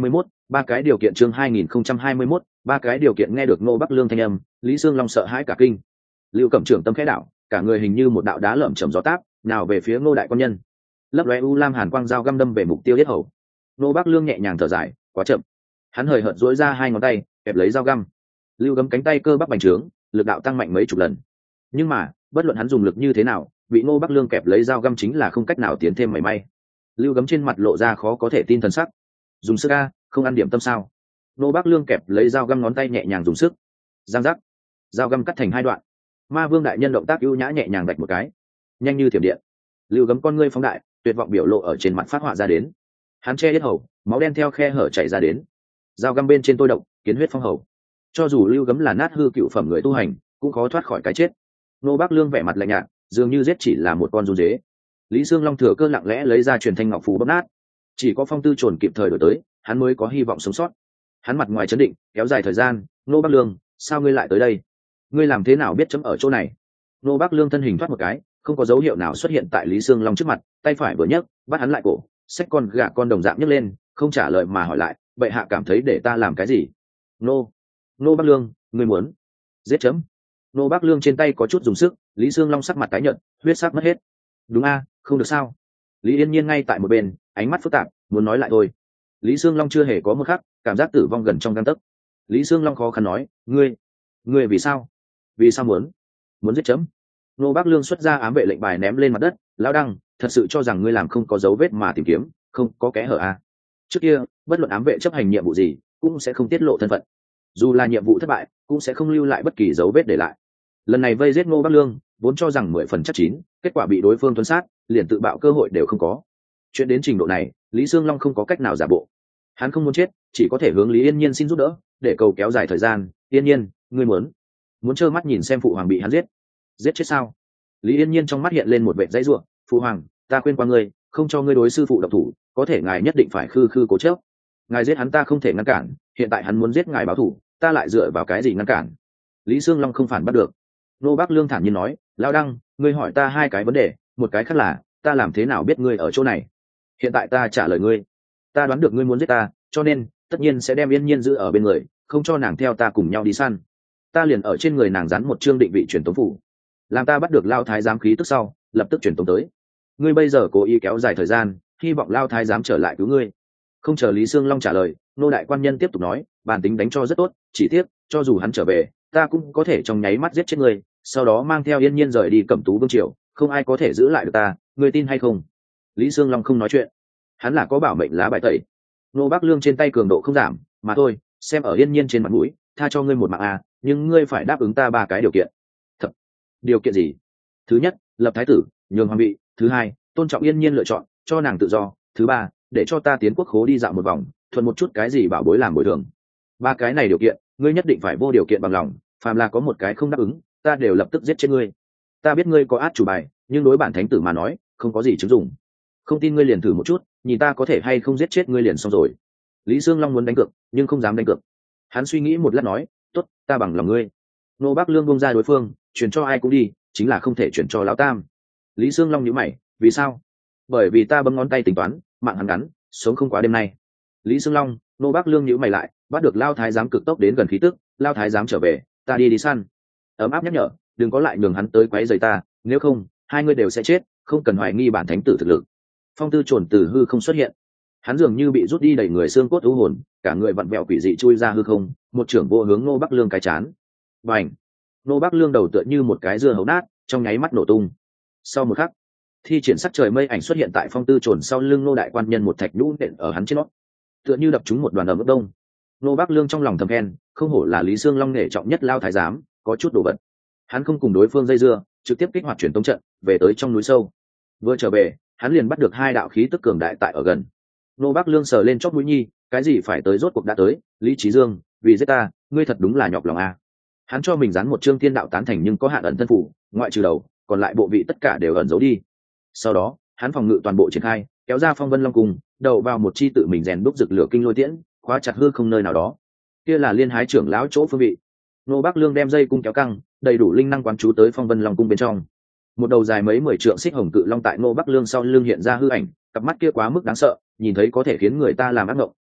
Ba cái điều kiện chương 2021, ba cái điều kiện nghe được Ngô Bắc Lương thanh âm, Lý Sương Long sợ hãi cả kinh. Lưu Cẩm trưởng tâm khẽ đảo, cả người hình như một đạo đá lởm chởm gió táp, nào về phía Ngô đại quan nhân. Lấp lóe u lam hàn quang dao găm đâm về mục tiêu yết hầu. Ngô Bắc Lương nhẹ nhàng thở dài, quá chậm. Hắn hời hợt duỗi ra hai ngón tay, kẹp lấy dao găm. Lưu Gấm cánh tay cơ bắp bành trướng, lực đạo tăng mạnh mấy chục lần. Nhưng mà, bất luận hắn dùng lực như thế nào, bị Ngô Bắc Lương kẹp lấy dao găm chính là không cách nào tiến thêm mảy may. Lưu Gấm trên mặt lộ ra khó có thể tin thần sắc. Dùng sức a, không ăn điểm tâm sao? Ngô Bắc Lương kẹp lấy dao găm ngón tay nhẹ nhàng dùng sức. Giang giác, dao găm cắt thành hai đoạn. Ma Vương đại nhân động tác ưu nhã nhẹ nhàng đạch một cái, nhanh như thiểm điện. Lưu Gấm con ngươi phóng đại, tuyệt vọng biểu lộ ở trên mặt phát họa ra đến. Hắn che yết hầu, máu đen theo khe hở chảy ra đến. Dao găm bên trên tôi động, kiến huyết phong hầu. Cho dù Lưu Gấm là nát hư cựu phẩm người tu hành, cũng khó thoát khỏi cái chết. Ngô Bắc Lương vẻ mặt lạnh nhạt, dường như giết chỉ là một con run dế. Lý Sương Long thừa cơ lặng lẽ lấy ra truyền thanh ngọc phù bóp nát. Chỉ có Phong Tư Trồn kịp thời đổi tới, hắn mới có hy vọng sống sót. Hắn mặt ngoài chấn định, kéo dài thời gian. Ngô Bắc Lương, sao ngươi lại tới đây? Ngươi làm thế nào biết chấm ở chỗ này? Ngô Bắc Lương thân hình thoát một cái, không có dấu hiệu nào xuất hiện tại Lý Sương Long trước mặt, tay phải vừa nhấc, bắt hắn lại cổ, xách con gà con đồng dạng nhấc lên, không trả lời mà hỏi lại, bệ hạ cảm thấy để ta làm cái gì? Ngô Bắc Lương, ngươi muốn giết chấm? Ngô Bắc Lương trên tay có chút dùng sức, Lý Sương Long sắc mặt tái nhợt, huyết sắc mất hết. Đúng a, không được sao? Lý Yên Nhiên ngay tại một bên, ánh mắt phức tạp, muốn nói lại thôi. Lý Sương Long chưa hề có một khắc cảm giác tử vong gần trong gang tấc. Lý Sương Long khó khăn nói, ngươi vì sao muốn giết chấm? Ngô Bắc Lương xuất ra ám vệ lệnh bài ném lên mặt đất. Lão Đăng, thật sự cho rằng ngươi làm không có dấu vết mà tìm kiếm, không có kẽ hở à? Trước kia bất luận ám vệ chấp hành nhiệm vụ gì cũng sẽ không tiết lộ thân phận, dù là nhiệm vụ thất bại cũng sẽ không lưu lại bất kỳ dấu vết để lại. Lần này vây giết Ngô Bắc Lương vốn cho rằng 10 phần chắc chín, kết quả bị đối phương tuân sát, liền tự bạo cơ hội đều không có. Chuyện đến trình độ này, Lý Sương Long không có cách nào giả bộ. Hắn không muốn chết, chỉ có thể hướng Lý Yên Nhiên xin giúp đỡ, để cầu kéo dài thời gian. Yên Nhiên, ngươi muốn trơ mắt nhìn xem phụ hoàng bị hắn giết chết sao? Lý Yên Nhiên trong mắt hiện lên một vệt dãy ruộng. Phụ hoàng, ta khuyên qua ngươi, không cho ngươi đối sư phụ độc thủ, có thể ngài nhất định phải khư cố chấp. Ngài giết hắn ta không thể ngăn cản, hiện tại hắn muốn giết ngài báo thù, ta lại dựa vào cái gì ngăn cản? Lý Sương Long không phản bắt được. Ngô Bắc Lương thản nhiên nói, Lão Đăng, ngươi hỏi ta hai cái vấn đề, một cái khác là ta làm thế nào biết ngươi ở chỗ này? Hiện tại ta trả lời ngươi, ta đoán được ngươi muốn giết ta, cho nên tất nhiên sẽ đem Yên Nhiên giữ ở bên người, không cho nàng theo ta cùng nhau đi săn. Ta liền ở trên người nàng dán một chương định vị truyền tống phủ, làm ta bắt được Lao Thái giám khí tức sau lập tức truyền tống tới. Ngươi bây giờ cố ý kéo dài thời gian, hy vọng Lao Thái giám trở lại cứu ngươi. Không chờ Lý Sương Long trả lời, Nô đại quan nhân tiếp tục nói, bản tính đánh cho rất tốt, chỉ tiếc cho dù hắn trở về, ta cũng có thể trong nháy mắt giết chết ngươi, sau đó mang theo Yên Nhiên rời đi Cẩm Tú vương triều, không ai có thể giữ lại được ta, ngươi tin hay không? Lý Sương Long không nói chuyện, hắn là có bảo mệnh lá bài tẩy. Ngô Bắc Lương trên tay cường độ không giảm, mà thôi, xem ở Yên Nhiên trên mặt mũi, tha cho ngươi một mạng à, nhưng ngươi phải đáp ứng ta ba cái điều kiện. Thật, điều kiện gì? Thứ nhất, lập thái tử, nhường hoàng vị. Thứ hai, tôn trọng Yên Nhiên lựa chọn, cho nàng tự do. Thứ ba, để cho ta tiến quốc khố đi dạo một vòng, thuận một chút cái gì bảo bối làm bồi thường. Ba cái này điều kiện, ngươi nhất định phải vô điều kiện bằng lòng, phàm là có một cái không đáp ứng, ta đều lập tức giết chết ngươi. Ta biết ngươi có át chủ bài, nhưng đối bản thánh tử mà nói, không có gì chứng dụng. Không tin ngươi liền thử một chút, nhìn ta có thể hay không giết chết ngươi liền xong rồi. Lý Sương Long muốn đánh cược, nhưng không dám đánh cược. Hắn suy nghĩ một lát nói, tốt, ta bằng lòng ngươi. Ngô Bắc Lương buông ra đối phương, chuyển cho ai cũng đi, chính là không thể chuyển cho Lão Tam. Lý Sương Long nhíu mày, vì sao? Bởi vì ta bấm ngón tay tính toán, mạng hắn ngắn, sống không quá đêm nay. Lý Sương Long, Ngô Bắc Lương nhíu mày lại, bắt được Lao Thái giám cực tốc đến gần khí tức, Lao Thái giám trở về, ta đi săn. Ấm áp nhắc nhở, đừng có lại nhường hắn tới quấy rầy ta, nếu không, hai người đều sẽ chết, không cần hoài nghi bản thánh tử thực lực. Phong Tư Trồn từ hư không xuất hiện, hắn dường như bị rút đi đầy người xương cốt u hồn, cả người vặn vẹo quỷ dị chui ra hư không, một trưởng vô hướng Ngô Bắc Lương cái chán. Bành! Ngô Bắc Lương đầu tựa như một cái dưa hấu nát, trong nháy mắt nổ tung. Sau một khắc, thi triển sắc trời mây ảnh xuất hiện tại Phong Tư Trồn sau lưng Ngô đại quan nhân, một thạch nhũ nện ở hắn trên nót, tựa như đập trúng một đoàn ầm ướt đông. Ngô Bắc Lương trong lòng thầm khen, không hổ là Lý Sương Long nể trọng nhất Lao Thái giám, có chút đồ vật. Hắn không cùng đối phương dây dưa, trực tiếp kích hoạt truyền tống trận, về tới trong núi sâu. Vừa trở về, hắn liền bắt được hai đạo khí tức cường đại tại ở gần. Ngô Bắc Lương sờ lên chóp mũi nhi, cái gì phải tới rốt cuộc đã tới. Lý Chí Dương, vì giết ta, ngươi thật đúng là nhọc lòng a. Hắn cho mình dán một chương thiên đạo tán thành nhưng có hạn ẩn thân phủ, ngoại trừ đầu, còn lại bộ vị tất cả đều ẩn giấu đi. Sau đó, hắn phòng ngự toàn bộ triển khai, kéo ra Phong Vân Long cung, đầu vào một chi tự mình rèn đúc rực lửa kinh lôi tiễn, khóa chặt hư không nơi nào đó. Kia là Liên Hái trưởng lão chỗ phương vị. Ngô Bắc Lương đem dây cung kéo căng, đầy đủ linh năng quán chú tới Phong Vân Long cung bên trong. Một đầu dài mấy 10 trượng xích hồng cự long tại Ngô Bắc Lương sau lưng hiện ra hư ảnh, cặp mắt kia quá mức đáng sợ, nhìn thấy có thể khiến người ta làm ác mộng.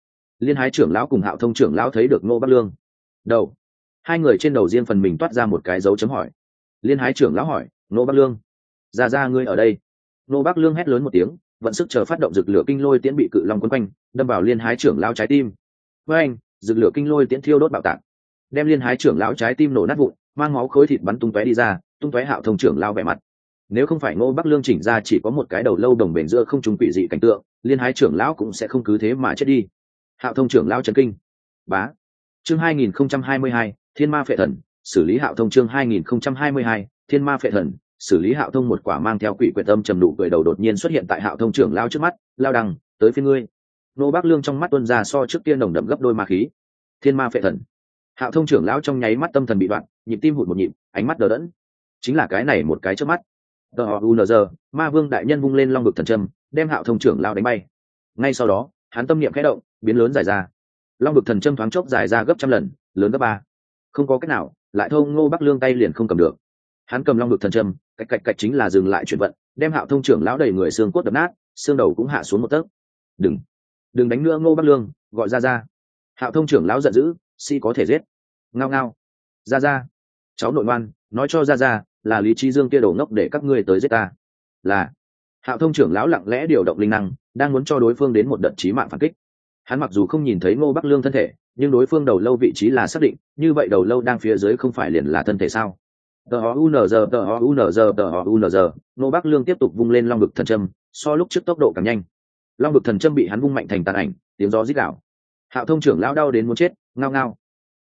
Liên Hái trưởng lão cùng Hạo Thông trưởng lão thấy được Ngô Bắc Lương đầu, hai người trên đầu riêng phần mình toát ra một cái dấu chấm hỏi. Liên Hái trưởng lão hỏi: Ngô Bắc Lương, ra ngươi ở đây? Ngô Bắc Lương hét lớn một tiếng, vận sức chờ phát động rực lửa kinh lôi tiễn bị cự long quấn quanh, đâm vào Liên Hái trưởng lão trái tim. Với anh, rực lửa kinh lôi tiễn thiêu đốt bạo tạc, đem Liên Hái trưởng lão trái tim nổ nát vụn, mang máu khối thịt bắn tung tóe đi ra, tung tóe. Hạo Thông trưởng lão vẻ mặt, nếu không phải Ngô Bắc Lương chỉnh ra chỉ có một cái đầu lâu đồng bền giữa không trung quỷ dị cảnh tượng, Liên Hái trưởng lão cũng sẽ không cứ thế mà chết đi. Hạo Thông trưởng lão chấn kinh. Bá. Chương 2022, Thiên Ma Phệ Thần, xử lý Hạo Thông. Chương 2022, Thiên Ma Phệ Thần, xử lý Hạo Thông. Một quả mang theo quỷ quyệt âm trầm nụ cười đầu đột nhiên xuất hiện tại Hạo Thông trưởng lão trước mắt. Lao đằng, tới phiên ngươi. Ngô Bắc Lương trong mắt tuôn ra so trước kia nồng đậm gấp đôi ma khí. Thiên Ma Phệ Thần. Hạo Thông trưởng lão trong nháy mắt tâm thần bị đoạn, nhịp tim hụt một nhịp, ánh mắt đờ đẫn. Chính là cái này một cái chớp mắt. TOUNZ, Ma Vương đại nhân vung lên long vực thần châm, đem Hạo Thông trưởng lão đánh bay. Ngay sau đó, hắn tâm niệm khẽ động, biến lớn dài ra. Long vực thần châm thoáng chốc dài ra gấp trăm lần, lớn gấp ba. Không có cách nào, lại thông Ngô Bắc Lương tay liền không cầm được. Hắn cầm long vực thần châm, cạch cạch cạch chính là dừng lại chuyển vận, đem Hạo Thông trưởng lão đầy người xương cốt đập nát, xương đầu cũng hạ xuống một tấc. Đừng đánh nữa Ngô Bắc Lương, gọi ra. Hạo Thông trưởng lão giận dữ, có thể giết. Ngao ngao. Ra. Cháu nội ngoan, nói cho ra, là Lý Chí Dương kia đồ ngốc để các ngươi tới giết ta. Là. Hạo Thông trưởng lão lặng lẽ điều động linh năng, đang muốn cho đối phương đến một đợt chí mạng phản kích. Hắn mặc dù không nhìn thấy Ngô Bắc Lương thân thể, nhưng đối phương đầu lâu vị trí là xác định, như vậy đầu lâu đang phía dưới không phải liền là thân thể sao? TOUNZ. Ngô Bắc Lương tiếp tục vung lên long vực thần châm, so lúc trước tốc độ càng nhanh. Long vực thần châm bị hắn vung mạnh thành tàn ảnh, tiếng gió rít gào. Hạo Thông trưởng lão đau đến muốn chết, ngao ngao.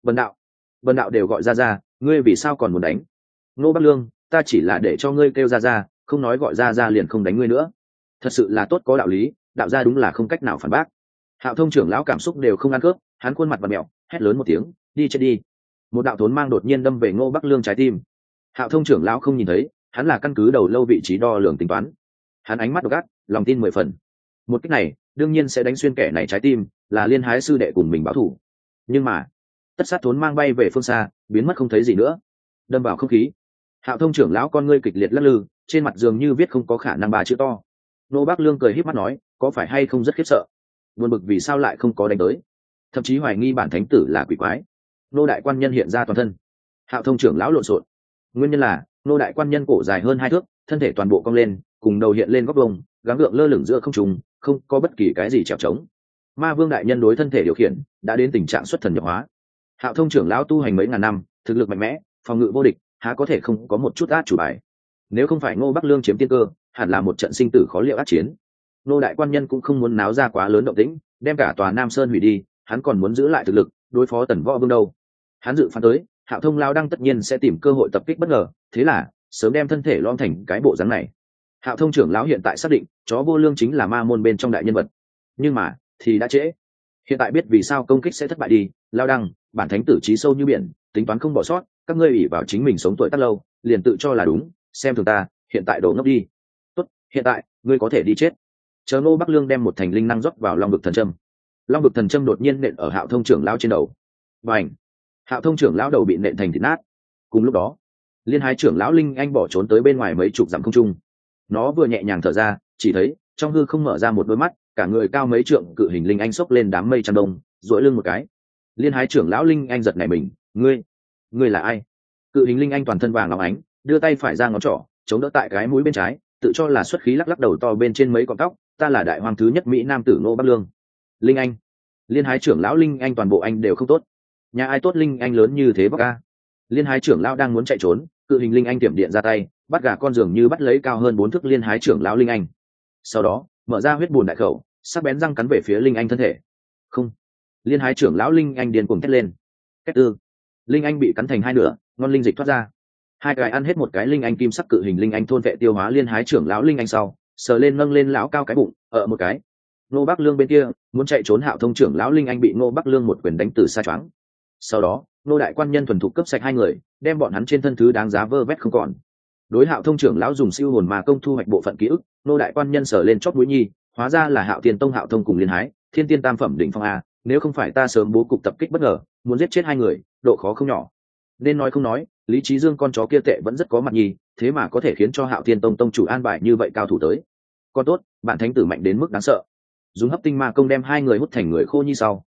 Bần đạo đều gọi ra, ngươi vì sao còn muốn đánh? Ngô Bắc Lương, ta chỉ là để cho ngươi kêu ra, không nói gọi ra liền không đánh ngươi nữa. Thật sự là tốt có đạo lý, đạo gia đúng là không cách nào phản bác. Hạo Thông trưởng lão cảm xúc đều không ăn cướp, hắn khuôn mặt vặn mèo, hét lớn một tiếng, đi chết đi. Một đạo thốn mang đột nhiên đâm về Ngô Bắc Lương trái tim. Hạo Thông trưởng lão không nhìn thấy, hắn là căn cứ đầu lâu vị trí đo lường tính toán. Hắn ánh mắt độc ác, lòng tin 10 phần. Một kích này, đương nhiên sẽ đánh xuyên kẻ này trái tim, là Liên Hái sư đệ cùng mình báo thù. Nhưng mà, tất sát thốn mang bay về phương xa, biến mất không thấy gì nữa. Đâm vào không khí. Hạo Thông trưởng lão con ngươi kịch liệt lắc lư, trên mặt dường như viết không có khả năng ba chữ to. Ngô Bắc Lương cười híp mắt nói, có phải hay không rất khiếp sợ? Buồn bực vì sao lại không có đánh tới, thậm chí hoài nghi bản thánh tử là quỷ quái. Nô đại quan nhân hiện ra toàn thân. Hạo Thông trưởng lão lộn xộn. Nguyên nhân là nô đại quan nhân cổ dài hơn 2 thước, thân thể toàn bộ cong lên, cùng đầu hiện lên góc vông, gắng gượng lơ lửng giữa không trung, không có bất kỳ cái gì trèo trống. Ma Vương đại nhân đối thân thể điều khiển đã đến tình trạng xuất thần nhập hóa. Hạo Thông trưởng lão tu hành mấy ngàn năm, thực lực mạnh mẽ, phòng ngự vô địch, há có thể không có một chút át chủ bài. Nếu không phải Ngô Bắc Lương chiếm tiên cơ, hẳn là một trận sinh tử khó liệu ác chiến. Nô đại quan nhân cũng không muốn náo ra quá lớn động tĩnh, đem cả tòa Nam Sơn hủy đi, hắn còn muốn giữ lại thực lực đối phó Tần Võ Vương đâu. Hắn dự phán tới Hạo Thông lao đăng tất nhiên sẽ tìm cơ hội tập kích bất ngờ, thế là sớm đem thân thể lom thành cái bộ dáng này. Hạo Thông trưởng lão hiện tại xác định chó vô lương chính là ma môn bên trong đại nhân vật, nhưng mà thì đã trễ. Hiện tại biết vì sao công kích sẽ thất bại đi. Lao đăng, bản thánh tử trí sâu như biển, tính toán không bỏ sót, các ngươi ủy vào chính mình sống tuổi tác lâu, liền tự cho là đúng, xem thường ta, hiện tại đổ ngốc đi. Tốt, hiện tại ngươi có thể đi chết. Chờ Ngô Bắc Lương đem một thành linh năng rót vào long vực thần châm. Long vực thần châm đột nhiên nện ở Hạo Thông trưởng lão trên đầu. Bành! Hạo Thông trưởng lão đầu bị nện thành thịt nát. Cùng lúc đó, Liên Hái trưởng lão Linh Anh bỏ trốn tới bên ngoài mấy chục dặm không trung. Nó vừa nhẹ nhàng thở ra, chỉ thấy trong hư không mở ra một đôi mắt, cả người cao mấy trượng cự hình Linh Anh xốc lên đám mây trắng đông, duỗi lưng một cái. Liên Hái trưởng lão Linh Anh giật nảy mình, ngươi là ai? Cự hình Linh Anh toàn thân vàng óng ánh, đưa tay phải ra ngón trỏ, chống đỡ tại cái mũi bên trái, tự cho là xuất khí lắc lắc đầu to bên trên mấy cọng tóc, ta là đại hoàng thứ nhất Mỹ nam tử Ngô Bắc Lương. Linh Anh. Liên Hái trưởng lão Linh Anh toàn bộ anh đều không tốt. Nhà ai tốt Linh Anh lớn như thế bác ca? Liên Hái trưởng lão đang muốn chạy trốn, cự hình Linh Anh tiệm điện ra tay, bắt gà con giường như bắt lấy cao hơn 4 thước Liên Hái trưởng lão Linh Anh. Sau đó, mở ra huyết bùn đại khẩu, sắc bén răng cắn về phía Linh Anh thân thể. Không. Liên Hái trưởng lão Linh Anh điên cuồng thét lên. Kết tư. Linh Anh bị cắn thành hai nửa, ngon linh dịch thoát ra. Hai cái ăn hết một cái Linh Anh kim sắc cự hình Linh Anh thôn vệ tiêu hóa Liên Hái trưởng lão Linh Anh sau, sờ lên nâng lên lão cao cái bụng, một cái. Ngô Bắc Lương bên kia muốn chạy trốn Hạo Thông trưởng lão Linh Anh bị Ngô Bắc Lương một quyền đánh từ xa choáng. Sau đó, Ngô đại quan nhân thuần thục cấp sạch hai người, đem bọn hắn trên thân thứ đáng giá vơ vét không còn. Đối Hạo Thông trưởng lão dùng siêu hồn ma công thu hoạch bộ phận ký ức, Ngô đại quan nhân sờ lên chót mũi nhi, hóa ra là Hạo Tiên Tông Hạo Thông cùng Liên Hái, Thiên Tiên tam phẩm đỉnh phong a, nếu không phải ta sớm bố cục tập kích bất ngờ, muốn giết chết hai người, độ khó không nhỏ. Nên nói không nói, Lý Chí Dương con chó kia tệ vẫn rất có mặt nhi, thế mà có thể khiến cho Hạo Tiên Tông tông chủ an bài như vậy cao thủ tới. Con tốt, bạn thánh tử mạnh đến mức đáng sợ. Dùng hấp tinh ma công đem hai người hút thành người khô như sau,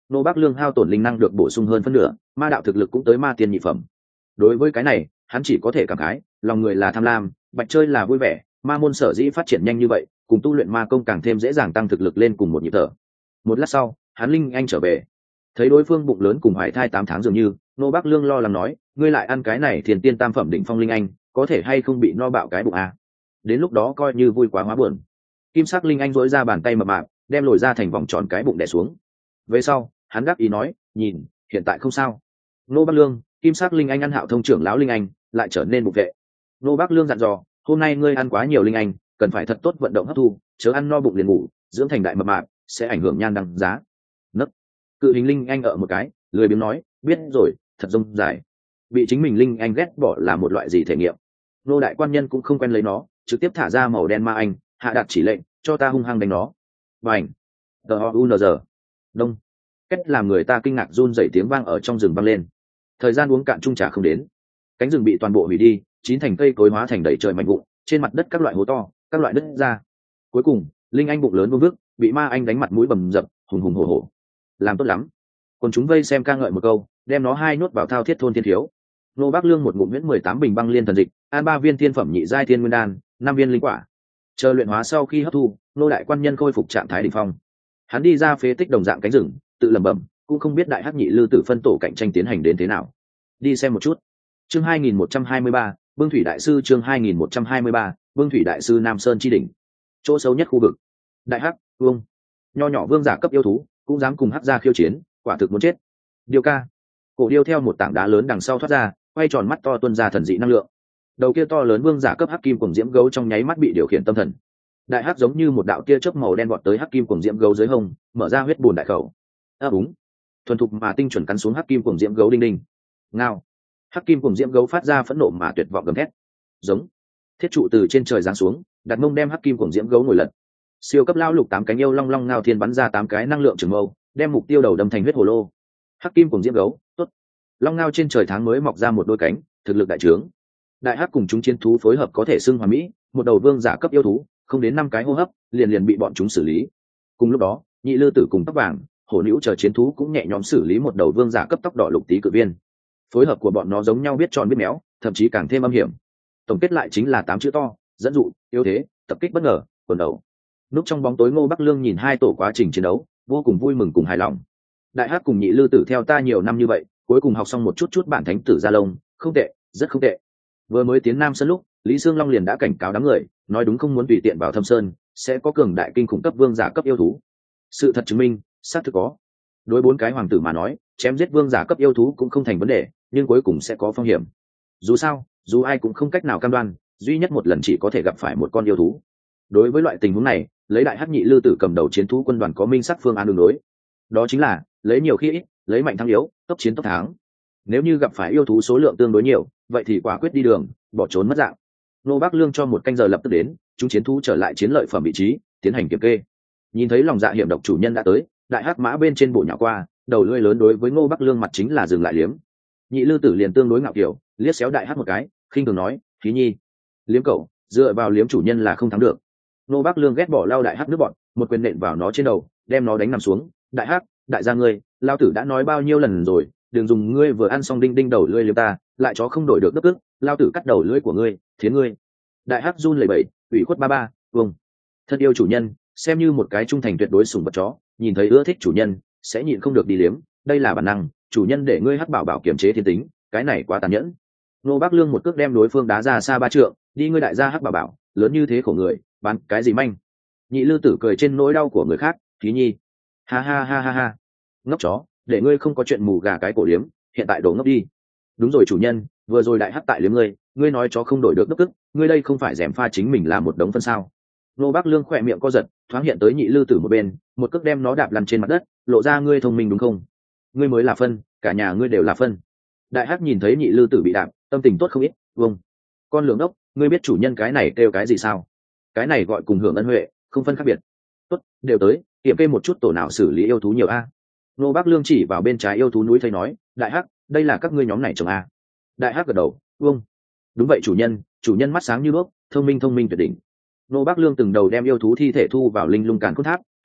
nô bác lương hao tổn linh năng được bổ sung hơn phân nửa, ma đạo thực lực cũng tới ma tiên nhị phẩm. Đối với cái này hắn chỉ có thể cảm khái, lòng người là tham lam, bạch chơi là vui vẻ, ma môn sở dĩ phát triển nhanh như vậy, cùng tu luyện ma công càng thêm dễ dàng tăng thực lực lên cùng một nhịp thở. Một lát sau hắn linh anh trở về, thấy đối phương bụng lớn cùng hoài thai 8 tháng dường như, nô bác lương lo lắng nói, ngươi lại ăn cái này thiền tiên tam phẩm đỉnh phong linh anh, có thể hay không bị no bạo cái bụng à? Đến lúc đó coi như vui quá hóa buồn. Kim sắc linh anh dỗi ra bàn tay mập mạp, đem lồi ra thành vòng tròn cái bụng đè xuống. Về sau hắn gác ý nói, nhìn, hiện tại không sao. Nô bác lương, kim sắc linh anh ăn Hạo Thông trưởng lão linh anh, lại trở nên bụng vệ. Nô bác lương dặn dò, hôm nay ngươi ăn quá nhiều linh anh, cần phải thật tốt vận động hấp thu, chớ ăn no bụng liền ngủ, dưỡng thành đại mập mạp sẽ ảnh hưởng nhan đăng giá. Nấc. Cự hình linh anh ở một cái, lười biếng nói, biết rồi, thật rông dài. Bị chính mình linh anh ghét bỏ là một loại gì thể nghiệm. Nô đại quan nhân cũng không quen lấy nó, trực tiếp thả ra màu đen ma anh, hạ đạt chỉ lệnh, cho ta hung hăng đánh nó. Bành. T-O-U-N-G. Đông. Cách làm người ta kinh ngạc run rẩy tiếng vang ở trong rừng vang lên. Thời gian uống cạn chung trà không đến, cánh rừng bị toàn bộ hủy đi, chín thành cây cối hóa thành đầy trời mảnh vụn, trên mặt đất các loại hố to, các loại đất ra. Cuối cùng linh anh bụng lớn vương vức, bị ma anh đánh mặt mũi bầm dập, hùng hùng hổ hổ. Làm tốt lắm. Còn chúng vây xem ca ngợi một câu, đem nó hai nuốt vào thao thiết thôn thiên thiếu. Nô bác lương một ngụm huyễn 18 bình băng liên thần dịch, an 3 viên thiên phẩm nhị giai thiên nguyên đan, 5 viên linh quả. Chờ luyện hóa sau khi hấp thu, nô đại quan nhân khôi phục trạng thái đỉnh phong. Hắn đi ra phế tích đồng dạng cánh rừng, tự lẩm bẩm, cũng không biết đại hắc nhị lư tử phân tổ cạnh tranh tiến hành đến thế nào. Đi xem một chút. Chương 2123, Bưng Thủy đại sư, chương 2123, Bưng Thủy đại sư Nam Sơn chi đỉnh. Chỗ xấu nhất khu vực. Đại hắc, vương. Nho nhỏ vương giả cấp yêu thú, cũng dám cùng hắc gia khiêu chiến, quả thực muốn chết. Điêu ca. Cổ điêu theo một tảng đá lớn đằng sau thoát ra, quay tròn mắt to tuôn ra thần dị năng lượng. Đầu kia to lớn vương giả cấp hắc kim cuồng diễm gấu trong nháy mắt bị điều khiển tâm thần. Đại hắc giống như một đạo tia chớp màu đen vọt tới hắc kim cuồng diễm gấu dưới hông, mở ra huyết bùn đại khẩu. Đúng. Thuần thục mà tinh chuẩn cắn xuống hắc kim cuồng diễm gấu đinh đinh. Ngao. Hắc kim cuồng diễm gấu phát ra phẫn nộ mà tuyệt vọng gầm thét. Giống. Thiết trụ từ trên trời giáng xuống, đặt mông đem hắc kim cuồng diễm gấu ngồi lật. Siêu cấp lao lục 8 cánh yêu long long ngao thiên bắn ra 8 cái năng lượng trường mâu, đem mục tiêu đầu đâm thành huyết hồ lô. Hắc kim cuồng diễm gấu, tốt. Long ngao trên trời tháng mới mọc ra một đôi cánh, thực lực đại trướng. Đại hắc cùng chúng chiến thú phối hợp có thể xưng hoàn mỹ, một đầu vương giả cấp yêu thú, không đến 5 cái hô hấp, liền bị bọn chúng xử lý. Cùng lúc đó, nhị lư tử cùng tóc vàng, hổ nữ chờ chiến thú cũng nhẹ nhõm xử lý một đầu vương giả cấp tóc đỏ lục tý cự viên. Phối hợp của bọn nó giống nhau biết tròn biết méo, thậm chí càng thêm âm hiểm. Tổng kết lại chính là 8 chữ to: dẫn dụ, yếu thế, tập kích bất ngờ, quần đầu. Núp trong bóng tối Ngô Bắc Lương nhìn hai tổ quá trình chiến đấu, vô cùng vui mừng cùng hài lòng. Đại hắc cùng nhị lư tử theo ta nhiều năm như vậy, cuối cùng học xong một chút bản thánh tử gia lông, không tệ, rất không tệ. Vừa mới tiến Nam Sơn lúc, Lý Sương Long liền đã cảnh cáo đám người, nói đúng không muốn tùy tiện vào Thâm Sơn, sẽ có cường đại kinh khủng cấp vương giả cấp yêu thú. Sự thật chứng minh, xác thực có. Đối 4 cái hoàng tử mà nói, chém giết vương giả cấp yêu thú cũng không thành vấn đề, nhưng cuối cùng sẽ có phong hiểm. Dù sao, dù ai cũng không cách nào cam đoan, duy nhất một lần chỉ có thể gặp phải một con yêu thú. Đối với loại tình huống này, lấy đại hắc nhị lư tử cầm đầu chiến thú quân đoàn có minh sắc phương án đường đối. Đó chính là lấy nhiều khi ít, lấy mạnh thắng yếu, tốc chiến tốc thắng. Nếu như gặp phải yêu thú số lượng tương đối nhiều, vậy thì quả quyết đi đường, bỏ trốn mất dạng. Nô Bắc Lương cho một canh giờ lập tức đến, chúng chiến thú trở lại chiến lợi phẩm vị trí, tiến hành kiểm kê. Nhìn thấy lòng dạ hiểm độc chủ nhân đã tới, đại hắc mã bên trên bộ nhỏ qua, đầu lưỡi lớn đối với Ngô Bắc Lương mặt chính là dừng lại liếm. Nhị lư tử liền tương đối ngạo kiểu, liếc xéo đại hắc một cái, khinh thường nói, khí nhi, liếm cậu, dựa vào liếm chủ nhân là không thắng được. Ngô Bắc Lương ghét bỏ lao đại hắc nước bọn, một quyền nện vào nó trên đầu, đem nó đánh nằm xuống. Đại hắc, đại gia ngươi, lao tử đã nói bao nhiêu lần rồi, đừng dùng ngươi vừa ăn xong đinh đinh đầu lưỡi liếm ta, lại chó không đổi được đất tức, lao tử cắt đầu lưỡi của ngươi, thiến ngươi. Đại hắc run lẩy bẩy, ủy khuất ba ba, vâng. Thân yêu chủ nhân, xem như một cái trung thành tuyệt đối sủng vật chó, nhìn thấy ưa thích chủ nhân, sẽ nhịn không được đi liếm, đây là bản năng, chủ nhân để ngươi hắc bảo bảo kiềm chế thiên tính, cái này quá tàn nhẫn. Nô Bắc Lương một cước đem đối phương đá ra xa 3 trượng, đi ngươi đại gia hắc bảo bảo, lớn như thế khổ người, bán cái gì manh. Nhị lư tử cười trên nỗi đau của người khác, Thí nhi, ha ha ha ha ha, ngốc chó, để ngươi không có chuyện mù gà cái cổ liếm, hiện tại đổ ngốc đi. Đúng rồi chủ nhân, vừa rồi đại hắc tại liếm ngươi nói chó không đổi được đất tức, ngươi đây không phải rèm pha chính mình là một đống phân sao? Nô Bắc Lương khỏe miệng co giật, thoáng hiện tới nhị lư tử một bên, một cước đem nó đạp lăn trên mặt đất, lộ ra ngươi thông minh đúng không? Ngươi mới là phân, cả nhà ngươi đều là phân. Đại hắc nhìn thấy nhị lư tử bị đạp, tâm tình tốt không ít, vâng. Con lường ốc, ngươi biết chủ nhân cái này kêu cái gì sao? Cái này gọi cùng hưởng ân huệ, không phân khác biệt. Tốt, đều tới, kiểm kê một chút tổ nào xử lý yêu thú nhiều a. Nô Bắc Lương chỉ vào bên trái yêu thú núi thây nói, đại hắc, đây là các ngươi nhóm này trồng a. Đại hắc gật đầu, vâng. Đúng vậy chủ nhân mắt sáng như đuốc, thông minh tuyệt đỉnh. Nô Bắc Lương từng đầu đem yêu thú thi thể thu vào linh lung càn khôn tháp,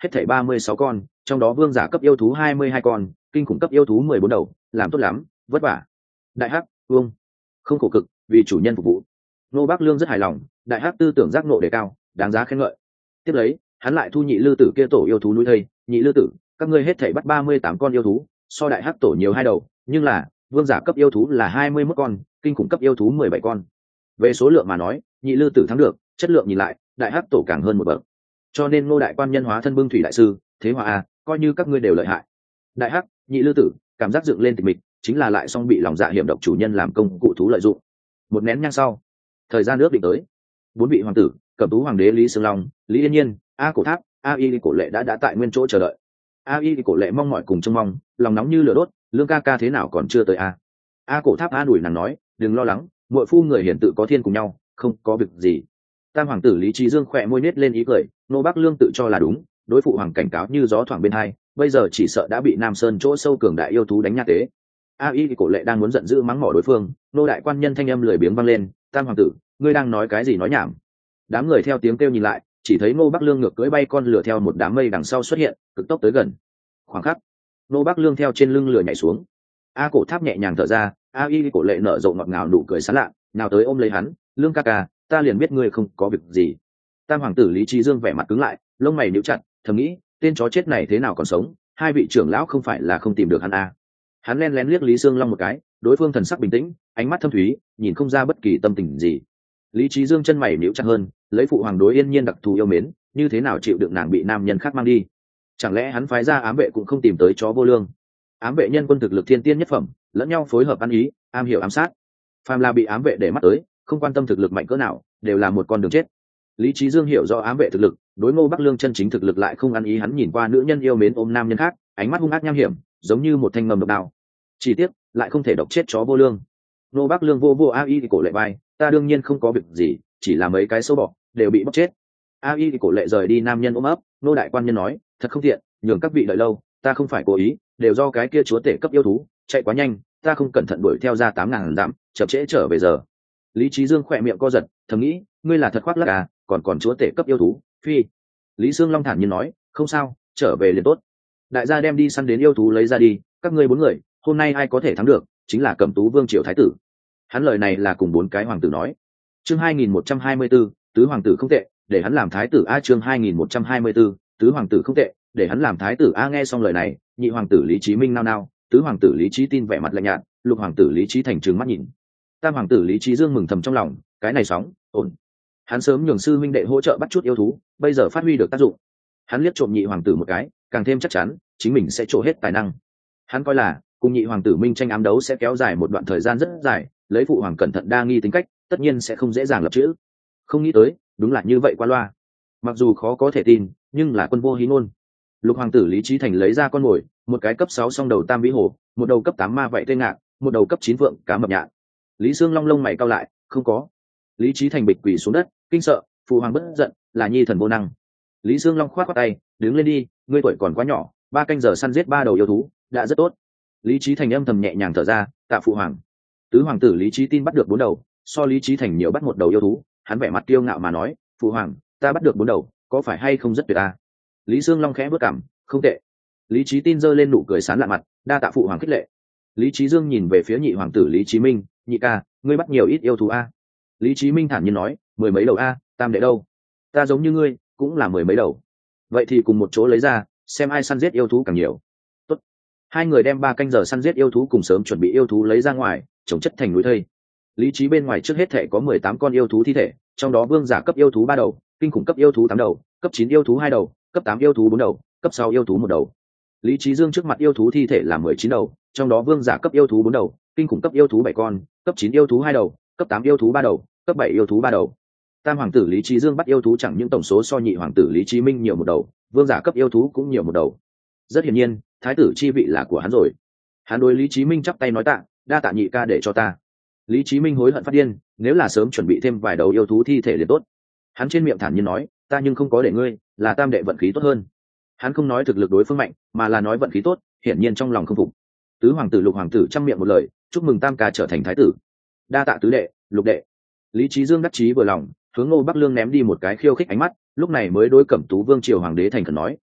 hết thảy 36 con, trong đó vương giả cấp yêu thú 22 con, kinh khủng cấp yêu thú 14 đầu, làm tốt lắm, vất vả. Đại hắc, vương, không khổ cực, vì chủ nhân phục vụ. Nô Bác Lương rất hài lòng, đại hắc tư tưởng giác ngộ đề cao, đáng giá khen ngợi. Tiếp lấy, hắn lại thu nhị lư tử kia tổ yêu thú núi thây, nhị lư tử, các ngươi hết thảy bắt 38 con yêu thú, so đại hắc tổ nhiều 2 đầu, nhưng là vương giả cấp yêu thú là 21 con, kinh khủng cấp yêu thú 17 con. Về số lượng mà nói, nhị lư tử thắng được, chất lượng nhìn lại, đại hắc tổ càng hơn một bậc. Cho nên Ngô đại quan nhân hóa thân bưng thủy đại sư, thế hòa a, coi như các ngươi đều lợi hại. Đại hắc, nhị lư tử, cảm giác dựng lên tịch mịch, chính là lại xong bị lòng dạ hiểm độc chủ nhân làm công cụ thú lợi dụng. Một nén nhang sau, thời gian nước định tới, 4 vị hoàng tử, Cẩm Tú hoàng đế Lý Sương Long, Lý Yên Nhiên, A Cổ Tháp, A Y Cổ Lệ đã tại nguyên chỗ chờ đợi. A Y Cổ Lệ mong mỏi cùng trông mong, lòng nóng như lửa đốt, Lương ca ca thế nào còn chưa tới a? A Cổ Tháp an ủi nàng nói, đừng lo lắng, muội phu người hiển tự có thiên cùng nhau, không có việc gì. Tam hoàng tử Lý Trí Dương khỏe môi nết lên ý cười, Nô Bắc Lương tự cho là đúng, đối phụ hoàng cảnh cáo như gió thoảng bên hai, bây giờ chỉ sợ đã bị Nam Sơn chỗ sâu cường đại yêu thú đánh nhát tế. A Y Cổ Lệ đang muốn giận dữ mắng mỏ đối phương, Nô đại quan nhân thanh âm lười biếng vang lên, Tam hoàng tử, ngươi đang nói cái gì nói nhảm? Đám người theo tiếng kêu nhìn lại, chỉ thấy Nô Bắc Lương ngược cưỡi bay con lửa theo một đám mây đằng sau xuất hiện, cực tốc tới gần. Khoảng khắc, Nô Bắc Lương theo trên lưng lửa nhảy xuống. A Cổ Tháp nhẹ nhàng thở ra, A Y Cổ Lệ nở rộ ngọt ngào nụ cười sán lạ, nào tới ôm lấy hắn, Lương ca ca, ta liền biết ngươi không có việc gì. Tam hoàng tử Lý Trí Dương vẻ mặt cứng lại, lông mày nhíu chặt, thầm nghĩ, tên chó chết này thế nào còn sống, hai vị trưởng lão không phải là không tìm được hắn à. Hắn lén lén liếc Lý Sương Long một cái, đối phương thần sắc bình tĩnh, ánh mắt thâm thúy, nhìn không ra bất kỳ tâm tình gì. Lý Trí Dương chân mày nhíu chặt hơn, lấy phụ hoàng đối Yên Nhiên đặc thù yêu mến, như thế nào chịu đựng nàng bị nam nhân khác mang đi? Chẳng lẽ hắn phái ra ám vệ cũng không tìm tới chó vô lương? Ám vệ nhân quân thực lực thiên tiên nhất phẩm, lẫn nhau phối hợp ăn ý, am hiểu ám sát. Phàm là bị ám vệ để mắt tới, không quan tâm thực lực mạnh cỡ nào, đều là một con đường chết. Lý Trí Dương hiểu rõ ám vệ thực lực, đối Ngô Bắc Lương chân chính thực lực lại không ăn ý, hắn nhìn qua nữ nhân yêu mến ôm nam nhân khác, ánh mắt hung ác nham hiểm, giống như một thanh ngầm độc đao. Chỉ tiếc, lại không thể độc chết chó vô lương. Ngô Bắc Lương vô A Y thì cổ lệ bay, ta đương nhiên không có việc gì, chỉ là mấy cái sâu bọ đều bị bóc chết. A Y thì cổ lệ rời đi nam nhân ôm ấp, Ngô đại quan nhân nói, thật không tiện, nhường các vị đợi lâu, ta không phải cố ý, đều do cái kia chúa tể cấp yêu thú chạy quá nhanh, ta không cẩn thận đuổi theo ra 8.000 dặm, chậm trễ trở về giờ. Lý Trí Dương khỏe miệng co giật, thầm nghĩ, ngươi là thật khoác lác à, còn chúa tể cấp yêu thú, phi. Lý Sương Long thản nhiên nói, không sao, trở về liền tốt. Đại gia đem đi săn đến yêu thú lấy ra đi, các ngươi 4 người, hôm nay ai có thể thắng được, chính là Cẩm Tú Vương triều thái tử. Hắn lời này là cùng 4 cái hoàng tử nói. Chương 2124, tứ hoàng tử không tệ, để hắn làm thái tử a. Chương 2124, tứ hoàng tử không tệ, để hắn làm thái tử a. Nghe xong lời này, nhị hoàng tử Lý Chí Minh nao nao, tứ hoàng tử Lý Chí Tin vẻ mặt lạnh nhạt, lục hoàng tử Lý Chí Thành trừng mắt nhìn. Tam hoàng tử Lý Chí Dương mừng thầm trong lòng, cái này sóng ổn. Hắn sớm nhường sư minh đệ hỗ trợ bắt chút yêu thú, bây giờ phát huy được tác dụng. Hắn liếc trộm nhị hoàng tử một cái, càng thêm chắc chắn chính mình sẽ trổ hết tài năng. Hắn coi là cùng nhị hoàng tử minh tranh ám đấu sẽ kéo dài một đoạn thời gian rất dài, lấy phụ hoàng cẩn thận đa nghi tính cách, tất nhiên sẽ không dễ dàng lập chữ. Không nghĩ tới, đúng là như vậy qua loa. Mặc dù khó có thể tin, nhưng là quân vô hí ngôn. Lục hoàng tử Lý Chí Thành lấy ra con mồi, một cái cấp 6 song đầu tam vĩ hổ, một đầu cấp 8 ma vậy tên ngạc, một đầu cấp 9 vượng cá mập nhạn. Lý Sương Long lông mày cau lại, không có. Lý Chí Thành bịch quỳ xuống đất, kinh sợ, phụ hoàng bất giận, là nhi thần vô năng. Lý Sương Long khoát khoát tay, đứng lên đi, ngươi tuổi còn quá nhỏ, 3 canh giờ săn giết 3 đầu yêu thú, đã rất tốt. Lý Chí Thành âm thầm nhẹ nhàng thở ra, tạ phụ hoàng. Tứ hoàng tử Lý Chí Tin bắt được 4 đầu, so Lý Chí Thành nhiều bắt một đầu yêu thú, hắn vẻ mặt kiêu ngạo mà nói, phụ hoàng, ta bắt được 4 đầu, có phải hay không rất tuyệt ta? Lý Sương Long khẽ bước cằm, không tệ. Lý Chí Tin giơ lên nụ cười sán lạ mặt, đa tạ phụ hoàng khích lệ. Lý Chí Dương nhìn về phía nhị hoàng tử Lý Chí Minh, nhị ca, ngươi bắt nhiều ít yêu thú a? Lý Chí Minh thản nhiên nói, 10 mấy đầu a, tam đệ đâu? Ta giống như ngươi, cũng là 10 mấy đầu. Vậy thì cùng một chỗ lấy ra, xem ai săn giết yêu thú càng nhiều. Tốt. Hai người đem 3 canh giờ săn giết yêu thú cùng sớm chuẩn bị yêu thú lấy ra ngoài, chồng chất thành núi thây. Lý Chí bên ngoài trước hết thể có 18 con yêu thú thi thể, trong đó vương giả cấp yêu thú 3 đầu, kinh khủng cấp yêu thú 8 đầu, cấp 9 yêu thú 2 đầu, cấp 8 yêu thú 4 đầu, cấp 6 yêu thú 1 đầu. Lý Chí Dương trước mặt yêu thú thi thể là 19 đầu, trong đó vương giả cấp yêu thú 4 đầu, kinh khủng cấp yêu thú 7 con, cấp 9 yêu thú 2 đầu, cấp 8 yêu thú 3 đầu, cấp 7 yêu thú 3 đầu. Tam hoàng tử Lý Chí Dương bắt yêu thú chẳng những tổng số so nhị hoàng tử Lý Chí Minh nhiều một đầu, vương giả cấp yêu thú cũng nhiều một đầu. Rất hiển nhiên, thái tử chi vị là của hắn rồi. Hắn đối Lý Chí Minh chắp tay nói tạ, đa tạ nhị ca để cho ta. Lý Chí Minh hối hận phát điên, nếu là sớm chuẩn bị thêm vài đầu yêu thú thi thể liền tốt. Hắn trên miệng thản nhiên nói, ta nhưng không có để ngươi, là tam đệ vận khí tốt hơn. Hắn không nói thực lực đối phương mạnh, mà là nói vận khí tốt, hiển nhiên trong lòng không phục. Tứ hoàng tử lục hoàng tử trăm miệng một lời, chúc mừng tam ca trở thành thái tử. Đa tạ tứ đệ, lục đệ. Lý Chí Dương đắc chí vừa lòng, hướng Ngô Bắc Lương ném đi một cái khiêu khích ánh mắt, lúc này mới đối Cẩm Tú Vương triều hoàng đế thành khẩn nói,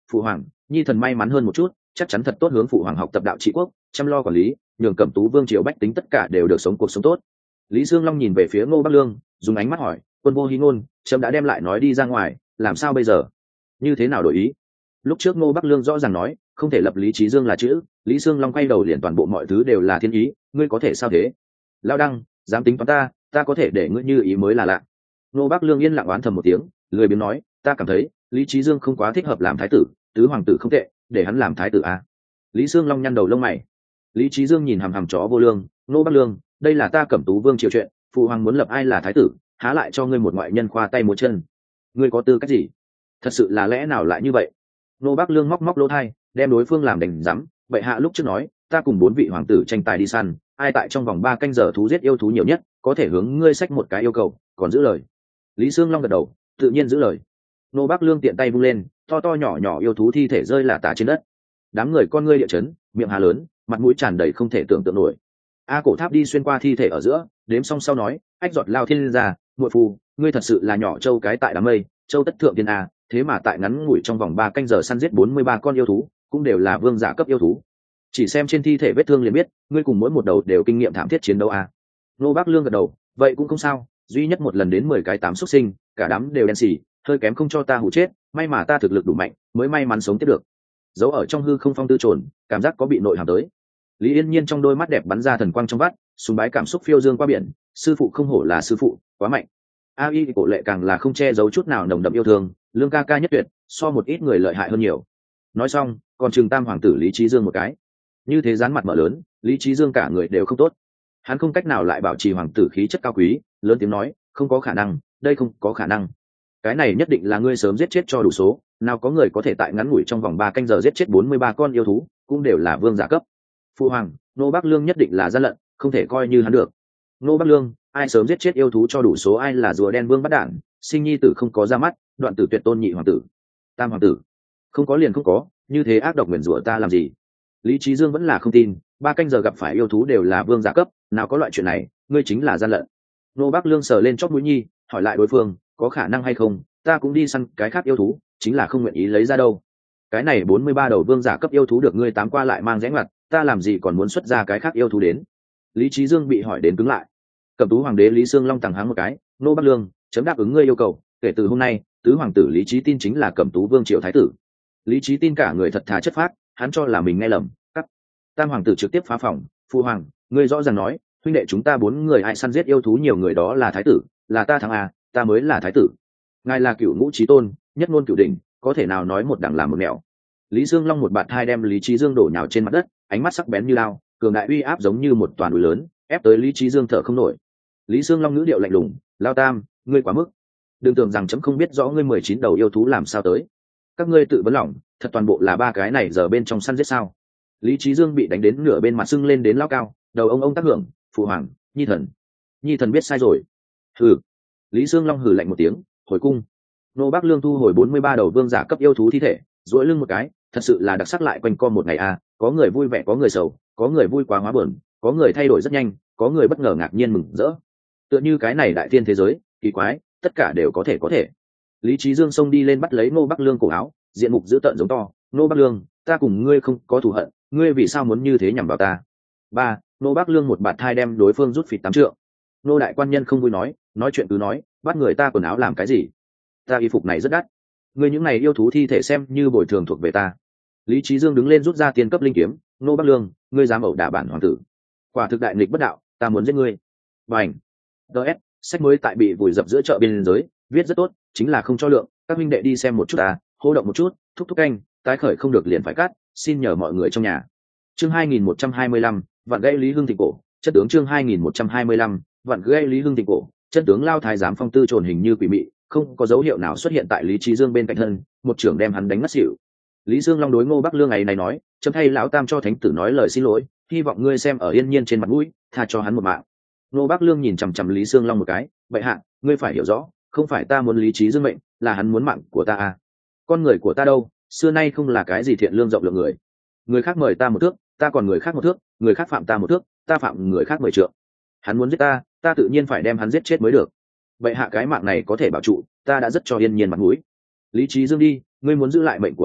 phụ hoàng, nhi thần may mắn hơn một chút, chắc chắn thật tốt hướng phụ hoàng học tập đạo trị quốc, chăm lo quản lý, nhường Cẩm Tú vương triều bách tính tất cả đều được sống cuộc sống tốt. Lý Dương Long nhìn về phía Ngô Bắc Lương, dùng ánh mắt hỏi, quân vô hí ngôn, trẫm đã đem lại nói đi ra ngoài, làm sao bây giờ? Như thế nào đổi ý? Lúc trước Ngô Bắc Lương rõ ràng nói không thể lập Lý Chí Dương là chữ, Lý Dương Long quay đầu liền toàn bộ mọi thứ đều là thiên ý, ngươi có thể sao thế? Lao đăng, dám tính toán ta có thể để ngươi như ý mới là lạ. Ngô Bắc Lương yên lặng oán thầm một tiếng, lười biếng nói, ta cảm thấy Lý Chí Dương không quá thích hợp làm thái tử, tứ hoàng tử không tệ, để hắn làm thái tử a. Lý Dương Long nhăn đầu lông mày. Lý Chí Dương nhìn hằm hằm chó vô lương, Ngô Bắc Lương, đây là ta Cẩm Tú vương triều chuyện, phụ hoàng muốn lập ai là thái tử, há lại cho ngươi một ngoại nhân khoa tay múa chân? Ngươi có tư cách gì? Thật sự là lẽ nào lại như vậy? Ngô Bắc Lương móc lỗ tai, đem đối phương làm đành rắm. Bệ hạ lúc trước nói ta cùng 4 vị hoàng tử tranh tài đi săn, ai tại trong vòng 3 canh giờ thú giết yêu thú nhiều nhất có thể hướng ngươi xách một cái yêu cầu, còn giữ lời. Lý Sương Long gật đầu, tự nhiên giữ lời. Ngô Bắc Lương tiện tay vung lên, to to nhỏ nhỏ yêu thú thi thể rơi lả tả trên đất. Đám người con ngươi địa chấn, miệng há lớn, mặt mũi tràn đầy không thể tưởng tượng nổi. A Cổ Tháp đi xuyên qua thi thể ở giữa, đếm xong sau nói, ách giọt lao thiên ra, muội phu, ngươi thật sự là nhỏ châu cái tại đám mây, châu tất thượng thiên a, thế mà tại ngắn ngủi trong vòng 3 canh giờ săn giết 43 con yêu thú, cũng đều là vương giả cấp yêu thú. Chỉ xem trên thi thể vết thương liền biết, ngươi cùng mỗi một đầu đều kinh nghiệm thảm thiết chiến đấu a. Ngô Bắc Lương gật đầu, vậy cũng không sao, duy nhất một lần đến 10 cái 8 xuất sinh, cả đám đều đen xỉ, hơi kém không cho ta hủ chết, may mà ta thực lực đủ mạnh, mới may mắn sống tiếp được. Giấu ở trong hư không phong tư trồn, cảm giác có bị nội hàm tới. Lý Yên Nhiên trong đôi mắt đẹp bắn ra thần quang trong vắt, sùng bái cảm xúc phiêu dương qua biển, sư phụ không hổ là sư phụ, quá mạnh. A Y cổ lệ càng là không che giấu chút nào nồng đậm yêu thương, Lương ca ca nhất tuyệt, so một ít người lợi hại hơn nhiều. Nói xong, còn trừng tam hoàng tử Lý Chí Dương một cái. Như thế dán mặt mở lớn, Lý Chí Dương cả người đều không tốt. Hắn không cách nào lại bảo trì hoàng tử khí chất cao quý, lớn tiếng nói, không có khả năng, đây không có khả năng. Cái này nhất định là ngươi sớm giết chết cho đủ số, nào có người có thể tại ngắn ngủi trong vòng 3 canh giờ giết chết 43 con yêu thú, cũng đều là vương giả cấp. Phu hoàng, Ngô Bắc Lương nhất định là gian lận, không thể coi như hắn được. Ngô Bắc Lương, ai sớm giết chết yêu thú cho đủ số, ai là rùa đen vương bắt đản, sinh nhi tử không có ra mắt, đoạn tử tuyệt tôn nhị hoàng tử, tam hoàng tử, không có liền không có, như thế ác độc nguyền rủa ta làm gì? Lý Chí Dương vẫn là không tin, 3 canh giờ gặp phải yêu thú đều là vương giả cấp, nào có loại chuyện này, ngươi chính là gian lận. Ngô Bắc Lương sờ lên chóp mũi nhi, hỏi lại đối phương, có khả năng hay không, ta cũng đi săn cái khác yêu thú, chính là không nguyện ý lấy ra đâu. Cái này 43 đầu vương giả cấp yêu thú được ngươi tám qua lại mang rẽ ngoặt, ta làm gì còn muốn xuất ra cái khác yêu thú đến? Lý Chí Dương bị hỏi đến cứng lại. Cẩm Tú hoàng đế Lý Sương Long tằng hắng một cái, Ngô Bắc Lương, chấm đáp ứng ngươi yêu cầu, kể từ hôm nay, tứ hoàng tử Lý Chí Tin chính là Cẩm Tú vương triều thái tử. Lý Chí Tin cả người thật thà chất phác, hắn cho là mình nghe lầm. Cắt. Tam hoàng tử trực tiếp phá phòng, phu hoàng, ngươi rõ ràng nói, huynh đệ chúng ta 4 người ai săn giết yêu thú nhiều người đó là thái tử, là ta thắng à, ta mới là thái tử. Ngài là cửu ngũ chí tôn, nhất ngôn cửu đỉnh, có thể nào nói một đằng làm một nẻo? Lý Dương Long một bạt hai đem Lý Chí Dương đổ nhào trên mặt đất, ánh mắt sắc bén như lao, cường đại uy áp giống như một toàn núi lớn, ép tới Lý Chí Dương thở không nổi. Lý Dương Long ngữ điệu lạnh lùng, lao tam, ngươi quá mức, đừng tưởng rằng chấm không biết rõ ngươi 19 đầu yêu thú làm sao tới. Các ngươi tự vấn lòng, thật toàn bộ là 3 cái này giờ bên trong săn giết sao? Lý Chí Dương bị đánh đến nửa bên mặt sưng lên đến lao cao, đầu ông tác hưởng, phụ hoàng, nhi thần biết sai rồi. Hừ. Lý Dương Long hừ lạnh một tiếng, hồi cung. Ngô Bắc Lương thu hồi 43 đầu vương giả cấp yêu thú thi thể, duỗi lưng một cái, thật sự là đặc sắc lại quanh co một ngày a, có người vui vẻ có người sầu, có người vui quá hóa buồn, có người thay đổi rất nhanh, có người bất ngờ ngạc nhiên mừng rỡ. Tựa như cái này đại thiên thế giới, kỳ quái, tất cả đều có thể. Lý Chí Dương xông đi lên bắt lấy Ngô Bắc Lương cổ áo, diện mục dữ tợn giống to, Ngô Bắc Lương, ta cùng ngươi không có thù hận, ngươi vì sao muốn như thế nhằm vào ta? Ba, Ngô Bắc Lương một bạt thai đem đối phương rút phịt 8 trượng. Ngô đại quan nhân không vui nói chuyện cứ nói, bắt người ta quần áo làm cái gì? Ta y phục này rất đắt, ngươi những này yêu thú thi thể xem như bồi thường thuộc về ta. Lý Chí Dương đứng lên rút ra tiền cấp linh kiếm, Ngô Bắc Lương, ngươi dám ẩu đả bản hoàng tử, quả thực đại nghịch bất đạo, ta muốn giết ngươi. Bành. DS, sách mới tại bị vùi dập giữa chợ biên giới, viết rất tốt, chính là không cho lượng, các huynh đệ đi xem một chút hô động một chút, thúc canh, tái khởi không được liền phải cắt, xin nhờ mọi người trong nhà. Chương 2125, vạn gây Lý Hưng Thịnh cổ, chất tướng chương 2125, vạn gây Lý Hưng Thịnh cổ, chất tướng Lao thái giám Phong Tư trồn hình như quỷ mị, không có dấu hiệu nào xuất hiện tại Lý Chí Dương bên cạnh thân, một trưởng đem hắn đánh ngất xỉu. Lý Dương Long đối Ngô Bắc Lương này nói, chấm thay lão tam cho thánh tử nói lời xin lỗi, hy vọng ngươi xem ở yên nhiên trên mặt mũi, tha cho hắn một mạng. Ngô Bắc Lương nhìn chằm chằm Lý Dương Long một cái, vậy hạ, ngươi phải hiểu rõ, không phải ta muốn Lý Chí Dương mệnh, là hắn muốn mạng của ta à? Con người của ta đâu, xưa nay không là cái gì thiện lương rộng lượng người. Người khác mời ta một thước, ta còn người khác một thước, người khác phạm ta một thước, ta phạm người khác 10 trượng. Hắn muốn giết ta, ta tự nhiên phải đem hắn giết chết mới được. Vậy hạ cái mạng này có thể bảo trụ, ta đã rất cho yên nhiên mặt mũi. Lý Chí Dương đi, ngươi muốn giữ lại mệnh của hắn,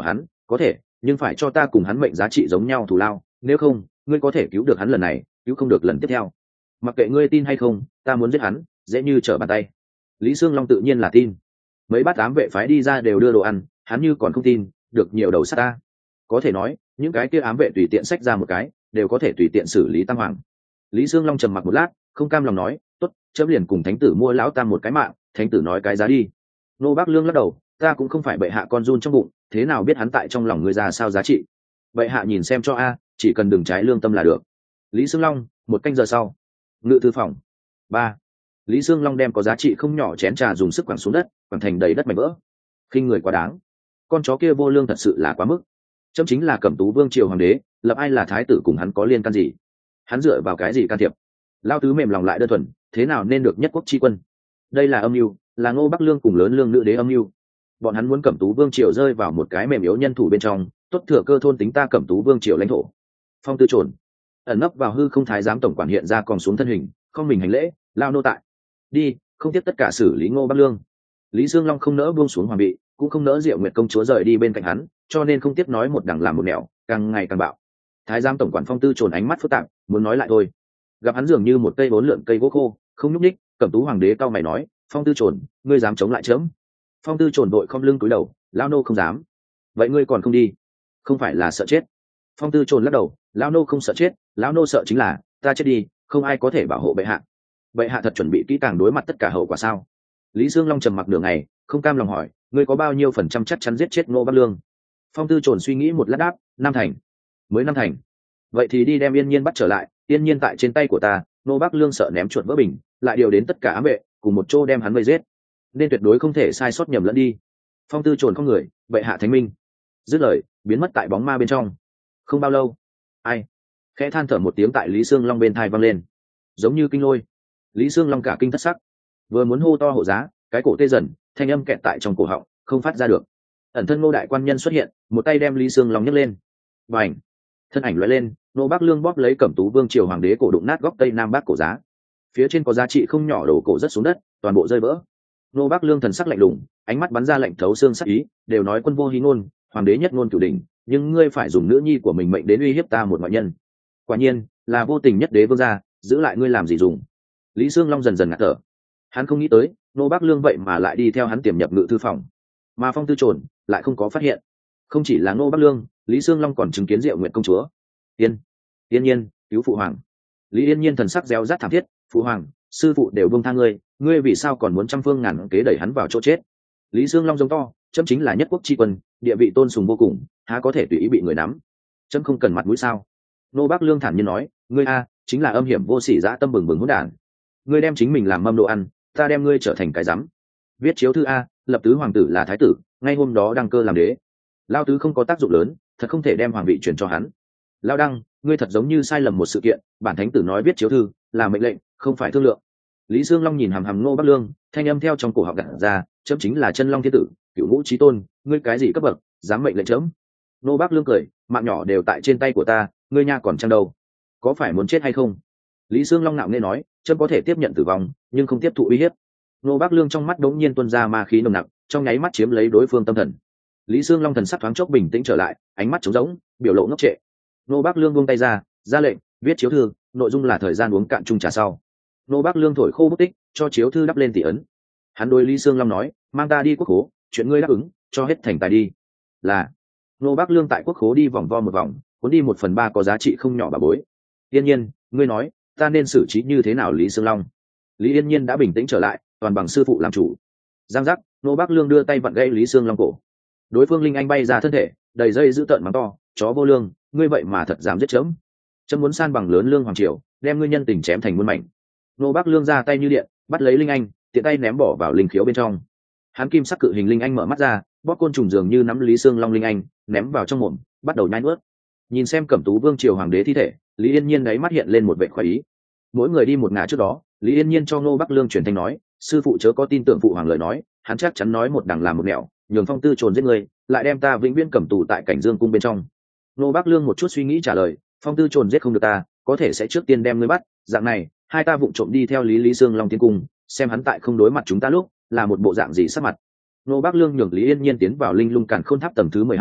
có thể, nhưng phải cho ta cùng hắn mệnh giá trị giống nhau thù lao, nếu không ngươi có thể cứu được hắn lần này, cứu không được lần tiếp theo. Mặc kệ ngươi tin hay không, ta muốn giết hắn dễ như trở bàn tay. Lý Sương Long tự nhiên là tin. Mấy bát ám vệ phái đi ra đều đưa đồ ăn, hắn như còn không tin, được nhiều đầu sát ta. Có thể nói những cái kia ám vệ tùy tiện xách ra một cái đều có thể tùy tiện xử lý tam hoàng. Lý Sương Long trầm mặc một lát, không cam lòng nói, tốt, chấm liền cùng thánh tử mua lão tam một cái mạng. Thánh tử nói cái giá đi. Nô Bác Lương lắc đầu, ta cũng không phải bệ hạ con run trong bụng, thế nào biết hắn tại trong lòng ngươi ra sao giá trị. Bệ hạ nhìn xem cho a, chỉ cần đừng trái lương tâm là được. Lý Sương Long. Một canh giờ sau, ngự thư phòng. 3. Lý Sương Long đem có giá trị không nhỏ chén trà dùng sức quẳng xuống đất, quẳng thành đầy đất mảnh vỡ. Khinh người quá đáng, con chó kia vô lương thật sự là quá mức. Chấm chính là Cẩm Tú Vương triều hoàng đế, lập ai là thái tử cùng hắn có liên can gì? Hắn dựa vào cái gì can thiệp? Lao tứ mềm lòng lại đơn thuần, thế nào nên được nhất quốc tri quân? Đây là âm mưu, là Ngô Bắc Lương cùng lớn lương nữ đế âm mưu. Bọn hắn muốn Cẩm Tú Vương triều rơi vào một cái mềm yếu nhân thủ bên trong, tốt thừa cơ thôn tính ta Cẩm Tú Vương triều lãnh thổ. Phong Tư Trồn ẩn nấp vào hư không thái giám tổng quản hiện ra còn xuống thân hình, không mình hành lễ, lao nô tại. Đi, không tiếp tất cả xử lý Ngô Bắc Lương. Lý Dương Long không nỡ buông xuống hoàng vị, cũng không nỡ Diệu Nguyệt công chúa rời đi bên cạnh hắn, cho nên không tiếp nói một đằng làm một nẻo, càng ngày càng bạo. Thái giám tổng quản Phong Tư Trồn ánh mắt phức tạp, muốn nói lại thôi. Gặp hắn dường như một cây bốn lượn cây gỗ khô, không nhúc nhích, Cẩm Tú hoàng đế cao mày nói, Phong Tư Trồn, ngươi dám chống lại chớm? Phong Tư Trồn đội không lưng cúi đầu, lao nô không dám. Vậy ngươi còn không đi? Không phải là sợ chết? Phong Tư Trồn lắc đầu, lao nô không sợ chết, lão nô sợ chính là ta chết đi, không ai có thể bảo hộ bệ hạ. Bệ hạ thật chuẩn bị kỹ càng đối mặt tất cả hậu quả sao? Lý Dương Long trầm mặc nửa ngày, không cam lòng hỏi, ngươi có bao nhiêu phần trăm chắc chắn giết chết Ngô Bắc Lương? Phong Tư Trồn suy nghĩ một lát đáp, 5 thành. Mới 5 thành? Vậy thì đi đem Yên Nhiên bắt trở lại, Yên Nhiên tại trên tay của ta. Ngô Bắc Lương sợ ném chuột vỡ bình, lại điều đến tất cả ám vệ cùng một chỗ đem hắn vây giết, nên tuyệt đối không thể sai sót nhầm lẫn đi. Phong Tư Trồn không người, bệ hạ thánh minh. Dứt lời, biến mất tại bóng ma bên trong. Không bao lâu, ai khẽ than thở một tiếng tại Lý Sương Long bên thai vang lên, giống như kinh lôi. Lý Sương Long cả kinh thất sắc, vừa muốn hô to hộ giá, cái cổ tê dần, thanh âm kẹt tại trong cổ họng, không phát ra được. Ẩn thân Ngô đại quan nhân xuất hiện, một tay đem Lý Sương Long nhấc lên, và ảnh thân ảnh lóe lên, Ngô Bắc Lương bóp lấy Cẩm Tú Vương triều hoàng đế cổ đụng nát góc tây nam bắc cổ giá, phía trên có giá trị không nhỏ đổ cổ rất xuống đất, toàn bộ rơi vỡ. Ngô Bắc Lương thần sắc lạnh lùng, ánh mắt bắn ra lạnh thấu xương sắc ý, đều nói quân vô hí ngôn, hoàng đế nhất ngôn cửu đỉnh, nhưng ngươi phải dùng nữ nhi của mình mệnh đến uy hiếp ta một ngoại nhân, quả nhiên là vô tình nhất đế vương gia, giữ lại ngươi làm gì dùng? Lý Sương Long dần dần ngạt thở, hắn không nghĩ tới Ngô Bắc Lương vậy mà lại đi theo hắn tiềm nhập ngự thư phòng, mà Phong Tư Trồn lại không có phát hiện. Không chỉ là Ngô Bắc Lương, Lý Sương Long còn chứng kiến Diệu Nguyệt công chúa. Yên Nhiên cứu phụ hoàng. Lý Yên Nhiên thần sắc réo rắt thảm thiết, phụ hoàng, sư phụ đều buông tha ngươi, ngươi vì sao còn muốn trăm phương ngàn kế đẩy hắn vào chỗ chết? Lý Sương Long giống to, chấm chính là nhất quốc tri quân, địa vị tôn sùng vô cùng, há có thể tùy ý bị người nắm? Chấm không cần mặt mũi sao? Ngô Bắc Lương thản nhiên nói, ngươi a chính là âm hiểm vô sỉ dã tâm bừng bừng hỗn đản. Ngươi đem chính mình làm mâm đồ ăn, ta đem ngươi trở thành cái rắm. Viết chiếu thư a, lập tứ hoàng tử là thái tử, ngay hôm đó đăng cơ làm đế. Lao tứ không có tác dụng lớn, thật không thể đem hoàng vị truyền cho hắn. Lao đăng, ngươi thật giống như sai lầm một sự kiện, bản thánh tử nói viết chiếu thư là mệnh lệnh, không phải thương lượng. Lý Dương Long nhìn hàm hàm Ngô Bắc Lương, thanh âm theo trong cổ họng gạt ra, chấm chính là chân long thiên tử, cửu ngũ chí tôn, ngươi cái gì cấp bậc, dám mệnh lệnh chấm? Ngô Bắc Lương cười, mạng nhỏ đều tại trên tay của ta, ngươi nha còn chăng đâu? Có phải muốn chết hay không? Lý Dương Long nạo nghe nói, chấm có thể tiếp nhận tử vong, nhưng không tiếp thụ uy hiếp. Ngô Bắc Lương trong mắt đống nhiên tuôn ra ma khí nồng nặc, trong nháy mắt chiếm lấy đối phương tâm thần. Lý Dương Long thần sắc thoáng chốc bình tĩnh trở lại, ánh mắt trống rỗng, biểu lộ ngốc trệ. Ngô Bắc Lương buông tay ra lệnh, viết chiếu thư, nội dung là thời gian uống cạn chung trà sau. Ngô Bắc Lương thổi khô bút tích, cho chiếu thư đắp lên tỷ ấn. Hắn đối Lý Dương Long nói, mang ta đi quốc khố, chuyện ngươi đáp ứng, cho hết thành tài đi. Là. Ngô Bắc Lương tại quốc khố đi vòng vo một vòng, cuốn đi 1/3 có giá trị không nhỏ bà bối. Yên Nhiên, ngươi nói, ta nên xử trí như thế nào Lý Dương Long? Lý Yên Nhiên đã bình tĩnh trở lại, toàn bằng sư phụ làm chủ. Giang giác, Ngô Bắc Lương đưa tay vặn gãy Lý Dương Long cổ. Đối phương linh anh bay ra thân thể, đầy dây dữ tợn mắng to, chó vô lương, ngươi vậy mà thật dám giết chấm. Chấm muốn san bằng lớn lương hoàng triều, đem ngươi nhân tình chém thành muôn mảnh. Ngô Bắc Lương ra tay như điện, bắt lấy linh anh, tiện tay ném bỏ vào linh khiếu bên trong. Hắn kim sắc cự hình linh anh mở mắt ra, bóp côn trùng dường như nắm Lý Dương Long linh anh, ném vào trong mồm, bắt đầu nhai nuốt. Nhìn xem Cẩm Tú Vương triều hoàng đế thi thể, Lý Yên Nhiên đáy mắt hiện lên một vẻ khoái ý. Mỗi người đi một ngả trước đó, Lý Yên Nhiên cho Ngô Bắc Lương truyền thanh nói, sư phụ chớ có tin tưởng phụ hoàng lời nói, hắn chắc chắn nói một đằng làm một nẻo, nhường Phong Tư Trồn giết người, lại đem ta vĩnh viễn cầm tù tại Cảnh Dương cung bên trong. Ngô Bắc Lương một chút suy nghĩ trả lời, Phong Tư Trồn giết không được ta, có thể sẽ trước tiên đem ngươi bắt, dạng này hai ta vụng trộm đi theo Lý Dương Long tiến cung, xem hắn tại không đối mặt chúng ta lúc là một bộ dạng gì sắc mặt. Ngô Bắc Lương nhường Lý Yên Nhiên tiến vào linh lung càn khôn tháp tầng thứ 12,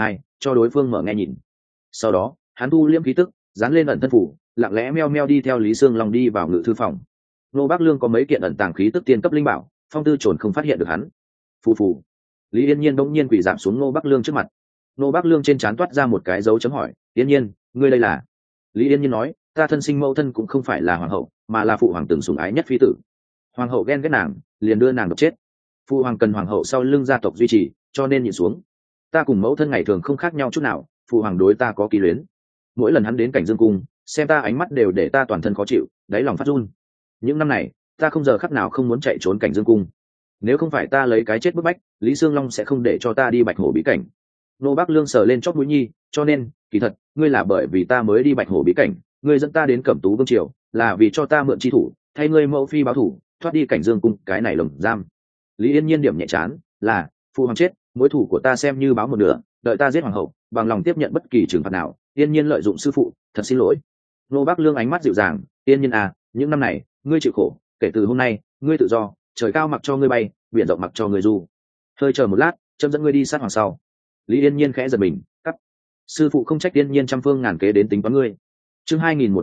cho đối phương mở nghe nhìn. Sau đó hắn thu liễm khí tức, dán lên ẩn thân phủ, lặng lẽ meo meo đi theo Lý Sương Long đi vào ngự thư phòng. Nô Bác Lương có mấy kiện ẩn tàng khí tức tiên cấp linh bảo, Phong Tư Trồn không phát hiện được hắn. Phù phù. Lý Yên Nhiên bỗng nhiên quỳ giảm xuống Nô Bác Lương trước mặt. Nô Bác Lương trên trán toát ra một cái dấu chấm hỏi, "Yên Nhiên, ngươi đây là?" Lý Yên Nhiên nói, "Ta thân sinh mẫu thân cũng không phải là hoàng hậu, mà là phụ hoàng từng sủng ái nhất phi tử. Hoàng hậu ghen ghét nàng, liền đưa nàng độc chết. Phụ hoàng cần hoàng hậu sau lưng gia tộc duy trì, cho nên nhịn xuống. Ta cùng mẫu thân ngày thường không khác nhau chút nào, phụ hoàng đối ta có kỳ luyến. Mỗi lần hắn đến cảnh dương cung, xem ta ánh mắt đều để ta toàn thân khó chịu, đáy lòng phát run. Những năm này, ta không giờ khắc nào không muốn chạy trốn cảnh dương cung. Nếu không phải ta lấy cái chết bức bách, Lý Sương Long sẽ không để cho ta đi Bạch Hổ bí cảnh." Nô Bác Lương sờ lên chót mũi nhi, "Cho nên, kỳ thật, ngươi là bởi vì ta mới đi Bạch Hổ bí cảnh, ngươi dẫn ta đến Cẩm Tú vương triều, là vì cho ta mượn chi thủ, thay ngươi mẫu phi báo thủ, thoát đi cảnh dương cung cái này lồng giam." Lý Yên Nhiên điểm nhẹ chán, "Là, phụ hoàng chết, mối thủ của ta xem như báo một nửa, đợi ta giết hoàng hậu, bằng lòng tiếp nhận bất kỳ trừng phạt nào. Yên Nhiên lợi dụng sư phụ, thật xin lỗi." Nô Bác Lương ánh mắt dịu dàng, "Yên Nhiên à, những năm này, ngươi chịu khổ, kể từ hôm nay, ngươi tự do, trời cao mặc cho ngươi bay, biển rộng mặc cho ngươi du. Hơi chờ một lát, chấm dẫn ngươi đi sát hoàng sau." Lý Yên Nhiên khẽ giật mình, cắt. Sư phụ không trách Yên Nhiên trăm phương ngàn kế đến tính toán ngươi. Chương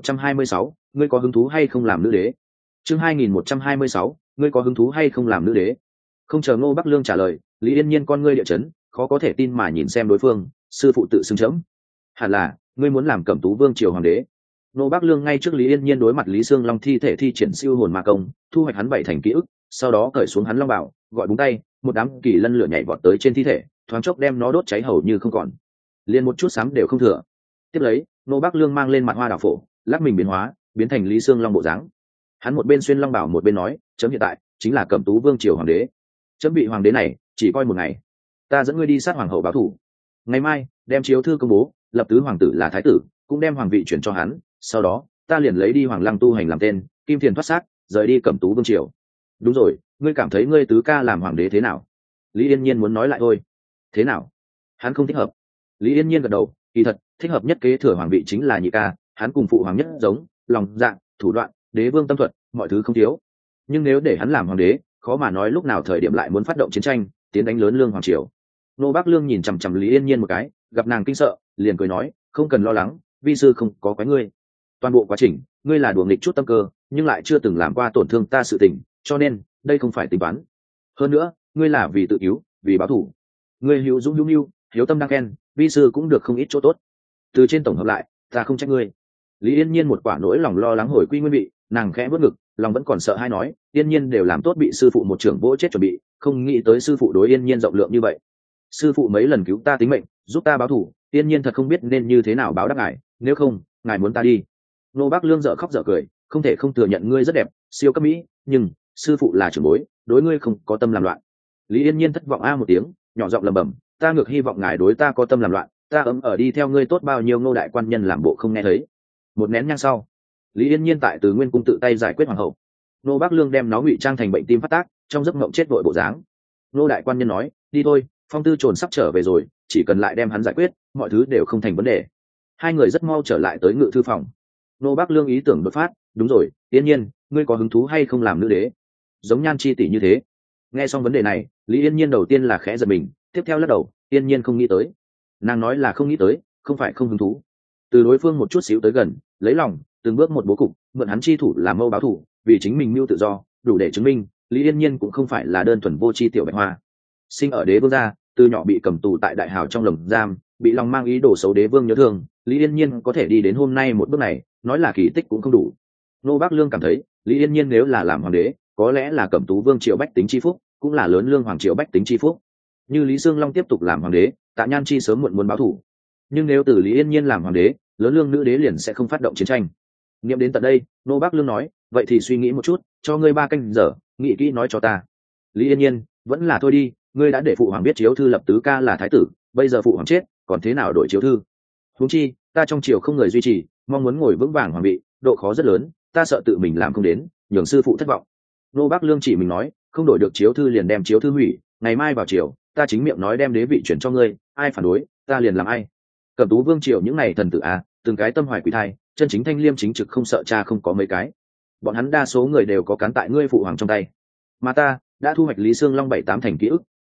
2126, ngươi có hứng thú hay không làm nữ đế? Chương 2126, ngươi có hứng thú hay không làm nữ đế? Không chờ Ngô Bắc Lương trả lời, Lý Yên Nhiên con ngươi địa chấn, khó có thể tin mà nhìn xem đối phương, sư phụ tự xưng chấm. Hẳn là, ngươi muốn làm Cẩm Tú vương triều hoàng đế. Ngô Bắc Lương ngay trước Lý Yên Nhiên đối mặt Lý Sương Long thi thể thi triển siêu hồn ma công, thu hoạch hắn bảy thành ký ức, sau đó cởi xuống hắn long bảo, gọi búng tay, một đám kỳ lân lửa nhảy vọt tới trên thi thể, thoáng chốc đem nó đốt cháy hầu như không còn, liền một chút xám đều không thừa. Tiếp lấy, Ngô Bắc Lương mang lên mặt hoa đảo phổ, lắc mình biến hóa, biến thành Lý Sương Long bộ dáng. Hắn một bên xuyên long bảo một bên nói, chấm hiện tại chính là Cẩm Tú vương triều hoàng đế. Chấm bị hoàng đế này chỉ coi một ngày, ta dẫn ngươi đi sát hoàng hậu báo thủ. Ngày mai đem chiếu thư công bố, lập tứ hoàng tử là thái tử, cũng đem hoàng vị chuyển cho hắn. Sau đó ta liền lấy đi Hoàng Lăng tu hành làm tên, kim thiền thoát xác, rời đi Cẩm Tú vương triều. Đúng rồi, ngươi cảm thấy ngươi tứ ca làm hoàng đế thế nào? Lý Yên Nhiên muốn nói lại thôi. Thế nào? Hắn không thích hợp. Lý Yên Nhiên gật đầu, kỳ thật thích hợp nhất kế thừa hoàng vị chính là nhị ca, hắn cùng phụ hoàng nhất giống, lòng dạ, thủ đoạn, đế vương tâm thuật, mọi thứ không thiếu. Nhưng nếu để hắn làm hoàng đế, khó mà nói lúc nào thời điểm lại muốn phát động chiến tranh, tiến đánh lớn lương hoàng triều. Nô Bác Lương nhìn chằm chằm Lý Yên Nhiên một cái, gặp nàng kinh sợ, liền cười nói, không cần lo lắng, vi sư không có quái ngươi. Toàn bộ quá trình, ngươi là đùa nghịch chút tâm cơ, nhưng lại chưa từng làm qua tổn thương ta sự tình, cho nên đây không phải tính toán. Hơn nữa, ngươi là vì tự cứu, vì báo thù. Ngươi hữu dũng hữu nhu, hiếu tâm đang khen, vi sư cũng được không ít chỗ tốt. Từ trên tổng hợp lại, ta không trách ngươi. Lý Yên Nhiên một quả nỗi lòng lo lắng hồi quy nguyên vị, nàng khẽ bước ngực, lòng vẫn còn sợ hay nói, Yên Nhiên đều làm tốt bị sư phụ một trưởng vỗ chết chuẩn bị, không nghĩ tới sư phụ đối Yên Nhiên rộng lượng như vậy. Sư phụ mấy lần cứu ta tính mệnh, giúp ta báo thù, Yên Nhiên thật không biết nên như thế nào báo đáp ngài, nếu không, ngài muốn ta đi. Nô Bác Lương dở khóc dở cười, không thể không thừa nhận ngươi rất đẹp, siêu cấp mỹ, nhưng sư phụ là trưởng bối, đối ngươi không có tâm làm loạn. Lý Yên Nhiên thất vọng a một tiếng, nhỏ giọng lẩm bẩm, ta ngược hy vọng ngài đối ta có tâm làm loạn, ta ấm ở đi theo ngươi tốt bao nhiêu. Ngô đại quan nhân làm bộ không nghe thấy. Một nén nhang sau, Lý Yên Nhiên tại Từ Nguyên cung tự tay giải quyết hoàng hậu. Nô Bác Lương đem nó ngụy trang thành bệnh tim phát tác, trong giấc mộng chết vội bộ dáng. Nô đại quan nhân nói, đi thôi, Phong Tư Trồn sắp trở về rồi, chỉ cần lại đem hắn giải quyết, mọi thứ đều không thành vấn đề. Hai người rất mau trở lại tới ngự thư phòng. Nô Bác Lương ý tưởng đột phát, đúng rồi, Yên Nhiên, ngươi có hứng thú hay không làm nữ đế? Giống Nhan chi tỷ như thế. Nghe xong vấn đề này, Lý Yên Nhiên đầu tiên là khẽ giật mình, tiếp theo lắc đầu, Yên Nhiên không nghĩ tới. Nàng nói là không nghĩ tới, không phải không hứng thú. Từ đối phương một chút xíu tới gần, lấy lòng, từng bước một bố cục, mượn hắn chi thủ làm mâu báo thủ, vì chính mình mưu tự do, đủ để chứng minh Lý Yên Nhiên cũng không phải là đơn thuần vô tri tiểu bạch hoa. Sinh ở đế vương gia, từ nhỏ bị cầm tù tại đại hào trong lồng giam, bị lòng mang ý đồ xấu đế vương nhớ thương, Lý Yên Nhiên có thể đi đến hôm nay một bước này, nói là kỳ tích cũng không đủ. Nô Bác Lương cảm thấy, Lý Yên Nhiên nếu là làm hoàng đế, có lẽ là Cẩm Tú vương triều bách tính chi phúc, cũng là lớn lương hoàng triều bách tính chi phúc. Như Lý Sương Long tiếp tục làm hoàng đế, Tạ Nhan chi sớm muộn muốn báo thủ. Nhưng nếu từ Lý Yên Nhiên làm hoàng đế, lớn lương nữ đế liền sẽ không phát động chiến tranh. Nghiệm đến tận đây, Nô Bác Lương nói, vậy thì suy nghĩ một chút, cho ngươi 3 canh giờ, nghĩ kỹ nói cho ta. Lý Yên Nhiên, vẫn là thôi đi, ngươi đã để phụ hoàng biết chiếu thư lập tứ ca là thái tử, bây giờ phụ hoàng chết, còn thế nào đổi chiếu thư? Huống chi, ta trong triều không người duy trì, mong muốn ngồi vững vàng hoàng vị, độ khó rất lớn, ta sợ tự mình làm không đến, nhường sư phụ thất vọng. Nô Bác Lương chỉ mình nói, không đổi được chiếu thư liền đem chiếu thư hủy, ngày mai vào triều, ta chính miệng nói đem đế vị chuyển cho ngươi, ai phản đối, ta liền làm ai. Cẩm Tú vương triều những này thần tử à, từng cái tâm hoài quỷ thai, chân chính thanh liêm chính trực không sợ cha không có mấy cái. Bọn hắn đa số người đều có cán tại ngươi phụ hoàng trong tay. Mà ta đã thu hoạch Lý Sương Long 7-8 thành ký ức,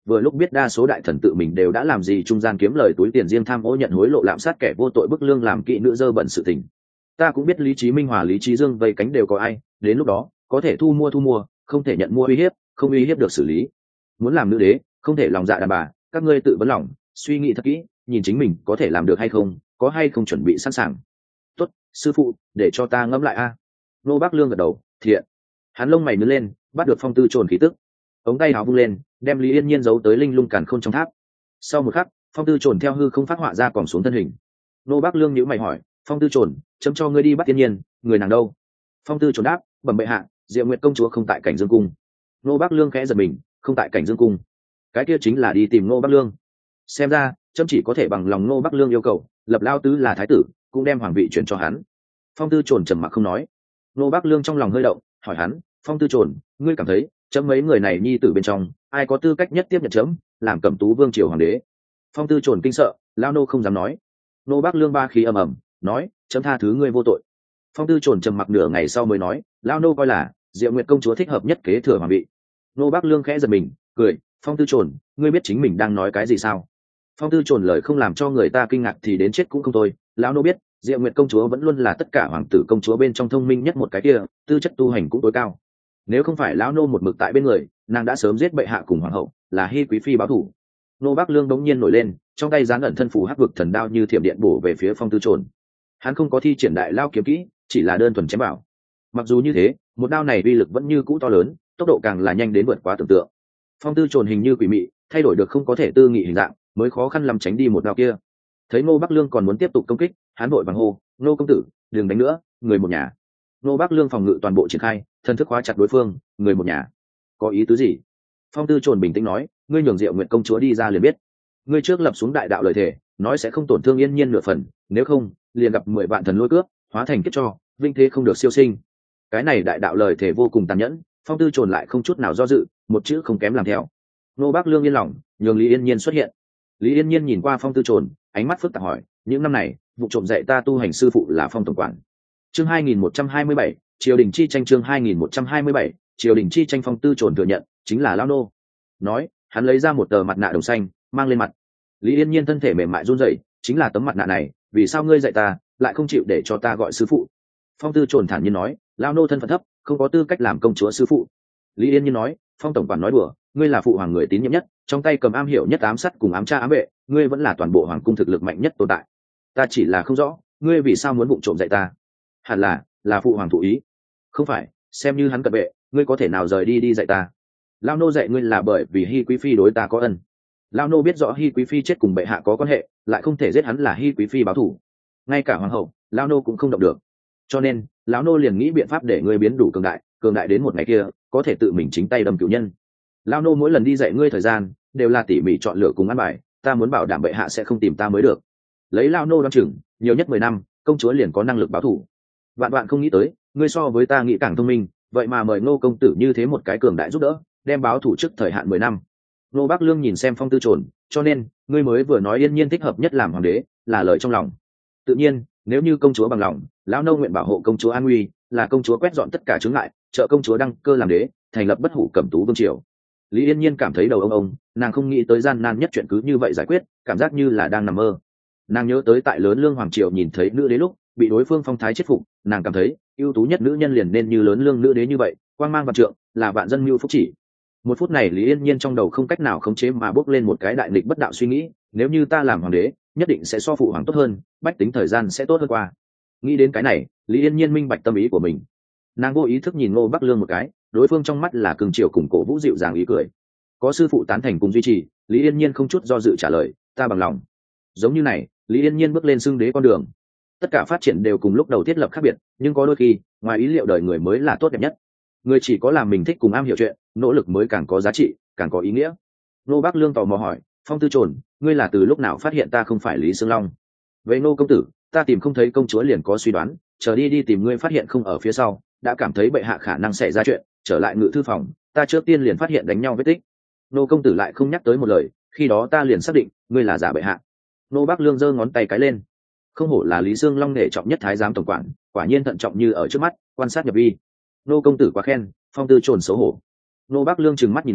vừa lúc biết đa số đại thần tự mình đều đã làm gì trung gian kiếm lời túi tiền riêng tham ô nhận hối lộ lạm sát kẻ vô tội bức lương làm kỵ nữ dơ bẩn sự tình. Ta cũng biết Lý Chí Minh hòa Lý Chí Dương vây cánh đều có ai, đến lúc đó có thể thu mua, không thể nhận mua uy hiếp, không uy hiếp được xử lý. Muốn làm nữ đế không thể lòng dạ đàn bà, các ngươi tự vấn lòng suy nghĩ thật kỹ, nhìn chính mình có thể làm được hay không, có hay không chuẩn bị sẵn sàng. Tốt, sư phụ, để cho ta ngẫm lại a. Nô Bác Lương gật đầu, thiện. Hắn lông mày nhướng lên, bắt được Phong Tư Trồn khí tức, ống tay áo vung lên, đem Lý Yên Nhiên giấu tới linh lung càn khôn trong tháp. Sau một khắc, Phong Tư Trồn theo hư không phát họa ra còn xuống thân hình. Nô Bác Lương nhíu mày hỏi, Phong Tư Trồn, chấm cho ngươi đi bắt Yên Nhiên, người nàng đâu? Phong Tư Trồn đáp, bẩm bệ hạ, Diệu Nguyệt công chúa không tại cảnh Dương cung. Nô Bác Lương khẽ giật mình, không tại cảnh Dương cung, cái kia chính là đi tìm Nô Bác Lương. Xem ra chấm chỉ có thể bằng lòng Nô Bác Lương yêu cầu, lập lao tứ là thái tử, cũng đem hoàng vị chuyển cho hắn. Phong Tư Trồn trầm mặc không nói. Nô Bác Lương trong lòng hơi động, hỏi hắn, Phong Tư Trồn, ngươi cảm thấy chấm mấy người này nhi tử bên trong ai có tư cách nhất tiếp nhận chấm làm Cẩm Tú vương triều hoàng đế? Phong Tư Trồn kinh sợ, lao nô không dám nói. Nô Bác Lương ba khí ầm ầm, nói, chấm tha thứ ngươi vô tội. Phong Tư Trồn trầm mặc nửa ngày sau mới nói, lao nô coi là Diệu Nguyệt công chúa thích hợp nhất kế thừa hoàng vị. Nô Bác Lương khẽ giật mình, cười, Phong Tư Trồn, ngươi biết chính mình đang nói cái gì sao? Phong Tư Trồn lời không làm cho người ta kinh ngạc thì đến chết cũng không thôi. Lão nô biết Diệu Nguyệt công chúa vẫn luôn là tất cả hoàng tử công chúa bên trong thông minh nhất một cái kia, tư chất tu hành cũng tối cao. Nếu không phải lão nô một mực tại bên người, nàng đã sớm giết bệ hạ cùng hoàng hậu, là Hi quý phi báo thù. Nô Bác Lương đống nhiên nổi lên, trong tay giáng ẩn thân phù hắc vực thần đao như thiểm điện bổ về phía Phong Tư Trồn. Hắn không có thi triển đại lao kiếm kỹ, chỉ là đơn thuần chém bảo. Mặc dù như thế, một đao này uy lực vẫn như cũ to lớn, tốc độ càng là nhanh đến vượt quá tưởng tượng. Phong Tư Trồn hình như quỷ mị, thay đổi được không có thể tư nghị hình dạng, mới khó khăn làm tránh đi một đao kia. Thấy Ngô Bắc Lương còn muốn tiếp tục công kích, hắn vội vàng hô, Ngô công tử, đừng đánh nữa, người một nhà. Ngô Bắc Lương phòng ngự toàn bộ triển khai, thần thức khóa chặt đối phương, người một nhà. Có ý tứ gì? Phong Tư Trồn bình tĩnh nói, ngươi nhường Diệu Nguyệt công chúa đi ra liền biết. Ngươi trước lập xuống đại đạo lời thề, nói sẽ không tổn thương Yên Nhiên nửa phần, nếu không, liền gặp 10 vạn thần lôi cướp, hóa thành kiếp cho, vinh thế không được siêu sinh. Cái này đại đạo lời thề vô cùng tàn nhẫn, Phong Tư Trồn lại không chút nào do dự, một chữ không kém làm theo. Ngô Bắc Lương yên lòng, nhường Lý Yên Nhiên xuất hiện. Lý Yên Nhiên nhìn qua Phong Tư Trồn, ánh mắt phức tạp hỏi, những năm này vụ trộm dạy ta tu hành sư phụ là Phong tổng quản. Chương 2127, triều đình chi tranh. Chương 2127, triều đình chi tranh. Phong Tư Trồn thừa nhận chính là lão nô. Nói, hắn lấy ra một tờ mặt nạ đồng xanh, mang lên mặt. Lý Yên Nhiên thân thể mềm mại run rẩy, chính là tấm mặt nạ này, vì sao ngươi dạy ta, lại không chịu để cho ta gọi sư phụ? Phong Tư Trồn thản nhiên nói, lão nô thân phận thấp, không có tư cách làm công chúa sư phụ. Lý Yên Nhiên nói, Phong tổng quản nói đùa, ngươi là phụ hoàng người tín nhiệm nhất, trong tay cầm am hiểu nhất ám sát cùng ám tra ám vệ, ngươi vẫn là toàn bộ hoàng cung thực lực mạnh nhất tồn tại. Ta chỉ là không rõ, ngươi vì sao muốn vụng trộm dạy ta? Hẳn là phụ hoàng thụ ý. Không phải, xem như hắn cận vệ, ngươi có thể nào rời đi dạy ta? Lao nô dạy ngươi là bởi vì Hi quý phi đối ta có ân. Lao nô biết rõ Hi quý phi chết cùng bệ hạ có quan hệ, lại không thể giết hắn là Hi quý phi báo thù. Ngay cả hoàng hậu, Lao nô cũng không động được. Cho nên, lão nô liền nghĩ biện pháp để ngươi biến đủ cường đại đến một ngày kia, có thể tự mình chính tay đâm cửu nhân. Lao nô mỗi lần đi dạy ngươi thời gian, đều là tỉ mỉ chọn lựa cùng ăn bài, ta muốn bảo đảm bệ hạ sẽ không tìm ta mới được. Lấy lao nô đoan chừng, nhiều nhất 10 năm, công chúa liền có năng lực báo thù. Vạn vạn không nghĩ tới, ngươi so với ta nghĩ càng thông minh, vậy mà mời Ngô công tử như thế một cái cường đại giúp đỡ, đem báo thù trước thời hạn 10 năm. Ngô Bắc Lương nhìn xem Phong Tư Trồn, cho nên, ngươi mới vừa nói Yên Nhiên thích hợp nhất làm hoàng đế, là lời trong lòng. Tự nhiên, nếu như công chúa bằng lòng, lão nô nguyện bảo hộ công chúa an nguy, là công chúa quét dọn tất cả chướng ngại, trợ công chúa đăng cơ làm đế, thành lập bất hủ Cẩm Tú vương triều. Lý Yên Nhiên cảm thấy đầu ông, nàng không nghĩ tới gian nan nhất chuyện cứ như vậy giải quyết, cảm giác như là đang nằm mơ. Nàng nhớ tới tại Lớn Lương hoàng triều nhìn thấy nữ đế lúc bị đối phương phong thái chết phục, nàng cảm thấy ưu tú nhất nữ nhân liền nên như Lớn Lương nữ đế như vậy, quang mang vạn trượng, là vạn dân mưu phúc chỉ. Một phút này Lý Yên Nhiên trong đầu không cách nào khống chế mà bốc lên một cái đại nghịch bất đạo suy nghĩ, nếu như ta làm hoàng đế, nhất định sẽ so phụ hoàng tốt hơn, bách tính thời gian sẽ tốt hơn qua. Nghĩ đến cái này, Lý Yên Nhiên minh bạch tâm ý của mình. Nàng vô ý thức nhìn Ngô Bắc Lương một cái, đối phương trong mắt là cường triều cùng cổ vũ dịu dàng ý cười. Có sư phụ tán thành cùng duy trì, Lý Yên Nhiên không chút do dự trả lời, ta bằng lòng. Giống như này, Lý Yên Nhiên bước lên xưng đế con đường. Tất cả phát triển đều cùng lúc đầu thiết lập khác biệt, nhưng có đôi khi, ngoài ý liệu đời người mới là tốt đẹp nhất. Người chỉ có làm mình thích cùng am hiểu chuyện, nỗ lực mới càng có giá trị, càng có ý nghĩa. Ngô Bắc Lương tò mò hỏi, Phong Tư Trồn, ngươi là từ lúc nào phát hiện ta không phải Lý Sương Long? Vậy Ngô công tử, ta tìm không thấy công chúa liền có suy đoán, chờ đi tìm ngươi phát hiện không ở phía sau, đã cảm thấy bệ hạ khả năng xảy ra chuyện, trở lại ngự thư phòng, ta trước tiên liền phát hiện đánh nhau vết tích. Ngô công tử lại không nhắc tới một lời, khi đó ta liền xác định ngươi là giả bệ hạ. Ngô Bắc Lương giơ ngón tay cái lên, không hổ là Lý Sương Long nể trọng nhất thái giám tổng quản, quả nhiên thận trọng như ở trước mắt, quan sát nhập vi. Ngô công tử quá khen. Phong Tư Trồn xấu hổ. Ngô Bắc Lương trừng mắt nhìn nói,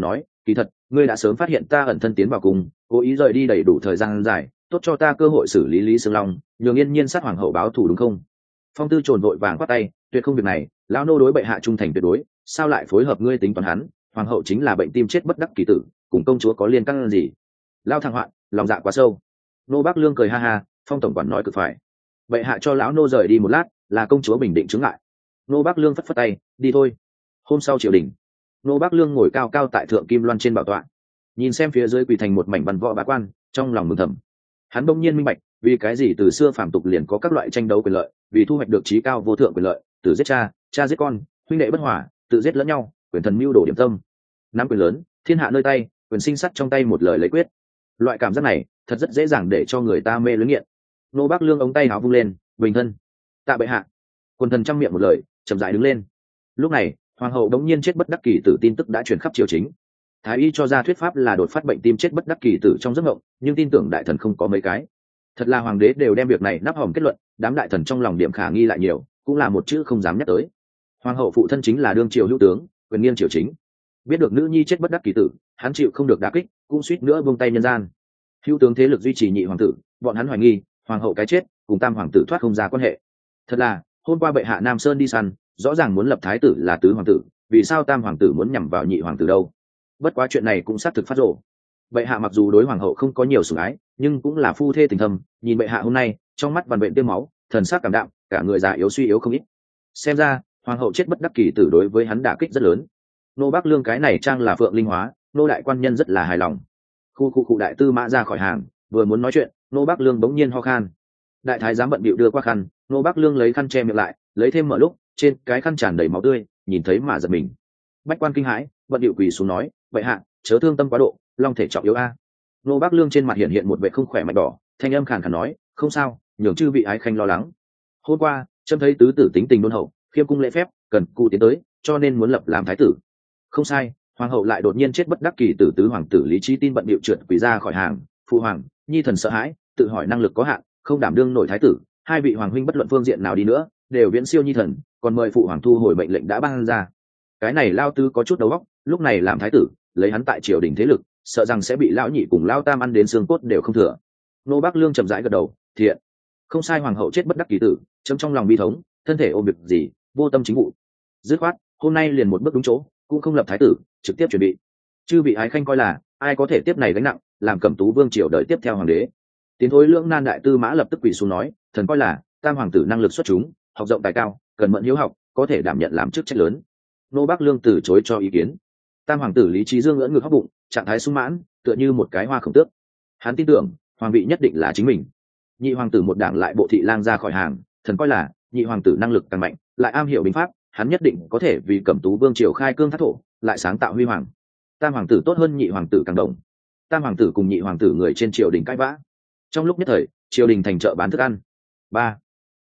kỳ thật ngươi đã sớm phát hiện ta ẩn thân tiến vào cùng, cố ý rời đi đầy đủ thời gian dài, tốt cho ta cơ hội xử lý Lý Sương Long, nhường Yên Nhiên sát hoàng hậu báo thù đúng không? Phong Tư trồn vội vàng quát tay, tuyệt không việc này, lão nô đối bệ hạ trung thành tuyệt đối, sao lại phối hợp ngươi tính toán hắn? Hoàng hậu chính là bệnh tim chết bất đắc kỳ tử, cùng công chúa có liên căn gì? Lao thằng hoạn, lòng dạ quá sâu. Nô Bác Lương cười ha ha, Phong tổng quản nói cực phải. Bệ hạ cho lão nô rời đi một lát, là công chúa bình định chứng lại. Nô Bác Lương phất phất tay, đi thôi. Hôm sau triều đình, Nô Bác Lương ngồi cao cao tại thượng kim loan trên bảo tọa, nhìn xem phía dưới quỳ thành một mảnh văn võ bá quan, trong lòng mừng thầm. Hắn bỗng nhiên minh bạch, vì cái gì từ xưa phàm tục liền có các loại tranh đấu quyền lợi, vì thu hoạch được trí cao vô thượng quyền lợi, từ giết cha, cha giết con, huynh đệ bất hòa, tự giết lẫn nhau, quyền thần mưu đồ điểm tâm. Nắm quyền lớn, thiên hạ nơi tay, quyền sinh sắt trong tay một lời lấy quyết. Loại cảm giác này, thật rất dễ dàng để cho người ta mê luyến nghiện. Nô Bác Lương ống tay áo vung lên, bình thân. Tạ bệ hạ. Quần thần trăm miệng một lời, chậm rãi đứng lên. Lúc này, hoàng hậu đống nhiên chết bất đắc kỳ tử tin tức đã truyền khắp triều chính. Thái y cho ra thuyết pháp là đột phát bệnh tim chết bất đắc kỳ tử trong giấc mộng, nhưng tin tưởng đại thần không có mấy cái. Thật là hoàng đế đều đem việc này nắp hòm kết luận, đám đại thần trong lòng điểm khả nghi lại nhiều, cũng là một chữ không dám nhắc tới. Hoàng hậu phụ thân chính là đương triều hữu tướng, quyền nghiêng triều chính. Biết được nữ nhi chết bất đắc kỳ tử, hắn chịu không được đả kích, cũng suýt nữa buông tay nhân gian. Hữu tướng thế lực duy trì nhị hoàng tử, bọn hắn hoài nghi hoàng hậu cái chết cùng tam hoàng tử thoát không ra quan hệ. Thật là hôm qua bệ hạ Nam Sơn đi săn, rõ ràng muốn lập thái tử là tứ hoàng tử, vì sao tam hoàng tử muốn nhằm vào nhị hoàng tử đâu? Bất quá chuyện này cũng xác thực phát rộ. Bệ hạ mặc dù đối hoàng hậu không có nhiều sủng ái, nhưng cũng là phu thê tình thâm, nhìn bệ hạ hôm nay trong mắt vằn vện tiêm máu, thần sắc cảm đạm, cả người già yếu suy yếu không ít. Xem ra hoàng hậu chết bất đắc kỳ tử đối với hắn đả kích rất lớn. Nô Bác Lương cái này trang là phượng linh hóa, nô đại quan nhân rất là hài lòng. Khu đại tư mã ra khỏi hàng, vừa muốn nói chuyện, nô Bác Lương bỗng nhiên ho khan. Đại thái giám bận bịu đưa qua khăn, nô Bác Lương lấy khăn che miệng lại, lấy thêm mở lúc, trên cái khăn tràn đầy máu tươi, nhìn thấy mà giật mình. Bách quan kinh hãi, bận bịu quỳ xuống nói, vậy hạ chớ thương tâm quá độ, long thể trọng yếu a. Nô Bác Lương trên mặt hiện hiện một vẻ không khỏe mạnh đỏ, thanh âm khàn khàn nói, không sao, nhường chư vị ái khanh lo lắng. Hôm qua trâm thấy tứ tử tính tình đôn hậu, khiêm cung lễ phép, cần cụ tiến tới, cho nên muốn lập làm thái tử. Không sai, hoàng hậu lại đột nhiên chết bất đắc kỳ tử, tứ hoàng tử Lý Trí Tin bận bịu trượt quỳ ra khỏi hàng, phụ hoàng, nhi thần sợ hãi, tự hỏi năng lực có hạn, không đảm đương nổi thái tử. Hai vị hoàng huynh bất luận phương diện nào đi nữa, đều viễn siêu nhi thần, còn mời phụ hoàng thu hồi mệnh lệnh đã ban ra. Cái này lao tứ có chút đầu óc, lúc này làm thái tử, lấy hắn tại triều đình thế lực, sợ rằng sẽ bị lão nhị cùng lao tam ăn đến xương cốt đều không thừa. Nô Bác Lương chậm rãi gật đầu, thiện. Không sai, hoàng hậu chết bất đắc kỳ tử, chấm trong lòng bi thống, thân thể ôm việc gì, vô tâm chính vụ. Dứt khoát, hôm nay liền một bước đúng chỗ, cũng không lập thái tử, trực tiếp chuẩn bị. Chư vị ái khanh coi là ai có thể tiếp này gánh nặng, làm Cẩm Tú vương triều đợi tiếp theo hoàng đế. Tiến thối lưỡng nan đại tư mã lập tức quỳ xuống nói, thần coi là tam hoàng tử năng lực xuất chúng, học rộng tài cao, cần mẫn hiếu học, có thể đảm nhận làm chức trách lớn. Nô Bác Lương từ chối cho ý kiến. Tam hoàng tử Lý Trí Dương ưỡn ngực hóc bụng, trạng thái sung mãn, tựa như một cái hoa khổng tước. Hắn tin tưởng hoàng vị nhất định là chính mình. Nhị hoàng tử một đảng lại bộ thị lang ra khỏi hàng, thần coi là nhị hoàng tử năng lực càng mạnh, lại am hiểu binh pháp, hắn nhất định có thể vì Cẩm Tú vương triều khai cương thác thổ, lại sáng tạo huy hoàng. Tam hoàng tử tốt hơn nhị hoàng tử càng đồng. Tam hoàng tử cùng nhị hoàng tử người trên triều đình cãi vã. Trong lúc nhất thời, triều đình thành chợ bán thức ăn. 3.